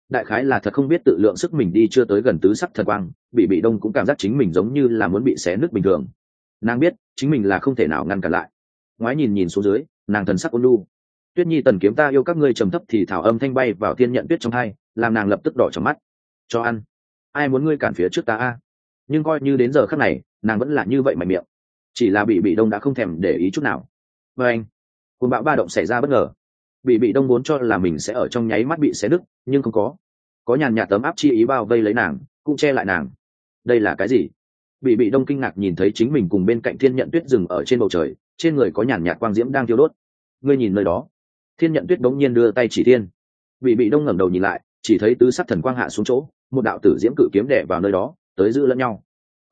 đại khái là thật không biết tự lượng sức mình đi chưa tới gần tứ sắc thần quang, bị đông cũng cảm giác chính mình giống như là muốn bị xé nứt bình thường. Nàng biết chính mình là không thể nào ngăn cản lại. Ngoái nhìn nhìn xuống dưới, nàng thần sắc ôn nhu. Tuyết Nhi, Tần Kiếm ta yêu các ngươi, trầm thấp thì thảo âm thanh bay vào Thiên Nhận Tuyết trong hai, làm nàng lập tức đỏ trong mắt. Cho ăn. Ai muốn ngươi cản phía trước ta a? Nhưng coi như đến giờ khắc này, nàng vẫn là như vậy mạnh miệng. Chỉ là bị đông đã không thèm để ý chút nào. Và anh, cuồng bão ba động xảy ra bất ngờ. Bị đông muốn cho là mình sẽ ở trong nháy mắt bị xé đứt, nhưng không có nhàn nhạt tấm áp chi ý bao vây lấy nàng, cũng che lại nàng. Đây là cái gì? Bị đông kinh ngạc nhìn thấy chính mình cùng bên cạnh Thiên Nhận Tuyết dừng ở trên bầu trời, trên người có nhàn nhạt quang diễm đang thiêu đốt. Ngươi nhìn nơi đó. Thiên Nhận Tuyết bỗng nhiên đưa tay chỉ thiên. Bị đông ngẩng đầu nhìn lại, chỉ thấy tứ sắc thần quang hạ xuống chỗ, một đạo tử diễm cự kiếm đè vào nơi đó, tới giữ lẫn nhau.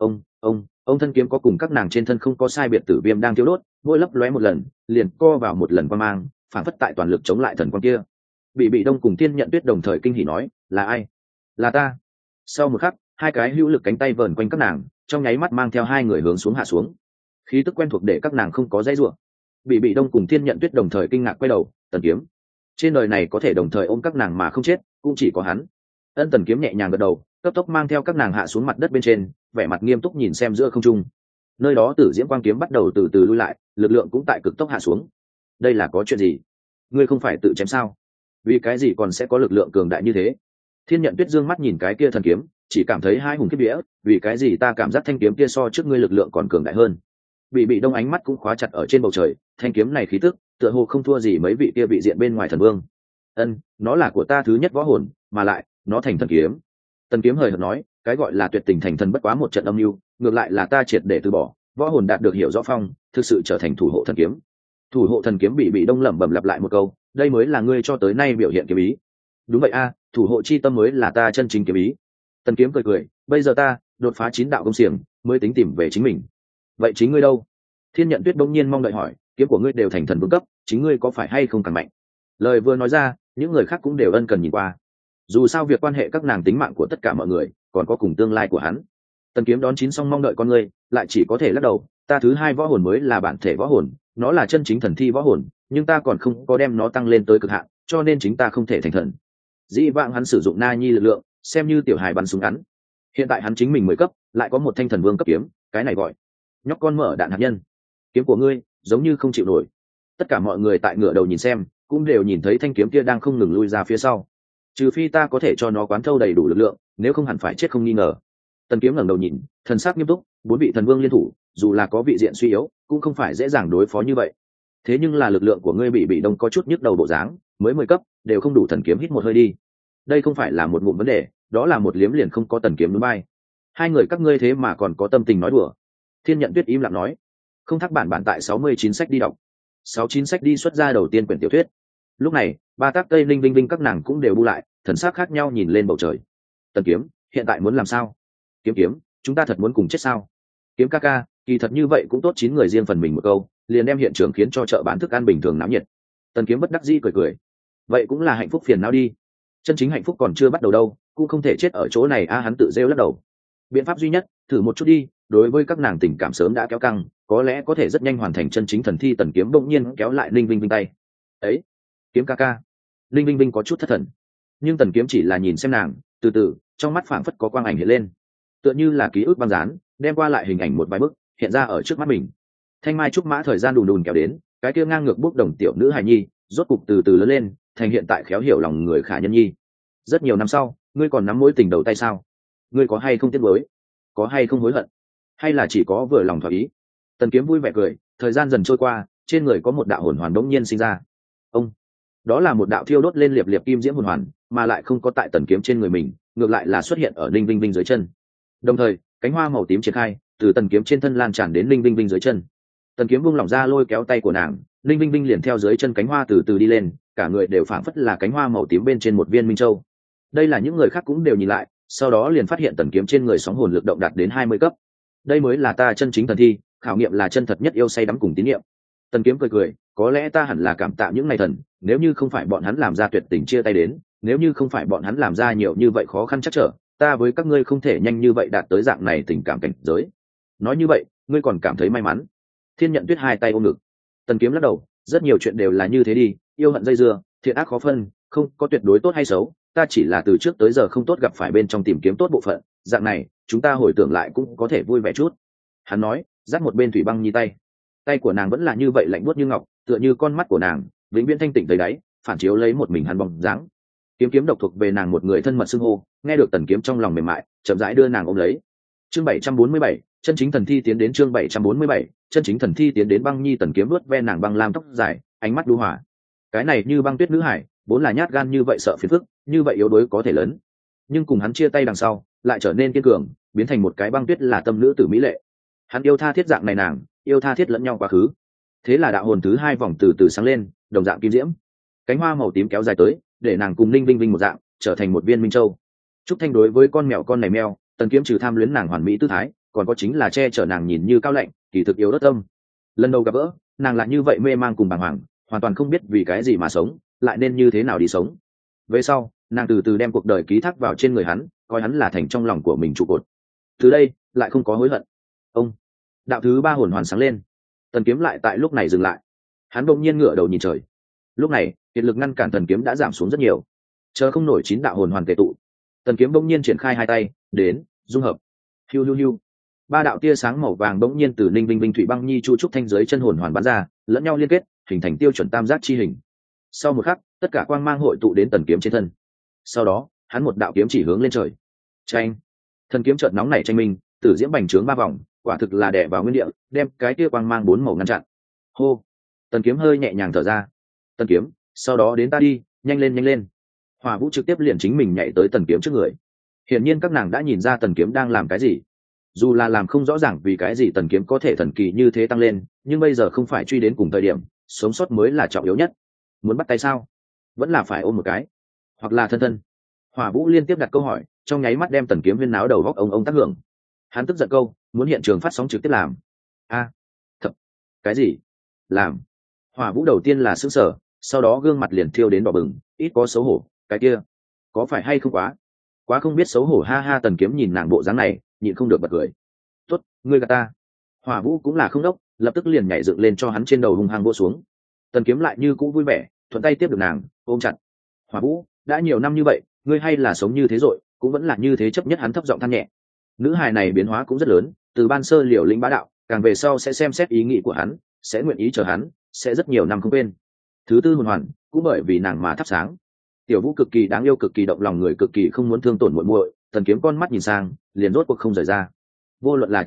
Ông thân kiếm có cùng các nàng trên thân không có sai biệt tử viêm đang thiêu đốt, mỗi lấp lóe một lần, liền co vào một lần quang mang, phản phất tại toàn lực chống lại thần quang kia. Bị đông cùng Thiên Nhận Tuyết đồng thời kinh hỉ nói, là ai? Là ta. Sau một khắc, hai cái hữu lực cánh tay vờn quanh các nàng, trong nháy mắt mang theo hai người hướng xuống hạ xuống. Khí tức quen thuộc để các nàng không có dãy rủa. Bị đông cùng Thiên Nhận Tuyết đồng thời kinh ngạc quay đầu, Tần Kiếm. Trên đời này có thể đồng thời ôm các nàng mà không chết, cũng chỉ có hắn. Tần Kiếm nhẹ nhàng gật đầu, cấp tốc mang theo các nàng hạ xuống mặt đất bên trên, vẻ mặt nghiêm túc nhìn xem giữa không trung. Nơi đó tử diễm quang kiếm bắt đầu từ từ lui lại, lực lượng cũng tại cực tốc hạ xuống. Đây là có chuyện gì? Ngươi không phải tự chém sao? Vì cái gì còn sẽ có lực lượng cường đại như thế? Thiên Nhận Tuyết dương mắt nhìn cái kia thần kiếm, chỉ cảm thấy hai hùng kiếp vía, vì cái gì ta cảm giác thanh kiếm kia so trước ngươi lực lượng còn cường đại hơn? Bị đông ánh mắt cũng khóa chặt ở trên bầu trời, thanh kiếm này khí tức tựa hồ không thua gì mấy vị kia vị diện bên ngoài thần vương. Nó là của ta thứ nhất võ hồn, mà lại nó thành thần kiếm. Tần Kiếm hời hợt nói, cái gọi là tuyệt tình thành thần bất quá một trận âm mưu, ngược lại là ta triệt để từ bỏ, võ hồn đạt được hiểu rõ phong, thực sự trở thành thủ hộ thần kiếm. Thủ hộ thần kiếm. Bị đông lẩm bẩm lặp lại một câu, đây mới là ngươi cho tới nay biểu hiện kiếm ý. Đúng vậy a, thủ hộ chi tâm mới là ta chân chính kiếm ý. Tần Kiếm cười cười, bây giờ ta đột phá 9 đạo công xiềng, mới tính tìm về chính mình. Vậy chính ngươi đâu? Thiên Nhận Tuyết bỗng nhiên mong đợi hỏi, kiếm của ngươi đều thành thần vương cấp, chính ngươi có phải hay không càng mạnh? Lời vừa nói ra, những người khác cũng đều ân cần nhìn qua. Dù sao việc quan hệ các nàng tính mạng của tất cả mọi người, còn có cùng tương lai của hắn. Tần Kiếm đón chín xong mong đợi con ngươi, lại chỉ có thể lắc đầu, ta thứ hai võ hồn mới là bản thể võ hồn, nó là chân chính thần thi võ hồn, nhưng ta còn không có đem nó tăng lên tới cực hạn, cho nên chính ta không thể thành thần. Dĩ vãng hắn sử dụng Na Nhi lực lượng, xem như tiểu hài bắn súng ngắn. Hiện tại hắn chính mình 10 cấp, lại có một thanh thần vương cấp kiếm, cái này gọi nhóc con mở đạn hạt nhân. Kiếm của ngươi giống như không chịu nổi. Tất cả mọi người tại ngựa đầu nhìn xem, cũng đều nhìn thấy thanh kiếm kia đang không ngừng lui ra phía sau. Trừ phi ta có thể cho nó quán thâu đầy đủ lực lượng, nếu không hẳn phải chết không nghi ngờ. Tần Kiếm ngẩng đầu nhìn, thần sắc nghiêm túc, 4 vị thần vương liên thủ, dù là có vị diện suy yếu, cũng không phải dễ dàng đối phó như vậy. Thế nhưng là lực lượng của ngươi bị đông có chút nhức đầu bộ dáng, mới 10 cấp, đều không đủ. Thần Kiếm hít một hơi đi. Đây không phải là một ngụm vấn đề, đó là một liếm liền không có Tần Kiếm núi bay. Hai người các ngươi thế mà còn có tâm tình nói đùa. Thiên Nhận Tuyết im lặng nói, không thắc bản tại 69 sách đi đọc. 69 sách đi xuất ra đầu tiên quyển tiểu thuyết. Lúc này, ba tác Tây Linh Vinh Vinh các nàng cũng đều bu lại, thần sắc khác nhau nhìn lên bầu trời. Tần Kiếm, hiện tại muốn làm sao? Kiếm, chúng ta thật muốn cùng chết sao? Kiếm ca ca, kỳ thật như vậy cũng tốt, 9 người riêng phần mình một câu, liền đem hiện trường khiến cho chợ bán thức ăn bình thường náo nhiệt. Tần Kiếm bất đắc dĩ cười cười. Vậy cũng là hạnh phúc phiền não đi. Chân chính hạnh phúc còn chưa bắt đầu đâu, cũng không thể chết ở chỗ này a, hắn tự rêu lắc đầu. Biện pháp duy nhất, thử một chút đi, đối với các nàng tình cảm sớm đã kéo căng, có lẽ có thể rất nhanh hoàn thành chân chính thần thi. Tần Kiếm bỗng nhiên kéo lại Linh Vinh Vinh tay. Ấy, Kiếm ca ca. Linh Vinh Vinh có chút thất thần, nhưng Tần Kiếm chỉ là nhìn xem nàng, từ từ, trong mắt phảng phất có quang ảnh hiện lên, tựa như là ký ức băng dán, đem qua lại hình ảnh một vài bức hiện ra ở trước mắt mình. Thanh mai trúc mã thời gian đùn đùn kéo đến, cái kia ngang ngược bốc đồng tiểu nữ hài nhi rốt cục từ từ lớn lên, thành hiện tại khéo hiểu lòng người khả nhân nhi. Rất nhiều năm sau, ngươi còn nắm mối tình đầu tay sao? Ngươi có hay không tiếc nuối? Có hay không hối hận? Hay là chỉ có vừa lòng thỏa ý? Tần Kiếm vui vẻ cười, thời gian dần trôi qua, trên người có một đạo hồn hoàn đống nhiên sinh ra. Đó là một đạo thiêu đốt lên liệp liệp kim diễm hồn hoàn, mà lại không có tại Tần Kiếm trên người mình, ngược lại là xuất hiện ở Linh Vinh Vinh dưới chân. Đồng thời, cánh hoa màu tím triển khai, từ Tần Kiếm trên thân lan tràn đến Linh Vinh Vinh dưới chân. Tần Kiếm buông lỏng ra lôi kéo tay của nàng, Linh Vinh Vinh liền theo dưới chân cánh hoa từ từ đi lên, cả người đều phảng phất là cánh hoa màu tím bên trên một viên minh châu. Đây là những người khác cũng đều nhìn lại, sau đó liền phát hiện Tần Kiếm trên người sóng hồn lực động đạt đến 20 cấp. Đây mới là ta chân chính thần thi, khảo nghiệm là chân thật nhất yêu say đắm cùng tín niệm. Tần Kiếm cười cười, có lẽ ta hẳn là cảm tạ những ngày thần, nếu như không phải bọn hắn làm ra tuyệt tình chia tay đến, nếu như không phải bọn hắn làm ra nhiều như vậy khó khăn chắc trở, ta với các ngươi không thể nhanh như vậy đạt tới dạng này tình cảm cảnh giới. Nói như vậy, ngươi còn cảm thấy may mắn? Thiên Nhận Tuyết hai tay ôm ngực. Tần Kiếm lắc đầu, rất nhiều chuyện đều là như thế đi, yêu hận dây dưa, thiện ác khó phân, không có tuyệt đối tốt hay xấu, ta chỉ là từ trước tới giờ không tốt gặp phải bên trong tìm kiếm tốt bộ phận, dạng này chúng ta hồi tưởng lại cũng có thể vui vẻ chút. Hắn nói, dắt một bên Thủy Băng Nhi tay của nàng vẫn là như vậy lạnh buốt như ngọc, tựa như con mắt của nàng vĩnh viễn thanh tịnh tới đáy, phản chiếu lấy một mình hắn bóng dáng. Kiếm độc thuộc về nàng một người thân mật xưng hô, nghe được Tần Kiếm trong lòng mềm mại, chậm rãi đưa nàng ôm lấy. Chương 747, chân chính thần thi tiến đến. Chương 747, chân chính thần thi tiến đến. Băng Nhi Tần Kiếm vuốt ve nàng băng lam tóc dài, ánh mắt đu hòa. Cái này như băng tuyết nữ hải, vốn là nhát gan như vậy sợ phiền phức, như vậy yếu đuối có thể lớn, nhưng cùng hắn chia tay đằng sau, lại trở nên kiên cường, biến thành một cái băng tuyết là tâm nữ tử mỹ lệ. Hắn yêu tha thiết dạng này nàng, yêu tha thiết lẫn nhau quá khứ. Thế là đạo hồn thứ hai vòng từ từ sáng lên, đồng dạng kim diễm, cánh hoa màu tím kéo dài tới, để nàng cùng Ninh Vinh Vinh một dạng, trở thành một viên minh châu. Trúc Thanh đối với con mèo con này meo, Tần Kiếm trừ tham luyến nàng hoàn mỹ tư thái, còn có chính là che chở nàng nhìn như cao lạnh, kỳ thực yếu đất tâm. Lần đầu gặp gỡ, nàng lại như vậy mê mang cùng bàng hoàng, hoàn toàn không biết vì cái gì mà sống, lại nên như thế nào đi sống. Về sau, nàng từ từ đem cuộc đời ký thác vào trên người hắn, coi hắn là thành trong lòng của mình trụ cột. Từ đây, lại không có hối hận. Ông, đạo thứ ba hồn hoàn sáng lên. Tần Kiếm lại tại lúc này dừng lại. Hắn bỗng nhiên ngửa đầu nhìn trời. Lúc này, kiệt lực ngăn cản Tần Kiếm đã giảm xuống rất nhiều. Chờ không nổi 9 đạo hồn hoàn tề tụ. Tần Kiếm bỗng nhiên triển khai hai tay, đến, dung hợp. Hiu hiu hiu. 3 đạo tia sáng màu vàng bỗng nhiên từ Ninh Vinh Vinh, Thủy Băng Nhi, Chu Trúc Thanh dưới chân hồn hoàn bắn ra, lẫn nhau liên kết, hình thành tiêu chuẩn tam giác chi hình. Sau một khắc, tất cả quang mang hội tụ đến Tần Kiếm trên thân. Sau đó, hắn một đạo kiếm chỉ hướng lên trời. Chanh. Thần kiếm chợt nóng nảy tranh minh, tử diễm bành trướng 3 vòng, quả thực là đè vào nguyên địa, đem cái kia quang mang 4 màu ngăn chặn. Hô. Tần Kiếm hơi nhẹ nhàng thở ra. Tần Kiếm, sau đó đến ta đi, nhanh lên nhanh lên. Hỏa Vũ trực tiếp liền chính mình nhảy tới Tần Kiếm trước người. Hiển nhiên các nàng đã nhìn ra Tần Kiếm đang làm cái gì. Dù là làm không rõ ràng vì cái gì Tần Kiếm có thể thần kỳ như thế tăng lên, nhưng bây giờ không phải truy đến cùng thời điểm, sống sót mới là trọng yếu nhất. Muốn bắt tay sao? Vẫn là phải ôm một cái, hoặc là thân thân. Hỏa Vũ liên tiếp đặt câu hỏi, trong nháy mắt đem Tần Kiếm huyên náo đầu góc ông tác hưởng. Hắn tức giận câu, muốn hiện trường phát sóng trực tiếp làm. A, thật, cái gì? Làm? Hỏa Vũ đầu tiên là sững sờ, sau đó gương mặt liền thiêu đến đỏ bừng, ít có xấu hổ, cái kia, có phải hay không quá không biết xấu hổ, ha ha. Tần Kiếm nhìn nàng bộ dáng này, nhịn không được bật cười. Tốt, ngươi gạt ta. Hỏa Vũ cũng là không đốc, lập tức liền nhảy dựng lên cho hắn trên đầu hung hăng vỗ xuống. Tần Kiếm lại như cũ vui vẻ, thuận tay tiếp được nàng, ôm chặt. Hỏa Vũ, đã nhiều năm như vậy, ngươi hay là sống như thế rồi, cũng vẫn là như thế chấp nhất. Hắn thấp giọng than nhẹ. Nữ hài này biến hóa cũng rất lớn, từ ban sơ liều lĩnh bá đạo, càng về sau sẽ xem xét ý nghĩ của hắn, sẽ nguyện ý chờ hắn, sẽ rất nhiều năm không quên. Thứ tư hồn hoàn cũng bởi vì nàng mà thắp sáng. Tiểu Vũ cực kỳ đáng yêu, cực kỳ động lòng người, cực kỳ không muốn thương tổn muội muội. Tần Kiếm con mắt nhìn sang, liền rốt cuộc không rời ra. Vô luận là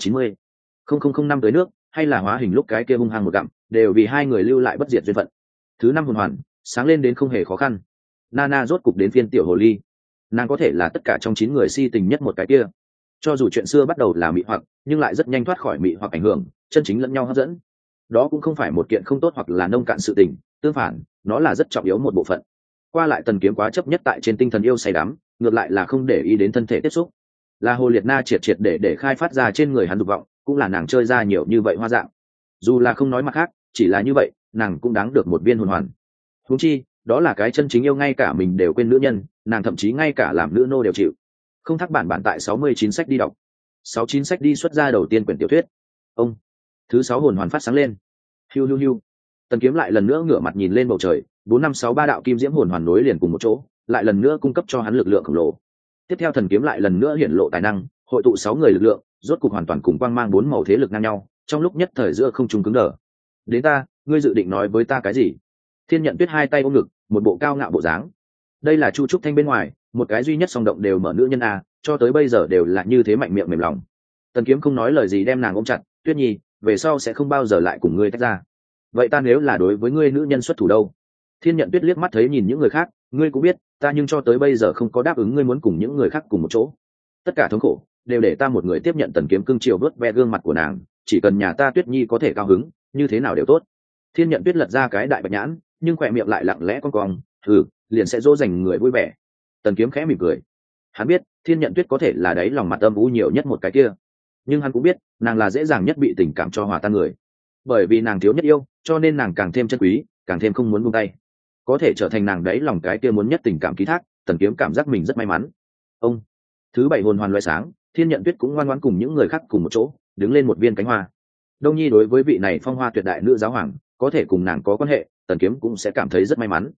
90,005 tới nước, hay là hóa hình lúc cái kia hung hăng một gặm, đều vì hai người lưu lại bất diệt duyên phận. Thứ 5 hồn hoàn sáng lên đến không hề khó khăn. Nana rốt cục đến phiên tiểu hồ ly. Nàng có thể là tất cả trong 9 người si tình nhất một cái kia. Cho dù chuyện xưa bắt đầu là mị hoặc, nhưng lại rất nhanh thoát khỏi mị hoặc ảnh hưởng, chân chính lẫn nhau hấp dẫn. Đó cũng không phải một kiện không tốt hoặc là nông cạn sự tình, tương phản, nó là rất trọng yếu một bộ phận. Qua lại Tần Kiếm quá chấp nhất tại trên tinh thần yêu say đắm, ngược lại là không để ý đến thân thể tiếp xúc. Là Hồ Liệt Na triệt để khai phát ra trên người hắn dục vọng, cũng là nàng chơi ra nhiều như vậy hoa dạng. Dù là không nói mặt khác, chỉ là như vậy, nàng cũng đáng được một viên hồn hoàn. Huống chi, đó là cái chân chính yêu, ngay cả mình đều quên nữ nhân, nàng thậm chí ngay cả làm nữ nô đều chịu. Không thắc bản tại 69 sách đi đọc. 69 sách đi xuất ra đầu tiên quyển tiểu thuyết. Ông, thứ 6 hồn hoàn phát sáng lên. Hiu hiu hiu. Tần Kiếm lại lần nữa ngửa mặt nhìn lên bầu trời, 4563 đạo kim diễm hồn hoàn nối liền cùng một chỗ, lại lần nữa cung cấp cho hắn lực lượng khổng lồ. Tiếp theo Thần Kiếm lại lần nữa hiển lộ tài năng, hội tụ 6 người lực lượng, rốt cục hoàn toàn cùng quang mang 4 màu thế lực ngang nhau, trong lúc nhất thời giữa không trung cứng đờ. Đến ta, ngươi dự định nói với ta cái gì? Thiên Nhận Tuyết hai tay ôm ngực, một bộ cao ngạo bộ dáng. Đây là Chu Trúc Thanh bên ngoài, một cái duy nhất song động đều mở nữ nhân a, cho tới bây giờ đều là như thế mạnh miệng mềm lòng. Tần Kiếm không nói lời gì đem nàng ôm chặt, Tuyết Nhi, về sau sẽ không bao giờ lại cùng ngươi tách ra. Vậy ta nếu là đối với ngươi nữ nhân xuất thủ đâu? Thiên Nhận Tuyết liếc mắt thấy nhìn những người khác, ngươi cũng biết, ta nhưng cho tới bây giờ không có đáp ứng ngươi muốn cùng những người khác cùng một chỗ. Tất cả thống khổ đều để ta một người tiếp nhận. Tần Kiếm cưng chiều vớt ve gương mặt của nàng, chỉ cần nhà ta Tuyết Nhi có thể cao hứng, như thế nào đều tốt. Thiên Nhận Tuyết lật ra cái đại bạch nhãn, nhưng khỏe miệng lại lặng lẽ cong, liền sẽ dỗ dành người vui vẻ. Tần Kiếm khẽ mỉm cười. Hắn biết Thiên Nhận Tuyết có thể là đáy lòng mặt âm u nhiều nhất một cái kia, nhưng hắn cũng biết nàng là dễ dàng nhất bị tình cảm cho hòa tan người. Bởi vì nàng thiếu nhất yêu, cho nên nàng càng thêm chân quý, càng thêm không muốn buông tay. Có thể trở thành nàng đáy lòng cái kia muốn nhất tình cảm ký thác, Tần Kiếm cảm giác mình rất may mắn. Ông, thứ 7 hồn hoàn loại sáng, Thiên Nhận Tuyết cũng ngoan ngoãn cùng những người khác cùng một chỗ, đứng lên một viên cánh hoa. Đông Nhi đối với vị này phong hoa tuyệt đại nữ giáo hoàng, có thể cùng nàng có quan hệ, Tần Kiếm cũng sẽ cảm thấy rất may mắn.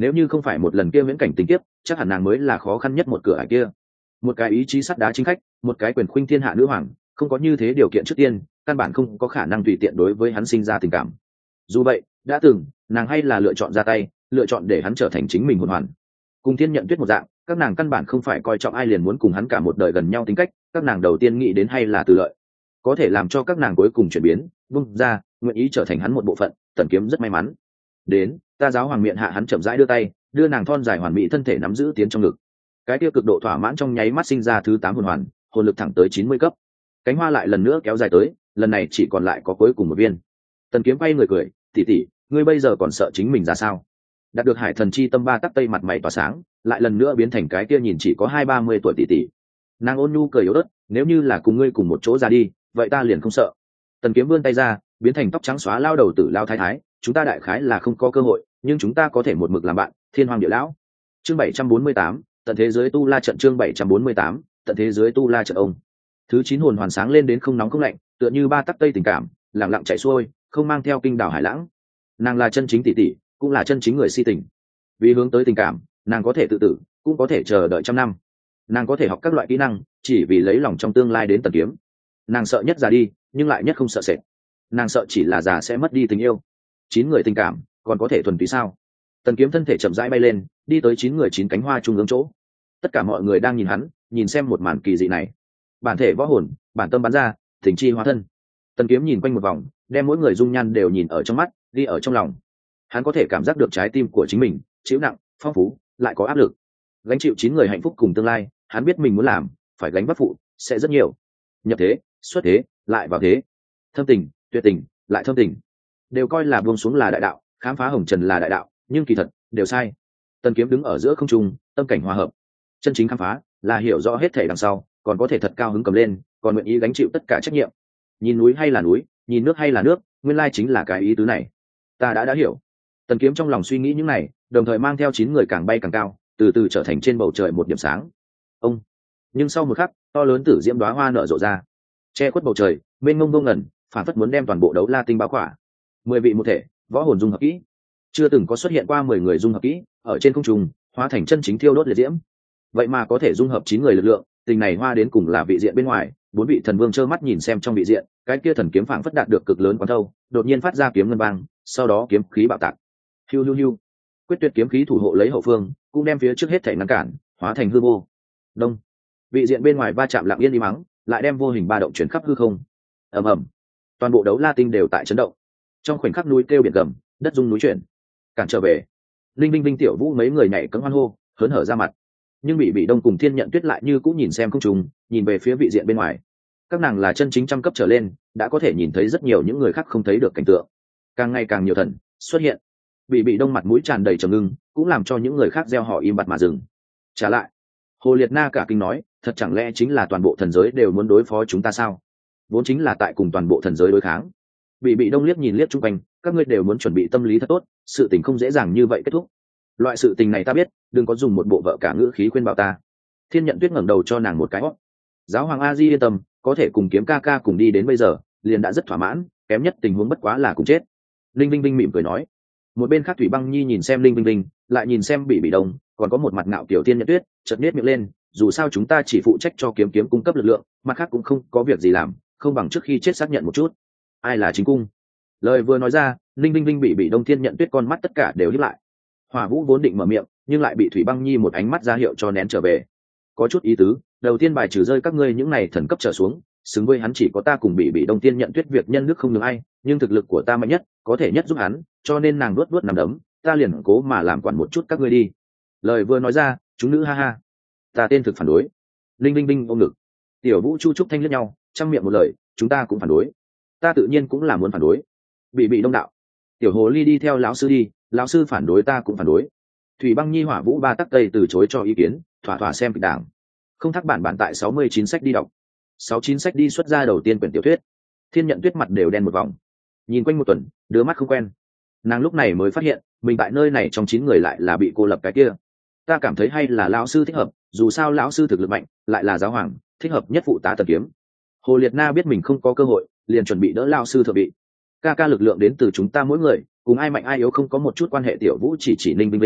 nếu như không phải một lần kia viễn cảnh tình kiếp, chắc hẳn nàng mới là khó khăn nhất một cửa ải kia. Một cái ý chí sắt đá chính khách, một cái quyền khuynh thiên hạ nữ hoàng, không có như thế điều kiện trước tiên, căn bản không có khả năng tùy tiện đối với hắn sinh ra tình cảm. Dù vậy, đã từng, nàng hay là lựa chọn ra tay, lựa chọn để hắn trở thành chính mình hồn hoàn. Cùng Thiên Nhận Tuyết một dạng, các nàng căn bản không phải coi trọng ai liền muốn cùng hắn cả một đời gần nhau tính cách, các nàng đầu tiên nghĩ đến hay là từ lợi. Có thể làm cho các nàng cuối cùng chuyển biến, bung ra, nguyện ý trở thành hắn một bộ phận, Tần Kiếm rất may mắn. Đến, ta giáo hoàng miệng hạ hắn chậm rãi đưa tay, đưa nàng thon dài hoàn mỹ thân thể nắm giữ tiến trong ngực. Cái kia cực độ thỏa mãn trong nháy mắt sinh ra thứ 8 hồn hoàn, hồn lực thẳng tới 90 cấp. Cánh hoa lại lần nữa kéo dài tới, lần này chỉ còn lại có cuối cùng một viên. Tần Kiếm quay người cười, tỷ tỷ, ngươi bây giờ còn sợ chính mình ra sao? Đạt được Hải Thần Chi Tâm ba tắc tây mặt mày tỏa sáng, lại lần nữa biến thành cái kia nhìn chỉ có 20-30 tuổi tỷ tỷ. Nàng ôn nhu cười yếu ớt, nếu như là cùng ngươi cùng một chỗ ra đi, vậy ta liền không sợ. Tần Kiếm vươn tay ra, biến thành tóc trắng xóa lao đầu tử lao thái thái, chúng ta đại khái là không có cơ hội, nhưng chúng ta có thể một mực làm bạn, thiên hoàng địa lão. Chương 748, tận thế giới tu la trận. Chương 748, tận thế giới tu la trận. Ông thứ 9 hồn hoàn sáng lên đến không nóng không lạnh, tựa như ba tắc tây tình cảm, lặng lặng chảy xuôi, không mang theo kinh đảo hải lãng. Nàng là chân chính tỷ tỷ, cũng là chân chính người si tình. Vì hướng tới tình cảm, nàng có thể tự tử, cũng có thể chờ đợi trăm năm. Nàng có thể học các loại kỹ năng, chỉ vì lấy lòng trong tương lai đến Tần Kiếm. Nàng sợ nhất già đi, nhưng lại nhất không sợ sệt. Nàng sợ chỉ là già sẽ mất đi tình yêu. 9 người tình cảm, còn có thể thuần túy sao? Tần Kiếm thân thể chậm rãi bay lên, đi tới 9 người 9 cánh hoa trung ương chỗ. Tất cả mọi người đang nhìn hắn, nhìn xem một màn kỳ dị này. Bản thể võ hồn, bản tâm bắn ra, thỉnh chi hóa thân. Tần Kiếm nhìn quanh một vòng, đem mỗi người dung nhan đều nhìn ở trong mắt, ghi ở trong lòng. Hắn có thể cảm giác được trái tim của chính mình chịu nặng, phong phú, lại có áp lực. Gánh chịu 9 người hạnh phúc cùng tương lai, hắn biết mình muốn làm, phải gánh vác phụ, sẽ rất nhiều. Nhập thế, xuất thế, lại vào thế. Thâm tình, tuyệt tình, lại thâm tình. Đều coi là buông xuống là đại đạo, khám phá hồng trần là đại đạo, nhưng kỳ thật đều sai. Tần Kiếm đứng ở giữa không trung, tâm cảnh hòa hợp. Chân chính khám phá là hiểu rõ hết thể đằng sau, còn có thể thật cao hứng cầm lên, còn nguyện ý gánh chịu tất cả trách nhiệm. Nhìn núi hay là núi, nhìn nước hay là nước, nguyên lai chính là cái ý tứ này. Ta đã hiểu. Tần Kiếm trong lòng suy nghĩ những này, đồng thời mang theo 9 người càng bay càng cao, từ từ trở thành trên bầu trời một điểm sáng. Ông. Nhưng sau một khắc, to lớn tử diễm đóa hoa nở rộ ra, che khuất bầu trời, mênh mông vô ngần, phản phất muốn đem toàn bộ đấu la tinh bao khỏa. 10 vị một thể, võ hồn dung hợp kỹ. Chưa từng có xuất hiện qua 10 người dung hợp kỹ, ở trên không trung, hóa thành chân chính thiêu đốt liệt diễm. Vậy mà có thể dung hợp 9 người lực lượng, tình này hoa đến cùng là vị diện bên ngoài, 4 vị thần vương trơ mắt nhìn xem trong vị diện, cái kia thần kiếm phảng phất đạt được cực lớn quán thâu, đột nhiên phát ra kiếm ngân vang, sau đó kiếm khí bạo tạc. Hiu hiu hiu. Quyết tuyệt kiếm khí thủ hộ lấy hậu phương, cũng đem phía trước hết thể ngăn cản, hóa thành hư vô. Đông. Vị diện bên ngoài va chạm lặng yên im mắng, lại đem vô hình ba động chuyển khắp hư không. Ầm ầm. Toàn bộ đấu la tinh đều tại chấn động. Trong khoảnh khắc núi kêu biển gầm, đất rung núi chuyển. Cản trở về. Linh Vinh Vinh Tiểu Vũ mấy người nhảy cẫng hoan hô, hớn hở ra mặt. Nhưng bị Đông cùng Thiên Nhận Tuyết lại như cũng nhìn xem không trùng, nhìn về phía vị diện bên ngoài. Các nàng là chân chính trăm cấp trở lên, đã có thể nhìn thấy rất nhiều những người khác không thấy được cảnh tượng. Càng ngày càng nhiều thần xuất hiện. Bị Đông mặt mũi tràn đầy trầm ngưng, cũng làm cho những người khác gieo họ im bặt mà dừng. Trả lại, Hồ Liệt Na cả kinh nói, thật chẳng lẽ chính là toàn bộ thần giới đều muốn đối phó chúng ta sao? Vốn chính là tại cùng toàn bộ thần giới đối kháng. Bị Đông liếc nhìn liếc chung quanh, các ngươi đều muốn chuẩn bị tâm lý thật tốt, sự tình không dễ dàng như vậy kết thúc. Loại sự tình này ta biết, đừng có dùng một bộ vợ cả ngữ khí khuyên bảo ta. Thiên Nhận Tuyết ngẩng đầu cho nàng một cái hót. Giáo hoàng A Di yên tâm, có thể cùng Kiếm ca ca cùng đi đến bây giờ, liền đã rất thỏa mãn, kém nhất tình huống bất quá là cùng chết. Linh Vinh Vinh mỉm cười nói. Một bên khác Thủy Băng Nhi nhìn xem Linh Vinh Vinh, lại nhìn xem bị Đông, còn có một mặt ngạo kiểu Thiên Nhận Tuyết, chợt nhếch miệng lên, dù sao chúng ta chỉ phụ trách cho kiếm kiếm cung cấp lực lượng, mặt khác cũng không có việc gì làm, không bằng trước khi chết xác nhận một chút ai là chính cung. Lời vừa nói ra, Linh Vinh Vinh bị Đông Thiên Nhận Tuyết con mắt tất cả đều híp lại. Hỏa Vũ vốn định mở miệng, nhưng lại bị Thủy Băng Nhi một ánh mắt ra hiệu cho nén trở về. Có chút ý tứ, đầu tiên bài trừ rơi các ngươi những này thần cấp trở xuống, xứng với hắn chỉ có ta cùng bị Đông Thiên Nhận Tuyết việc nhân đức không được ai, nhưng thực lực của ta mạnh nhất, có thể nhất giúp hắn, cho nên nàng luốt luốt nằm đấm, ta liền cố mà làm quản một chút các ngươi đi. Lời vừa nói ra, chúng nữ ha ha. Ta tên thực phản đối. Linh Vinh Vinh ôm ngực. Tiểu Vũ Chu Trúc Thanh liếc nhau, trăm miệng một lời, chúng ta cũng phản đối. Ta tự nhiên cũng là muốn phản đối. Bị Đông đạo. Tiểu Hồ Ly đi theo lão sư đi, lão sư phản đối ta cũng phản đối. Thủy Băng Nhi Hỏa Vũ ba tắc tây từ chối cho ý kiến, thỏa thỏa xem kịch đảng. Không thắc bản tại 69 sách đi đọc. 69 sách đi xuất ra đầu tiên quyển tiểu thuyết. Thiên Nhận Tuyết mặt đều đen một vòng. Nhìn quanh một tuần, đứa mắt không quen. Nàng lúc này mới phát hiện, mình tại nơi này trong 9 người lại là bị cô lập cái kia. Ta cảm thấy hay là lão sư thích hợp, dù sao lão sư thực lực mạnh, lại là giáo hoàng, thích hợp nhất phụ tá Tần Kiếm. Hồ Liệt Na biết mình không có cơ hội, liền chuẩn bị đỡ lão sư thượng vị. Ca lực lượng đến từ chúng ta mỗi người, cùng ai mạnh ai yếu không có một chút quan hệ. Tiểu Vũ chỉ Ninh Vinh Vinh,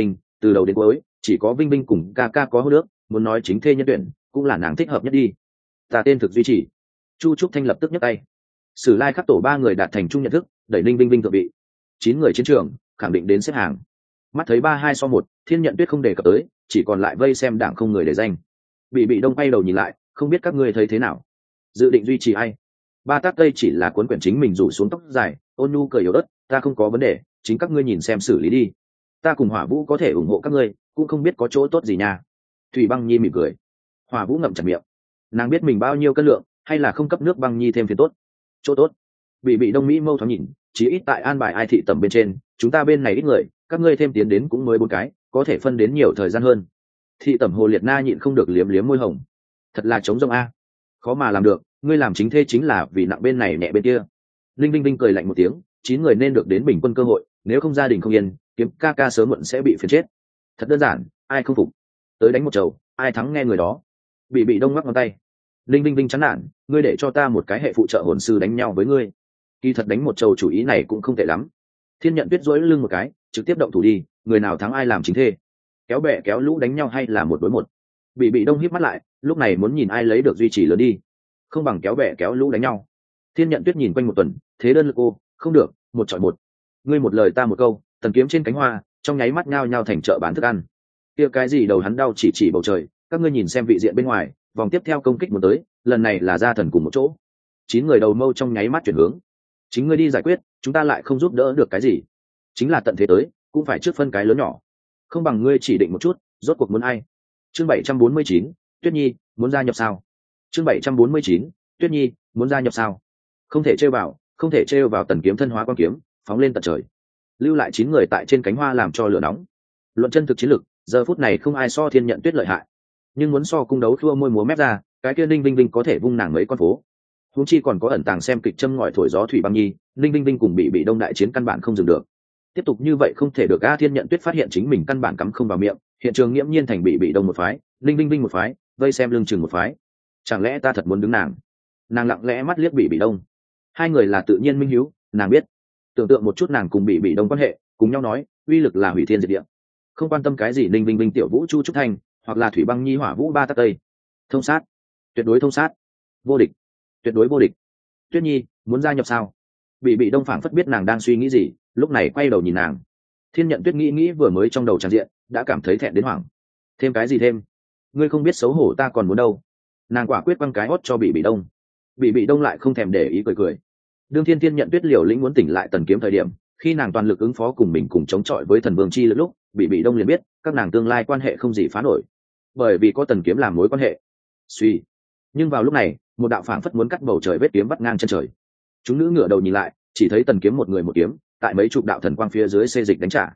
từ đầu đến cuối chỉ có Vinh Vinh cùng ca ca có hô nước, muốn nói chính thê nhân tuyển cũng là nàng thích hợp nhất đi. Ta tên thực duy trì. Chu Trúc Thanh lập tức nhấc tay. Sử Lai Khắc Tổ ba người đạt thành chung nhận thức, đẩy Ninh Vinh Vinh thượng vị. 9 người chiến trường khẳng định đến xếp hàng. Mắt thấy 3-2-1, Thiên Nhận Tuyết không đề cập tới, chỉ còn lại vây xem đảng không người để danh. Bị Đông bay đầu nhìn lại, không biết các ngươi thấy thế nào, dự định duy trì ai? Ba Tát Tây chỉ là cuốn quyển chính mình rủ xuống tóc dài, ôn nhu cười yếu ớt, ta không có vấn đề, chính các ngươi nhìn xem xử lý đi. Ta cùng Hỏa Vũ có thể ủng hộ các ngươi, cũng không biết có chỗ tốt gì nha. Thủy Băng Nhi mỉm cười. Hỏa Vũ ngậm chặt miệng, nàng biết mình bao nhiêu cân lượng, hay là không cấp nước Băng Nhi thêm phiền tốt. Chỗ tốt? Bị Đông Mỹ mâu thoáng nhìn, chỉ ít tại an bài ai thị tầm bên trên, chúng ta bên này ít người, các ngươi thêm tiến đến cũng mới 4 cái, có thể phân đến nhiều thời gian hơn. Thị tẩm Hồ Liệt Na nhịn không được liếm liếm môi hồng. Thật là chống rông a, khó mà làm được, ngươi làm chính thê chính là vì nặng bên này nhẹ bên kia. Linh Vinh Vinh cười lạnh một tiếng, 9 người nên được đến bình quân cơ hội, nếu không gia đình không yên, kiếm ca ca sớm muộn sẽ bị phiền chết. Thật đơn giản, ai không phục, tới đánh một chầu, ai thắng nghe người đó. Bị Đông ngoắc ngón tay. Linh Vinh Vinh chán nản, ngươi để cho ta một cái hệ phụ trợ hồn sư đánh nhau với ngươi. Kỳ thật đánh một chầu chủ ý này cũng không tệ lắm. Thiên Nhận Tuyết duỗi lưng một cái, trực tiếp động thủ đi, người nào thắng ai làm chính thê. Kéo bè kéo lũ đánh nhau hay là 1 đối 1? Bị Đông híp mắt lại, lúc này muốn nhìn ai lấy được duy trì lớn đi, không bằng kéo bè kéo lũ đánh nhau. Thiên Nhận Tuyết nhìn quanh một tuần, thế đơn lực cô, không được, 1 chọi 1. Ngươi một lời ta một câu, tần kiếm trên cánh hoa, trong nháy mắt nhao nhao thành chợ bán thức ăn. Kia cái gì đầu hắn đau chỉ bầu trời, các ngươi nhìn xem vị diện bên ngoài, vòng tiếp theo công kích một tới, lần này là gia thần cùng một chỗ. 9 người đầu mâu trong nháy mắt chuyển hướng. Chính ngươi đi giải quyết, chúng ta lại không giúp đỡ được cái gì. Chính là tận thế tới, cũng phải trước phân cái lớn nhỏ. Không bằng ngươi chỉ định một chút, rốt cuộc muốn ai? Chương 749, Tuyết Nhi, muốn gia nhập sao? Chương 749, Tuyết Nhi, muốn gia nhập sao? Không thể trêu vào tần kiếm thân hóa quan kiếm, phóng lên tận trời. Lưu lại 9 người tại trên cánh hoa làm cho lửa nóng. Luận chân thực chiến lực, giờ phút này không ai so Thiên Nhận Tuyết lợi hại. Nhưng muốn so cung đấu thua môi múa mép ra, cái kia Ninh Vinh Vinh có thể vung nàng mấy con phố. Huống chi còn có ẩn tàng xem kịch châm ngòi thổi gió Thủy Băng Nhi, Ninh Vinh Vinh cùng bị Đông đại chiến căn bản không dừng được. Tiếp tục như vậy không thể được. Thiên Nhận Tuyết phát hiện chính mình căn bản cắm không vào miệng, hiện trường nghiễm nhiên thành bị Đông một phái, Ninh Vinh Vinh một phái, vây xem lưng chừng một phái. Chẳng lẽ ta thật muốn đứng nàng? Nàng lặng lẽ mắt liếc bị Đông. Hai người là tự nhiên minh hiếu, nàng biết. Tưởng tượng một chút nàng cùng bị Đông quan hệ, cùng nhau nói, uy lực là hủy thiên diệt địa. Không quan tâm cái gì Ninh Vinh Vinh tiểu Vũ Chu Trúc Thanh, hoặc là Thủy Băng Nhi Hỏa Vũ Ba Tát Tây. Thông sát, tuyệt đối thông sát, vô địch, tuyệt đối vô địch. Tuyết Nhi, muốn gia nhập sao? Bị Đông phảng phất biết nàng đang suy nghĩ gì, lúc này quay đầu nhìn nàng. Thiên Nhận Tuyết nghĩ vừa mới trong đầu tràn diện, đã cảm thấy thẹn đến hoảng. Thêm cái gì thêm? Ngươi không biết xấu hổ ta còn muốn đâu. Nàng quả quyết quăng cái hót cho bị Đông. Bị Đông lại không thèm để ý cười. Đương Thiên Nhận Tuyết liều lĩnh muốn tỉnh lại tần kiếm thời điểm, khi nàng toàn lực ứng phó cùng mình cùng chống chọi với thần vương chi lúc bị Đông liền biết các nàng tương lai quan hệ không gì phá nổi, bởi vì có tần kiếm làm mối quan hệ. Suy. Nhưng vào lúc này, một đạo phảng phất muốn cắt bầu trời vết kiếm vắt ngang chân trời. Chúng nữ ngửa đầu nhìn lại, chỉ thấy tần kiếm một người một kiếm, tại mấy chục đạo thần quang phía dưới xê dịch đánh trả.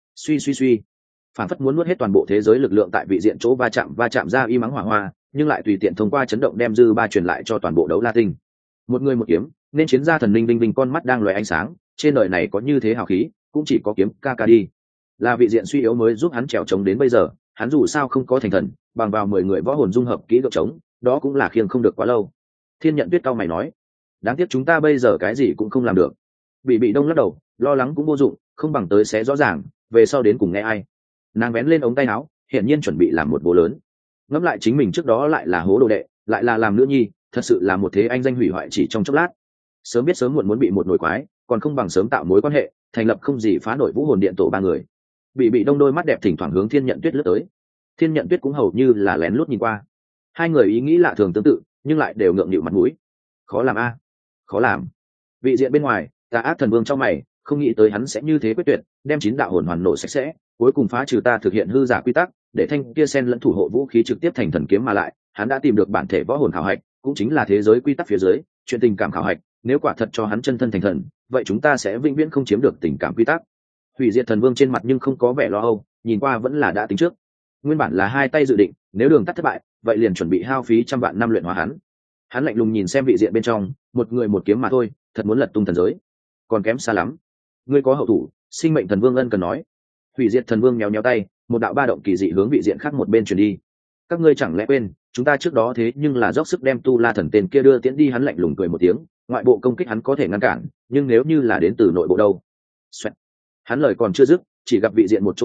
Suy. Phảng phất muốn nuốt hết toàn bộ thế giới lực lượng tại vị diện chỗ va chạm ra y mắng hỏa hoa, nhưng lại tùy tiện thông qua chấn động đem dư ba truyền lại cho toàn bộ đấu la tinh. Một người một kiếm, nên chiến gia thần Ninh Vinh Vinh con mắt đang lóe ánh sáng, trên đời này có như thế hào khí, cũng chỉ có kiếm ca ca đi. Là vị diện suy yếu mới giúp hắn trèo trống đến bây giờ, hắn dù sao không có thành thần, bằng vào 10 người võ hồn dung hợp kỹ gượng trống, đó cũng là khiêng không được quá lâu. Thiên Nhận Tuyết cao mày nói, đáng tiếc chúng ta bây giờ cái gì cũng không làm được. Bị Đông lắc đầu, lo lắng cũng vô dụng, không bằng tới xé rõ ràng, về sau đến cùng nghe ai. Nàng vén lên ống tay áo, hiển nhiên chuẩn bị làm một bố lớn. Ngẫm lại chính mình trước đó lại là hố đồ đệ, lại là làm nữ nhi, thật sự là một thế anh danh hủy hoại chỉ trong chốc lát. Sớm biết sớm muộn muốn bị một nồi quái, còn không bằng sớm tạo mối quan hệ, thành lập không gì phá nổi vũ hồn điện tổ 3 người. Bị Đông đôi mắt đẹp thỉnh thoảng hướng Thiên Nhận Tuyết lướt tới. Thiên Nhận Tuyết cũng hầu như là lén lút nhìn qua. Hai người ý nghĩ lạ thường tương tự, nhưng lại đều ngượng nghịu mặt mũi. Khó làm a, khó làm. Vị diện bên ngoài, Tà Ác Thần Vương trong mày, không nghĩ tới hắn sẽ như thế quyết tuyệt, đem 9 đạo hồn hoàn nổ sạch sẽ, cuối cùng phá trừ ta thực hiện hư giả quy tắc, để thanh kia sen lẫn thủ hộ vũ khí trực tiếp thành thần kiếm mà lại, hắn đã tìm được bản thể võ hồn khảo hạch, cũng chính là thế giới quy tắc phía dưới, chuyện tình cảm khảo hạch, nếu quả thật cho hắn chân thân thành thần, vậy chúng ta sẽ vĩnh viễn không chiếm được tình cảm quy tắc. Hủy Diệt Thần Vương trên mặt nhưng không có vẻ lo âu, nhìn qua vẫn là đã tính trước. Nguyên bản là hai tay dự định, nếu đường tắt thất bại, vậy liền chuẩn bị hao phí trăm vạn năm luyện hóa hắn. Hắn lạnh lùng nhìn xem vị diện bên trong, một người một kiếm mà thôi, thật muốn lật tung thần giới, còn kém xa lắm. Ngươi có hậu thủ, Sinh Mệnh Thần Vương ân cần nói. Hủy Diệt Thần Vương nhéo nhéo tay, một đạo ba động kỳ dị hướng vị diện khác một bên truyền đi. Các ngươi chẳng lẽ quên, chúng ta trước đó thế nhưng là dốc sức đem Tu La Thần tên kia đưa tiễn đi. Hắn lạnh lùng cười một tiếng, ngoại bộ công kích hắn có thể ngăn cản, nhưng nếu như là đến từ nội bộ đâu? Xoẹt. Hắn lời còn chưa dứt, chỉ gặp vị diện một chỗ khác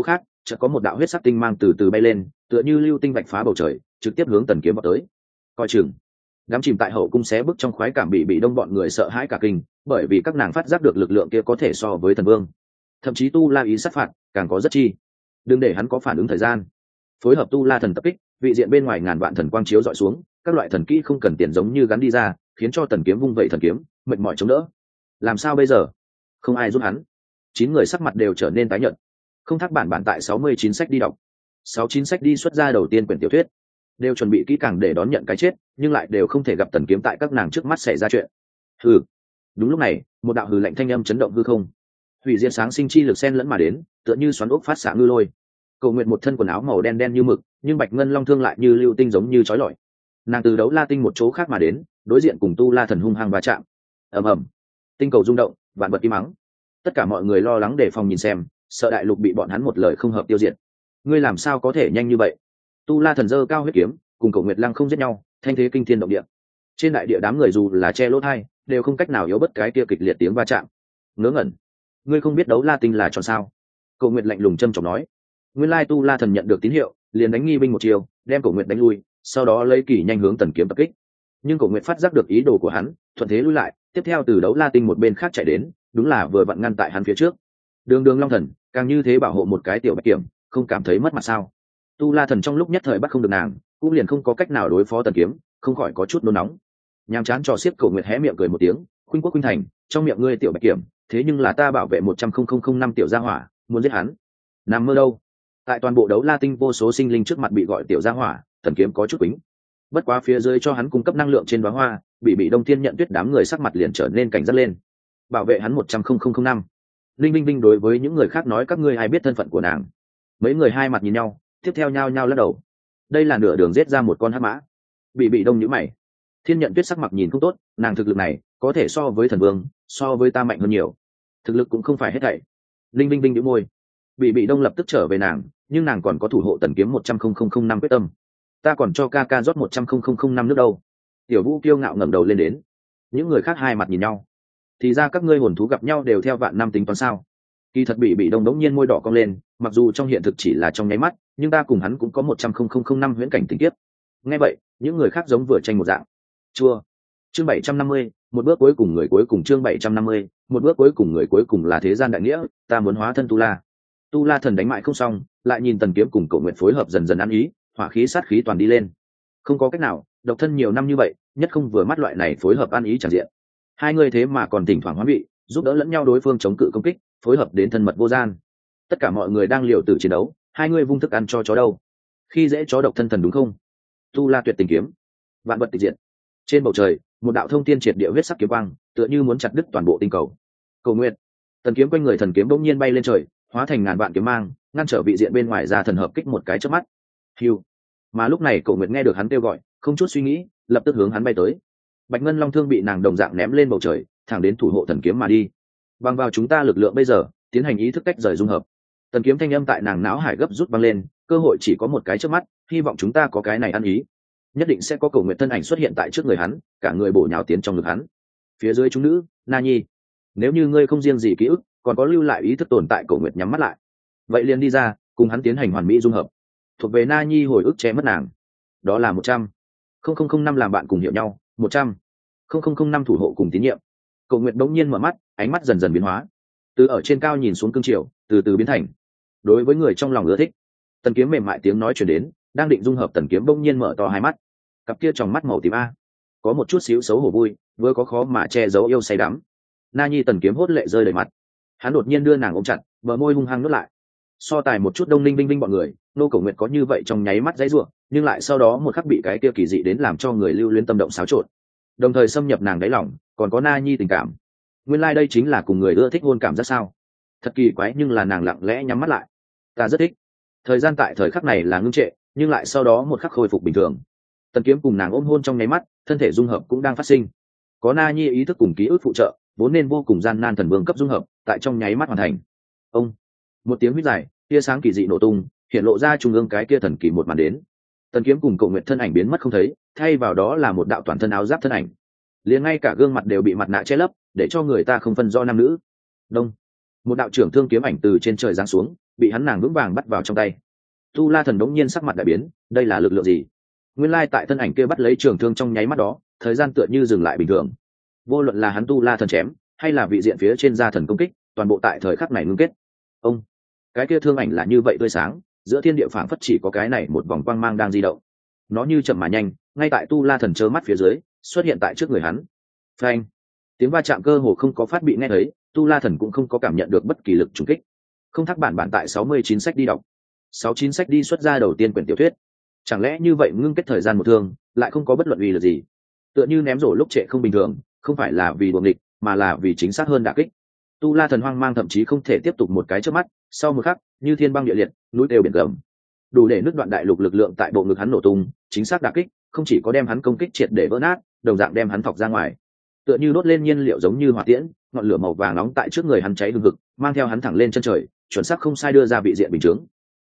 chợt có một đạo huyết sắc tinh mang từ từ bay lên, tựa như lưu tinh vạch phá bầu trời, trực tiếp hướng tần kiếm vào tới. Coi chừng. Đám chìm tại hậu cung xé bức trong khoái cảm bị đông bọn người sợ hãi cả kinh, bởi vì các nàng phát giác được lực lượng kia có thể so với thần vương. Thậm chí tu la ý sát phạt càng có rất chi. Đừng để hắn có phản ứng thời gian. Phối hợp tu la thần tập kích, vị diện bên ngoài ngàn vạn thần quang chiếu dọi xuống, các loại thần kỹ không cần tiền giống như gắn đi ra, khiến cho tần kiếm vung vẩy thần kiếm, mệt mỏi chống đỡ. Làm sao bây giờ? Không ai giúp hắn. 9 người sắc mặt đều trở nên tái nhợt. Không thắc bản tại 69 sách đi đọc. 69 sách đi xuất ra đầu tiên quyển tiểu thuyết, đều chuẩn bị kỹ càng để đón nhận cái chết, nhưng lại đều không thể gặp tần kiếm tại các nàng trước mắt xảy ra chuyện. Hừ. Đúng lúc này, một đạo hừ lạnh thanh âm chấn động hư không. Hủy diệt sáng sinh chi lực xen lẫn mà đến, tựa như xoắn ốc phát xạ ngư lôi. Cầu Nguyệt một thân quần áo màu đen đen như mực, nhưng bạch ngân long thương lại như lưu tinh giống như chói lọi. Nàng từ đấu la tinh một chỗ khác mà đến, đối diện cùng tu la thần hung hăng va chạm. Ầm ầm, tinh cầu rung động, vạn vật im mắng. Tất cả mọi người lo lắng đề phòng nhìn xem, sợ đại lục bị bọn hắn một lời không hợp tiêu diệt. Ngươi làm sao có thể nhanh như vậy? Tu la thần giơ cao huyết kiếm, cùng Cầu Nguyệt Lăng không giết nhau, thanh thế kinh thiên động địa. Trên đại địa đám người dù là che lỗ tai, đều không cách nào yếu bất cái kia kịch liệt tiếng va chạm. Ngớ ngẩn, ngươi không biết đấu la tinh là tròn sao? Cầu Nguyệt lạnh lùng châm chọc nói. Nguyên lai tu la thần nhận được tín hiệu, liền đánh nghi binh một chiều, đem Cầu Nguyệt đánh lui, sau đó lấy kỳ nhanh hướng tần kiếm tập kích. Nhưng Cầu Nguyệt phát giác được ý đồ của hắn, thuận thế lui lại, tiếp theo từ đấu la tinh một bên khác chạy đến, đúng là vừa vặn ngăn tại hắn phía trước. Đường Đường Long Thần, càng như thế bảo hộ một cái tiểu bạch kiểm, không cảm thấy mất mặt sao? Tu la thần trong lúc nhất thời bắt không được nàng, cũng liền không có cách nào đối phó tần kiếm, không khỏi có chút nôn nóng. Nhàm chán trò xiết, Cầu Nguyệt hé miệng cười một tiếng, khuynh quốc khuynh thành, trong miệng ngươi tiểu bạch kiểm, thế nhưng là ta bảo vệ 100,005 tiểu gia hỏa, muốn giết hắn, nằm mơ đâu. Tại toàn bộ đấu la tinh vô số sinh linh trước mặt bị gọi tiểu gia hỏa, tần kiếm có chút quýnh. Bất quá phía dưới cho hắn cung cấp năng lượng trên đóa hoa, bị Đông Thiên Nhận Tuyết đám người sắc mặt liền trở nên cảnh giác lên. Bảo vệ hắn 100,005. Linh Vinh Vinh đối với những người khác nói các ngươi ai biết thân phận của nàng. Mấy người hai mặt nhìn nhau, tiếp theo nhao nhao lắc đầu. Đây là nửa đường giết ra một con hắc mã. Bị đông nhíu mày. Thiên Nhận Tuyết sắc mặt nhìn không tốt, nàng thực lực này có thể so với thần vương, so với ta mạnh hơn nhiều. Thực lực cũng không phải hết thảy. Linh Vinh Vinh nhíu môi. Bị đông lập tức trở về nàng, nhưng nàng còn có thủ hộ tần kiếm 100,005 quyết tâm. Ta còn cho ca rót 100,005 nước đâu. Tiểu Vũ kiêu ngạo ngẩng đầu lên đến. Những người khác hai mặt nhìn nhau. Thì ra các ngươi hồn thú gặp nhau đều theo vạn năm tính toán sao? Kỳ thật bị đông đống nhiên môi đỏ cong lên, mặc dù trong hiện thực chỉ là trong nháy mắt, nhưng ta cùng hắn cũng có 100,005 huyễn cảnh tình kiếp. Nghe vậy, những người khác giống vừa tranh một dạng. Chua. Chương 750, một bước cuối cùng người cuối cùng chương 750, một bước cuối cùng người cuối cùng là thế gian đại nghĩa, ta muốn hóa thân tu la. Tu la thần đánh mại không xong, lại nhìn tần kiếm cùng Cầu Nguyện phối hợp dần dần ăn ý, hỏa khí sát khí toàn đi lên. Không có cách nào, độc thân nhiều năm như vậy, nhất không vừa mắt loại này phối hợp ăn ý chẳng diện. Hai người thế mà còn thỉnh thoảng hóa vị, giúp đỡ lẫn nhau đối phương chống cự công kích, phối hợp đến thân mật vô gian. Tất cả mọi người đang liều tử chiến đấu, hai người vung thức ăn cho chó đâu. Khi dễ chó độc thân thần đúng không? Tu la tuyệt tình kiếm, vạn vật tịch diện. Trên bầu trời, một đạo thông thiên triệt địa huyết sắc kiếm quang, tựa như muốn chặt đứt toàn bộ tinh cầu. Cầu nguyện, tần kiếm quanh người thần kiếm bỗng nhiên bay lên trời, hóa thành ngàn vạn kiếm mang, ngăn trở vị diện bên ngoài ra thần hợp kích một cái chớp mắt. Hiu. Mà lúc này Cầu Nguyệt nghe được hắn kêu gọi, không chút suy nghĩ, lập tức hướng hắn bay tới. Bạch ngân long thương bị nàng đồng dạng ném lên bầu trời, thẳng đến thủ hộ thần kiếm mà đi. Bằng vào chúng ta lực lượng bây giờ, tiến hành ý thức cách rời dung hợp. Tần kiếm thanh âm tại nàng não hải gấp rút vang lên, cơ hội chỉ có một cái chớp mắt, hy vọng chúng ta có cái này ăn ý. Nhất định sẽ có Cầu Nguyệt thân ảnh xuất hiện tại trước người hắn, cả người bổ nhào tiến trong ngực hắn. Phía dưới chúng nữ, Na Nhi, nếu như ngươi không riêng gì ký ức, còn có lưu lại ý thức tồn tại, Cầu Nguyệt nhắm mắt lại. Vậy liền đi ra, cùng hắn tiến hành hoàn mỹ dung hợp. Thuộc về Na Nhi hồi ức che mất nàng. Đó là 100,005 làm bạn cùng hiểu nhau, 100,005 thủ hộ cùng tín nhiệm. Cầu Nguyệt đống nhiên mở mắt, ánh mắt dần dần biến hóa. Từ ở trên cao nhìn xuống cương triều, từ từ biến thành đối với người trong lòng ưa thích. Tần kiếm mềm mại tiếng nói truyền đến, đang định dung hợp tần kiếm bỗng nhiên mở to hai mắt. Cặp kia tròng mắt màu tím a, có một chút xíu xấu hổ vui, vừa có khó mà che giấu yêu say đắm. Na Nhi tần kiếm hốt lệ rơi đầy mặt. Hắn đột nhiên đưa nàng ôm chặt, bờ môi hung hăng nuốt lại. So tài một chút Đông Ninh Vinh Vinh bọn người, Nô Cầu Nguyệt có như vậy trong nháy mắt dãy rủa, nhưng lại sau đó một khắc bị cái kia kỳ dị đến làm cho người lưu luyến tâm động xáo trộn. Đồng thời xâm nhập nàng đáy lòng, còn có Na Nhi tình cảm. Nguyên lai đây chính là cùng người ưa thích hôn cảm giác sao? Thật kỳ quái, nhưng là nàng lặng lẽ nhắm mắt lại. Ta rất thích. Thời gian tại thời khắc này là ngưng trệ, nhưng lại sau đó một khắc khôi phục bình thường. Tần kiếm cùng nàng ôm hôn trong nháy mắt, thân thể dung hợp cũng đang phát sinh. Có Na Nhi ý thức cùng ký ức phụ trợ, vốn nên vô cùng gian nan thần vương cấp dung hợp, tại trong nháy mắt hoàn thành. Ông, một tiếng huýt dài, tia sáng kỳ dị nổ tung, hiện lộ ra trung ương cái kia thần kỳ một màn đến. Tần kiếm cùng Cầu Nguyệt thân ảnh biến mất không thấy, thay vào đó là một đạo toàn thân áo giáp thân ảnh. Liền ngay cả gương mặt đều bị mặt nạ che lấp, để cho người ta không phân rõ nam nữ. Đông, một đạo trưởng thương kiếm ảnh từ trên trời giáng xuống, bị hắn nàng vững vàng bắt vào trong tay. Tu La Thần đống nhiên sắc mặt đại biến, đây là lực lượng gì? Nguyên lai tại thân ảnh kia bắt lấy trường thương trong nháy mắt đó, thời gian tựa như dừng lại bình thường. Vô luận là hắn Tu La Thần chém, hay là vị diện phía trên gia thần công kích, toàn bộ tại thời khắc này ngưng kết. Ông, cái kia thương ảnh là như vậy tươi sáng, giữa thiên địa phảng phất chỉ có cái này một vòng quang mang đang di động. Nó như chậm mà nhanh, ngay tại Tu La Thần chớ mắt phía dưới, xuất hiện tại trước người hắn. Phanh! Tiếng va chạm cơ hồ không có phát bị nghe thấy, Tu La Thần cũng không có cảm nhận được bất kỳ lực trùng kích. Không thắc bản tại 69 sách đi đọc. 69 sách đi xuất ra đầu tiên quyển tiểu thuyết. Chẳng lẽ như vậy ngưng kết thời gian một thương, lại không có bất luận uy lực gì? Tựa như ném rổ lúc trệ không bình thường, không phải là vì đuổi nghịch, mà là vì chính xác hơn đả kích. Tu La Thần hoang mang thậm chí không thể tiếp tục một cái chớp mắt, sau một khắc, như thiên băng địa liệt, núi đều biển gầm. Đủ để nứt đoạn đại lục lực lượng tại bộ ngực hắn nổ tung, chính xác đả kích, không chỉ có đem hắn công kích triệt để vỡ nát, đồng dạng đem hắn thọc ra ngoài. Tựa như đốt lên nhiên liệu giống như hỏa tiễn, ngọn lửa màu vàng nóng tại trước người hắn cháy hừng hực, mang theo hắn thẳng lên chân trời, chuẩn xác không sai đưa ra vị diện bình chứng.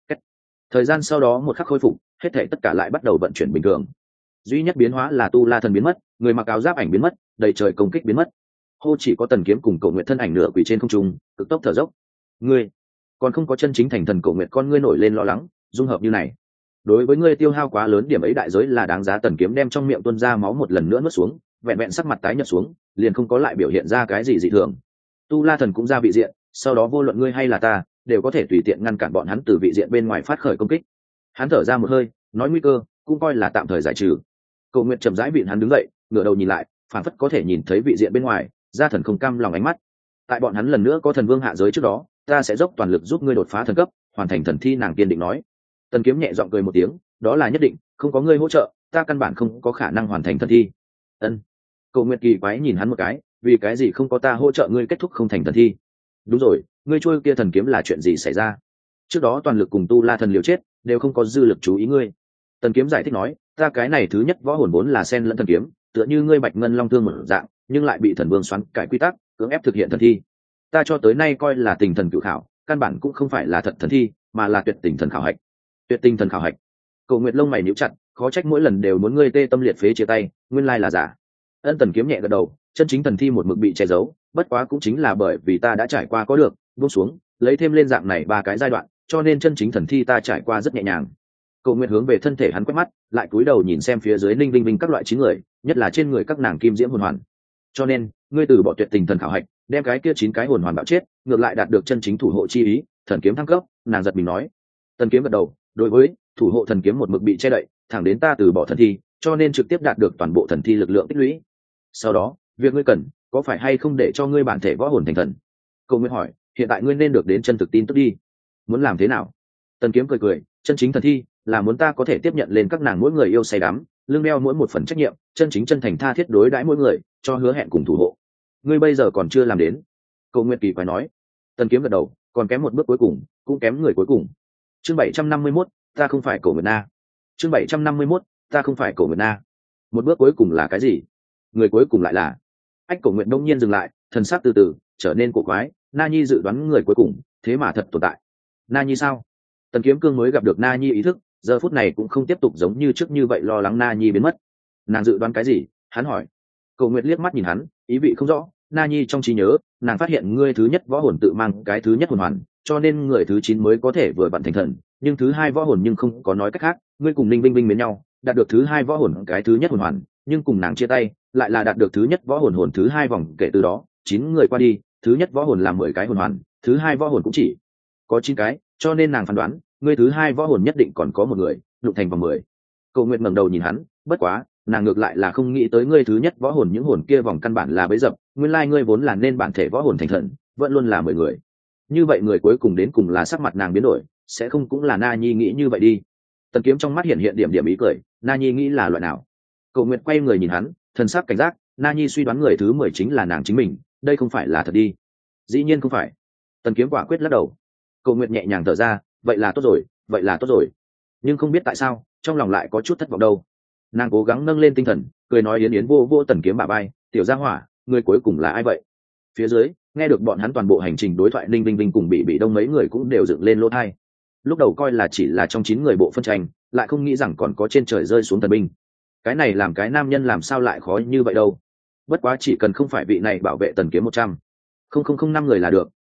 Thời gian sau đó một khắc khôi phục, hết thảy tất cả lại bắt đầu vận chuyển bình thường. Duy nhất biến hóa là Tu La Thần biến mất, người mặc áo giáp ảnh biến mất, đầy trời công kích biến mất. Hô chỉ có Tần Kiếm cùng Cổ Nguyệt thân ảnh nửa quỳ trên không trung, cực tốc thở dốc. Ngươi còn không có chân chính thành thần. Cổ Nguyệt con ngươi nổi lên lo lắng, dung hợp như này, đối với ngươi tiêu hao quá lớn, điểm ấy đại giới là đáng giá. Tần Kiếm đem trong miệng tuôn ra máu một lần nữa nuốt xuống, vẹn vẹn sắc mặt tái nhợt xuống, liền không có lại biểu hiện ra cái gì dị thường. Tu La Thần cũng ra vị diện, sau đó vô luận ngươi hay là ta, đều có thể tùy tiện ngăn cản bọn hắn từ vị diện bên ngoài phát khởi công kích. Hắn thở ra một hơi, nói nguy cơ cũng coi là tạm thời giải trừ. Cầu Nguyệt chậm rãi vịn hắn đứng dậy, ngửa đầu nhìn lại, phản phất có thể nhìn thấy vị diện bên ngoài, gia thần không cam lòng ánh mắt. Tại bọn hắn lần nữa có thần vương hạ giới trước đó, ta sẽ dốc toàn lực giúp ngươi đột phá thần cấp, hoàn thành thần thi. Nàng kiên định nói. Tần Kiếm nhẹ giọng cười một tiếng, đó là nhất định, không có ngươi hỗ trợ, ta căn bản không có khả năng hoàn thành thần thi. Ân. Cầu Nguyệt kỳ quái nhìn hắn một cái, vì cái gì không có ta hỗ trợ ngươi kết thúc không thành thần thi? Đúng rồi, ngươi trôi kia thần kiếm là chuyện gì xảy ra? Trước đó toàn lực cùng Tu La Thần liều chết, đều không có dư lực chú ý ngươi. Tần Kiếm giải thích nói, ta cái này thứ nhất võ hồn vốn là sen lẫn thần kiếm, tựa như ngươi Bạch Ngân Long Thương một dạng, nhưng lại bị thần vương xoắn cải quy tắc, cưỡng ép thực hiện thần thi. Ta cho tới nay coi là tình thần cự khảo, căn bản cũng không phải là thật thần thi, mà là tuyệt tình thần khảo hạch. Tuyệt tình thần khảo hạch. Cầu Nguyệt lông mày nhíu chặt, khó trách mỗi lần đều muốn ngươi tê tâm liệt phế chia tay, nguyên lai là giả. Ân. Tần Kiếm nhẹ gật đầu, chân chính thần thi một mực bị che giấu, bất quá cũng chính là bởi vì ta đã trải qua có được, buông xuống, lấy thêm lên dạng này ba cái giai đoạn, cho nên chân chính thần thi ta trải qua rất nhẹ nhàng. Cầu Nguyệt hướng về thân thể hắn quét mắt, lại cúi đầu nhìn xem phía dưới Ninh Vinh Vinh các loại chín người, nhất là trên người các nàng kim diễm hồn hoàn. Cho nên, ngươi từ bỏ tuyệt tình thần khảo hạch, đem cái kia 9 cái hồn hoàn bạo chết, ngược lại đạt được chân chính thủ hộ chi ý, thần kiếm thăng cấp. Nàng giật mình nói. Tần Kiếm gật đầu, đối với thủ hộ thần kiếm một mực bị che đậy, thẳng đến ta từ bỏ thần thi, cho nên trực tiếp đạt được toàn bộ thần thi lực lượng tích lũy. Sau đó, việc ngươi cần, có phải hay không để cho ngươi bản thể võ hồn thành thần? Cầu Nguyệt hỏi, hiện tại ngươi nên được đến chân thực tin tức đi. Muốn làm thế nào? Tần Kiếm cười cười, chân chính thần thi là muốn ta có thể tiếp nhận lên các nàng mỗi người yêu say đắm, lương đeo mỗi một phần trách nhiệm, chân chính chân thành tha thiết đối đãi mỗi người, cho hứa hẹn cùng thủ hộ. Ngươi bây giờ còn chưa làm đến. Cầu Nguyệt kỳ quái nói. Tần Kiếm gật đầu, còn kém một bước cuối cùng, cũng kém người cuối cùng. Chương 751, ta không phải Cổ Nguyệt Na. Chương 751, ta không phải Cổ Nguyệt Na. Một bước cuối cùng là cái gì? Người cuối cùng lại là... Ách. Cổ Nguyệt đông nhiên dừng lại, thần sắc từ từ trở nên cổ quái. Na Nhi dự đoán người cuối cùng, thế mà thật tồn tại. Na Nhi sao? Tần Kiếm Cương mới gặp được Na Nhi ý thức, giờ phút này cũng không tiếp tục giống như trước như vậy lo lắng Na Nhi biến mất. Nàng dự đoán cái gì? Hắn hỏi. Cầu Nguyệt liếc mắt nhìn hắn, ý vị không rõ. Na Nhi trong trí nhớ, nàng phát hiện ngươi thứ nhất võ hồn tự mang cái thứ nhất hồn hoàn, cho nên người thứ 9 mới có thể vừa vặn thành thần, nhưng thứ 2 võ hồn nhưng không có nói cách khác, ngươi cùng Ninh Vinh Vinh mến nhau, đạt được thứ 2 võ hồn cái thứ nhất hồn hoàn, nhưng cùng nàng chia tay, lại là đạt được thứ nhất võ hồn hồn thứ 2 vòng, kể từ đó, 9 người qua đi, thứ nhất võ hồn là 10 cái hồn hoàn, thứ 2 võ hồn cũng chỉ có 9 cái, cho nên nàng phán đoán, ngươi thứ 2 võ hồn nhất định còn có một người, lục thành vòng 10. Cầu Nguyệt ngẩng đầu nhìn hắn, bất quá, nàng ngược lại là không nghĩ tới ngươi thứ nhất võ hồn những hồn kia vòng căn bản là bấy dập, nguyên lai ngươi vốn là nên bản thể võ hồn thành thần, vẫn luôn là 10 người. Như vậy người cuối cùng đến cùng là sắc mặt nàng biến đổi, sẽ không cũng là Na Nhi nghĩ như vậy đi. Tần Kiếm trong mắt hiện hiện điểm ý cười, Na Nhi nghĩ là loại nào? Cầu Nguyệt quay người nhìn hắn, thần sắc cảnh giác, Na Nhi suy đoán người thứ 10 chính là nàng chính mình, đây không phải là thật đi. Dĩ nhiên không phải. Tần Kiếm quả quyết lắc đầu. Cầu Nguyệt nhẹ nhàng thở ra, vậy là tốt rồi, vậy là tốt rồi. Nhưng không biết tại sao, trong lòng lại có chút thất vọng đâu. Nàng cố gắng nâng lên tinh thần, cười nói yến yến vô vô Tần Kiếm bả vai, tiểu gia hỏa, người cuối cùng là ai vậy? Phía dưới, nghe được bọn hắn toàn bộ hành trình đối thoại, Ninh Vinh Vinh cùng bị đông mấy người cũng đều dựng lên lỗ tai. Lúc đầu coi là chỉ là trong 9 người bộ phân tranh, lại không nghĩ rằng còn có trên trời rơi xuống thần binh. Cái này làm cái nam nhân làm sao lại khó như vậy đâu. Bất quá chỉ cần không phải vị này bảo vệ Tần Kiếm 100, 000 5 người là được,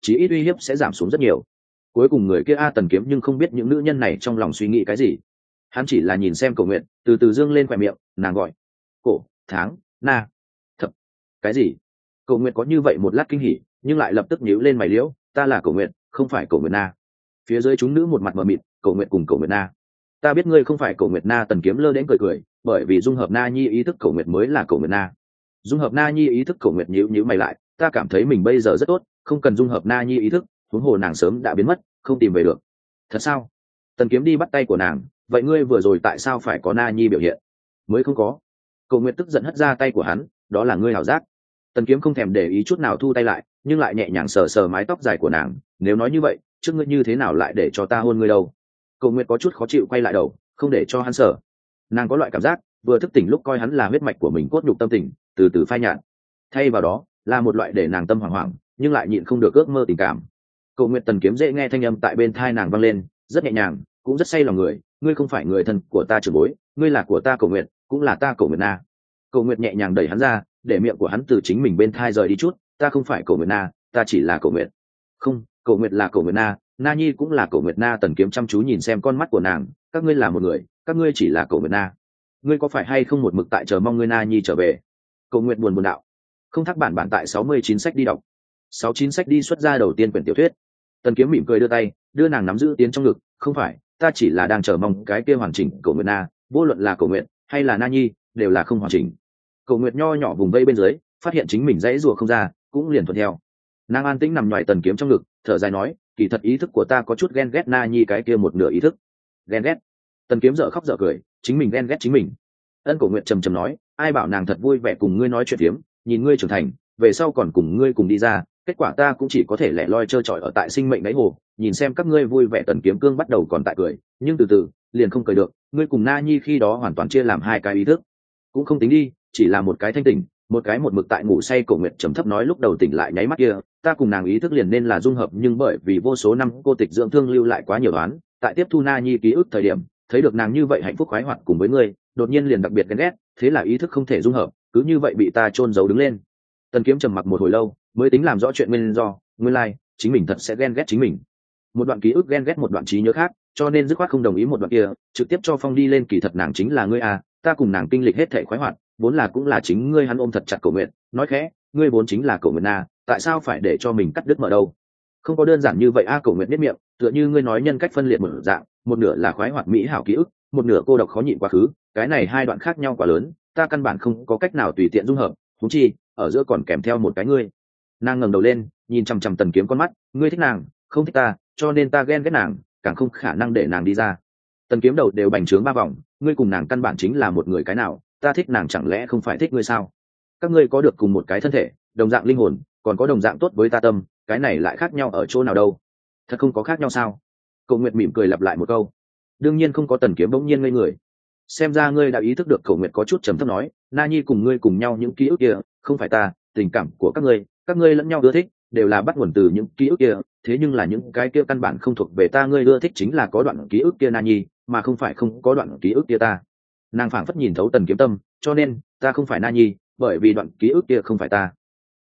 chí ít uy hiếp sẽ giảm xuống rất nhiều. Cuối cùng người kia Tần Kiếm nhưng không biết những nữ nhân này trong lòng suy nghĩ cái gì. Hắn chỉ là nhìn xem Cổ Nguyệt từ từ dương lên khỏe miệng, nàng gọi cổ tháng na thập cái gì. Cổ Nguyệt có như vậy một lát kinh hỉ, nhưng lại lập tức nhíu lên mày liễu, ta là Cổ Nguyệt, không phải Cổ Nguyệt na. Phía dưới chúng nữ một mặt mờ mịt, Cổ Nguyệt cùng Cổ Nguyệt na, ta biết ngươi không phải Cổ Nguyệt na. Tần Kiếm lơ đễnh cười cười, bởi vì dung hợp na nhi ý thức Cổ Nguyệt mới là Cổ Nguyệt na. Dung hợp na nhi ý thức Cổ Nguyệt nhíu mày lại, ta cảm thấy mình bây giờ rất tốt, không cần dung hợp na nhi ý thức, huống hồ nàng sớm đã biến mất, không tìm về được. Thật sao? Tần Kiếm đi bắt tay của nàng, vậy ngươi vừa rồi tại sao phải có na nhi biểu hiện? Mới không có. Cổ Nguyệt tức giận hất ra tay của hắn, đó là ngươi hảo giác. Tần Kiếm không thèm để ý chút nào thu tay lại, nhưng lại nhẹ nhàng sờ sờ mái tóc dài của nàng, nếu nói như vậy, trước ngươi như thế nào lại để cho ta hôn ngươi đâu? Cổ Nguyệt có chút khó chịu quay lại đầu, không để cho hắn sờ. Nàng có loại cảm giác vừa thức tỉnh lúc coi hắn là huyết mạch của mình cốt nhục tâm tình, từ từ phai nhạt. Thay vào đó là một loại để nàng tâm hoảng hoảng, nhưng lại nhịn không được ước mơ tình cảm. Cổ Nguyệt Tần Kiếm dễ nghe thanh âm tại bên tai nàng vang lên, rất nhẹ nhàng, cũng rất say lòng người, ngươi không phải người thân của ta trưởng bối, ngươi là của ta Cổ Nguyệt, cũng là ta Cổ Nguyệt na. Cổ Nguyệt nhẹ nhàng đẩy hắn ra, để miệng của hắn từ chính mình bên tai rời đi chút, ta không phải Cổ Nguyệt na, ta chỉ là Cổ Nguyệt. Không, Cổ Nguyệt là Cổ Nguyệt na, na nhi cũng là Cổ Nguyệt na. Tần Kiếm chăm chú nhìn xem con mắt của nàng, các ngươi là một người, các ngươi chỉ là Cổ Nguyệt na. Ngươi có phải hay không một mực tại chờ mong ngươi na nhi trở về? Cổ Nguyệt buồn đạo. Không thắc bản tại 69 sách đi đọc. 69 sách đi xuất ra đầu tiên quyển tiểu thuyết. Tần Kiếm mỉm cười đưa tay, đưa nàng nắm giữ tiến trong ngực, không phải, ta chỉ là đang chờ mong cái kia hoàn chỉnh Cổ Nguyệt na, vô luận là Cổ Nguyệt hay là na nhi, đều là không hoàn chỉnh. Cổ Nguyệt nho nhỏ vùng vây bên dưới, phát hiện chính mình dãy rùa không ra, cũng liền thuận theo. Nàng an tĩnh nằm ngoài Tần Kiếm trong ngực, thở dài nói, kỳ thật ý thức của ta có chút ghen ghét na nhi cái kia một nửa ý thức. Ghen ghét? Tần Kiếm dở khóc dở cười, chính mình ghen ghét chính mình. Ân. Cổ Nguyệt trầm trầm nói, ai bảo nàng thật vui vẻ cùng ngươi nói chuyện tiếm, nhìn ngươi trưởng thành, về sau còn cùng ngươi cùng đi ra, kết quả ta cũng chỉ có thể lẻ loi trơ trọi ở tại sinh mệnh đáy hồ, nhìn xem các ngươi vui vẻ. Tần Kiếm cương bắt đầu còn tại cười, nhưng từ từ liền không cười được, ngươi cùng na nhi khi đó hoàn toàn chia làm hai cái ý thức. Cũng không tính đi, chỉ là một cái thanh tỉnh, một cái một mực tại ngủ say. Cổ Nguyệt trầm thấp nói, lúc đầu tỉnh lại nháy mắt kia, ta cùng nàng ý thức liền nên là dung hợp, nhưng bởi vì vô số năm cô tịch dưỡng thương lưu lại quá nhiều oán, tại tiếp thu na nhi ký ức thời điểm, thấy được nàng như vậy hạnh phúc khoái hoạt cùng với ngươi, đột nhiên liền đặc biệt ghen ghét, thế là ý thức không thể dung hợp, cứ như vậy bị ta chôn giấu đứng lên. Tần Kiếm trầm mặc một hồi lâu, mới tính làm rõ chuyện nguyên do, nguyên lai chính mình thật sẽ ghen ghét chính mình. Một đoạn ký ức ghen ghét một đoạn trí nhớ khác, cho nên dứt khoát không đồng ý một đoạn kia, trực tiếp cho phong đi lên. Kỳ thật nàng chính là ngươi à, ta cùng nàng kinh lịch hết thảy khoái hoạt, vốn là cũng là chính ngươi. Hắn ôm thật chặt Cổ Nguyệt, nói khẽ, ngươi vốn chính là Cổ Nguyệt na, tại sao phải để cho mình cắt đứt mở đâu? Không có đơn giản như vậy a. Cổ Nguyệt nhếch miệng, tựa như ngươi nói nhân cách phân liệt một dạng, một nửa là khoái hoạt mỹ hảo ký ức, một nửa cô độc khó nhịn quá khứ, cái này hai đoạn khác nhau quá lớn, ta căn bản không có cách nào tùy tiện dung hợp, huống chi ở giữa còn kèm theo một cái ngươi. Nàng ngẩng đầu lên, nhìn chằm chằm Tần Kiếm con mắt, ngươi thích nàng, không thích ta, cho nên ta ghen ghét nàng, càng không khả năng để nàng đi ra. Tần Kiếm đầu đều bành trướng ba vòng, ngươi cùng nàng căn bản chính là một người cái nào, ta thích nàng chẳng lẽ không phải thích ngươi sao? Các ngươi có được cùng một cái thân thể, đồng dạng linh hồn, còn có đồng dạng tốt với ta tâm, cái này lại khác nhau ở chỗ nào đâu? Thật không có khác nhau sao? Cổ Nguyệt mỉm cười lặp lại một câu. Đương nhiên không có. Tần Kiếm bỗng nhiên ngây người. Xem ra ngươi đã ý thức được. Cổ Nguyệt có chút trầm thấp nói, na nhi cùng ngươi cùng nhau những ký ức kia, không phải ta, tình cảm của các ngươi lẫn nhau ưa thích, đều là bắt nguồn từ những ký ức kia, thế nhưng là những cái kia căn bản không thuộc về ta. Ngươi ưa thích chính là có đoạn ký ức kia na nhi, mà không phải không có đoạn ký ức kia ta. Nàng phảng phất nhìn thấu Tần Kiếm tâm, cho nên ta không phải na nhi, bởi vì đoạn ký ức kia không phải ta.